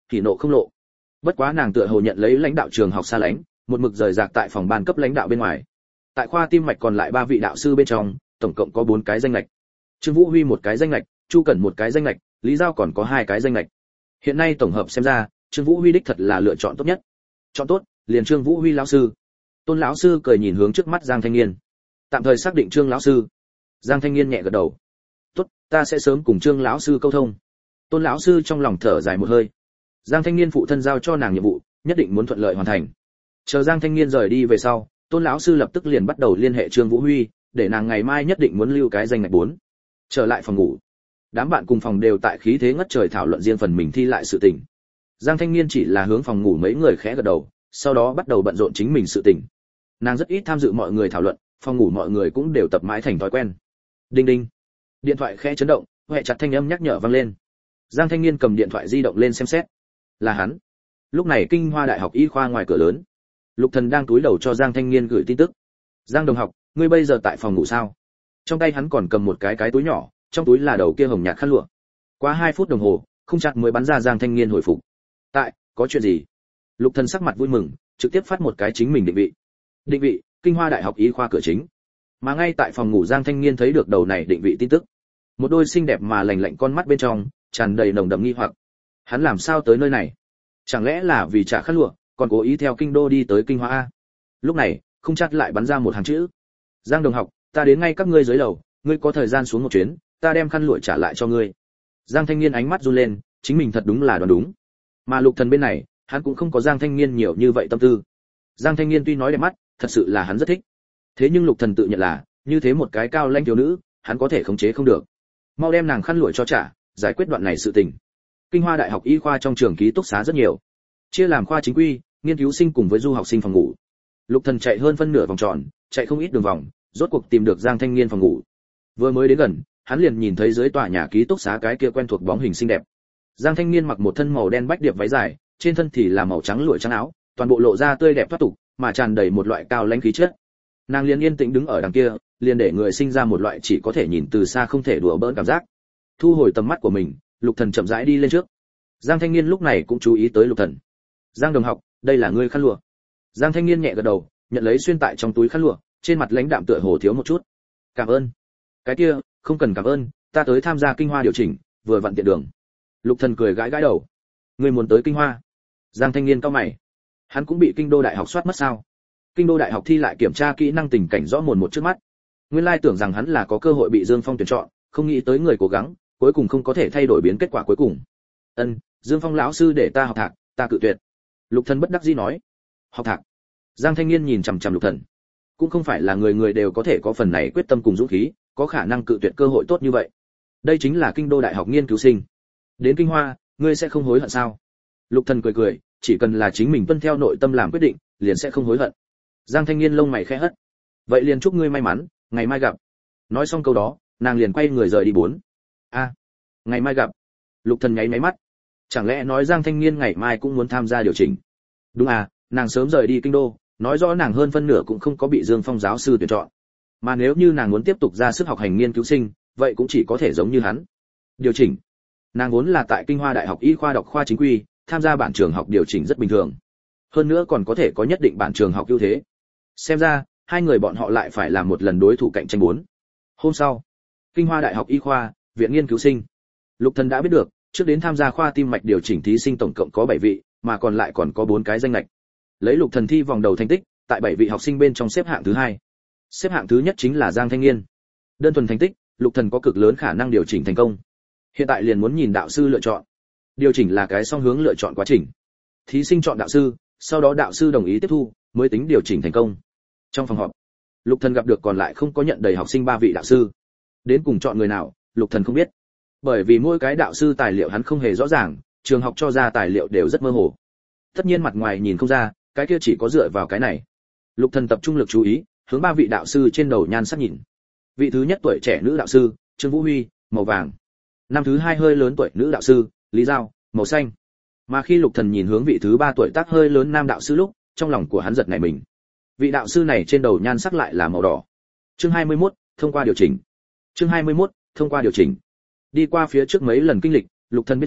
thì nộ không lộ. Bất quá nàng tựa hồ nhận lấy lãnh đạo trường học xa lánh, một mực rời rạc tại phòng ban cấp lãnh đạo bên ngoài. Tại khoa tim mạch còn lại ba vị đạo sư bên trong, tổng cộng có bốn cái danh lệch. Trương Vũ Huy một cái danh lệch, Chu Cẩn một cái danh lệch, Lý Giao còn có hai cái danh lệch. Hiện nay tổng hợp xem ra, Trương Vũ Huy đích thật là lựa chọn tốt nhất. Chọn tốt, liền Trương Vũ Huy lão sư. Tôn lão sư cười nhìn hướng trước mắt Giang Thanh Nghiên. Tạm thời xác định Trương lão sư. Giang Thanh Nghiên nhẹ gật đầu. Tốt, ta sẽ sớm cùng Trương lão sư câu thông. Tôn lão sư trong lòng thở dài một hơi. Giang Thanh Nghiên phụ thân giao cho nàng nhiệm vụ, nhất định muốn thuận lợi hoàn thành. Chờ Giang Thanh Nghiên rời đi về sau, Tôn lão sư lập tức liền bắt đầu liên hệ Trương Vũ Huy, để nàng ngày mai nhất định muốn lưu cái danh ngạch bốn. Trở lại phòng ngủ, đám bạn cùng phòng đều tại khí thế ngất trời thảo luận riêng phần mình thi lại sự tình. Giang Thanh Nghiên chỉ là hướng phòng ngủ mấy người khẽ gật đầu, sau đó bắt đầu bận rộn chính mình sự tình. Nàng rất ít tham dự mọi người thảo luận, phòng ngủ mọi người cũng đều tập mãi thành thói quen. Đinh đinh, điện thoại khẽ chấn động, hệ chặt thanh âm nhắc nhở vang lên. Giang Thanh Nghiên cầm điện thoại di động lên xem xét, là hắn. Lúc này Kinh Hoa Đại học Y khoa ngoài cửa lớn, Lục Thần đang cúi đầu cho Giang Thanh Nghiên gửi tin tức. Giang đồng học, ngươi bây giờ tại phòng ngủ sao? Trong tay hắn còn cầm một cái cái túi nhỏ, trong túi là đầu kia hồng nhạt khăn lụa. Qua hai phút đồng hồ, không chặt mới bắn ra Giang Thanh Nghiên hồi phục. Tại, có chuyện gì? Lục Thần sắc mặt vui mừng, trực tiếp phát một cái chính mình định vị. Định vị, Kinh Hoa Đại học Y khoa cửa chính. Mà ngay tại phòng ngủ Giang Thanh Nghiên thấy được đầu này định vị tin tức. Một đôi xinh đẹp mà lạnh lạnh con mắt bên trong tràn đầy nồng đậm nghi hoặc. Hắn làm sao tới nơi này? Chẳng lẽ là vì trả khăn lụa, còn cố ý theo kinh đô đi tới Kinh Hoa a? Lúc này, không chặt lại bắn ra một hàng chữ. Giang đồng học, ta đến ngay các ngươi dưới lầu, ngươi có thời gian xuống một chuyến, ta đem khăn lụa trả lại cho ngươi. Giang Thanh Nghiên ánh mắt run lên, chính mình thật đúng là đoán đúng. Mà Lục Thần bên này, hắn cũng không có Giang Thanh Nghiên nhiều như vậy tâm tư. Giang Thanh Nghiên tuy nói đẹp mắt, thật sự là hắn rất thích. Thế nhưng Lục Thần tự nhận là, như thế một cái cao lãnh thiếu nữ, hắn có thể khống chế không được. Mau đem nàng khăn lụa cho trả, giải quyết đoạn này sự tình. Kinh Hoa Đại học Y khoa trong trường ký túc xá rất nhiều, chia làm khoa chính quy, nghiên cứu sinh cùng với du học sinh phòng ngủ. Lục Thần chạy hơn phân nửa vòng tròn, chạy không ít đường vòng, rốt cuộc tìm được Giang Thanh Nghiên phòng ngủ. Vừa mới đến gần, hắn liền nhìn thấy dưới tòa nhà ký túc xá cái kia quen thuộc bóng hình xinh đẹp. Giang Thanh Nghiên mặc một thân màu đen bách điệp váy dài, trên thân thì là màu trắng lụa trắng áo, toàn bộ lộ ra tươi đẹp thoát tục, mà tràn đầy một loại cao lãnh khí chất. Nàng liền yên tĩnh đứng ở đằng kia, liền để người sinh ra một loại chỉ có thể nhìn từ xa không thể đùa bỡn cảm giác. Thu hồi tầm mắt của mình, Lục Thần chậm rãi đi lên trước. Giang Thanh Nghiên lúc này cũng chú ý tới Lục Thần. Giang đồng học, đây là ngươi khăn lụa. Giang Thanh Nghiên nhẹ gật đầu, nhận lấy xuyên tại trong túi khăn lụa, trên mặt lãnh đạm tựa hồ thiếu một chút. Cảm ơn. Cái kia, không cần cảm ơn, ta tới tham gia Kinh Hoa điều chỉnh, vừa vặn tiện đường. Lục Thần cười gãi gãi đầu. Ngươi muốn tới Kinh Hoa? Giang Thanh Nghiên cau mày. Hắn cũng bị Kinh đô đại học soát mất sao? Kinh đô đại học thi lại kiểm tra kỹ năng tình cảnh rõ mồn một trước mắt. Nguyên lai tưởng rằng hắn là có cơ hội bị Dương Phong tuyển chọn, không nghĩ tới người cố gắng, cuối cùng không có thể thay đổi biến kết quả cuối cùng. Ân, Dương Phong lão sư để ta học thạc, ta cự tuyệt. Lục Thần bất đắc dĩ nói. Học thạc? Giang Thanh Nghiên nhìn chằm chằm Lục Thần. Cũng không phải là người người đều có thể có phần này quyết tâm cùng dũng khí, có khả năng cự tuyệt cơ hội tốt như vậy. Đây chính là Kinh đô đại học nghiên cứu sinh. Đến Kinh Hoa, ngươi sẽ không hối hận sao? Lục Thần cười cười, chỉ cần là chính mình tuân theo nội tâm làm quyết định, liền sẽ không hối hận. Giang Thanh Nghiên lông mày khẽ hất. Vậy liền chúc ngươi may mắn, ngày mai gặp. Nói xong câu đó, nàng liền quay người rời đi bốn. A, ngày mai gặp. Lục Thần nháy máy mắt. Chẳng lẽ nói Giang Thanh Nghiên ngày mai cũng muốn tham gia điều chỉnh? Đúng à, nàng sớm rời đi kinh đô, nói rõ nàng hơn phân nửa cũng không có bị Dương Phong giáo sư tuyển chọn. Mà nếu như nàng muốn tiếp tục ra sức học hành nghiên cứu sinh, vậy cũng chỉ có thể giống như hắn. Điều chỉnh. Nàng vốn là tại Kinh Hoa Đại học Y khoa đọc khoa chính quy, tham gia bản trường học điều chỉnh rất bình thường. Hơn nữa còn có thể có nhất định bản trường học ưu thế. Xem ra, hai người bọn họ lại phải làm một lần đối thủ cạnh tranh bốn. Hôm sau, Kinh Hoa Đại học Y khoa, viện nghiên cứu sinh. Lục Thần đã biết được, trước đến tham gia khoa tim mạch điều chỉnh thí sinh tổng cộng có bảy vị, mà còn lại còn có bốn cái danh lệch. Lấy Lục Thần thi vòng đầu thành tích, tại bảy vị học sinh bên trong xếp hạng thứ hai. Xếp hạng thứ nhất chính là Giang Thanh Nghiên. Đơn thuần thành tích, Lục Thần có cực lớn khả năng điều chỉnh thành công. Hiện tại liền muốn nhìn đạo sư lựa chọn. Điều chỉnh là cái song hướng lựa chọn quá trình. Thí sinh chọn đạo sư, sau đó đạo sư đồng ý tiếp thu, mới tính điều chỉnh thành công. Trong phòng họp, Lục Thần gặp được còn lại không có nhận đầy học sinh ba vị đạo sư. Đến cùng chọn người nào, Lục Thần không biết. Bởi vì mỗi cái đạo sư tài liệu hắn không hề rõ ràng, trường học cho ra tài liệu đều rất mơ hồ. Tất nhiên mặt ngoài nhìn không ra, cái kia chỉ có dựa vào cái này. Lục Thần tập trung lực chú ý, hướng ba vị đạo sư trên đầu nhan sắc nhìn. Vị thứ nhất tuổi trẻ nữ đạo sư, Trương Vũ Huy, màu vàng. Năm thứ hai hơi lớn tuổi nữ đạo sư, Lý Giao, màu xanh. Mà khi Lục Thần nhìn hướng vị thứ ba tuổi tác hơi lớn nam đạo sư lúc, trong lòng của hắn giật nảy mình. Vị đạo sư này trên đầu nhan sắc lại là màu đỏ. Chương hai mươi mốt, thông qua điều chỉnh. Chương hai mươi mốt, thông qua điều chỉnh. Đi qua phía trước mấy lần kinh lịch, Lục Thần biết rõ,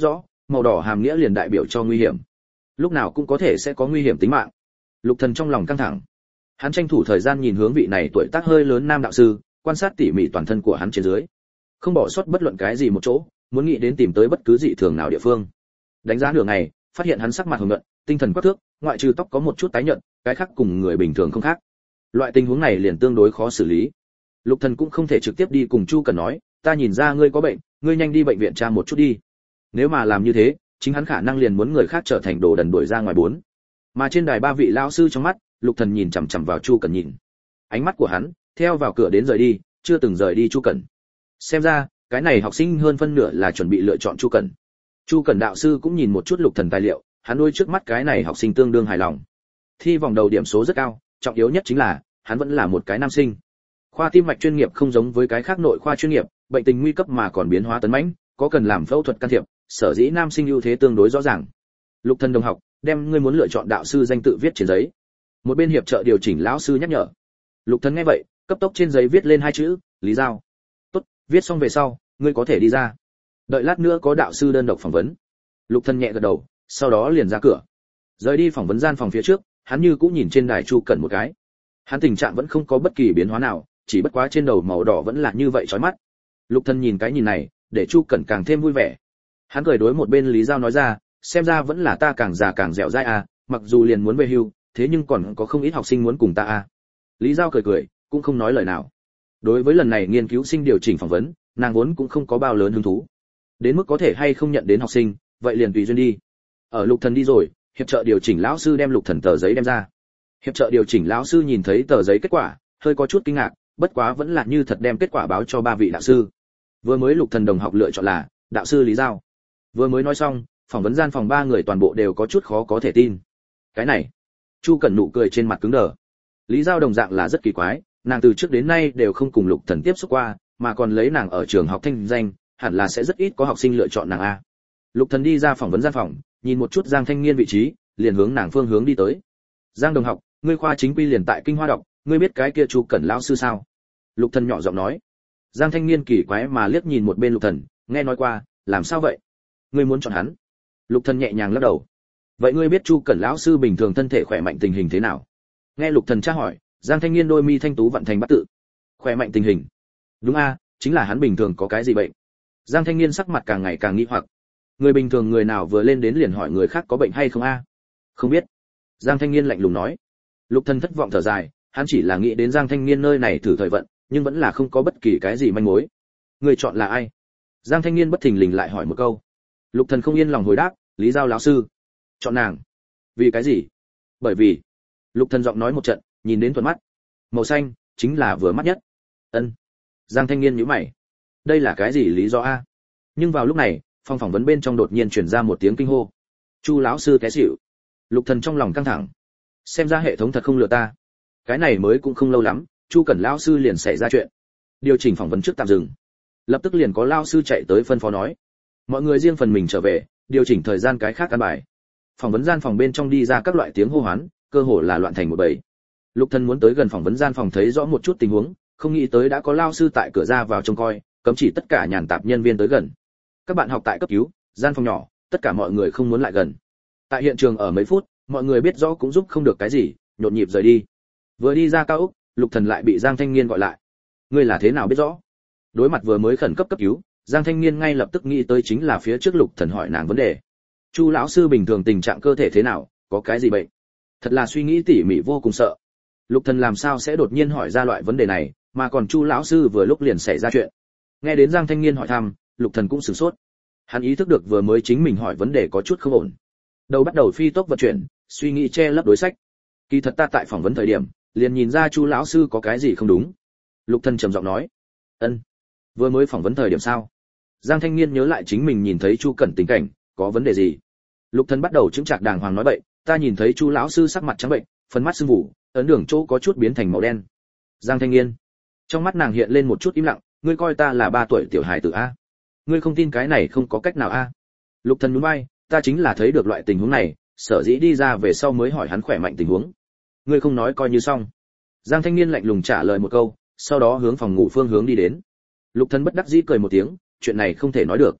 màu đỏ hàm nghĩa liền đại biểu cho nguy hiểm, lúc nào cũng có thể sẽ có nguy hiểm tính mạng. Lục Thần trong lòng căng thẳng, hắn tranh thủ thời gian nhìn hướng vị này tuổi tác hơi lớn nam đạo sư, quan sát tỉ mỉ toàn thân của hắn trên dưới, không bỏ sót bất luận cái gì một chỗ, muốn nghĩ đến tìm tới bất cứ dị thường nào địa phương. Đánh giá nửa ngày, phát hiện hắn sắc mặt hồng nhuận, tinh thần quắc thước, ngoại trừ tóc có một chút tái nhợt, cái khác cùng người bình thường không khác. Loại tình huống này liền tương đối khó xử lý. Lục Thần cũng không thể trực tiếp đi cùng Chu Cẩn nói, ta nhìn ra ngươi có bệnh, ngươi nhanh đi bệnh viện tra một chút đi. Nếu mà làm như thế, chính hắn khả năng liền muốn người khác trở thành đồ đần đuổi ra ngoài bốn. Mà trên đài ba vị lão sư trong mắt, Lục Thần nhìn chằm chằm vào Chu Cẩn nhìn. Ánh mắt của hắn theo vào cửa đến rời đi, chưa từng rời đi Chu Cẩn. Xem ra, cái này học sinh hơn phân nửa là chuẩn bị lựa chọn Chu Cẩn. Chu Cẩn đạo sư cũng nhìn một chút Lục Thần tài liệu, hắn nuôi trước mắt cái này học sinh tương đương hài lòng. Thi vòng đầu điểm số rất cao, trọng yếu nhất chính là hắn vẫn là một cái nam sinh. Khoa tim mạch chuyên nghiệp không giống với cái khác nội khoa chuyên nghiệp, bệnh tình nguy cấp mà còn biến hóa tấn mãnh, có cần làm phẫu thuật can thiệp, sở dĩ nam sinh ưu thế tương đối rõ ràng. Lục Thần đồng học, đem ngươi muốn lựa chọn đạo sư danh tự viết trên giấy. Một bên hiệp trợ điều chỉnh lão sư nhắc nhở. Lục Thần nghe vậy, cấp tốc trên giấy viết lên hai chữ, Lý Giao. Tốt, viết xong về sau, ngươi có thể đi ra. Đợi lát nữa có đạo sư đơn độc phỏng vấn. Lục Thần nhẹ gật đầu, sau đó liền ra cửa. Rời đi phỏng vấn gian phòng phía trước, hắn như cũng nhìn trên đài Chu Cẩn một cái. Hắn tình trạng vẫn không có bất kỳ biến hóa nào, chỉ bất quá trên đầu màu đỏ vẫn là như vậy chói mắt. Lục Thần nhìn cái nhìn này, để Chu Cẩn càng thêm vui vẻ. Hắn cười đối một bên Lý Giao nói ra, xem ra vẫn là ta càng già càng dẻo dai à, mặc dù liền muốn về hưu, thế nhưng còn có không ít học sinh muốn cùng ta à. Lý Giao cười cười, cũng không nói lời nào. Đối với lần này nghiên cứu sinh điều chỉnh phỏng vấn, nàng vốn cũng không có bao lớn hứng thú. Đến mức có thể hay không nhận đến học sinh, vậy liền tùy duyên đi. Ở Lục Thần đi rồi, hiệp trợ điều chỉnh lão sư đem Lục Thần tờ giấy đem ra. Hiệp trợ điều chỉnh lão sư nhìn thấy tờ giấy kết quả, hơi có chút kinh ngạc, bất quá vẫn là như thật đem kết quả báo cho ba vị đạo sư. Vừa mới Lục Thần đồng học lựa chọn là đạo sư Lý Giao. Vừa mới nói xong, phỏng vấn gian phòng ba người toàn bộ đều có chút khó có thể tin. Cái này, Chu Cẩn nụ cười trên mặt cứng đờ. Lý Giao đồng dạng là rất kỳ quái, nàng từ trước đến nay đều không cùng Lục Thần tiếp xúc qua, mà còn lấy nàng ở trường học thanh danh, hẳn là sẽ rất ít có học sinh lựa chọn nàng a. Lục Thần đi ra phỏng vấn gian phòng, nhìn một chút Giang Thanh Nghiên vị trí, liền hướng nàng phương hướng đi tới. Giang đồng học, ngươi khoa chính quy liền tại Kinh Hoa đọc, ngươi biết cái kia Chu Cẩn lão sư sao? Lục Thần nhỏ giọng nói. Giang Thanh Nghiên kỳ quái mà liếc nhìn một bên Lục Thần, nghe nói qua, làm sao vậy? Ngươi muốn chọn hắn? Lục Thần nhẹ nhàng lắc đầu. Vậy ngươi biết Chu Cẩn lão sư bình thường thân thể khỏe mạnh tình hình thế nào? Nghe Lục Thần tra hỏi, Giang Thanh Nghiên đôi mi thanh tú vặn thành bắt tự. Khỏe mạnh tình hình? Đúng a, chính là hắn bình thường có cái gì bệnh? Giang Thanh Nghiên sắc mặt càng ngày càng nghi hoặc. Người bình thường người nào vừa lên đến liền hỏi người khác có bệnh hay không a? Không biết. Giang Thanh Nghiên lạnh lùng nói. Lục Thần thất vọng thở dài, hắn chỉ là nghĩ đến Giang Thanh Nghiên nơi này thử thời vận, nhưng vẫn là không có bất kỳ cái gì manh mối. Người chọn là ai? Giang Thanh Nghiên bất thình lình lại hỏi một câu. Lục Thần không yên lòng hồi đáp, Lý Giao lão sư. Chọn nàng? Vì cái gì? Bởi vì. Lục Thần giọng nói một trận, nhìn đến thuận mắt. Màu xanh chính là vừa mắt nhất. Ân. Giang Thanh Nghiên nhíu mày. Đây là cái gì lý do a? Nhưng vào lúc này, phòng phỏng vấn bên trong đột nhiên truyền ra một tiếng kinh hô. Chu lão sư té xỉu. Lục Thần trong lòng căng thẳng. Xem ra hệ thống thật không lừa ta. Cái này mới cũng không lâu lắm, Chu Cẩn lão sư liền xảy ra chuyện. Điều chỉnh phỏng vấn trước tạm dừng. Lập tức liền có lão sư chạy tới phân phó nói, mọi người riêng phần mình trở về, điều chỉnh thời gian cái khác căn bài. Phỏng vấn gian phòng bên trong đi ra các loại tiếng hô hoán, cơ hồ là loạn thành một bầy. Lục Thần muốn tới gần phỏng vấn gian phòng thấy rõ một chút tình huống, không nghĩ tới đã có lão sư tại cửa ra vào trông coi, cấm chỉ tất cả nhàn tạp nhân viên tới gần. Các bạn học tại cấp cứu, gian phòng nhỏ, tất cả mọi người không muốn lại gần. Tại hiện trường ở mấy phút, mọi người biết rõ cũng giúp không được cái gì, nhộn nhịp rời đi. Vừa đi ra cao ốc, Lục Thần lại bị Giang Thanh Nghiên gọi lại. Ngươi là thế nào biết rõ? Đối mặt vừa mới khẩn cấp cấp cứu, Giang Thanh Nghiên ngay lập tức nghĩ tới chính là phía trước Lục Thần hỏi nàng vấn đề. Chu lão sư bình thường tình trạng cơ thể thế nào, có cái gì bệnh? Thật là suy nghĩ tỉ mỉ vô cùng sợ. Lục Thần làm sao sẽ đột nhiên hỏi ra loại vấn đề này, mà còn Chu lão sư vừa lúc liền xảy ra chuyện. Nghe đến Giang Thanh Nghiên hỏi thăm, Lục Thần cũng sửng sốt. Hắn ý thức được vừa mới chính mình hỏi vấn đề có chút không ổn. Đầu bắt đầu phi tốc vận chuyển, suy nghĩ che lấp đối sách. Kỳ thật ta tại phỏng vấn thời điểm, liền nhìn ra Chu lão sư có cái gì không đúng. Lục Thần trầm giọng nói. Ân, vừa mới phỏng vấn thời điểm sao? Giang Thanh Nghiên nhớ lại chính mình nhìn thấy Chu Cẩn tình cảnh, có vấn đề gì? Lục Thần bắt đầu chứng trạc đàng hoàng nói bậy, ta nhìn thấy Chu lão sư sắc mặt trắng bệnh, phần mắt sưng vụ, ấn đường chỗ có chút biến thành màu đen. Giang Thanh Nghiên, trong mắt nàng hiện lên một chút im lặng, ngươi coi ta là ba tuổi tiểu hài tử a? Ngươi không tin cái này không có cách nào a? Lục Thần nhún vai, ta chính là thấy được loại tình huống này, sở dĩ đi ra về sau mới hỏi hắn khỏe mạnh tình huống. Ngươi không nói coi như xong. Giang Thanh Nghiên lạnh lùng trả lời một câu, sau đó hướng phòng ngủ phương hướng đi đến. Lục Thần bất đắc dĩ cười một tiếng, chuyện này không thể nói được.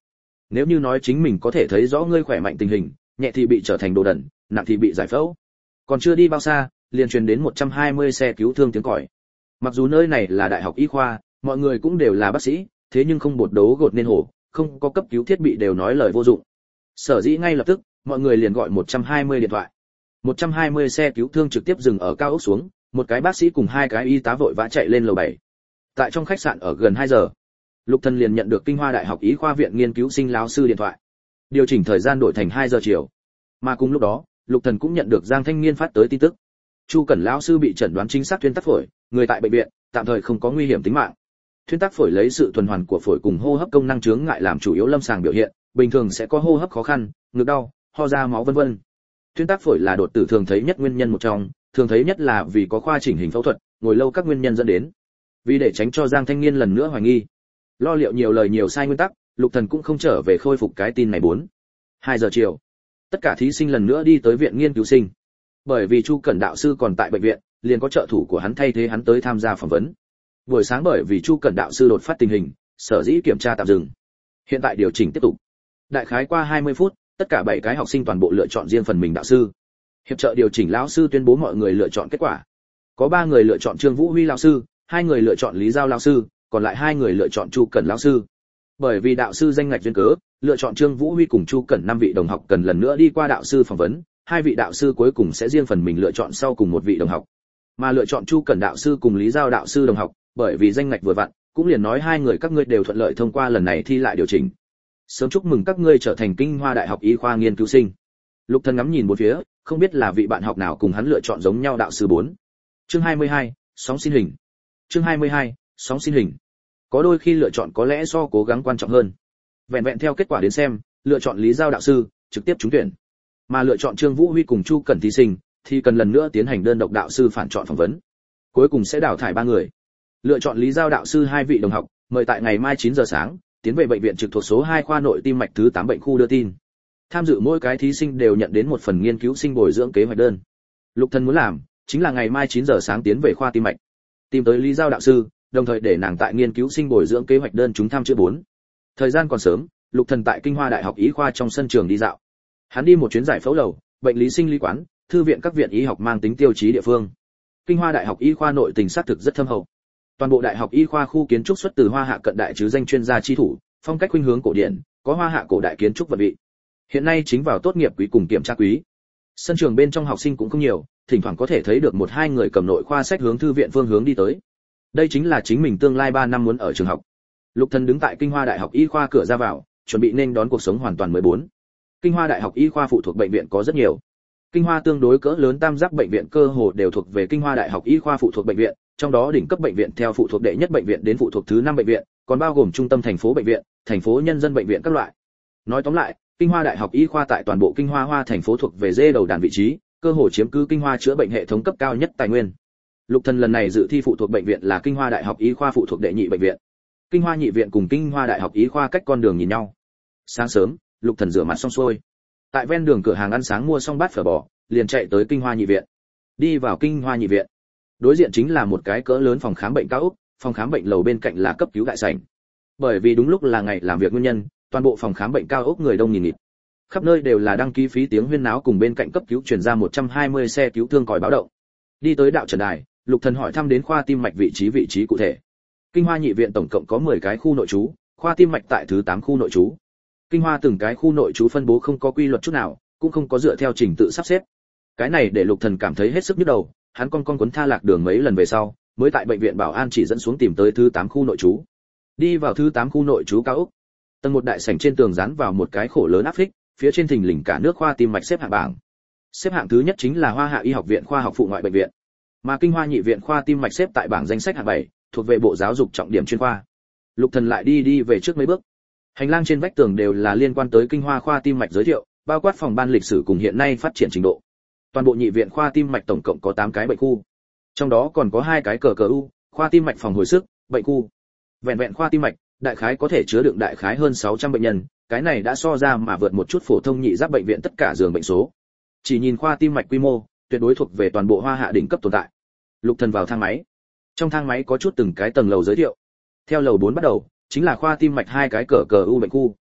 Nếu như nói chính mình có thể thấy rõ ngươi khỏe mạnh tình hình, nhẹ thì bị trở thành đồ đần, nặng thì bị giải phẫu. Còn chưa đi bao xa, liền truyền đến một trăm hai mươi xe cứu thương tiếng còi. Mặc dù nơi này là đại học y khoa, mọi người cũng đều là bác sĩ, thế nhưng không bột đấu gột nên hổ, không có cấp cứu thiết bị đều nói lời vô dụng. Sở dĩ ngay lập tức, mọi người liền gọi một trăm hai mươi điện thoại. một trăm hai mươi xe cứu thương trực tiếp dừng ở cao ốc xuống, một cái bác sĩ cùng hai cái y tá vội vã chạy lên lầu bảy. Tại trong khách sạn ở gần hai giờ, Lục Thần liền nhận được Kinh Hoa Đại học Y khoa viện nghiên cứu sinh lão sư điện thoại. Điều chỉnh thời gian đổi thành hai giờ chiều. Mà cùng lúc đó, Lục Thần cũng nhận được Giang Thanh Nghiên phát tới tin tức. Chu Cẩn lão sư bị chẩn đoán chính xác thuyên tắc phổi, người tại bệnh viện, tạm thời không có nguy hiểm tính mạng. Thuyên tắc phổi lấy sự tuần hoàn của phổi cùng hô hấp công năng chướng ngại làm chủ yếu lâm sàng biểu hiện, bình thường sẽ có hô hấp khó khăn, ngực đau, ho ra máu vân vân. Thuyên tắc phổi là đột tử thường thấy nhất nguyên nhân một trong, thường thấy nhất là vì có khoa chỉnh hình phẫu thuật, ngồi lâu các nguyên nhân dẫn đến. Vì để tránh cho Giang Thanh Nghiên lần nữa hoài nghi, lo liệu nhiều lời nhiều sai nguyên tắc, Lục Thần cũng không trở về khôi phục cái tin này bốn. hai giờ chiều, tất cả thí sinh lần nữa đi tới viện nghiên cứu sinh. Bởi vì Chu Cẩn đạo sư còn tại bệnh viện, liền có trợ thủ của hắn thay thế hắn tới tham gia phỏng vấn. Buổi sáng bởi vì Chu Cẩn đạo sư đột phát tình hình, sở dĩ kiểm tra tạm dừng. Hiện tại điều chỉnh tiếp tục. Đại khái qua hai mươi phút, tất cả bảy cái học sinh toàn bộ lựa chọn riêng phần mình đạo sư. Hiệp trợ điều chỉnh lão sư tuyên bố mọi người lựa chọn kết quả. Có ba người lựa chọn Trương Vũ Huy lão sư, hai người lựa chọn Lý Giao lão sư, còn lại hai người lựa chọn Chu Cẩn lão sư. Bởi vì đạo sư danh ngạch duyên cớ, lựa chọn Trương Vũ Huy cùng Chu Cẩn năm vị đồng học cần lần nữa đi qua đạo sư phỏng vấn, hai vị đạo sư cuối cùng sẽ riêng phần mình lựa chọn sau cùng một vị đồng học. Mà lựa chọn Chu Cẩn đạo sư cùng Lý Giao đạo sư đồng học, bởi vì danh ngạch vừa vặn, cũng liền nói hai người các ngươi đều thuận lợi thông qua lần này thi lại điều chỉnh. Sớm chúc mừng các ngươi trở thành Kinh Hoa Đại học Y khoa nghiên cứu sinh. Lục Thần ngắm nhìn một phía, không biết là vị bạn học nào cùng hắn lựa chọn giống nhau đạo sư bốn. Chương hai mươi hai, sóng xin hình. Chương hai mươi hai, sóng xin hình. Có đôi khi lựa chọn có lẽ so cố gắng quan trọng hơn. Vẹn vẹn theo kết quả đến xem, lựa chọn Lý Giao đạo sư, trực tiếp trúng tuyển. Mà lựa chọn Trương Vũ Huy cùng Chu Cẩn thí sinh, thì cần lần nữa tiến hành đơn độc đạo sư phản chọn phỏng vấn. Cuối cùng sẽ đào thải ba người. Lựa chọn Lý Giao đạo sư hai vị đồng học, mời tại ngày mai chín giờ sáng, tiến về bệnh viện trực thuộc số hai khoa nội tim mạch thứ tám bệnh khu đưa tin. Tham dự mỗi cái thí sinh đều nhận đến một phần nghiên cứu sinh bồi dưỡng kế hoạch đơn. Lục Thần muốn làm, chính là ngày mai chín giờ sáng tiến về khoa tim mạch, tìm tới Lý Giao đạo sư, đồng thời để nàng tại nghiên cứu sinh bồi dưỡng kế hoạch đơn chúng tham chữa bốn. Thời gian còn sớm, Lục Thần tại Kinh Hoa Đại học Y khoa trong sân trường đi dạo. Hắn đi một chuyến giải phẫu lầu, bệnh lý sinh lý quán, thư viện các viện y học mang tính tiêu chí địa phương. Kinh Hoa Đại học Y khoa nội tình xác thực rất thâm hậu. Toàn bộ Đại học Y khoa khu kiến trúc xuất từ Hoa Hạ cận đại chứ danh chuyên gia chi thủ, phong cách khuynh hướng cổ điển, có Hoa Hạ cổ đại kiến trúc vật vị. Hiện nay chính vào tốt nghiệp quý cùng kiểm tra quý. Sân trường bên trong học sinh cũng không nhiều, thỉnh thoảng có thể thấy được một hai người cầm nội khoa sách hướng thư viện phương hướng đi tới. Đây chính là chính mình tương lai ba năm muốn ở trường học. Lục Thần đứng tại Kinh Hoa Đại học Y khoa cửa ra vào, chuẩn bị nên đón cuộc sống hoàn toàn mới bốn. Kinh Hoa Đại học Y khoa phụ thuộc bệnh viện có rất nhiều. Kinh Hoa tương đối cỡ lớn tam giác bệnh viện cơ hồ đều thuộc về Kinh Hoa Đại học Y khoa phụ thuộc bệnh viện, trong đó đỉnh cấp bệnh viện theo phụ thuộc đệ nhất bệnh viện đến phụ thuộc thứ năm bệnh viện, còn bao gồm trung tâm thành phố bệnh viện, thành phố nhân dân bệnh viện các loại. Nói tóm lại, Kinh Hoa Đại học Y khoa tại toàn bộ Kinh Hoa Hoa thành phố thuộc về dê đầu đàn vị trí, cơ hồ chiếm cứ Kinh Hoa chữa bệnh hệ thống cấp cao nhất tài nguyên. Lục Thần lần này dự thi phụ thuộc bệnh viện là Kinh Hoa Đại học Y khoa phụ thuộc đệ nhị bệnh viện. Kinh Hoa nhị viện cùng Kinh Hoa Đại học Y khoa cách con đường nhìn nhau. Sáng sớm, Lục Thần rửa mặt xong xuôi, tại ven đường cửa hàng ăn sáng mua xong bát phở bò, liền chạy tới Kinh Hoa nhị viện. Đi vào Kinh Hoa nhị viện, đối diện chính là một cái cỡ lớn phòng khám bệnh cao ốc, phòng khám bệnh lầu bên cạnh là cấp cứu đại sảnh. Bởi vì đúng lúc là ngày làm việc nguyên nhân, toàn bộ phòng khám bệnh cao ốc người đông nghìn nghịt. Khắp nơi đều là đăng ký phí tiếng huyên náo cùng bên cạnh cấp cứu truyền ra một trăm hai mươi xe cứu thương còi báo động. Đi tới đạo trần đài, Lục Thần hỏi thăm đến khoa tim mạch vị trí vị trí cụ thể. Kinh Hoa nhị viện tổng cộng có mười cái khu nội trú, khoa tim mạch tại thứ tám khu nội trú. Kinh Hoa từng cái khu nội trú phân bố không có quy luật chút nào, cũng không có dựa theo trình tự sắp xếp. Cái này để Lục Thần cảm thấy hết sức nhức đầu, hắn con con cuốn tha lạc đường mấy lần về sau, mới tại bệnh viện Bảo An chỉ dẫn xuống tìm tới thứ tám khu nội trú. Đi vào thứ tám khu nội trú cao ốc. Tầng một đại sảnh trên tường dán vào một cái khổ lớn áp phích, phía trên thình lình cả nước khoa tim mạch xếp hạng bảng. Xếp hạng thứ nhất chính là Hoa Hạ Y học viện khoa học phụ ngoại bệnh viện. Mà Kinh Hoa nhị viện khoa tim mạch xếp tại bảng danh sách hạng bảy, thuộc về Bộ Giáo dục trọng điểm chuyên khoa. Lục Thần lại đi đi về trước mấy bước. Hành lang trên vách tường đều là liên quan tới Kinh Hoa khoa tim mạch giới thiệu, bao quát phòng ban lịch sử cùng hiện nay phát triển trình độ. Toàn bộ nhị viện khoa tim mạch tổng cộng có tám cái bệnh khu. Trong đó còn có hai cái cờ cờ u, khoa tim mạch phòng hồi sức, bệnh khu. Vẹn vẹn khoa tim mạch, đại khái có thể chứa đựng đại khái hơn sáu trăm bệnh nhân, cái này đã so ra mà vượt một chút phổ thông nhị giáp bệnh viện tất cả giường bệnh số. Chỉ nhìn khoa tim mạch quy mô, tuyệt đối thuộc về toàn bộ Hoa Hạ đỉnh cấp tồn tại. Lục Thần vào thang máy. Trong thang máy có chút từng cái tầng lầu giới thiệu. Theo lầu bốn bắt đầu, chính là khoa tim mạch hai cái cờ cờ u bệnh khu.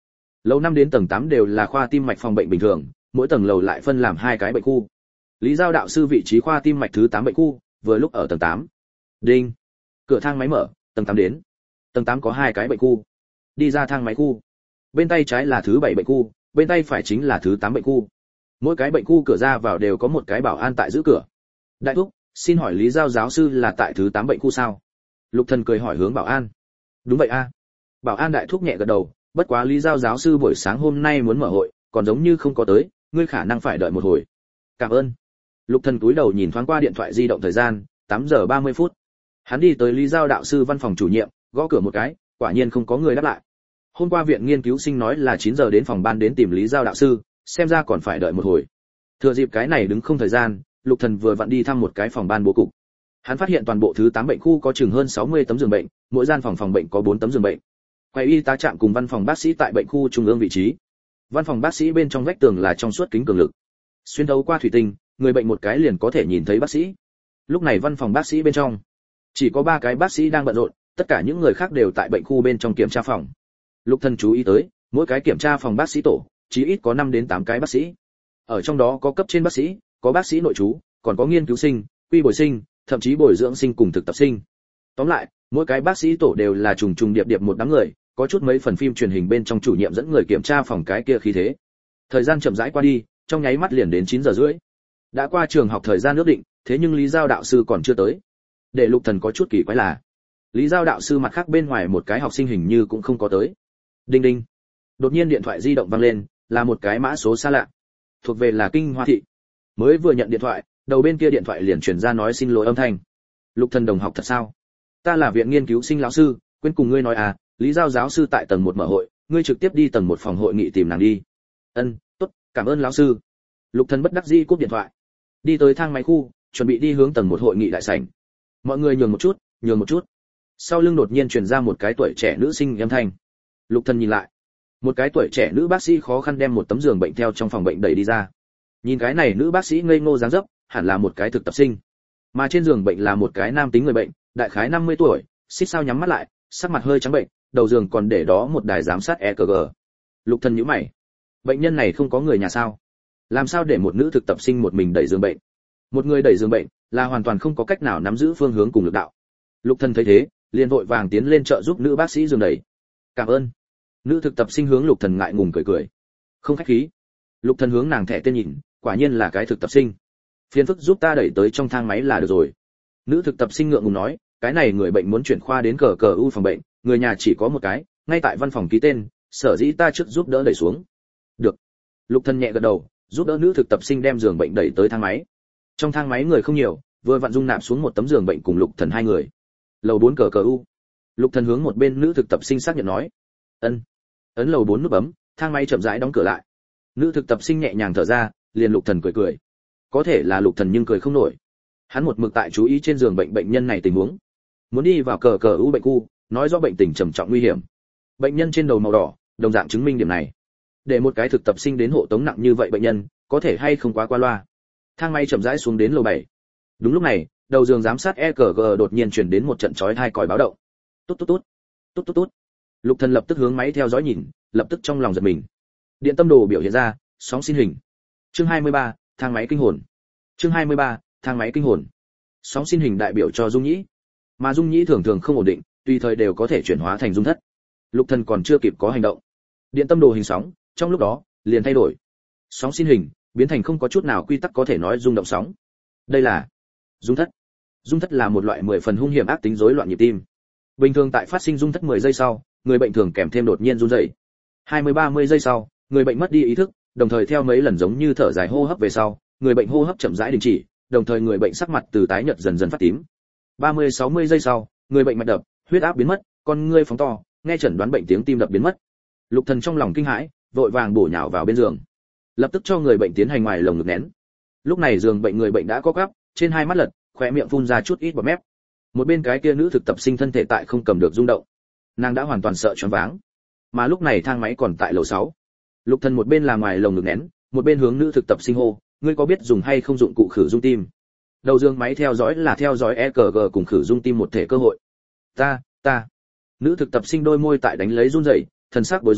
Lầu năm đến tầng tám đều là khoa tim mạch phòng bệnh bình thường, mỗi tầng lầu lại phân làm hai cái bệnh khu. Lý Giao đạo sư vị trí khoa tim mạch thứ tám bệnh khu, vừa lúc ở tầng tám. Đinh. Cửa thang máy mở, tầng tám đến. Tầng tám có hai cái bệnh khu. Đi ra thang máy khu. Bên tay trái là thứ bảy bệnh khu, bên tay phải chính là thứ tám bệnh khu. Mỗi cái bệnh khu cửa ra vào đều có một cái bảo an tại giữ cửa. Đại thúc, xin hỏi Lý Giao giáo sư là tại thứ tám bệnh khu sao? Lục Thần cười hỏi hướng bảo an. Đúng vậy a. Bảo an đại thúc nhẹ gật đầu, bất quá Lý Giao giáo sư buổi sáng hôm nay muốn mở hội, còn giống như không có tới, ngươi khả năng phải đợi một hồi. Cảm ơn. Lục Thần cúi đầu nhìn thoáng qua điện thoại di động thời gian, tám giờ ba mươi phút. Hắn đi tới Lý Giao đạo sư văn phòng chủ nhiệm, gõ cửa một cái, quả nhiên không có người đáp lại. Hôm qua viện nghiên cứu sinh nói là chín giờ đến phòng ban đến tìm Lý Giao đạo sư, xem ra còn phải đợi một hồi. Thừa dịp cái này đứng không thời gian, Lục Thần vừa vặn đi thăm một cái phòng ban bố cục. Hắn phát hiện toàn bộ thứ tám bệnh khu có chừng hơn sáu mươi tấm giường bệnh, mỗi gian phòng phòng bệnh có bốn tấm giường bệnh. Quầy y tá trạm cùng văn phòng bác sĩ tại bệnh khu trung ương vị trí. Văn phòng bác sĩ bên trong vách tường là trong suốt kính cường lực. Xuyên thấu qua thủy tinh, người bệnh một cái liền có thể nhìn thấy bác sĩ. Lúc này văn phòng bác sĩ bên trong chỉ có ba cái bác sĩ đang bận rộn, tất cả những người khác đều tại bệnh khu bên trong kiểm tra phòng. Lục Thần chú ý tới, mỗi cái kiểm tra phòng bác sĩ tổ, chí ít có năm đến tám cái bác sĩ. Ở trong đó có cấp trên bác sĩ, có bác sĩ nội trú, còn có nghiên cứu sinh, quy bồi sinh, thậm chí bồi dưỡng sinh cùng thực tập sinh. Tóm lại, mỗi cái bác sĩ tổ đều là trùng trùng điệp điệp một đám người, có chút mấy phần phim truyền hình bên trong chủ nhiệm dẫn người kiểm tra phòng cái kia khí thế. Thời gian chậm rãi qua đi, trong nháy mắt liền đến chín giờ rưỡi. Đã qua trường học thời gian ước định, thế nhưng Lý Giao đạo sư còn chưa tới. Để Lục Thần có chút kỳ quái là, Lý Giao đạo sư mặt khác bên ngoài một cái học sinh hình như cũng không có tới. Đinh đinh. Đột nhiên điện thoại di động vang lên, là một cái mã số xa lạ. Thuộc về là Kinh Hoa thị. Mới vừa nhận điện thoại, đầu bên kia điện thoại liền truyền ra nói xin lỗi âm thanh. Lục Thần đồng học thật sao? Ta là viện nghiên cứu sinh lão sư, quên cùng ngươi nói à, Lý Giao giáo sư tại tầng một mở hội, ngươi trực tiếp đi tầng một phòng hội nghị tìm nàng đi. Ân, tốt, cảm ơn lão sư. Lục Thần bất đắc dĩ cúp điện thoại. Đi tới thang máy khu, chuẩn bị đi hướng tầng một hội nghị đại sảnh. Mọi người nhường một chút, nhường một chút. Sau lưng đột nhiên truyền ra một cái tuổi trẻ nữ sinh âm thanh. Lục Thần nhìn lại, một cái tuổi trẻ nữ bác sĩ khó khăn đem một tấm giường bệnh theo trong phòng bệnh đẩy đi ra. Nhìn cái này nữ bác sĩ ngây ngô dáng dấp, hẳn là một cái thực tập sinh. Mà trên giường bệnh là một cái nam tính người bệnh, đại khái năm mươi tuổi, xích sao nhắm mắt lại, sắc mặt hơi trắng bệnh, đầu giường còn để đó một đài giám sát e ca giê. Lục Thần nhíu mày. Bệnh nhân này không có người nhà sao? Làm sao để một nữ thực tập sinh một mình đẩy giường bệnh? Một người đẩy giường bệnh là hoàn toàn không có cách nào nắm giữ phương hướng cùng lực đạo. Lục Thần thấy thế, liền vội vàng tiến lên trợ giúp nữ bác sĩ giường đẩy. Cảm ơn. Nữ thực tập sinh hướng Lục Thần ngại ngùng cười cười. Không khách khí. Lục Thần hướng nàng thẻ tên nhìn, quả nhiên là cái thực tập sinh. Phiền phức giúp ta đẩy tới trong thang máy là được rồi. Nữ thực tập sinh ngượng ngùng nói, cái này người bệnh muốn chuyển khoa đến cờ cờ u phòng bệnh, người nhà chỉ có một cái, ngay tại văn phòng ký tên, sở dĩ ta trước giúp đỡ đẩy xuống. Được. Lục Thần nhẹ gật đầu, giúp đỡ nữ thực tập sinh đem giường bệnh đẩy tới thang máy. Trong thang máy người không nhiều, vừa vặn dung nạp xuống một tấm giường bệnh cùng Lục Thần hai người. Lầu bốn cờ cờ u. Lục Thần hướng một bên nữ thực tập sinh xác nhận nói. Ân. Ấn lầu bốn nút bấm, thang máy chậm rãi đóng cửa lại. Nữ thực tập sinh nhẹ nhàng thở ra, liền Lục Thần cười cười. Có thể là Lục Thần nhưng cười không nổi. Hắn một mực tại chú ý trên giường bệnh bệnh nhân này tình huống. Muốn đi vào cờ cờ u bệnh khu, nói rõ bệnh tình trầm trọng nguy hiểm. Bệnh nhân trên đầu màu đỏ, đồng dạng chứng minh điểm này. Để một cái thực tập sinh đến hộ tống nặng như vậy bệnh nhân, có thể hay không quá qua loa. Thang máy chậm rãi xuống đến lầu bảy. Đúng lúc này, đầu giường giám sát e ca giê đột nhiên truyền đến một trận chói tai còi báo động. Tút tút tút, tút tút tút. Lục Thần lập tức hướng máy theo dõi nhìn, lập tức trong lòng giật mình. Điện tâm đồ biểu hiện ra, sóng xin hình. Chương hai mươi ba, thang máy kinh hồn. Chương hai mươi ba, thang máy kinh hồn. Sóng xin hình đại biểu cho dung nhĩ, mà dung nhĩ thường thường không ổn định, tùy thời đều có thể chuyển hóa thành dung thất. Lục Thần còn chưa kịp có hành động, điện tâm đồ hình sóng, trong lúc đó liền thay đổi. Sóng xin hình biến thành không có chút nào quy tắc có thể nói rung động sóng. Đây là dung thất. Dung thất là một loại mười phần hung hiểm ác tính rối loạn nhịp tim. Bình thường tại phát sinh dung thất mười giây sau, người bệnh thường kèm thêm đột nhiên run rẩy. hai mươi ba mươi giây sau, người bệnh mất đi ý thức, đồng thời theo mấy lần giống như thở dài hô hấp về sau, người bệnh hô hấp chậm rãi đình chỉ, đồng thời người bệnh sắc mặt từ tái nhợt dần dần phát tím. ba mươi sáu mươi giây sau, người bệnh mạch đập, huyết áp biến mất, con ngươi phóng to, nghe chẩn đoán bệnh tiếng tim đập biến mất. Lục Thần trong lòng kinh hãi, vội vàng bổ nhào vào bên giường, lập tức cho người bệnh tiến hành ngoài lồng ngực nén. Lúc này giường bệnh người bệnh đã co quắp, trên hai mắt lật, khóe miệng phun ra chút ít bọt mép. Một bên cái kia nữ thực tập sinh thân thể tại không cầm được rung động, nàng đã hoàn toàn sợ choáng váng. Mà lúc này thang máy còn tại lầu sáu. Lục Thần một bên là ngoài lồng ngực nén, một bên hướng nữ thực tập sinh hô, ngươi có biết dùng hay không dụng cụ khử rung tim? Đầu giường máy theo dõi là theo dõi e ca giê cùng khử rung tim một thể cơ hội. Ta, ta. Nữ thực tập sinh đôi môi tại đánh lấy run rẩy, thần sắc bối rối,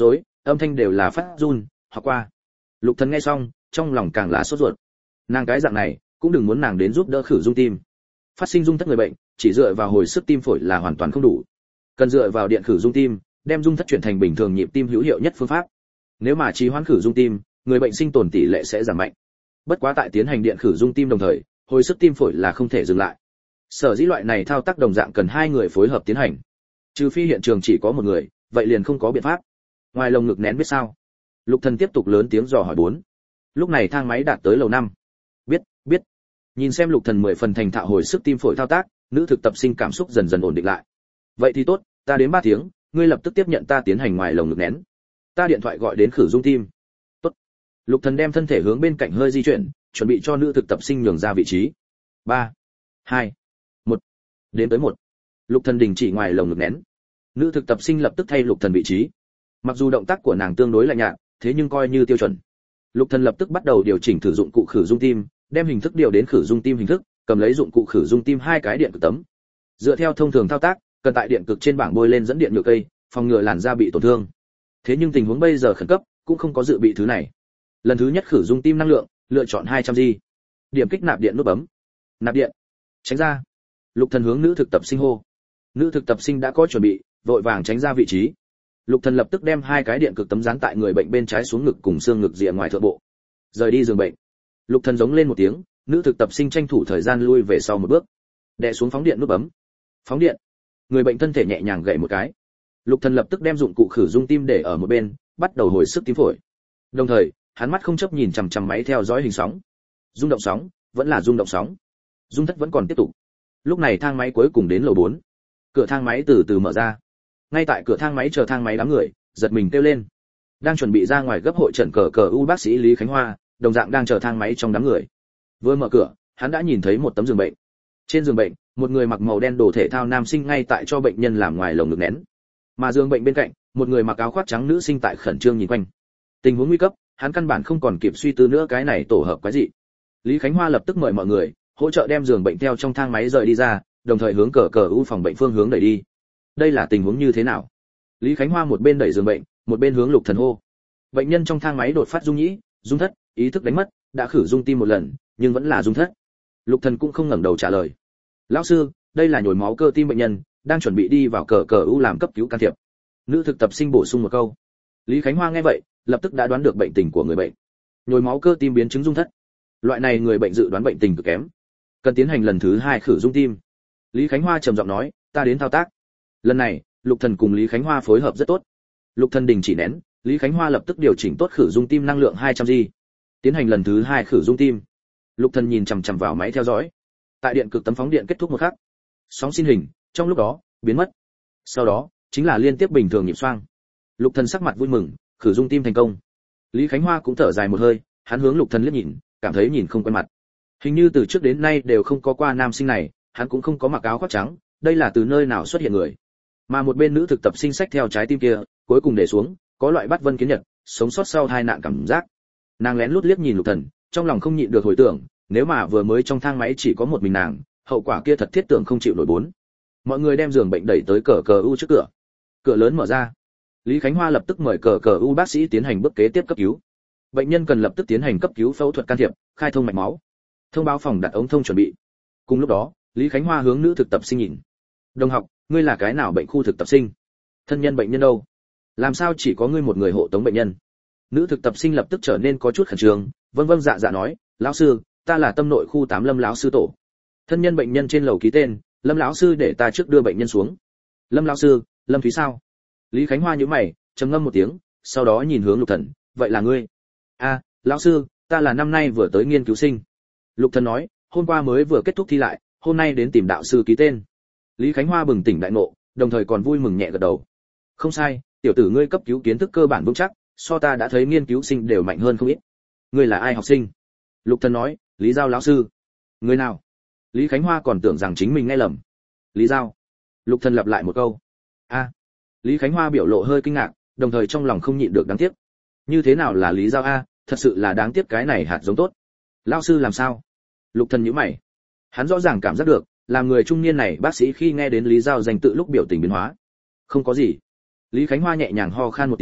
âm thanh đều là phát run, học qua. Lục Thần nghe xong, trong lòng càng là sốt ruột. Nàng cái dạng này, cũng đừng muốn nàng đến giúp đỡ khử dung tim. Phát sinh dung thất người bệnh, chỉ dựa vào hồi sức tim phổi là hoàn toàn không đủ. Cần dựa vào điện khử dung tim, đem dung thất chuyển thành bình thường nhịp tim hữu hiệu nhất phương pháp. Nếu mà trì hoãn khử dung tim, người bệnh sinh tồn tỷ lệ sẽ giảm mạnh. Bất quá tại tiến hành điện khử dung tim đồng thời, hồi sức tim phổi là không thể dừng lại. Sở dĩ loại này thao tác đồng dạng cần hai người phối hợp tiến hành. Trừ phi hiện trường chỉ có một người, vậy liền không có biện pháp. Ngoài lồng ngực nén biết sao? Lục Thần tiếp tục lớn tiếng dò hỏi bốn. Lúc này thang máy đạt tới lầu năm. Biết, biết. Nhìn xem Lục Thần mười phần thành thạo hồi sức tim phổi thao tác, nữ thực tập sinh cảm xúc dần dần ổn định lại. Vậy thì tốt, ta đến ba tiếng, ngươi lập tức tiếp nhận ta tiến hành ngoài lồng ngực nén. Ta điện thoại gọi đến khử dung tim. Tốt. Lục Thần đem thân thể hướng bên cạnh hơi di chuyển, chuẩn bị cho nữ thực tập sinh nhường ra vị trí. ba, hai, một. Đến tới một. Lục Thần đình chỉ ngoài lồng ngực nén. Nữ thực tập sinh lập tức thay Lục Thần vị trí. Mặc dù động tác của nàng tương đối lạnh nhạt, thế nhưng coi như tiêu chuẩn. Lục Thần lập tức bắt đầu điều chỉnh thử dụng cụ khử dung tim, đem hình thức điều đến khử dung tim hình thức, cầm lấy dụng cụ khử dung tim hai cái điện cực tấm. Dựa theo thông thường thao tác, cần tại điện cực trên bảng bôi lên dẫn điện nhựa cây, phòng ngừa làn da bị tổn thương. Thế nhưng tình huống bây giờ khẩn cấp, cũng không có dự bị thứ này. Lần thứ nhất khử dung tim năng lượng, lựa chọn hai trăm gi. Điểm kích nạp điện nút bấm. Nạp điện. Tránh ra. Lục Thần hướng nữ thực tập sinh hô. Nữ thực tập sinh đã có chuẩn bị, vội vàng tránh ra vị trí. Lục Thần lập tức đem hai cái điện cực tấm dán tại người bệnh bên trái xuống ngực cùng xương ngực rìa ngoài thượng bộ. Rời đi giường bệnh. Lục Thần giống lên một tiếng, nữ thực tập sinh tranh thủ thời gian lui về sau một bước. Đè xuống phóng điện nút bấm. Phóng điện. Người bệnh thân thể nhẹ nhàng gậy một cái. Lục Thần lập tức đem dụng cụ khử dung tim để ở một bên, bắt đầu hồi sức tim phổi. Đồng thời, hắn mắt không chấp nhìn chằm chằm máy theo dõi hình sóng. Rung động sóng, vẫn là rung động sóng. Rung thất vẫn còn tiếp tục. Lúc này thang máy cuối cùng đến lầu bốn. Cửa thang máy từ từ mở ra. Ngay tại cửa thang máy chờ thang máy đám người, giật mình kêu lên. Đang chuẩn bị ra ngoài gấp hội trận cờ cờ u bác sĩ Lý Khánh Hoa, đồng dạng đang chờ thang máy trong đám người. Vừa mở cửa, hắn đã nhìn thấy một tấm giường bệnh. Trên giường bệnh, một người mặc màu đen đồ thể thao nam sinh ngay tại cho bệnh nhân làm ngoài lồng ngực nén. Mà giường bệnh bên cạnh, một người mặc áo khoác trắng nữ sinh tại khẩn trương nhìn quanh. Tình huống nguy cấp, hắn căn bản không còn kịp suy tư nữa cái này tổ hợp quái gì. Lý Khánh Hoa lập tức mời mọi người hỗ trợ đem giường bệnh theo trong thang máy rời đi ra, đồng thời hướng cờ cờ u phòng bệnh phương hướng đẩy đi. Đây là tình huống như thế nào? Lý Khánh Hoa một bên đẩy giường bệnh, một bên hướng Lục Thần hô. Bệnh nhân trong thang máy đột phát rung nhĩ, rung thất, ý thức đánh mất, đã khử dung tim một lần, nhưng vẫn là rung thất. Lục Thần cũng không ngẩng đầu trả lời. Lão sư, đây là nhồi máu cơ tim bệnh nhân, đang chuẩn bị đi vào cờ cờ u làm cấp cứu can thiệp. Nữ thực tập sinh bổ sung một câu. Lý Khánh Hoa nghe vậy, lập tức đã đoán được bệnh tình của người bệnh. Nhồi máu cơ tim biến chứng rung thất. Loại này người bệnh dự đoán bệnh tình cực kém, cần tiến hành lần thứ hai khử dung tim. Lý Khánh Hoa trầm giọng nói, ta đến thao tác. Lần này, Lục Thần cùng Lý Khánh Hoa phối hợp rất tốt. Lục Thần đình chỉ nén, Lý Khánh Hoa lập tức điều chỉnh tốt khử dung tim năng lượng hai trăm gi. Tiến hành lần thứ hai khử dung tim. Lục Thần nhìn chằm chằm vào máy theo dõi. Tại điện cực tấm phóng điện kết thúc một khắc, sóng xin hình trong lúc đó biến mất. Sau đó, chính là liên tiếp bình thường nhịp xoang. Lục Thần sắc mặt vui mừng, khử dung tim thành công. Lý Khánh Hoa cũng thở dài một hơi, hắn hướng Lục Thần liếc nhìn, cảm thấy nhìn không quen mặt. Hình như từ trước đến nay đều không có qua nam sinh này, hắn cũng không có mặc áo khoác trắng, đây là từ nơi nào xuất hiện người. Mà một bên nữ thực tập sinh sách theo trái tim kia, cuối cùng để xuống, có loại bắt vân kiến nhật, sống sót sau hai nạn cảm giác. Nàng lén lút liếc nhìn Lục Thần, trong lòng không nhịn được hồi tưởng, nếu mà vừa mới trong thang máy chỉ có một mình nàng, hậu quả kia thật thiết tưởng không chịu nổi bốn. Mọi người đem giường bệnh đẩy tới cờ cờ u trước cửa. Cửa lớn mở ra. Lý Khánh Hoa lập tức mời cờ cờ u bác sĩ tiến hành bước kế tiếp cấp cứu. Bệnh nhân cần lập tức tiến hành cấp cứu phẫu thuật can thiệp, khai thông mạch máu. Thông báo phòng đặt ống thông chuẩn bị. Cùng lúc đó, Lý Khánh Hoa hướng nữ thực tập sinh nhìn. Đồng học, ngươi là cái nào bệnh khu thực tập sinh? Thân nhân bệnh nhân đâu? Làm sao chỉ có ngươi một người hộ tống bệnh nhân? Nữ thực tập sinh lập tức trở nên có chút khẩn trương, vâng vâng dạ dạ nói, lão sư, ta là tâm nội khu tám Lâm lão sư tổ. Thân nhân bệnh nhân trên lầu ký tên, Lâm lão sư để ta trước đưa bệnh nhân xuống. Lâm lão sư, Lâm Thúy sao? Lý Khánh Hoa nhíu mày, trầm ngâm một tiếng, sau đó nhìn hướng Lục Thần, vậy là ngươi? A, à, lão sư, ta là năm nay vừa tới nghiên cứu sinh. Lục Thần nói, hôm qua mới vừa kết thúc thi lại, hôm nay đến tìm đạo sư ký tên. Lý Khánh Hoa bừng tỉnh đại ngộ, đồng thời còn vui mừng nhẹ gật đầu. Không sai, tiểu tử ngươi cấp cứu kiến thức cơ bản vững chắc, so ta đã thấy nghiên cứu sinh đều mạnh hơn không ít. Ngươi là ai học sinh? Lục Thần nói, Lý Giao lão sư. Người nào? Lý Khánh Hoa còn tưởng rằng chính mình nghe lầm. Lý Giao. Lục Thần lặp lại một câu. A. À. Lý Khánh Hoa biểu lộ hơi kinh ngạc, đồng thời trong lòng không nhịn được đáng tiếc. Như thế nào là Lý Giao a, thật sự là đáng tiếc cái này hạt giống tốt. Lão sư làm sao? Lục Thần nhíu mày. Hắn rõ ràng cảm giác được, làm người trung niên này bác sĩ khi nghe đến Lý Giao danh tự lúc biểu tình biến hóa. Không có gì. Lý Khánh Hoa nhẹ nhàng ho khan một tiếng,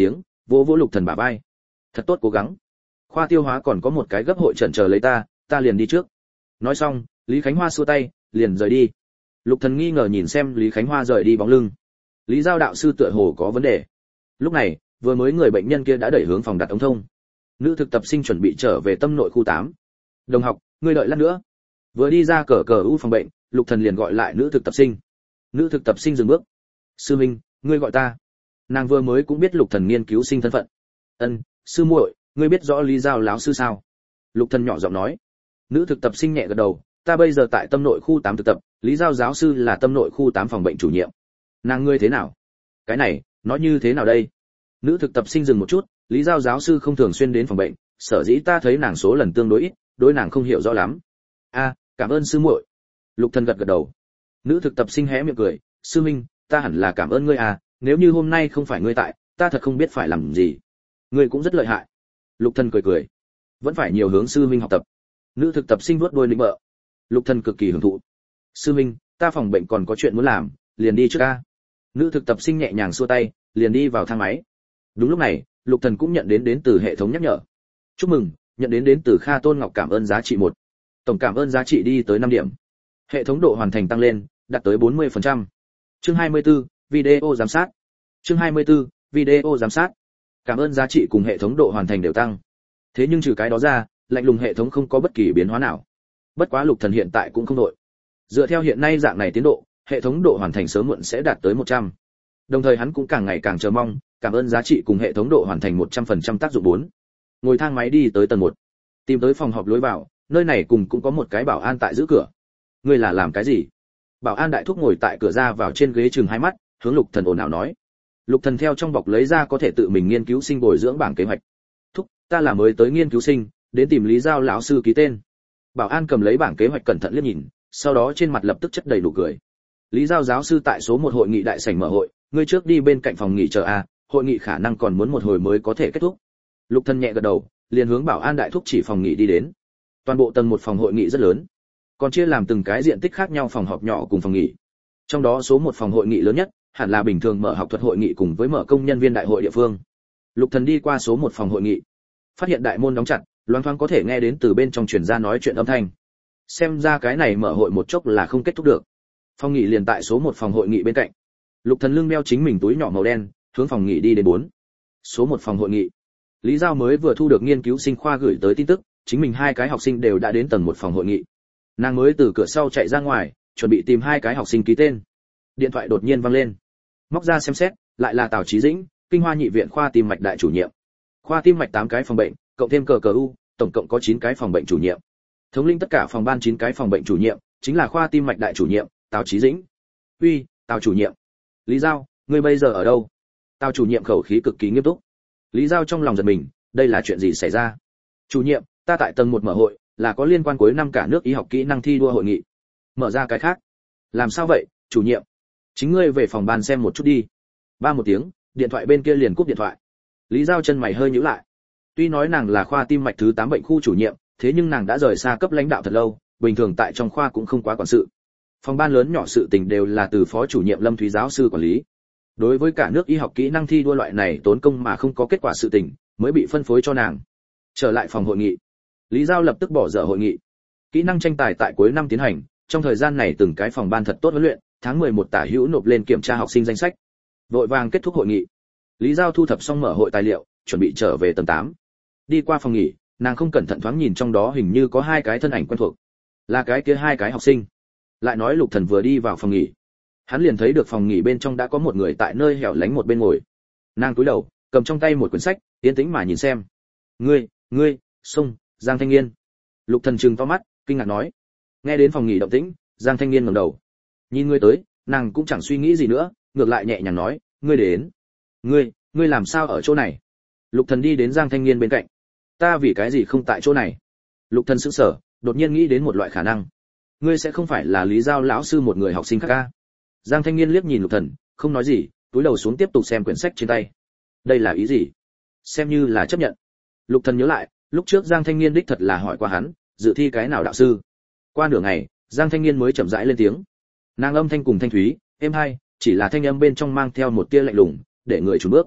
vỗ vỗ Lục Thần bả vai. Thật tốt cố gắng. Khoa tiêu hóa còn có một cái gấp hội trận chờ lấy ta, ta liền đi trước. Nói xong, Lý Khánh Hoa xua tay, liền rời đi. Lục Thần nghi ngờ nhìn xem Lý Khánh Hoa rời đi bóng lưng. Lý Giao đạo sư tựa hồ có vấn đề. Lúc này, vừa mới người bệnh nhân kia đã đẩy hướng phòng đặt ống thông. Nữ thực tập sinh chuẩn bị trở về tâm nội khu tám. Đồng học, ngươi đợi lát nữa. Vừa đi ra cờ cờ u phòng bệnh, Lục Thần liền gọi lại nữ thực tập sinh. Nữ thực tập sinh dừng bước. Sư minh, ngươi gọi ta. Nàng vừa mới cũng biết Lục Thần nghiên cứu sinh thân phận. Ân, sư muội, ngươi biết rõ Lý Giao lão sư sao? Lục Thần nhỏ giọng nói. Nữ thực tập sinh nhẹ gật đầu, ta bây giờ tại tâm nội khu tám thực tập, Lý Giao giáo sư là tâm nội khu tám phòng bệnh chủ nhiệm. Nàng ngươi thế nào? Cái này, nói như thế nào đây? Nữ thực tập sinh dừng một chút, Lý Giao giáo sư không thường xuyên đến phòng bệnh, sở dĩ ta thấy nàng số lần tương đối ít, đối nàng không hiểu rõ lắm. A, cảm ơn sư muội. Lục Thần gật gật đầu. Nữ thực tập sinh hé miệng cười, sư minh, ta hẳn là cảm ơn ngươi à, nếu như hôm nay không phải ngươi tại, ta thật không biết phải làm gì. Ngươi cũng rất lợi hại. Lục Thần cười cười, vẫn phải nhiều hướng sư minh học tập. Nữ thực tập sinh vuốt đuôi lĩnh bợ. Lục Thần cực kỳ hưởng thụ. Sư minh, ta phòng bệnh còn có chuyện muốn làm, liền đi trước a. Nữ thực tập sinh nhẹ nhàng xua tay, liền đi vào thang máy. Đúng lúc này, Lục Thần cũng nhận đến đến từ hệ thống nhắc nhở. Chúc mừng, nhận đến đến từ Kha Tôn Ngọc cảm ơn giá trị một. Tổng cảm ơn giá trị đi tới năm điểm. Hệ thống độ hoàn thành tăng lên, đạt tới bốn mươi phần trăm. Chương hai mươi tư, video giám sát. Chương hai mươi tư, video giám sát. Cảm ơn giá trị cùng hệ thống độ hoàn thành đều tăng. Thế nhưng trừ cái đó ra, lạnh lùng hệ thống không có bất kỳ biến hóa nào. Bất quá Lục Thần hiện tại cũng không đội. Dựa theo hiện nay dạng này tiến độ, hệ thống độ hoàn thành sớm muộn sẽ đạt tới một trăm. Đồng thời hắn cũng càng ngày càng chờ mong, cảm ơn giá trị cùng hệ thống độ hoàn thành một trăm phần trăm tác dụng bốn. Ngồi thang máy đi tới tầng một, tìm tới phòng họp lối vào, nơi này cùng cũng có một cái bảo an tại giữ cửa. Ngươi là làm cái gì? Bảo an đại thúc ngồi tại cửa ra vào trên ghế chừng hai mắt, hướng Lục Thần ồn ào nói. Lục Thần theo trong bọc lấy ra có thể tự mình nghiên cứu sinh bồi dưỡng bảng kế hoạch. Thúc, ta là mới tới nghiên cứu sinh, đến tìm Lý Giao lão sư ký tên. Bảo an cầm lấy bảng kế hoạch cẩn thận liếc nhìn, sau đó trên mặt lập tức chất đầy nụ cười. Lý Giao giáo sư tại số một hội nghị đại sảnh mở hội, ngươi trước đi bên cạnh phòng nghỉ chờ a, hội nghị khả năng còn muốn một hồi mới có thể kết thúc. Lục Thần nhẹ gật đầu, liền hướng bảo an đại thúc chỉ phòng nghỉ đi đến. Toàn bộ tầng một phòng hội nghị rất lớn, còn chia làm từng cái diện tích khác nhau phòng họp nhỏ cùng phòng nghỉ. Trong đó số một phòng hội nghị lớn nhất, hẳn là bình thường mở học thuật hội nghị cùng với mở công nhân viên đại hội địa phương. Lục Thần đi qua số một phòng hội nghị, phát hiện đại môn đóng chặt, loáng thoáng có thể nghe đến từ bên trong truyền ra nói chuyện âm thanh. Xem ra cái này mở hội một chốc là không kết thúc được. Phòng nghỉ liền tại số một phòng hội nghị bên cạnh. Lục Thần lưng đeo chính mình túi nhỏ màu đen, hướng phòng nghỉ đi đến bốn. Số một phòng hội nghị. Lý Giao mới vừa thu được nghiên cứu sinh khoa gửi tới tin tức, chính mình hai cái học sinh đều đã đến tầng một phòng hội nghị. Nàng mới từ cửa sau chạy ra ngoài, chuẩn bị tìm hai cái học sinh ký tên. Điện thoại đột nhiên vang lên. Móc ra xem xét, lại là Tào Chí Dĩnh, Kinh Hoa nhị viện khoa tim mạch đại chủ nhiệm. Khoa tim mạch tám cái phòng bệnh, cộng thêm cờ cờ u, tổng cộng có chín cái phòng bệnh chủ nhiệm. Thống lĩnh tất cả phòng ban chín cái phòng bệnh chủ nhiệm, chính là khoa tim mạch đại chủ nhiệm, Tào Chí Dĩnh. "Uy, Tào chủ nhiệm." "Lý Giao, ngươi bây giờ ở đâu?" Tào chủ nhiệm khẩu khí cực kỳ nghiêm túc. Lý Giao trong lòng giật mình, đây là chuyện gì xảy ra? "Chủ nhiệm, ta tại tầng một mở hội, là có liên quan cuối năm cả nước y học kỹ năng thi đua hội nghị." "Mở ra cái khác." "Làm sao vậy, chủ nhiệm?" "Chính ngươi về phòng ban xem một chút đi." Ba một tiếng, điện thoại bên kia liền cúp điện thoại. Lý Giao chân mày hơi nhíu lại. Tuy nói nàng là khoa tim mạch thứ tám bệnh khu chủ nhiệm, thế nhưng nàng đã rời xa cấp lãnh đạo thật lâu, bình thường tại trong khoa cũng không quá quản sự. Phòng ban lớn nhỏ sự tình đều là từ phó chủ nhiệm Lâm Thúy giáo sư quản lý. Đối với cả nước y học kỹ năng thi đua loại này tốn công mà không có kết quả sự tình, mới bị phân phối cho nàng. Trở lại phòng hội nghị, Lý Giao lập tức bỏ dở hội nghị. Kỹ năng tranh tài tại cuối năm tiến hành, trong thời gian này từng cái phòng ban thật tốt huấn luyện, tháng mười một tả hữu nộp lên kiểm tra học sinh danh sách. Vội vàng kết thúc hội nghị. Lý Giao thu thập xong mở hội tài liệu, chuẩn bị trở về tầng tám. Đi qua phòng nghỉ, nàng không cẩn thận thoáng nhìn trong đó hình như có hai cái thân ảnh quen thuộc. Là cái kia hai cái học sinh. Lại nói Lục Thần vừa đi vào phòng nghỉ, hắn liền thấy được phòng nghỉ bên trong đã có một người tại nơi hẻo lánh một bên ngồi. Nàng cúi đầu, cầm trong tay một quyển sách, yên tĩnh mà nhìn xem. "Ngươi, ngươi, Sông, Giang Thanh Nghiên." Lục Thần trừng to mắt, kinh ngạc nói. Nghe đến phòng nghỉ động tĩnh, Giang Thanh Nghiên ngẩng đầu. Nhìn ngươi tới, nàng cũng chẳng suy nghĩ gì nữa, ngược lại nhẹ nhàng nói, "Ngươi đến." "Ngươi, ngươi làm sao ở chỗ này?" Lục Thần đi đến Giang Thanh Nghiên bên cạnh. "Ta vì cái gì không tại chỗ này?" Lục Thần sững sờ, đột nhiên nghĩ đến một loại khả năng. "Ngươi sẽ không phải là Lý Giao lão sư một người học sinh khác a?" Giang Thanh Nghiên liếc nhìn Lục Thần, không nói gì, túi đầu xuống tiếp tục xem quyển sách trên tay. Đây là ý gì? Xem như là chấp nhận. Lục Thần nhớ lại, lúc trước Giang Thanh Nghiên đích thật là hỏi qua hắn, dự thi cái nào đạo sư. Qua nửa ngày, Giang Thanh Nghiên mới chậm rãi lên tiếng. Nàng âm thanh cùng thanh thúy, êm hay, chỉ là thanh âm bên trong mang theo một tia lạnh lùng, để người chùn bước.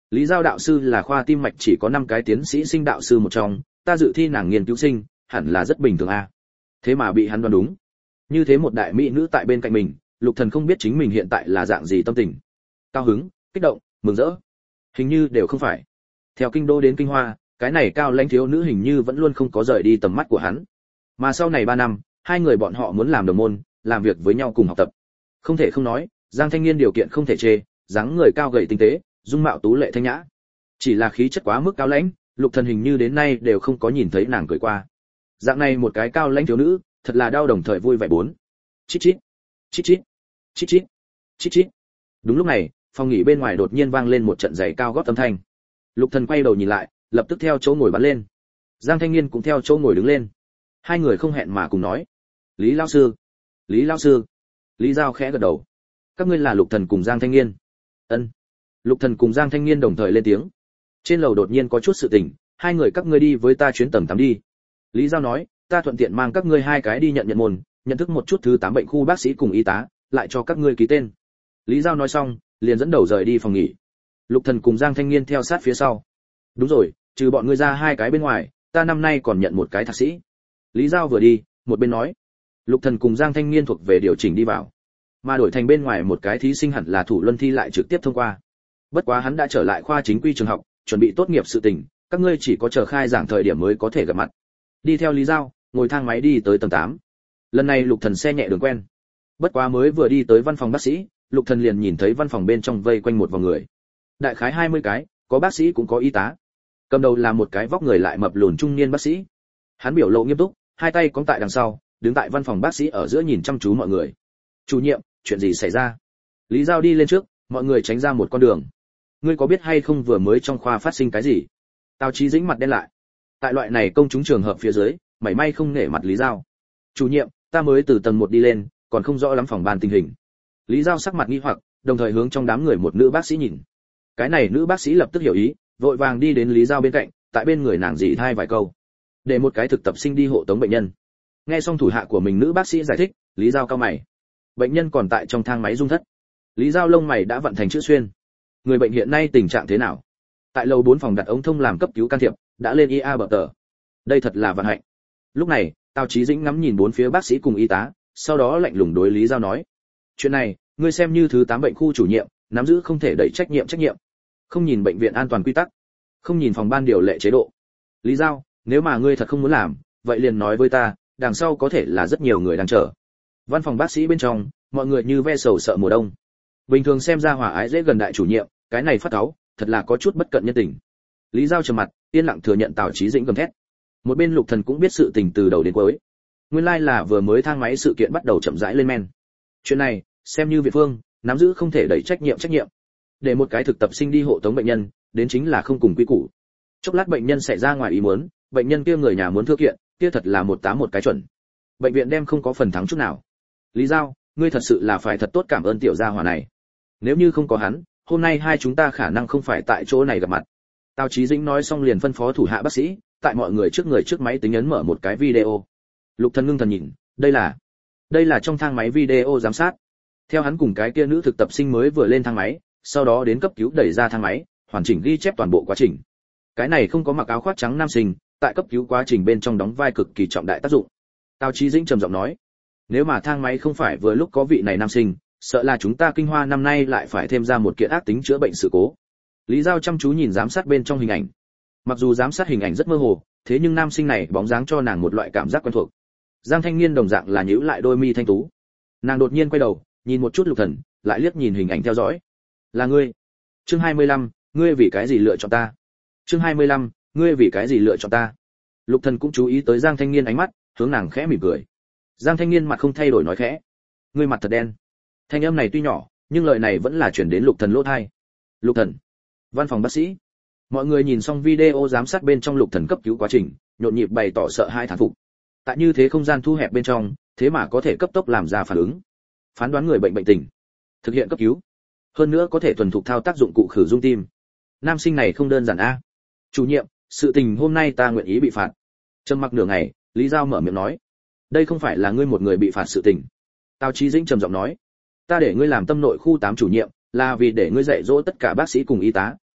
Lý Giao đạo sư là khoa tim mạch chỉ có năm cái tiến sĩ sinh đạo sư một trong, ta dự thi nàng nghiên cứu sinh, hẳn là rất bình thường a. Thế mà bị hắn đoán đúng. Như thế một đại mỹ nữ tại bên cạnh mình, Lục Thần không biết chính mình hiện tại là dạng gì tâm tình. Cao hứng, kích động, mừng rỡ. Hình như đều không phải. Theo kinh đô đến kinh hoa, cái này cao lãnh thiếu nữ hình như vẫn luôn không có rời đi tầm mắt của hắn. Mà sau này ba năm, hai người bọn họ muốn làm đồng môn, làm việc với nhau cùng học tập. Không thể không nói, Giang Thanh Nghiên điều kiện không thể chê, dáng người cao gầy tinh tế, dung mạo tú lệ thanh nhã. Chỉ là khí chất quá mức cao lãnh, Lục Thần hình như đến nay đều không có nhìn thấy nàng cười qua. Dạng này một cái cao lãnh thiếu nữ, thật là đau đồng thời vui vẻ bốn. Chít chít, chít chít, chít chít, chít chít. Đúng lúc này, phòng nghỉ bên ngoài đột nhiên vang lên một trận giày cao gót âm thanh. Lục Thần quay đầu nhìn lại, lập tức theo chỗ ngồi bắn lên. Giang Thanh Nghiên cũng theo chỗ ngồi đứng lên. Hai người không hẹn mà cùng nói: "Lý lão sư, Lý lão sư." Lý Giao khẽ gật đầu. "Các ngươi là Lục Thần cùng Giang Thanh Nghiên?" "Ân." Lục Thần cùng Giang Thanh Nghiên đồng thời lên tiếng. Trên lầu đột nhiên có chút sự tình, hai người các ngươi đi với ta chuyến tầng tám đi. Lý Giao nói, ta thuận tiện mang các ngươi hai cái đi nhận nhận môn, nhận thức một chút thứ tám bệnh khu bác sĩ cùng y tá, lại cho các ngươi ký tên. Lý Giao nói xong, liền dẫn đầu rời đi phòng nghỉ. Lục Thần cùng Giang Thanh Nghiên theo sát phía sau. Đúng rồi, trừ bọn ngươi ra hai cái bên ngoài, ta năm nay còn nhận một cái thạc sĩ. Lý Giao vừa đi, một bên nói. Lục Thần cùng Giang Thanh Nghiên thuộc về điều chỉnh đi vào, mà đổi thành bên ngoài một cái thí sinh hẳn là thủ luân thi lại trực tiếp thông qua. Bất quá hắn đã trở lại khoa chính quy trường học, chuẩn bị tốt nghiệp sự tình, các ngươi chỉ có chờ khai giảng thời điểm mới có thể gặp mặt. Đi theo Lý Giao, ngồi thang máy đi tới tầng tám. Lần này Lục Thần xe nhẹ đường quen. Bất quá mới vừa đi tới văn phòng bác sĩ, Lục Thần liền nhìn thấy văn phòng bên trong vây quanh một vòng người. Đại khái hai mươi cái, có bác sĩ cũng có y tá. Cầm đầu là một cái vóc người lại mập lùn trung niên bác sĩ. Hắn biểu lộ nghiêm túc, hai tay cong tại đằng sau, đứng tại văn phòng bác sĩ ở giữa nhìn chăm chú mọi người. "Chủ nhiệm, chuyện gì xảy ra?" Lý Giao đi lên trước, mọi người tránh ra một con đường. "Ngươi có biết hay không vừa mới trong khoa phát sinh cái gì?" Tào Chí Dĩnh mặt đen lại. Tại loại này công chúng trường hợp phía dưới, mảy may không nể mặt Lý Giao. "Chủ nhiệm, ta mới từ tầng một đi lên, còn không rõ lắm phòng ban tình hình." Lý Giao sắc mặt nghi hoặc, đồng thời hướng trong đám người một nữ bác sĩ nhìn. Cái này nữ bác sĩ lập tức hiểu ý, vội vàng đi đến Lý Giao bên cạnh, tại bên người nàng dì thai vài câu, để một cái thực tập sinh đi hộ tống bệnh nhân. Nghe xong thủ hạ của mình nữ bác sĩ giải thích, Lý Giao cau mày. Bệnh nhân còn tại trong thang máy rung thất. Lý Giao lông mày đã vặn thành chữ xuyên. Người bệnh hiện nay tình trạng thế nào? Tại lầu bốn phòng đặt ống thông làm cấp cứu can thiệp, đã lên i a bờ tờ. Đây thật là vận hạnh. Lúc này, Tào Chí Dĩnh ngắm nhìn bốn phía bác sĩ cùng y tá, sau đó lạnh lùng đối Lý Giao nói: "Chuyện này, ngươi xem như thứ tám bệnh khu chủ nhiệm, nắm giữ không thể đẩy trách nhiệm trách nhiệm. Không nhìn bệnh viện an toàn quy tắc, không nhìn phòng ban điều lệ chế độ. Lý Giao, nếu mà ngươi thật không muốn làm, vậy liền nói với ta, đằng sau có thể là rất nhiều người đang chờ." Văn phòng bác sĩ bên trong, mọi người như ve sầu sợ mùa đông. Bình thường xem ra hòa ái dễ gần đại chủ nhiệm, cái này phát cáu, thật là có chút bất cận nhân tình. Lý Giao trầm mặt, yên lặng thừa nhận Tào Chí Dĩnh gầm thét. Một bên Lục Thần cũng biết sự tình từ đầu đến cuối. Nguyên lai là vừa mới thang máy sự kiện bắt đầu chậm rãi lên men. Chuyện này, xem như Việt Phương, nắm giữ không thể đẩy trách nhiệm trách nhiệm. Để một cái thực tập sinh đi hộ tống bệnh nhân, đến chính là không cùng quy củ. Chốc lát bệnh nhân xảy ra ngoài ý muốn, bệnh nhân kia người nhà muốn thưa kiện, kia thật là một tám một cái chuẩn. Bệnh viện đem không có phần thắng chút nào. Lý Giao, ngươi thật sự là phải thật tốt cảm ơn tiểu gia hỏa này. Nếu như không có hắn, hôm nay hai chúng ta khả năng không phải tại chỗ này gặp mặt. Tào Chí Dĩnh nói xong liền phân phó thủ hạ bác sĩ, tại mọi người trước người trước máy tính ấn mở một cái video. Lục Thần ngưng thần nhìn, đây là, đây là trong thang máy video giám sát. Theo hắn cùng cái kia nữ thực tập sinh mới vừa lên thang máy, sau đó đến cấp cứu đẩy ra thang máy, hoàn chỉnh ghi chép toàn bộ quá trình. Cái này không có mặc áo khoác trắng nam sinh, tại cấp cứu quá trình bên trong đóng vai cực kỳ trọng đại tác dụng. Tào Chí Dĩnh trầm giọng nói, nếu mà thang máy không phải vừa lúc có vị này nam sinh, sợ là chúng ta Kinh Hoa năm nay lại phải thêm ra một kiện ác tính chữa bệnh sự cố. Lý Giao chăm chú nhìn giám sát bên trong hình ảnh. Mặc dù giám sát hình ảnh rất mơ hồ, thế nhưng nam sinh này bóng dáng cho nàng một loại cảm giác quen thuộc. Giang Thanh Nghiên đồng dạng là nhíu lại đôi mi thanh tú. Nàng đột nhiên quay đầu, nhìn một chút Lục Thần, lại liếc nhìn hình ảnh theo dõi. Là ngươi. Chương hai mươi lăm, ngươi vì cái gì lựa chọn ta? Chương hai mươi lăm, ngươi vì cái gì lựa chọn ta? Lục Thần cũng chú ý tới Giang Thanh Nghiên ánh mắt, hướng nàng khẽ mỉm cười. Giang Thanh Nghiên mặt không thay đổi nói khẽ, ngươi mặt thật đen. Thanh âm này tuy nhỏ, nhưng lời này vẫn là truyền đến Lục Thần lỗ tai. Lục Thần. Văn phòng bác sĩ. Mọi người nhìn xong video giám sát bên trong Lục Thần cấp cứu quá trình, nhộn nhịp bày tỏ sợ hãi thán phục. Tại như thế không gian thu hẹp bên trong, thế mà có thể cấp tốc làm ra phản ứng, phán đoán người bệnh bệnh tình, thực hiện cấp cứu, hơn nữa có thể thuần thục thao tác dụng cụ khử dung tim. Nam sinh này không đơn giản a. Chủ nhiệm, sự tình hôm nay ta nguyện ý bị phạt. Trầm mặc nửa ngày, Lý Giao mở miệng nói, đây không phải là ngươi một người bị phạt sự tình. Tào Chí Dĩnh trầm giọng nói, ta để ngươi làm tâm nội khu tám chủ nhiệm, là vì để ngươi dạy dỗ tất cả bác sĩ cùng y tá,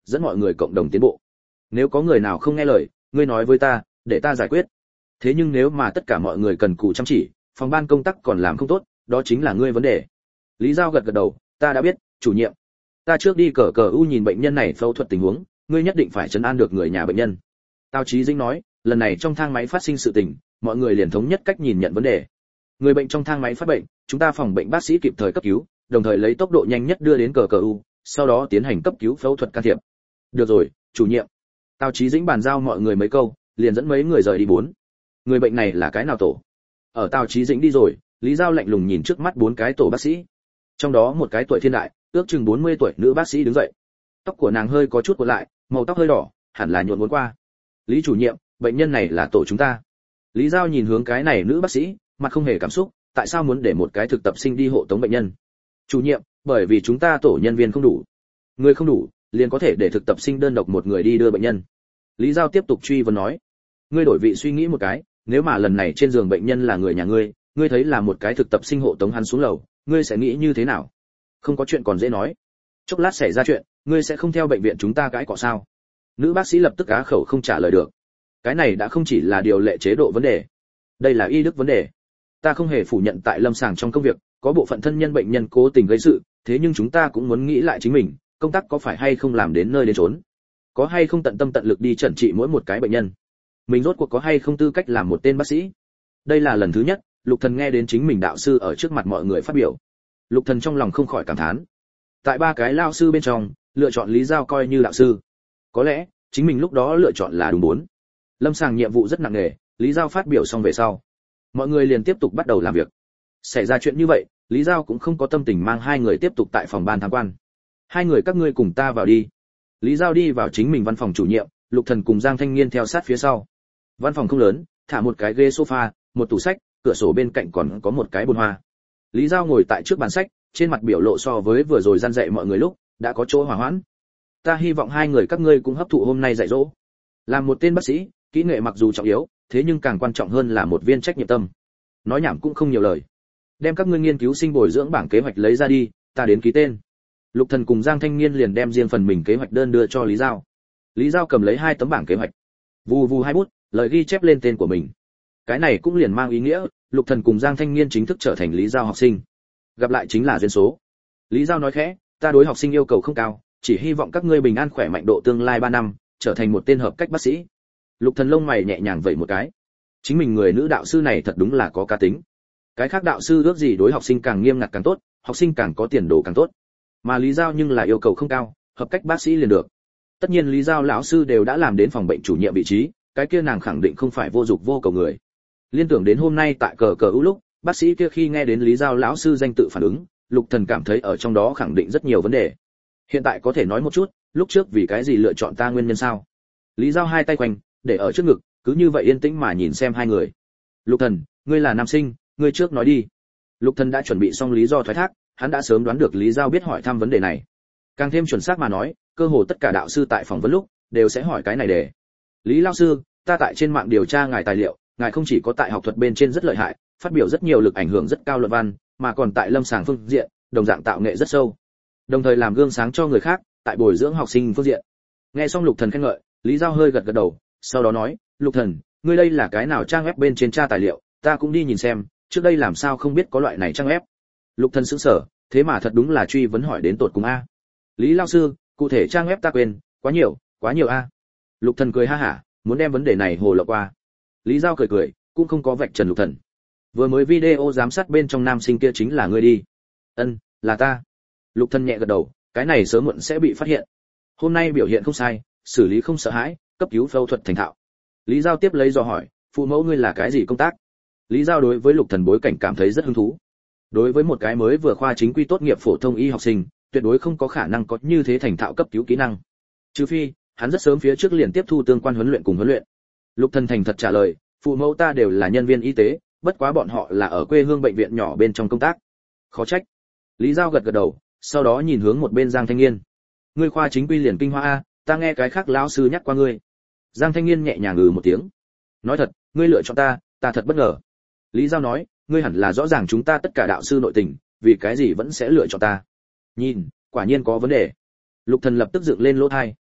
dẫn mọi người cộng đồng tiến bộ. Nếu có người nào không nghe lời, ngươi nói với ta, để ta giải quyết. Thế nhưng nếu mà tất cả mọi người cần cù chăm chỉ, phòng ban công tác còn làm không tốt, đó chính là ngươi vấn đề. Lý Giao gật gật đầu, ta đã biết, chủ nhiệm. Ta trước đi cờ cờ u nhìn bệnh nhân này phẫu thuật tình huống, ngươi nhất định phải trấn an được người nhà bệnh nhân. Tào Chí Dĩnh nói, lần này trong thang máy phát sinh sự tình, mọi người liền thống nhất cách nhìn nhận vấn đề. Người bệnh trong thang máy phát bệnh, chúng ta phòng bệnh bác sĩ kịp thời cấp cứu, đồng thời lấy tốc độ nhanh nhất đưa đến cờ cờ u, sau đó tiến hành cấp cứu phẫu thuật can thiệp. Được rồi, chủ nhiệm. Tào Chí Dĩnh bàn giao mọi người mấy câu, liền dẫn mấy người rời đi bốn. Người bệnh này là cái nào tổ? Ở Tào Chí Dĩnh đi rồi, Lý Giao lạnh lùng nhìn trước mắt bốn cái tổ bác sĩ. Trong đó một cái tuổi thiên đại, ước chừng bốn mươi tuổi nữ bác sĩ đứng dậy. Tóc của nàng hơi có chút cuộn lại, màu tóc hơi đỏ, hẳn là nhuộm muốn qua. Lý chủ nhiệm, bệnh nhân này là tổ chúng ta. Lý Giao nhìn hướng cái này nữ bác sĩ, mặt không hề cảm xúc, tại sao muốn để một cái thực tập sinh đi hộ tống bệnh nhân? Chủ nhiệm, bởi vì chúng ta tổ nhân viên không đủ. Người không đủ, liền có thể để thực tập sinh đơn độc một người đi đưa bệnh nhân. Lý Giao tiếp tục truy vấn nói, ngươi đổi vị suy nghĩ một cái, nếu mà lần này trên giường bệnh nhân là người nhà ngươi, ngươi thấy là một cái thực tập sinh hộ tống hắn xuống lầu, ngươi sẽ nghĩ như thế nào? Không có chuyện còn dễ nói. Chốc lát xảy ra chuyện, ngươi sẽ không theo bệnh viện chúng ta cãi cọ sao? Nữ bác sĩ lập tức á khẩu không trả lời được. Cái này đã không chỉ là điều lệ chế độ vấn đề, đây là y đức vấn đề. Ta không hề phủ nhận tại lâm sàng trong công việc, có bộ phận thân nhân bệnh nhân cố tình gây sự, thế nhưng chúng ta cũng muốn nghĩ lại chính mình, công tác có phải hay không làm đến nơi đến chốn, có hay không tận tâm tận lực đi chẩn trị mỗi một cái bệnh nhân, mình rốt cuộc có hay không tư cách làm một tên bác sĩ. Đây là lần thứ nhất Lục Thần nghe đến chính mình đạo sư ở trước mặt mọi người phát biểu. Lục Thần trong lòng không khỏi cảm thán, tại ba cái lao sư bên trong, lựa chọn Lý Giao coi như đạo sư, có lẽ chính mình lúc đó lựa chọn là đúng bốn. Lâm sàng nhiệm vụ rất nặng nề, Lý Giao phát biểu xong về sau, mọi người liền tiếp tục bắt đầu làm việc. Xảy ra chuyện như vậy, Lý Giao cũng không có tâm tình mang hai người tiếp tục tại phòng ban tham quan. Hai người các ngươi cùng ta vào đi. Lý Giao đi vào chính mình văn phòng chủ nhiệm, Lục Thần cùng Giang Thanh Nghiên theo sát phía sau. Văn phòng không lớn, thả một cái ghế sofa, một tủ sách, cửa sổ bên cạnh còn có một cái bồn hoa. Lý Giao ngồi tại trước bàn sách, trên mặt biểu lộ so với vừa rồi gian dạy mọi người lúc đã có chỗ hòa hoãn. Ta hy vọng hai người các ngươi cũng hấp thụ hôm nay dạy dỗ. Làm một tên bác sĩ, kỹ nghệ mặc dù trọng yếu, thế nhưng càng quan trọng hơn là một viên trách nhiệm tâm. Nói nhảm cũng không nhiều lời. Đem các ngươi nghiên cứu sinh bồi dưỡng bảng kế hoạch lấy ra đi, ta đến ký tên. Lục Thần cùng Giang Thanh Nghiên liền đem riêng phần mình kế hoạch đơn đưa cho Lý Giao. Lý Giao cầm lấy hai tấm bảng kế hoạch, vù vù hai bút, lời ghi chép lên tên của mình. Cái này cũng liền mang ý nghĩa, Lục Thần cùng Giang Thanh Nghiên chính thức trở thành Lý Giao học sinh. Gặp lại chính là duyên số. Lý Giao nói khẽ, ta đối học sinh yêu cầu không cao, chỉ hy vọng các ngươi bình an khỏe mạnh độ tương lai ba năm, trở thành một tên hợp cách bác sĩ. Lục Thần lông mày nhẹ nhàng vẩy một cái. Chính mình người nữ đạo sư này thật đúng là có cá tính. Cái khác đạo sư ước gì đối học sinh càng nghiêm ngặt càng tốt, học sinh càng có tiền đồ càng tốt. Mà Lý Giao nhưng là yêu cầu không cao, hợp cách bác sĩ liền được. Tất nhiên Lý Giao lão sư đều đã làm đến phòng bệnh chủ nhiệm vị trí, cái kia nàng khẳng định không phải vô dục vô cầu người. Liên tưởng đến hôm nay tại cờ cờ ưu lúc, bác sĩ kia khi nghe đến Lý Giao lão sư danh tự phản ứng, Lục Thần cảm thấy ở trong đó khẳng định rất nhiều vấn đề. Hiện tại có thể nói một chút, lúc trước vì cái gì lựa chọn ta nguyên nhân sao? Lý Giao hai tay quanh, để ở trước ngực, cứ như vậy yên tĩnh mà nhìn xem hai người. Lục Thần, ngươi là nam sinh, ngươi trước nói đi. Lục Thần đã chuẩn bị xong lý do thoái thác, hắn đã sớm đoán được Lý Giao biết hỏi thăm vấn đề này. Càng thêm chuẩn xác mà nói, cơ hồ tất cả đạo sư tại phỏng vấn lúc đều sẽ hỏi cái này để. Lý lão sư, ta tại trên mạng điều tra ngài tài liệu, ngài không chỉ có tại học thuật bên trên rất lợi hại, phát biểu rất nhiều lực ảnh hưởng rất cao luận văn, mà còn tại lâm sàng phương diện, đồng dạng tạo nghệ rất sâu. Đồng thời làm gương sáng cho người khác, tại bồi dưỡng học sinh phương diện. Nghe xong Lục Thần khen ngợi, Lý Giao hơi gật gật đầu, sau đó nói, Lục Thần, ngươi đây là cái nào trang web bên trên tra tài liệu, ta cũng đi nhìn xem, trước đây làm sao không biết có loại này trang web. Lục Thần sững sờ, thế mà thật đúng là truy vấn hỏi đến tột cùng a. Lý lão sư, cụ thể trang web ta quên, quá nhiều, quá nhiều a. Lục Thần cười ha hả, muốn đem vấn đề này hồ lộ qua. Lý Giao cười cười, cũng không có vạch trần Lục Thần. Vừa mới video giám sát bên trong nam sinh kia chính là ngươi đi. Ân, là ta. Lục Thần nhẹ gật đầu, cái này sớm muộn sẽ bị phát hiện. Hôm nay biểu hiện không sai, xử lý không sợ hãi, cấp cứu phẫu thuật thành thạo. Lý Giao tiếp lấy dò hỏi, phụ mẫu ngươi là cái gì công tác? Lý Giao đối với Lục Thần bối cảnh cảm thấy rất hứng thú. Đối với một cái mới vừa khoa chính quy tốt nghiệp phổ thông y học sinh, tuyệt đối không có khả năng có như thế thành thạo cấp cứu kỹ năng. Trừ phi, hắn rất sớm phía trước liền tiếp thu tương quan huấn luyện cùng huấn luyện. Lục Thần thành thật trả lời, phụ mẫu ta đều là nhân viên y tế, bất quá bọn họ là ở quê hương bệnh viện nhỏ bên trong công tác. Khó trách. Lý Giao gật gật đầu, sau đó nhìn hướng một bên Giang Thanh Nghiên. Ngươi khoa chính quy liền kinh hoa a, ta nghe cái khác lão sư nhắc qua ngươi. Giang Thanh Nghiên nhẹ nhàng ngừ một tiếng. Nói thật, ngươi lựa chọn ta, ta thật bất ngờ. Lý Giao nói, ngươi hẳn là rõ ràng chúng ta tất cả đạo sư nội tình, vì cái gì vẫn sẽ lựa chọn ta. Nhìn, quả nhiên có vấn đề. Lục Thần lập tức dựng lên lỗ tai.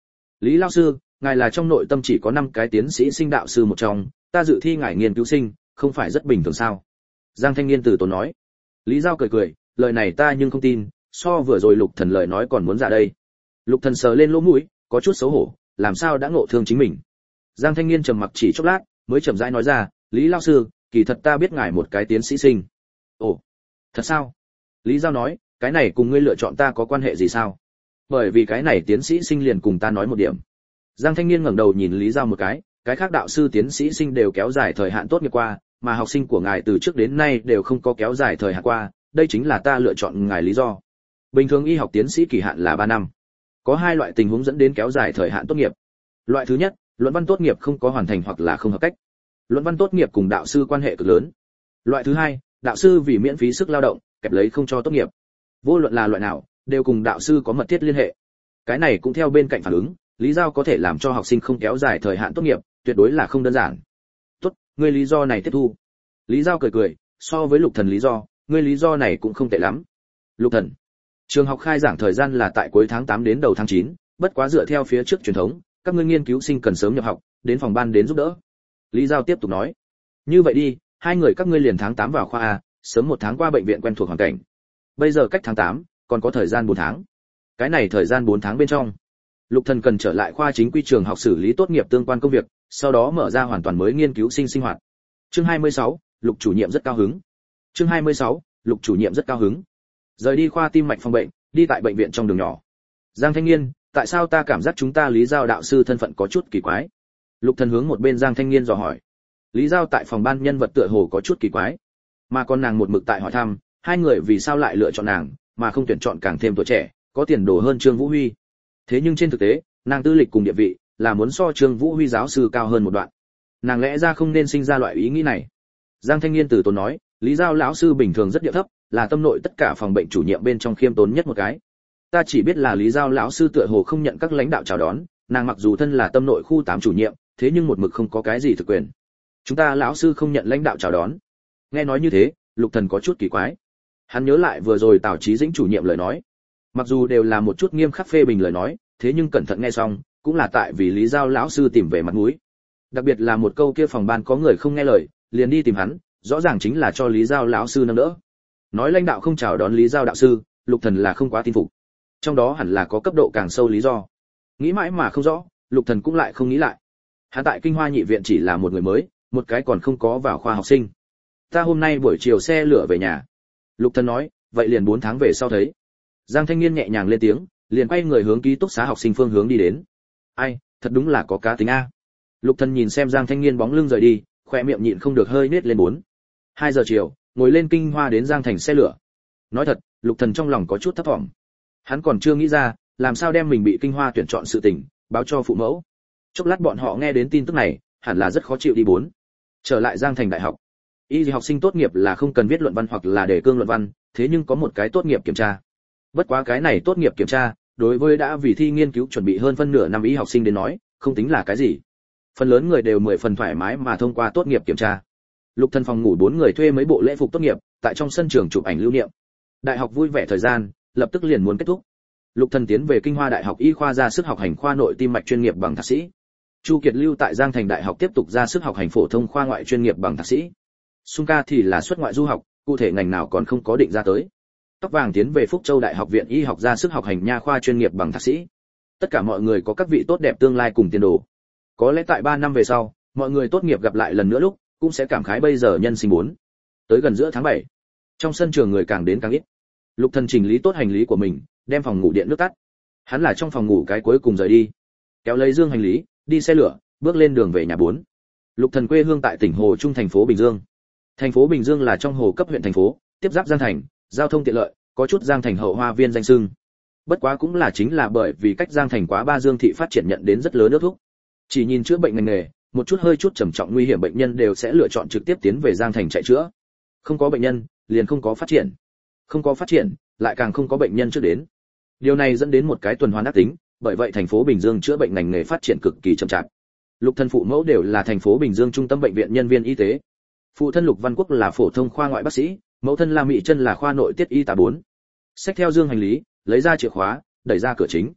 Lý lão sư, ngài là trong nội tâm chỉ có năm cái tiến sĩ sinh đạo sư một trong, ta dự thi ngài nghiên cứu sinh, không phải rất bình thường sao? Giang Thanh Niên từ tốn nói. Lý Giao cười cười, lời này ta nhưng không tin, so vừa rồi Lục Thần lời nói còn muốn dạ đây. Lục Thần sờ lên lỗ mũi, có chút xấu hổ, làm sao đã ngộ thương chính mình. Giang Thanh Niên trầm mặc chỉ chốc lát, mới chậm rãi nói ra, Lý lão sư, kỳ thật ta biết ngài một cái tiến sĩ sinh. Ồ, thật sao? Lý Giao nói, cái này cùng ngươi lựa chọn ta có quan hệ gì sao? Bởi vì cái này tiến sĩ sinh liền cùng ta nói một điểm. Giang Thanh Niên ngẩng đầu nhìn Lý Giao một cái, cái khác đạo sư tiến sĩ sinh đều kéo dài thời hạn tốt nghiệp qua, mà học sinh của ngài từ trước đến nay đều không có kéo dài thời hạn qua, đây chính là ta lựa chọn ngài lý do. Bình thường y học tiến sĩ kỳ hạn là ba năm. Có hai loại tình huống dẫn đến kéo dài thời hạn tốt nghiệp. Loại thứ nhất, luận văn tốt nghiệp không có hoàn thành hoặc là không hợp cách. Luận văn tốt nghiệp cùng đạo sư quan hệ cực lớn. Loại thứ hai, đạo sư vì miễn phí sức lao động, kẹp lấy không cho tốt nghiệp. Vô luận là loại nào, đều cùng đạo sư có mật thiết liên hệ. Cái này cũng theo bên cạnh phản ứng, lý do có thể làm cho học sinh không kéo dài thời hạn tốt nghiệp, tuyệt đối là không đơn giản. Tốt, ngươi lý do này tiếp thu. Lý Giao cười cười, so với Lục Thần lý do, ngươi lý do này cũng không tệ lắm. Lục Thần, trường học khai giảng thời gian là tại cuối tháng tám đến đầu tháng chín, bất quá dựa theo phía trước truyền thống, các ngươi nghiên cứu sinh cần sớm nhập học, đến phòng ban đến giúp đỡ. Lý Giao tiếp tục nói, như vậy đi, hai người các ngươi liền tháng tám vào khoa A, sớm một tháng qua bệnh viện quen thuộc hoàn cảnh. Bây giờ cách tháng tám, còn có thời gian bốn tháng. Cái này thời gian bốn tháng bên trong, Lục Thần cần trở lại khoa chính quy trường học xử lý tốt nghiệp tương quan công việc, sau đó mở ra hoàn toàn mới nghiên cứu sinh sinh hoạt. Chương hai mươi sáu, Lục chủ nhiệm rất cao hứng. Chương hai mươi sáu, Lục chủ nhiệm rất cao hứng. Rời đi khoa tim mạch phòng bệnh, đi tại bệnh viện trong đường nhỏ. Giang Thanh Niên, tại sao ta cảm giác chúng ta Lý Giao đạo sư thân phận có chút kỳ quái? Lục Thần hướng một bên Giang Thanh Niên dò hỏi. Lý Giao tại phòng ban nhân vật tựa hồ có chút kỳ quái, mà con nàng một mực tại hỏi thăm, hai người vì sao lại lựa chọn nàng, mà không tuyển chọn càng thêm tuổi trẻ, có tiền đồ hơn Trương Vũ Huy. Thế nhưng trên thực tế, nàng tư lịch cùng địa vị là muốn so Trương Vũ Huy giáo sư cao hơn một đoạn. Nàng lẽ ra không nên sinh ra loại ý nghĩ này. Giang Thanh Niên từ tốn nói, Lý Giao lão sư bình thường rất điệu thấp, là tâm nội tất cả phòng bệnh chủ nhiệm bên trong khiêm tốn nhất một cái. Ta chỉ biết là Lý Giao lão sư tựa hồ không nhận các lãnh đạo chào đón, nàng mặc dù thân là tâm nội khu tám chủ nhiệm, thế nhưng một mực không có cái gì thực quyền. Chúng ta lão sư không nhận lãnh đạo chào đón. Nghe nói như thế, Lục Thần có chút kỳ quái. Hắn nhớ lại vừa rồi Tào Chí Dĩnh chủ nhiệm lời nói, mặc dù đều là một chút nghiêm khắc phê bình lời nói, thế nhưng cẩn thận nghe xong, cũng là tại vì Lý Giao lão sư tìm về mặt mũi. Đặc biệt là một câu kia phòng ban có người không nghe lời, liền đi tìm hắn, rõ ràng chính là cho Lý Giao lão sư nâng đỡ. Nói lãnh đạo không chào đón Lý Giao đạo sư, Lục Thần là không quá tin phục. Trong đó hẳn là có cấp độ càng sâu lý do. Nghĩ mãi mà không rõ, Lục Thần cũng lại không nghĩ lại. Hắn tại Kinh Hoa Nhị viện chỉ là một người mới, một cái còn không có vào khoa học sinh. Ta hôm nay buổi chiều xe lửa về nhà. Lục Thần nói, vậy liền bốn tháng về sau thấy. Giang Thanh Niên nhẹ nhàng lên tiếng, liền quay người hướng ký túc xá học sinh phương hướng đi đến. Ai, thật đúng là có cá tính a. Lục Thần nhìn xem Giang Thanh Niên bóng lưng rời đi, khóe miệng nhịn không được hơi nết lên bốn. Hai giờ chiều, ngồi lên Kinh Hoa đến Giang Thành xe lửa. Nói thật, Lục Thần trong lòng có chút thấp vọng. Hắn còn chưa nghĩ ra, làm sao đem mình bị Kinh Hoa tuyển chọn sự tình báo cho phụ mẫu. Chốc lát bọn họ nghe đến tin tức này, hẳn là rất khó chịu đi bốn. Trở lại Giang Thành đại học. Y học sinh tốt nghiệp là không cần viết luận văn hoặc là đề cương luận văn, thế nhưng có một cái tốt nghiệp kiểm tra. Bất quá cái này tốt nghiệp kiểm tra, đối với đã vì thi nghiên cứu chuẩn bị hơn phân nửa năm y học sinh đến nói, không tính là cái gì. Phần lớn người đều mười phần thoải mái mà thông qua tốt nghiệp kiểm tra. Lục Thần phòng ngủ bốn người thuê mấy bộ lễ phục tốt nghiệp, tại trong sân trường chụp ảnh lưu niệm. Đại học vui vẻ thời gian, lập tức liền muốn kết thúc. Lục Thần tiến về Kinh Hoa Đại học Y khoa ra sức học hành khoa nội tim mạch chuyên nghiệp bằng thạc sĩ. Chu Kiệt lưu tại Giang Thành Đại học tiếp tục ra sức học hành phổ thông khoa ngoại chuyên nghiệp bằng thạc sĩ. Sung Ca thì là xuất ngoại du học, cụ thể ngành nào còn không có định ra tới. Tóc vàng tiến về Phúc Châu Đại học viện Y học ra sức học hành nha khoa chuyên nghiệp bằng thạc sĩ. Tất cả mọi người có các vị tốt đẹp tương lai cùng tiền đồ. Có lẽ tại ba năm về sau, mọi người tốt nghiệp gặp lại lần nữa lúc, cũng sẽ cảm khái bây giờ nhân sinh bốn. Tới gần giữa tháng bảy, trong sân trường người càng đến càng ít. Lục Thần chỉnh lý tốt hành lý của mình, đem phòng ngủ điện nước tắt. Hắn là trong phòng ngủ cái cuối cùng rời đi. Kéo lấy dương hành lý, đi xe lửa, bước lên đường về nhà bốn. Lục Thần quê hương tại tỉnh Hồ Trung thành phố Bình Dương. Thành phố Bình Dương là trong hồ cấp huyện thành phố, tiếp giáp Giang Thành, giao thông tiện lợi, có chút Giang Thành hậu hoa viên danh xưng. Bất quá cũng là chính là bởi vì cách Giang Thành quá ba Dương thị phát triển nhận đến rất lớn nước thúc. Chỉ nhìn chữa bệnh ngành nghề, một chút hơi chút trầm trọng nguy hiểm bệnh nhân đều sẽ lựa chọn trực tiếp tiến về Giang Thành chạy chữa. Không có bệnh nhân, liền không có phát triển. Không có phát triển, lại càng không có bệnh nhân trước đến. Điều này dẫn đến một cái tuần hoàn ác tính, bởi vậy thành phố Bình Dương chữa bệnh ngành nghề phát triển cực kỳ chậm chạp. Lục thân phụ mẫu đều là thành phố Bình Dương trung tâm bệnh viện nhân viên y tế. Phụ thân Lục Văn Quốc là phổ thông khoa ngoại bác sĩ, mẫu thân La Mỹ Chân là khoa nội tiết y tá bốn. Xách theo dương hành lý, lấy ra chìa khóa, đẩy ra cửa chính.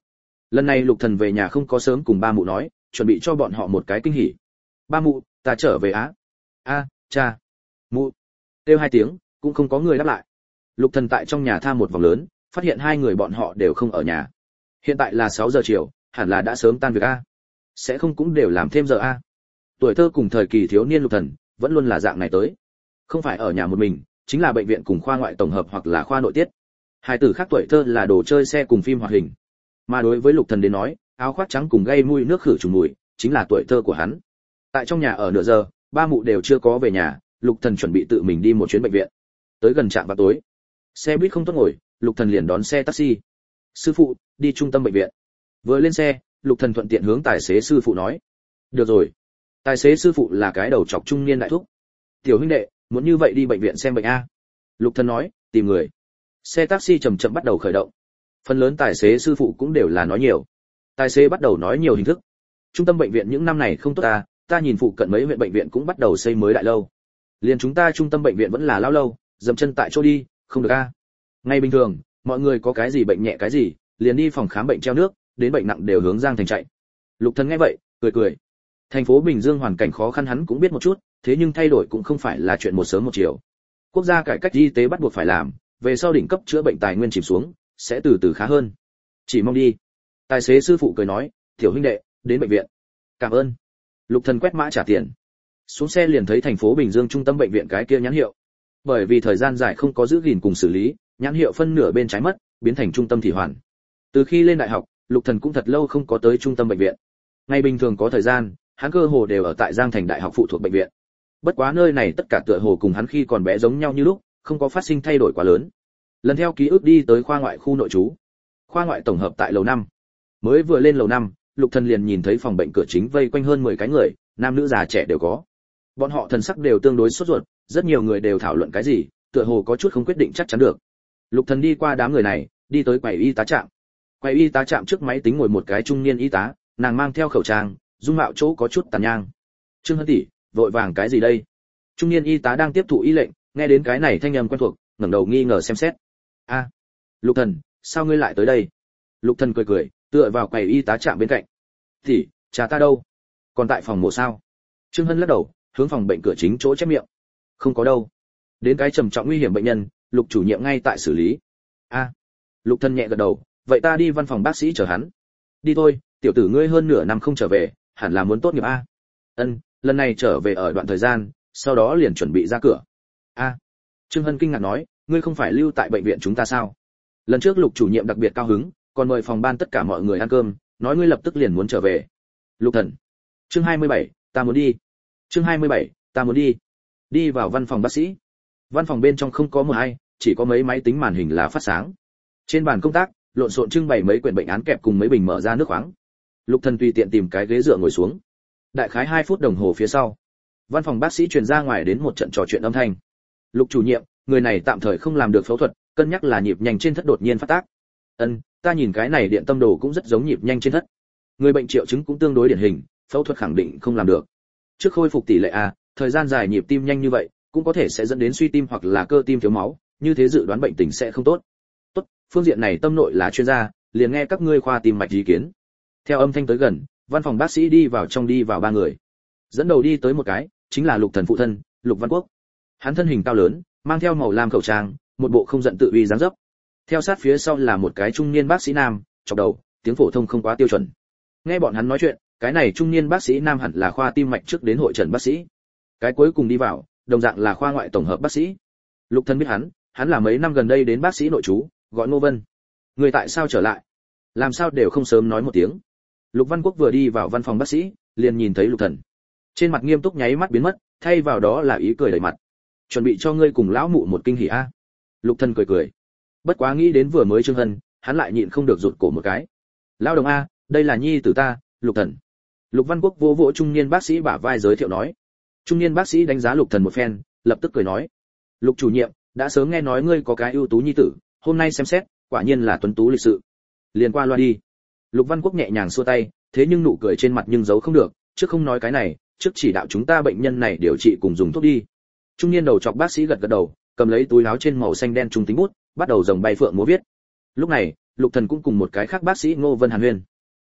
Lần này Lục Thần về nhà không có sớm cùng ba mụ nói, chuẩn bị cho bọn họ một cái kinh hỉ. Ba mụ, ta trở về á. A, cha. Mụ. Kêu hai tiếng, cũng không có người đáp lại. Lục Thần tại trong nhà tha một vòng lớn, phát hiện hai người bọn họ đều không ở nhà. Hiện tại là sáu giờ chiều, hẳn là đã sớm tan việc a. Sẽ không cũng đều làm thêm giờ a. Tuổi thơ cùng thời kỳ thiếu niên Lục Thần, vẫn luôn là dạng này tới. Không phải ở nhà một mình, chính là bệnh viện cùng khoa ngoại tổng hợp hoặc là khoa nội tiết. Hai từ khác tuổi thơ là đồ chơi xe cùng phim hoạt hình. Mà đối với Lục Thần đến nói, áo khoác trắng cùng gây mùi nước khử trùng mùi, chính là tuổi thơ của hắn. Tại trong nhà ở nửa giờ, ba mụ đều chưa có về nhà, Lục Thần chuẩn bị tự mình đi một chuyến bệnh viện. Tới gần trạm vào tối, xe buýt không tốt ngồi, Lục Thần liền đón xe taxi. Sư phụ, đi trung tâm bệnh viện. Vừa lên xe, Lục Thần thuận tiện hướng tài xế sư phụ nói. Được rồi. Tài xế sư phụ là cái đầu chọc trung niên đại thúc. Tiểu huynh đệ, muốn như vậy đi bệnh viện xem bệnh a. Lục Thần nói, tìm người. Xe taxi chậm chậm bắt đầu khởi động. Phần lớn tài xế sư phụ cũng đều là nói nhiều. Tài xế bắt đầu nói nhiều hình thức. Trung tâm bệnh viện những năm này không tốt ta, ta nhìn phụ cận mấy huyện bệnh viện cũng bắt đầu xây mới đại lâu. Liền chúng ta trung tâm bệnh viện vẫn là lao lâu, dậm chân tại chỗ đi, không được a. Ngay bình thường, mọi người có cái gì bệnh nhẹ cái gì, liền đi phòng khám bệnh treo nước, đến bệnh nặng đều hướng Giang Thành chạy. Lục Thần nghe vậy, cười cười. Thành phố Bình Dương hoàn cảnh khó khăn hắn cũng biết một chút, thế nhưng thay đổi cũng không phải là chuyện một sớm một chiều. Quốc gia cải cách y tế bắt buộc phải làm, về sau đỉnh cấp chữa bệnh tài nguyên chìm xuống, sẽ từ từ khá hơn. Chỉ mong đi. Tài xế sư phụ cười nói, tiểu huynh đệ, đến bệnh viện. Cảm ơn. Lục Thần quét mã trả tiền. Xuống xe liền thấy thành phố Bình Dương trung tâm bệnh viện cái kia nhãn hiệu. Bởi vì thời gian dài không có giữ gìn cùng xử lý, nhãn hiệu phân nửa bên trái mất, biến thành trung tâm thị hoàn. Từ khi lên đại học, Lục Thần cũng thật lâu không có tới trung tâm bệnh viện. Ngày bình thường có thời gian, hắn cơ hồ đều ở tại Giang Thành đại học phụ thuộc bệnh viện. Bất quá nơi này tất cả tựa hồ cùng hắn khi còn bé giống nhau như lúc, không có phát sinh thay đổi quá lớn. Lần theo ký ức đi tới khoa ngoại khu nội trú. Khoa ngoại tổng hợp tại lầu năm. Mới vừa lên lầu năm, Lục Thần liền nhìn thấy phòng bệnh cửa chính vây quanh hơn mười cái người, nam nữ già trẻ đều có. Bọn họ thần sắc đều tương đối sốt ruột, rất nhiều người đều thảo luận cái gì, tựa hồ có chút không quyết định chắc chắn được. Lục Thần đi qua đám người này, đi tới quầy y tá trạm. Quầy y tá trạm trước máy tính ngồi một cái trung niên y tá, nàng mang theo khẩu trang, dung mạo chỗ có chút tàn nhang. Trương Hân tỷ, vội vàng cái gì đây? Trung niên y tá đang tiếp thụ y lệnh, nghe đến cái này thanh âm quen thuộc, ngẩng đầu nghi ngờ xem xét. A, Lục Thần, sao ngươi lại tới đây? Lục Thần cười cười, tựa vào quầy y tá trạm bên cạnh. Tỷ, cha ta đâu? Còn tại phòng mổ sao? Trương Hân lắc đầu, hướng phòng bệnh cửa chính chỗ chép miệng. Không có đâu. Đến cái trầm trọng nguy hiểm bệnh nhân, Lục chủ nhiệm ngay tại xử lý. A, Lục Thần nhẹ gật đầu, vậy ta đi văn phòng bác sĩ chờ hắn. Đi thôi, tiểu tử ngươi hơn nửa năm không trở về, hẳn là muốn tốt nghiệp a. Ân, lần này trở về ở đoạn thời gian, sau đó liền chuẩn bị ra cửa. A. Trương Hân kinh ngạc nói, ngươi không phải lưu tại bệnh viện chúng ta sao? Lần trước Lục chủ nhiệm đặc biệt cao hứng, còn mời phòng ban tất cả mọi người ăn cơm, nói ngươi lập tức liền muốn trở về. Lục Thần. Chương hai mươi bảy, ta muốn đi. Chương hai mươi bảy, ta muốn đi. Đi vào văn phòng bác sĩ. Văn phòng bên trong không có một ai, chỉ có mấy máy tính màn hình là phát sáng. Trên bàn công tác, lộn xộn trưng bày mấy quyển bệnh án kẹp cùng mấy bình mở ra nước khoáng. Lục Thần tùy tiện tìm cái ghế dựa ngồi xuống. Đại khái hai phút đồng hồ phía sau, văn phòng bác sĩ truyền ra ngoài đến một trận trò chuyện âm thanh. Lục chủ nhiệm, người này tạm thời không làm được phẫu thuật, cân nhắc là nhịp nhanh trên thất đột nhiên phát tác. Ân, ta nhìn cái này điện tâm đồ cũng rất giống nhịp nhanh trên thất. Người bệnh triệu chứng cũng tương đối điển hình, phẫu thuật khẳng định không làm được. Trước khôi phục tỷ lệ a, thời gian dài nhịp tim nhanh như vậy, cũng có thể sẽ dẫn đến suy tim hoặc là cơ tim thiếu máu, như thế dự đoán bệnh tình sẽ không tốt. Tốt, phương diện này tâm nội là chuyên gia, liền nghe các ngươi khoa tim mạch ý kiến. Theo âm thanh tới gần, văn phòng bác sĩ đi vào trong đi vào ba người. Dẫn đầu đi tới một cái, chính là Lục Thần phụ thân, Lục Văn Quốc. Hắn thân hình cao lớn, mang theo màu lam khẩu trang, một bộ không giận tự uy dáng dấp. Theo sát phía sau là một cái trung niên bác sĩ nam, chọc đầu, tiếng phổ thông không quá tiêu chuẩn. Nghe bọn hắn nói chuyện, cái này trung niên bác sĩ nam hẳn là khoa tim mạch trước đến hội trần bác sĩ. Cái cuối cùng đi vào, đồng dạng là khoa ngoại tổng hợp bác sĩ. Lục Thần biết hắn, hắn là mấy năm gần đây đến bác sĩ nội trú, gọi Ngô Vân. Người tại sao trở lại? Làm sao đều không sớm nói một tiếng. Lục Văn Quốc vừa đi vào văn phòng bác sĩ, liền nhìn thấy Lục Thần. Trên mặt nghiêm túc nháy mắt biến mất, thay vào đó là ý cười đầy mặt. Chuẩn bị cho ngươi cùng lão mụ một kinh hỉ a. Lục Thần cười cười. Bất quá nghĩ đến vừa mới Trương Hân, hắn lại nhịn không được rụt cổ một cái. Lão đồng a, đây là nhi tử ta, Lục Thần. Lục Văn Quốc vỗ vỗ trung niên bác sĩ bả vai giới thiệu nói. Trung niên bác sĩ đánh giá Lục Thần một phen, lập tức cười nói: "Lục chủ nhiệm, đã sớm nghe nói ngươi có cái ưu tú nhi tử, hôm nay xem xét, quả nhiên là tuấn tú lịch sự. Liền qua loa đi." Lục Văn Quốc nhẹ nhàng xua tay, thế nhưng nụ cười trên mặt nhưng giấu không được, trước không nói cái này, trước chỉ đạo chúng ta bệnh nhân này điều trị cùng dùng thuốc đi. Trung niên đầu chọc bác sĩ gật gật đầu, cầm lấy túi áo trên màu xanh đen trung tính bút, bắt đầu rồng bay phượng múa viết. Lúc này, Lục Thần cũng cùng một cái khác bác sĩ Ngô Vân Hàn Huyên.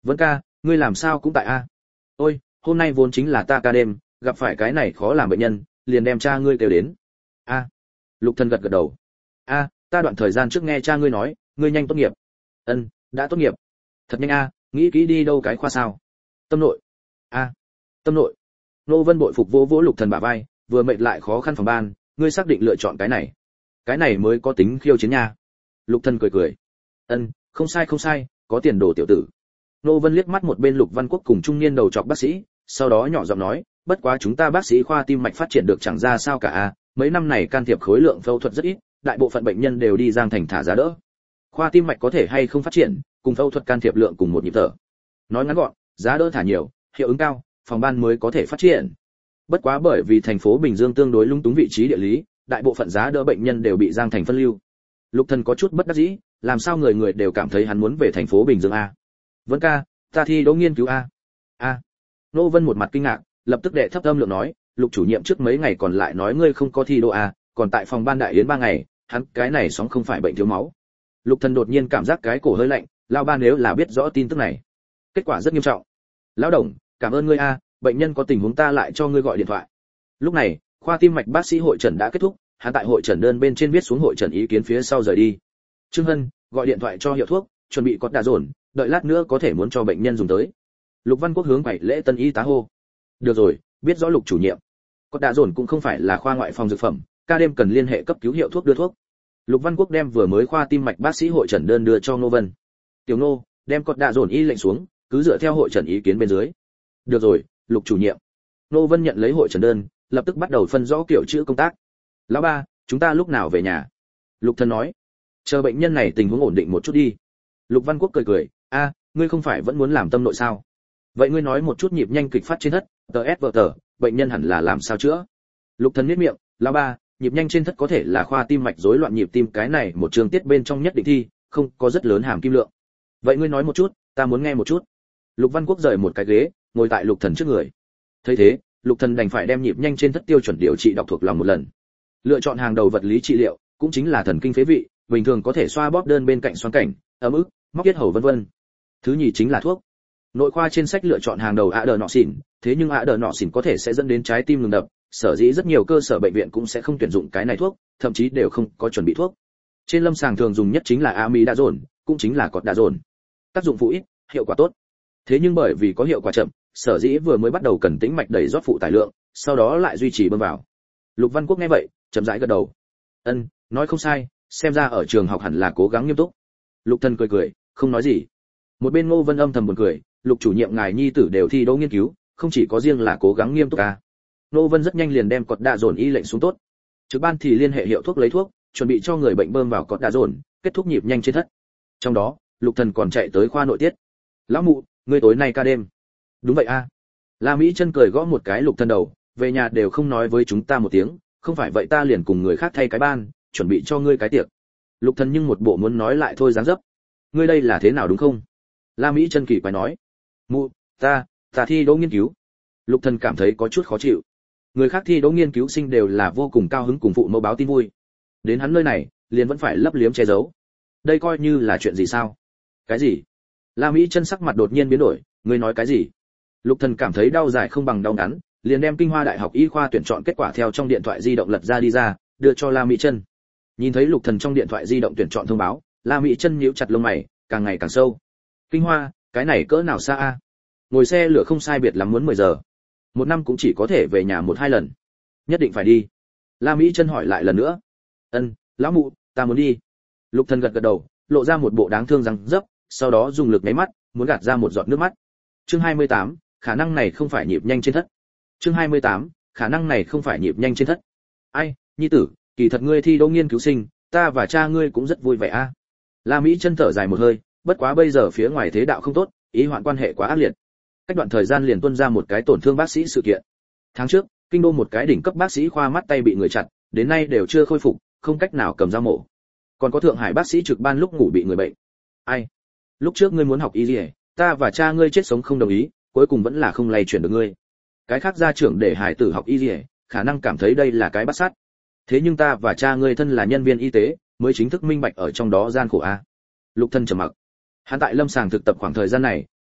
Vân ca, ngươi làm sao cũng tại a? Ôi, hôm nay vốn chính là ta ca đêm, gặp phải cái này khó làm bệnh nhân, liền đem cha ngươi kêu đến. A. Lục Thần gật gật đầu. A, ta đoạn thời gian trước nghe cha ngươi nói, ngươi nhanh tốt nghiệp. Ân, đã tốt nghiệp. Thật nhanh a, nghĩ kỹ đi đâu cái khoa sao? Tâm nội. A. Tâm nội. Nô Vân bội phục vỗ vỗ Lục Thần bả vai, vừa mệt lại khó khăn phòng ban, ngươi xác định lựa chọn cái này. Cái này mới có tính khiêu chiến nha. Lục Thần cười cười. Ân, không sai không sai, có tiền đồ tiểu tử. Nô Vân liếc mắt một bên Lục Văn Quốc cùng trung niên đầu trọc bác sĩ, sau đó nhỏ giọng nói, bất quá chúng ta bác sĩ khoa tim mạch phát triển được chẳng ra sao cả a, mấy năm này can thiệp khối lượng phẫu thuật rất ít, đại bộ phận bệnh nhân đều đi Giang Thành thả giá đỡ. Khoa tim mạch có thể hay không phát triển, cùng phẫu thuật can thiệp lượng cùng một nhịp thở. Nói ngắn gọn, giá đỡ thả nhiều, hiệu ứng cao, phòng ban mới có thể phát triển. Bất quá bởi vì thành phố Bình Dương tương đối lung túng vị trí địa lý, đại bộ phận giá đỡ bệnh nhân đều bị Giang Thành phân lưu. Lục Thần có chút bất đắc dĩ, làm sao người người đều cảm thấy hắn muốn về thành phố Bình Dương a? Vân ca, ta thi đỗ nghiên cứu a. A. Nô Vân một mặt kinh ngạc, lập tức đệ thấp âm lượng nói, Lục chủ nhiệm trước mấy ngày còn lại nói ngươi không có thi đỗ a, còn tại phòng ban đại yến ba ngày, hắn cái này sóng không phải bệnh thiếu máu. Lục Thần đột nhiên cảm giác cái cổ hơi lạnh, lão ba nếu là biết rõ tin tức này, kết quả rất nghiêm trọng. Lão đồng, cảm ơn ngươi a, bệnh nhân có tình huống ta lại cho ngươi gọi điện thoại. Lúc này, khoa tim mạch bác sĩ hội trần đã kết thúc, hắn tại hội trần đơn bên trên viết xuống hội trần ý kiến phía sau rời đi. Trương Hân gọi điện thoại cho hiệu thuốc, chuẩn bị cọt đà dồn, đợi lát nữa có thể muốn cho bệnh nhân dùng tới. Lục Văn Quốc hướng bảy lễ tân y tá hô. Được rồi, biết rõ Lục chủ nhiệm. Cọt đà dồn cũng không phải là khoa ngoại phòng dược phẩm, ca đêm cần liên hệ cấp cứu hiệu thuốc đưa thuốc. Lục Văn Quốc đem vừa mới khoa tim mạch bác sĩ hội trần đơn đưa cho Ngô Vân. Tiểu Ngô, đem cọt đà dồn y lệnh xuống, cứ dựa theo hội trần ý kiến bên dưới. Được rồi, Lục chủ nhiệm. Ngô Vân nhận lấy hội trần đơn, lập tức bắt đầu phân rõ kiểu chữ công tác. Lão ba, chúng ta lúc nào về nhà? Lục Thần nói. Chờ bệnh nhân này tình huống ổn định một chút đi. Lục Văn Quốc cười cười, a, ngươi không phải vẫn muốn làm tâm nội sao? Vậy ngươi nói một chút nhịp nhanh kịch phát trên thất, tờ ét vờ tờ, bệnh nhân hẳn là làm sao chữa? Lục Thần nhếch miệng, lão ba, nhịp nhanh trên thất có thể là khoa tim mạch rối loạn nhịp tim, cái này một chương tiết bên trong nhất định thi, không có rất lớn hàm kim lượng. Vậy ngươi nói một chút, ta muốn nghe một chút. Lục Văn Quốc rời một cái ghế, ngồi tại Lục Thần trước người. Thấy thế, Lục Thần đành phải đem nhịp nhanh trên thất tiêu chuẩn điều trị đọc thuộc lòng một lần. Lựa chọn hàng đầu vật lý trị liệu, cũng chính là thần kinh phế vị, bình thường có thể xoa bóp đơn bên cạnh xoắn cảnh, ấm ức, móc yết hầu vân vân. Thứ nhì chính là thuốc. Nội khoa trên sách lựa chọn hàng đầu ạ đờ nọ xỉn, thế nhưng ạ đờ nọ xỉn có thể sẽ dẫn đến trái tim ngừng đập, sở dĩ rất nhiều cơ sở bệnh viện cũng sẽ không tuyển dụng cái này thuốc, thậm chí đều không có chuẩn bị thuốc. Trên lâm sàng thường dùng nhất chính là amidazole, cũng chính là cortisone. Tác dụng phụ ít, hiệu quả tốt. Thế nhưng bởi vì có hiệu quả chậm, sở dĩ vừa mới bắt đầu cần tĩnh mạch đẩy rót phụ tải lượng, sau đó lại duy trì bơm vào. Lục Văn Quốc nghe vậy, chậm rãi gật đầu. Ân, nói không sai, xem ra ở trường học hẳn là cố gắng nghiêm túc. Lục Thần cười cười, không nói gì. Một bên Ngô Vân âm thầm buồn cười, Lục chủ nhiệm ngài nhi tử đều thi đỗ nghiên cứu, không chỉ có riêng là cố gắng nghiêm túc à. Ngô Vân rất nhanh liền đem cọt đạ dồn y lệnh xuống tốt. Trực ban thì liên hệ hiệu thuốc lấy thuốc, chuẩn bị cho người bệnh bơm vào cọt đạ dồn, kết thúc nhịp nhanh trên thất. Trong đó, Lục Thần còn chạy tới khoa nội tiết. Lão mụ, ngươi tối nay ca đêm. Đúng vậy a. À. La Mỹ Chân cười gõ một cái Lục Thần đầu, về nhà đều không nói với chúng ta một tiếng, không phải vậy ta liền cùng người khác thay cái ban, chuẩn bị cho ngươi cái tiệc. Lục Thần nhưng một bộ muốn nói lại thôi dáng dấp. Ngươi đây là thế nào đúng không? La Mỹ Chân kỳ quái nói. Mụ, ta, ta thi đỗ nghiên cứu. Lục Thần cảm thấy có chút khó chịu. Người khác thi đỗ nghiên cứu sinh đều là vô cùng cao hứng cùng phụ mẫu báo tin vui. Đến hắn nơi này, liền vẫn phải lấp liếm che giấu. Đây coi như là chuyện gì sao? Cái gì? La Mỹ Chân sắc mặt đột nhiên biến đổi, ngươi nói cái gì? Lục Thần cảm thấy đau dài không bằng đau ngắn, liền đem Kinh Hoa Đại học Y khoa tuyển chọn kết quả theo trong điện thoại di động lật ra đi ra, đưa cho La Mỹ Chân. Nhìn thấy Lục Thần trong điện thoại di động tuyển chọn thông báo, La Mỹ Chân nhíu chặt lông mày, càng ngày càng sâu. Kinh Hoa, cái này cỡ nào xa a? Ngồi xe lửa không sai biệt lắm muốn mười giờ. Một năm cũng chỉ có thể về nhà một hai lần. Nhất định phải đi. La Mỹ Chân hỏi lại lần nữa. Ân, lão mụ, ta muốn đi. Lục Thần gật gật đầu, lộ ra một bộ đáng thương răng dấp, sau đó dùng lực nháy mắt, muốn gạt ra một giọt nước mắt. Chương hai mươi tám, khả năng này không phải nhịp nhanh trên thất. Chương hai mươi tám, khả năng này không phải nhịp nhanh trên thất. Ai, nhi tử, kỳ thật ngươi thi đỗ nghiên cứu sinh, ta và cha ngươi cũng rất vui vẻ a. À. La Mỹ Chân thở dài một hơi, bất quá bây giờ phía ngoài thế đạo không tốt, ý hoạn quan hệ quá ác liệt. Cách đoạn thời gian liền tuôn ra một cái tổn thương bác sĩ sự kiện. Tháng trước, kinh đô một cái đỉnh cấp bác sĩ khoa mắt tay bị người chặt, đến nay đều chưa khôi phục, không cách nào cầm dao mổ. Còn có Thượng Hải bác sĩ trực ban lúc ngủ bị người bệnh. Ai? Lúc trước ngươi muốn học y liề, ta và cha ngươi chết sống không đồng ý, cuối cùng vẫn là không lay chuyển được ngươi. Cái khác gia trưởng để hải tử học y liề, khả năng cảm thấy đây là cái bắt sát. Thế nhưng ta và cha ngươi thân là nhân viên y tế, mới chính thức minh bạch ở trong đó gian khổ a. Lục Thân trầm mặc. Hắn tại lâm sàng thực tập khoảng thời gian này,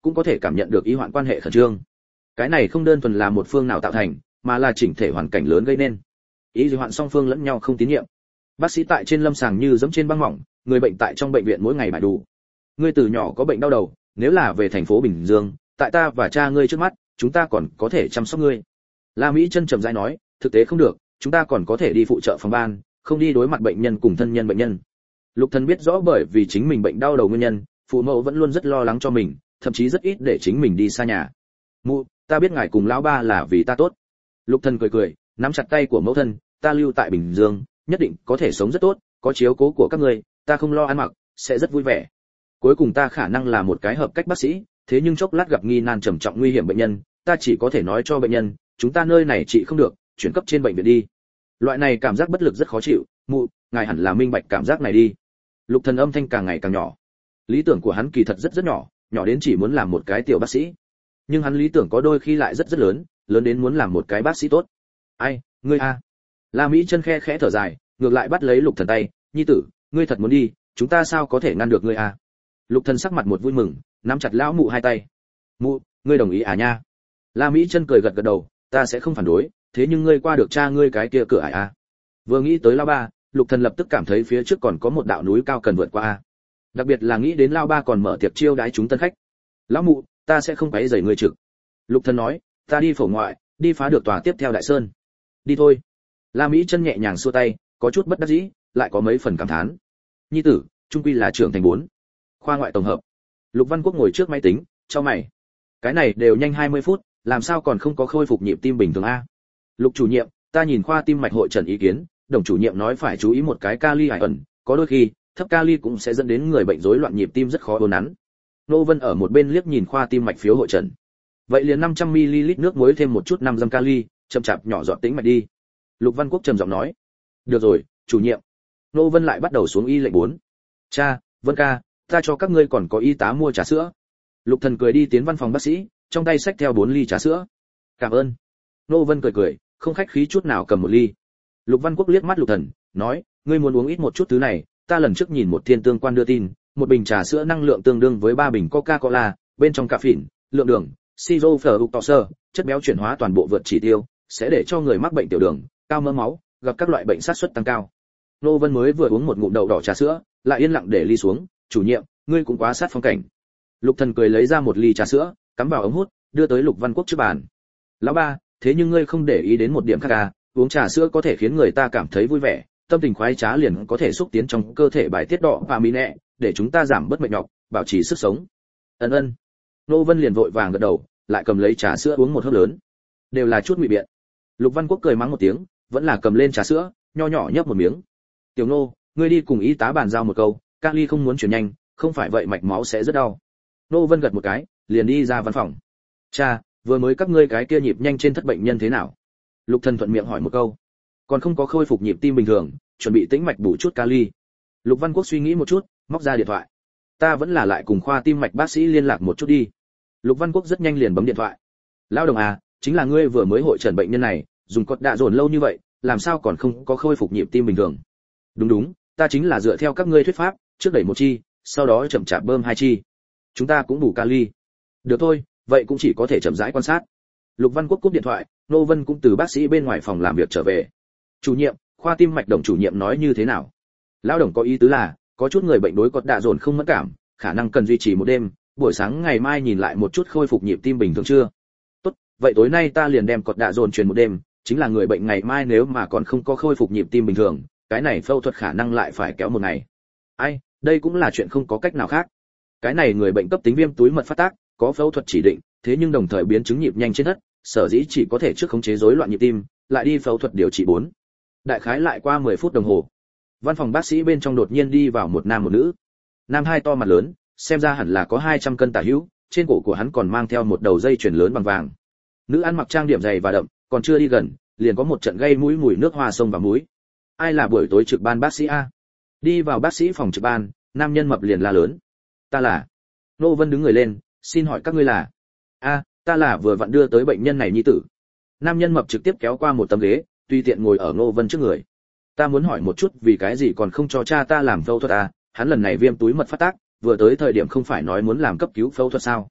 cũng có thể cảm nhận được y hoạn quan hệ khẩn trương. Cái này không đơn thuần là một phương nào tạo thành, mà là chỉnh thể hoàn cảnh lớn gây nên. Y hoạn song phương lẫn nhau không tín nhiệm. Bác sĩ tại trên lâm sàng như giẫm trên băng mỏng, người bệnh tại trong bệnh viện mỗi ngày bài đủ. Ngươi từ nhỏ có bệnh đau đầu, nếu là về thành phố Bình Dương, tại ta và cha ngươi trước mắt, chúng ta còn có thể chăm sóc ngươi. La Mỹ Chân trầm rãi nói, thực tế không được, chúng ta còn có thể đi phụ trợ phòng ban, không đi đối mặt bệnh nhân cùng thân nhân bệnh nhân. Lục Thần biết rõ bởi vì chính mình bệnh đau đầu nguyên nhân, phụ mẫu vẫn luôn rất lo lắng cho mình, thậm chí rất ít để chính mình đi xa nhà. Mụ, ta biết ngài cùng lão ba là vì ta tốt. Lục Thần cười cười, nắm chặt tay của mẫu thân, ta lưu tại Bình Dương, nhất định có thể sống rất tốt, có chiếu cố của các ngươi, ta không lo ăn mặc, sẽ rất vui vẻ. Cuối cùng ta khả năng là một cái hợp cách bác sĩ, thế nhưng chốc lát gặp nghi nan trầm trọng nguy hiểm bệnh nhân, ta chỉ có thể nói cho bệnh nhân, chúng ta nơi này trị không được, chuyển cấp trên bệnh viện đi. Loại này cảm giác bất lực rất khó chịu, mụ, ngài hẳn là minh bạch cảm giác này đi. Lục Thần âm thanh càng ngày càng nhỏ. Lý tưởng của hắn kỳ thật rất rất nhỏ, nhỏ đến chỉ muốn làm một cái tiểu bác sĩ. Nhưng hắn lý tưởng có đôi khi lại rất rất lớn, lớn đến muốn làm một cái bác sĩ tốt. Ai, ngươi a? La Mỹ Chân khe khẽ thở dài, ngược lại bắt lấy Lục Thần tay, nhi tử, ngươi thật muốn đi, chúng ta sao có thể ngăn được ngươi a? Lục Thần sắc mặt một vui mừng, nắm chặt lão mụ hai tay. Mụ, ngươi đồng ý à nha? La Mỹ Chân cười gật gật đầu, ta sẽ không phản đối, thế nhưng ngươi qua được cha ngươi cái kia cửa ải a. Vừa nghĩ tới lão ba, Lục Thần lập tức cảm thấy phía trước còn có một đạo núi cao cần vượt qua a. Đặc biệt là nghĩ đến lão ba còn mở tiệc chiêu đãi chúng tân khách. Lão mụ, ta sẽ không quấy rầy ngươi trực. Lục Thần nói, ta đi phổ ngoại, đi phá được tòa tiếp theo đại sơn. Đi thôi. La Mỹ Chân nhẹ nhàng xua tay, có chút bất đắc dĩ, lại có mấy phần cảm thán. Nhi tử, trung quy là trưởng thành bốn. Khoa ngoại tổng hợp. Lục Văn Quốc ngồi trước máy tính, chau mày. Cái này đều nhanh hai mươi phút, làm sao còn không có khôi phục nhịp tim bình thường a? Lục chủ nhiệm, ta nhìn khoa tim mạch hội trần ý kiến, đồng chủ nhiệm nói phải chú ý một cái kali hải ẩn, có đôi khi thấp kali cũng sẽ dẫn đến người bệnh rối loạn nhịp tim rất khó ổn nắn. Nô Vân ở một bên liếc nhìn khoa tim mạch phiếu hội trần. Vậy liền năm trăm mi li lít nước muối thêm một chút năm trăm kali, chậm chạp nhỏ giọt tĩnh mạch đi. Lục Văn Quốc trầm giọng nói. Được rồi, chủ nhiệm. Nô Vân lại bắt đầu xuống y lệnh bốn. Cha, Vân ca, ta cho các ngươi còn có y tá mua trà sữa. Lục Thần cười đi tiến văn phòng bác sĩ, trong tay xách theo bốn ly trà sữa. Cảm ơn. Nô Vân cười cười, không khách khí chút nào cầm một ly. Lục Văn Quốc liếc mắt Lục Thần, nói, ngươi muốn uống ít một chút thứ này, ta lần trước nhìn một thiên tương quan đưa tin, một bình trà sữa năng lượng tương đương với ba bình Coca-Cola, bên trong caffeine, lượng đường, siro fructose, chất béo chuyển hóa toàn bộ vượt chỉ tiêu, sẽ để cho người mắc bệnh tiểu đường, cao mỡ máu, gặp các loại bệnh sát suất tăng cao. Nô Vân mới vừa uống một ngụm đậu đỏ trà sữa, lại yên lặng để ly xuống, chủ nhiệm, ngươi cũng quá sát phong cảnh. Lục Thần cười lấy ra một ly trà sữa, cắm vào ống hút, đưa tới Lục Văn Quốc trước bàn. Lão ba, thế nhưng ngươi không để ý đến một điểm khác à, uống trà sữa có thể khiến người ta cảm thấy vui vẻ, tâm tình khoái trá liền có thể xúc tiến trong cơ thể bài tiết đỏ và mì nẹ, để chúng ta giảm bớt mệt nhọc, bảo trì sức sống. Ân ân. Nô Vân liền vội vàng gật đầu, lại cầm lấy trà sữa uống một hớp lớn. Đều là chút ngụy biện. Lục Văn Quốc cười mắng một tiếng, vẫn là cầm lên trà sữa, nho nhỏ nhấp một miếng. Tiểu Nô, ngươi đi cùng y tá bàn giao một câu, kali không muốn chuyển nhanh, không phải vậy mạch máu sẽ rất đau. Nô Vân gật một cái, liền đi ra văn phòng. Cha, vừa mới các ngươi cái kia nhịp nhanh trên thất bệnh nhân thế nào? Lục Thần thuận miệng hỏi một câu. Còn không có khôi phục nhịp tim bình thường, chuẩn bị tĩnh mạch bù chút kali. Lục Văn Quốc suy nghĩ một chút, móc ra điện thoại. Ta vẫn là lại cùng khoa tim mạch bác sĩ liên lạc một chút đi. Lục Văn Quốc rất nhanh liền bấm điện thoại. Lão đồng à, chính là ngươi vừa mới hội trần bệnh nhân này, dùng cột đạ dồn lâu như vậy, làm sao còn không có khôi phục nhịp tim bình thường? Đúng đúng, ta chính là dựa theo các ngươi thuyết pháp, trước đẩy một chi, sau đó chậm chạp bơm hai chi. Chúng ta cũng bù kali. Được thôi, vậy cũng chỉ có thể chậm rãi quan sát. Lục Văn Quốc cúp điện thoại, Nô Vân cũng từ bác sĩ bên ngoài phòng làm việc trở về. Chủ nhiệm, khoa tim mạch đồng chủ nhiệm nói như thế nào? Lão đồng có ý tứ là, có chút người bệnh đối cột đạ dồn không mẫn cảm, khả năng cần duy trì một đêm, buổi sáng ngày mai nhìn lại một chút khôi phục nhịp tim bình thường chưa? Tốt, vậy tối nay ta liền đem cột đạ dồn truyền một đêm, chính là người bệnh ngày mai nếu mà còn không có khôi phục nhịp tim bình thường, cái này phẫu thuật khả năng lại phải kéo một ngày. Ai, đây cũng là chuyện không có cách nào khác. Cái này người bệnh cấp tính viêm túi mật phát tác, có phẫu thuật chỉ định, thế nhưng đồng thời biến chứng nhịp nhanh trên thất, sở dĩ chỉ có thể trước khống chế rối loạn nhịp tim, lại đi phẫu thuật điều trị bốn. Đại khái lại qua mười phút đồng hồ. Văn phòng bác sĩ bên trong đột nhiên đi vào một nam một nữ. Nam hai to mặt lớn, xem ra hẳn là có hai trăm cân tả hữu, trên cổ của hắn còn mang theo một đầu dây chuyền lớn bằng vàng. Nữ ăn mặc trang điểm dày và đậm, còn chưa đi gần, liền có một trận gây mũi mùi nước hoa sông và muối. Ai là buổi tối trực ban bác sĩ a? Đi vào bác sĩ phòng trực ban, nam nhân mập liền la lớn. Ta là. Nô Vân đứng người lên, xin hỏi các ngươi là? A, ta là vừa vặn đưa tới bệnh nhân này nhi tử. Nam nhân mập trực tiếp kéo qua một tấm ghế, tùy tiện ngồi ở Nô Vân trước người. Ta muốn hỏi một chút vì cái gì còn không cho cha ta làm phẫu thuật à, hắn lần này viêm túi mật phát tác, vừa tới thời điểm không phải nói muốn làm cấp cứu phẫu thuật sao?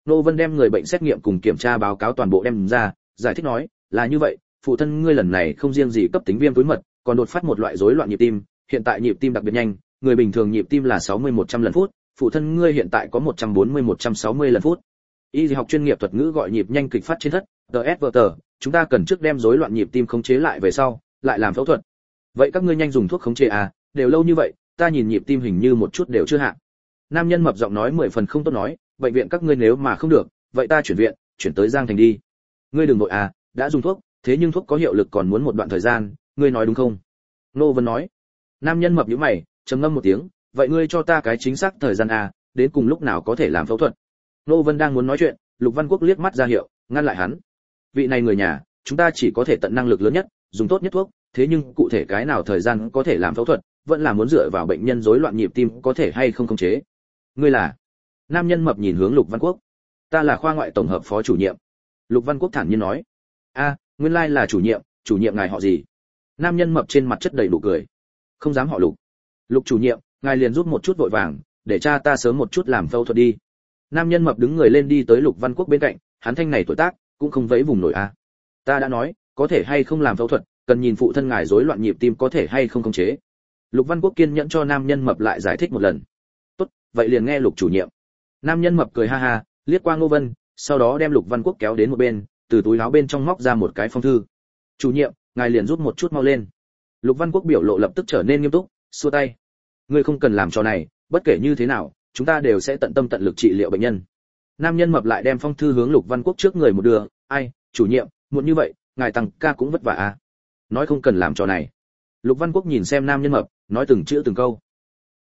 Nô Vân đem người bệnh xét nghiệm cùng kiểm tra báo cáo toàn bộ đem ra, giải thích nói, là như vậy, phụ thân ngươi lần này không riêng gì cấp tính viêm túi mật, còn đột phát một loại rối loạn nhịp tim, hiện tại nhịp tim đặc biệt nhanh, người bình thường nhịp tim là sáu mươi một trăm lần phút, phụ thân ngươi hiện tại có một trăm bốn mươi một trăm sáu mươi lần phút. Y học chuyên nghiệp thuật ngữ gọi nhịp nhanh kịch phát trên thất, tê ét vê tê, chúng ta cần trước đem rối loạn nhịp tim khống chế lại về sau, lại làm phẫu thuật. Vậy các ngươi nhanh dùng thuốc khống chế à, đều lâu như vậy, ta nhìn nhịp tim hình như một chút đều chưa hạ. Nam nhân mập giọng nói mười phần không tốt nói, bệnh viện các ngươi nếu mà không được, vậy ta chuyển viện, chuyển tới Giang Thành đi. Ngươi đừng nội à, đã dùng thuốc, thế nhưng thuốc có hiệu lực còn muốn một đoạn thời gian, ngươi nói đúng không? Nô Vân nói. Nam nhân mập nhíu mày, trầm ngâm một tiếng, vậy ngươi cho ta cái chính xác thời gian à, đến cùng lúc nào có thể làm phẫu thuật? Nô Vân đang muốn nói chuyện, Lục Văn Quốc liếc mắt ra hiệu, ngăn lại hắn. Vị này người nhà, chúng ta chỉ có thể tận năng lực lớn nhất, dùng tốt nhất thuốc, thế nhưng cụ thể cái nào thời gian có thể làm phẫu thuật, vẫn là muốn dựa vào bệnh nhân rối loạn nhịp tim có thể hay không khống chế. Ngươi là? Nam nhân mập nhìn hướng Lục Văn Quốc. Ta là khoa ngoại tổng hợp phó chủ nhiệm. Lục Văn Quốc thản nhiên nói. A, nguyên lai là chủ nhiệm, chủ nhiệm ngài họ gì? Nam nhân mập trên mặt chất đầy nụ cười. Không dám họ Lục. Lục chủ nhiệm, ngài liền giúp một chút vội vàng, để cha ta sớm một chút làm phẫu thuật đi. Nam nhân mập đứng người lên đi tới Lục Văn Quốc bên cạnh, hắn thanh này tuổi tác, cũng không vẫy vùng nổi a. Ta đã nói, có thể hay không làm phẫu thuật, cần nhìn phụ thân ngài rối loạn nhịp tim có thể hay không khống chế. Lục Văn Quốc kiên nhẫn cho nam nhân mập lại giải thích một lần. Tốt, vậy liền nghe Lục chủ nhiệm. Nam nhân mập cười ha ha, liếc qua Ngô Vân, sau đó đem Lục Văn Quốc kéo đến một bên, từ túi áo bên trong móc ra một cái phong thư. Chủ nhiệm, ngài liền rút một chút mau lên. Lục Văn Quốc biểu lộ lập tức trở nên nghiêm túc, xua tay. Ngươi không cần làm trò này, bất kể như thế nào, chúng ta đều sẽ tận tâm tận lực trị liệu bệnh nhân. Nam nhân mập lại đem phong thư hướng Lục Văn Quốc trước người một đưa, ai, chủ nhiệm, muộn như vậy, ngài tăng ca cũng vất vả à. Nói không cần làm trò này. Lục Văn Quốc nhìn xem nam nhân mập, nói từng chữ từng câu.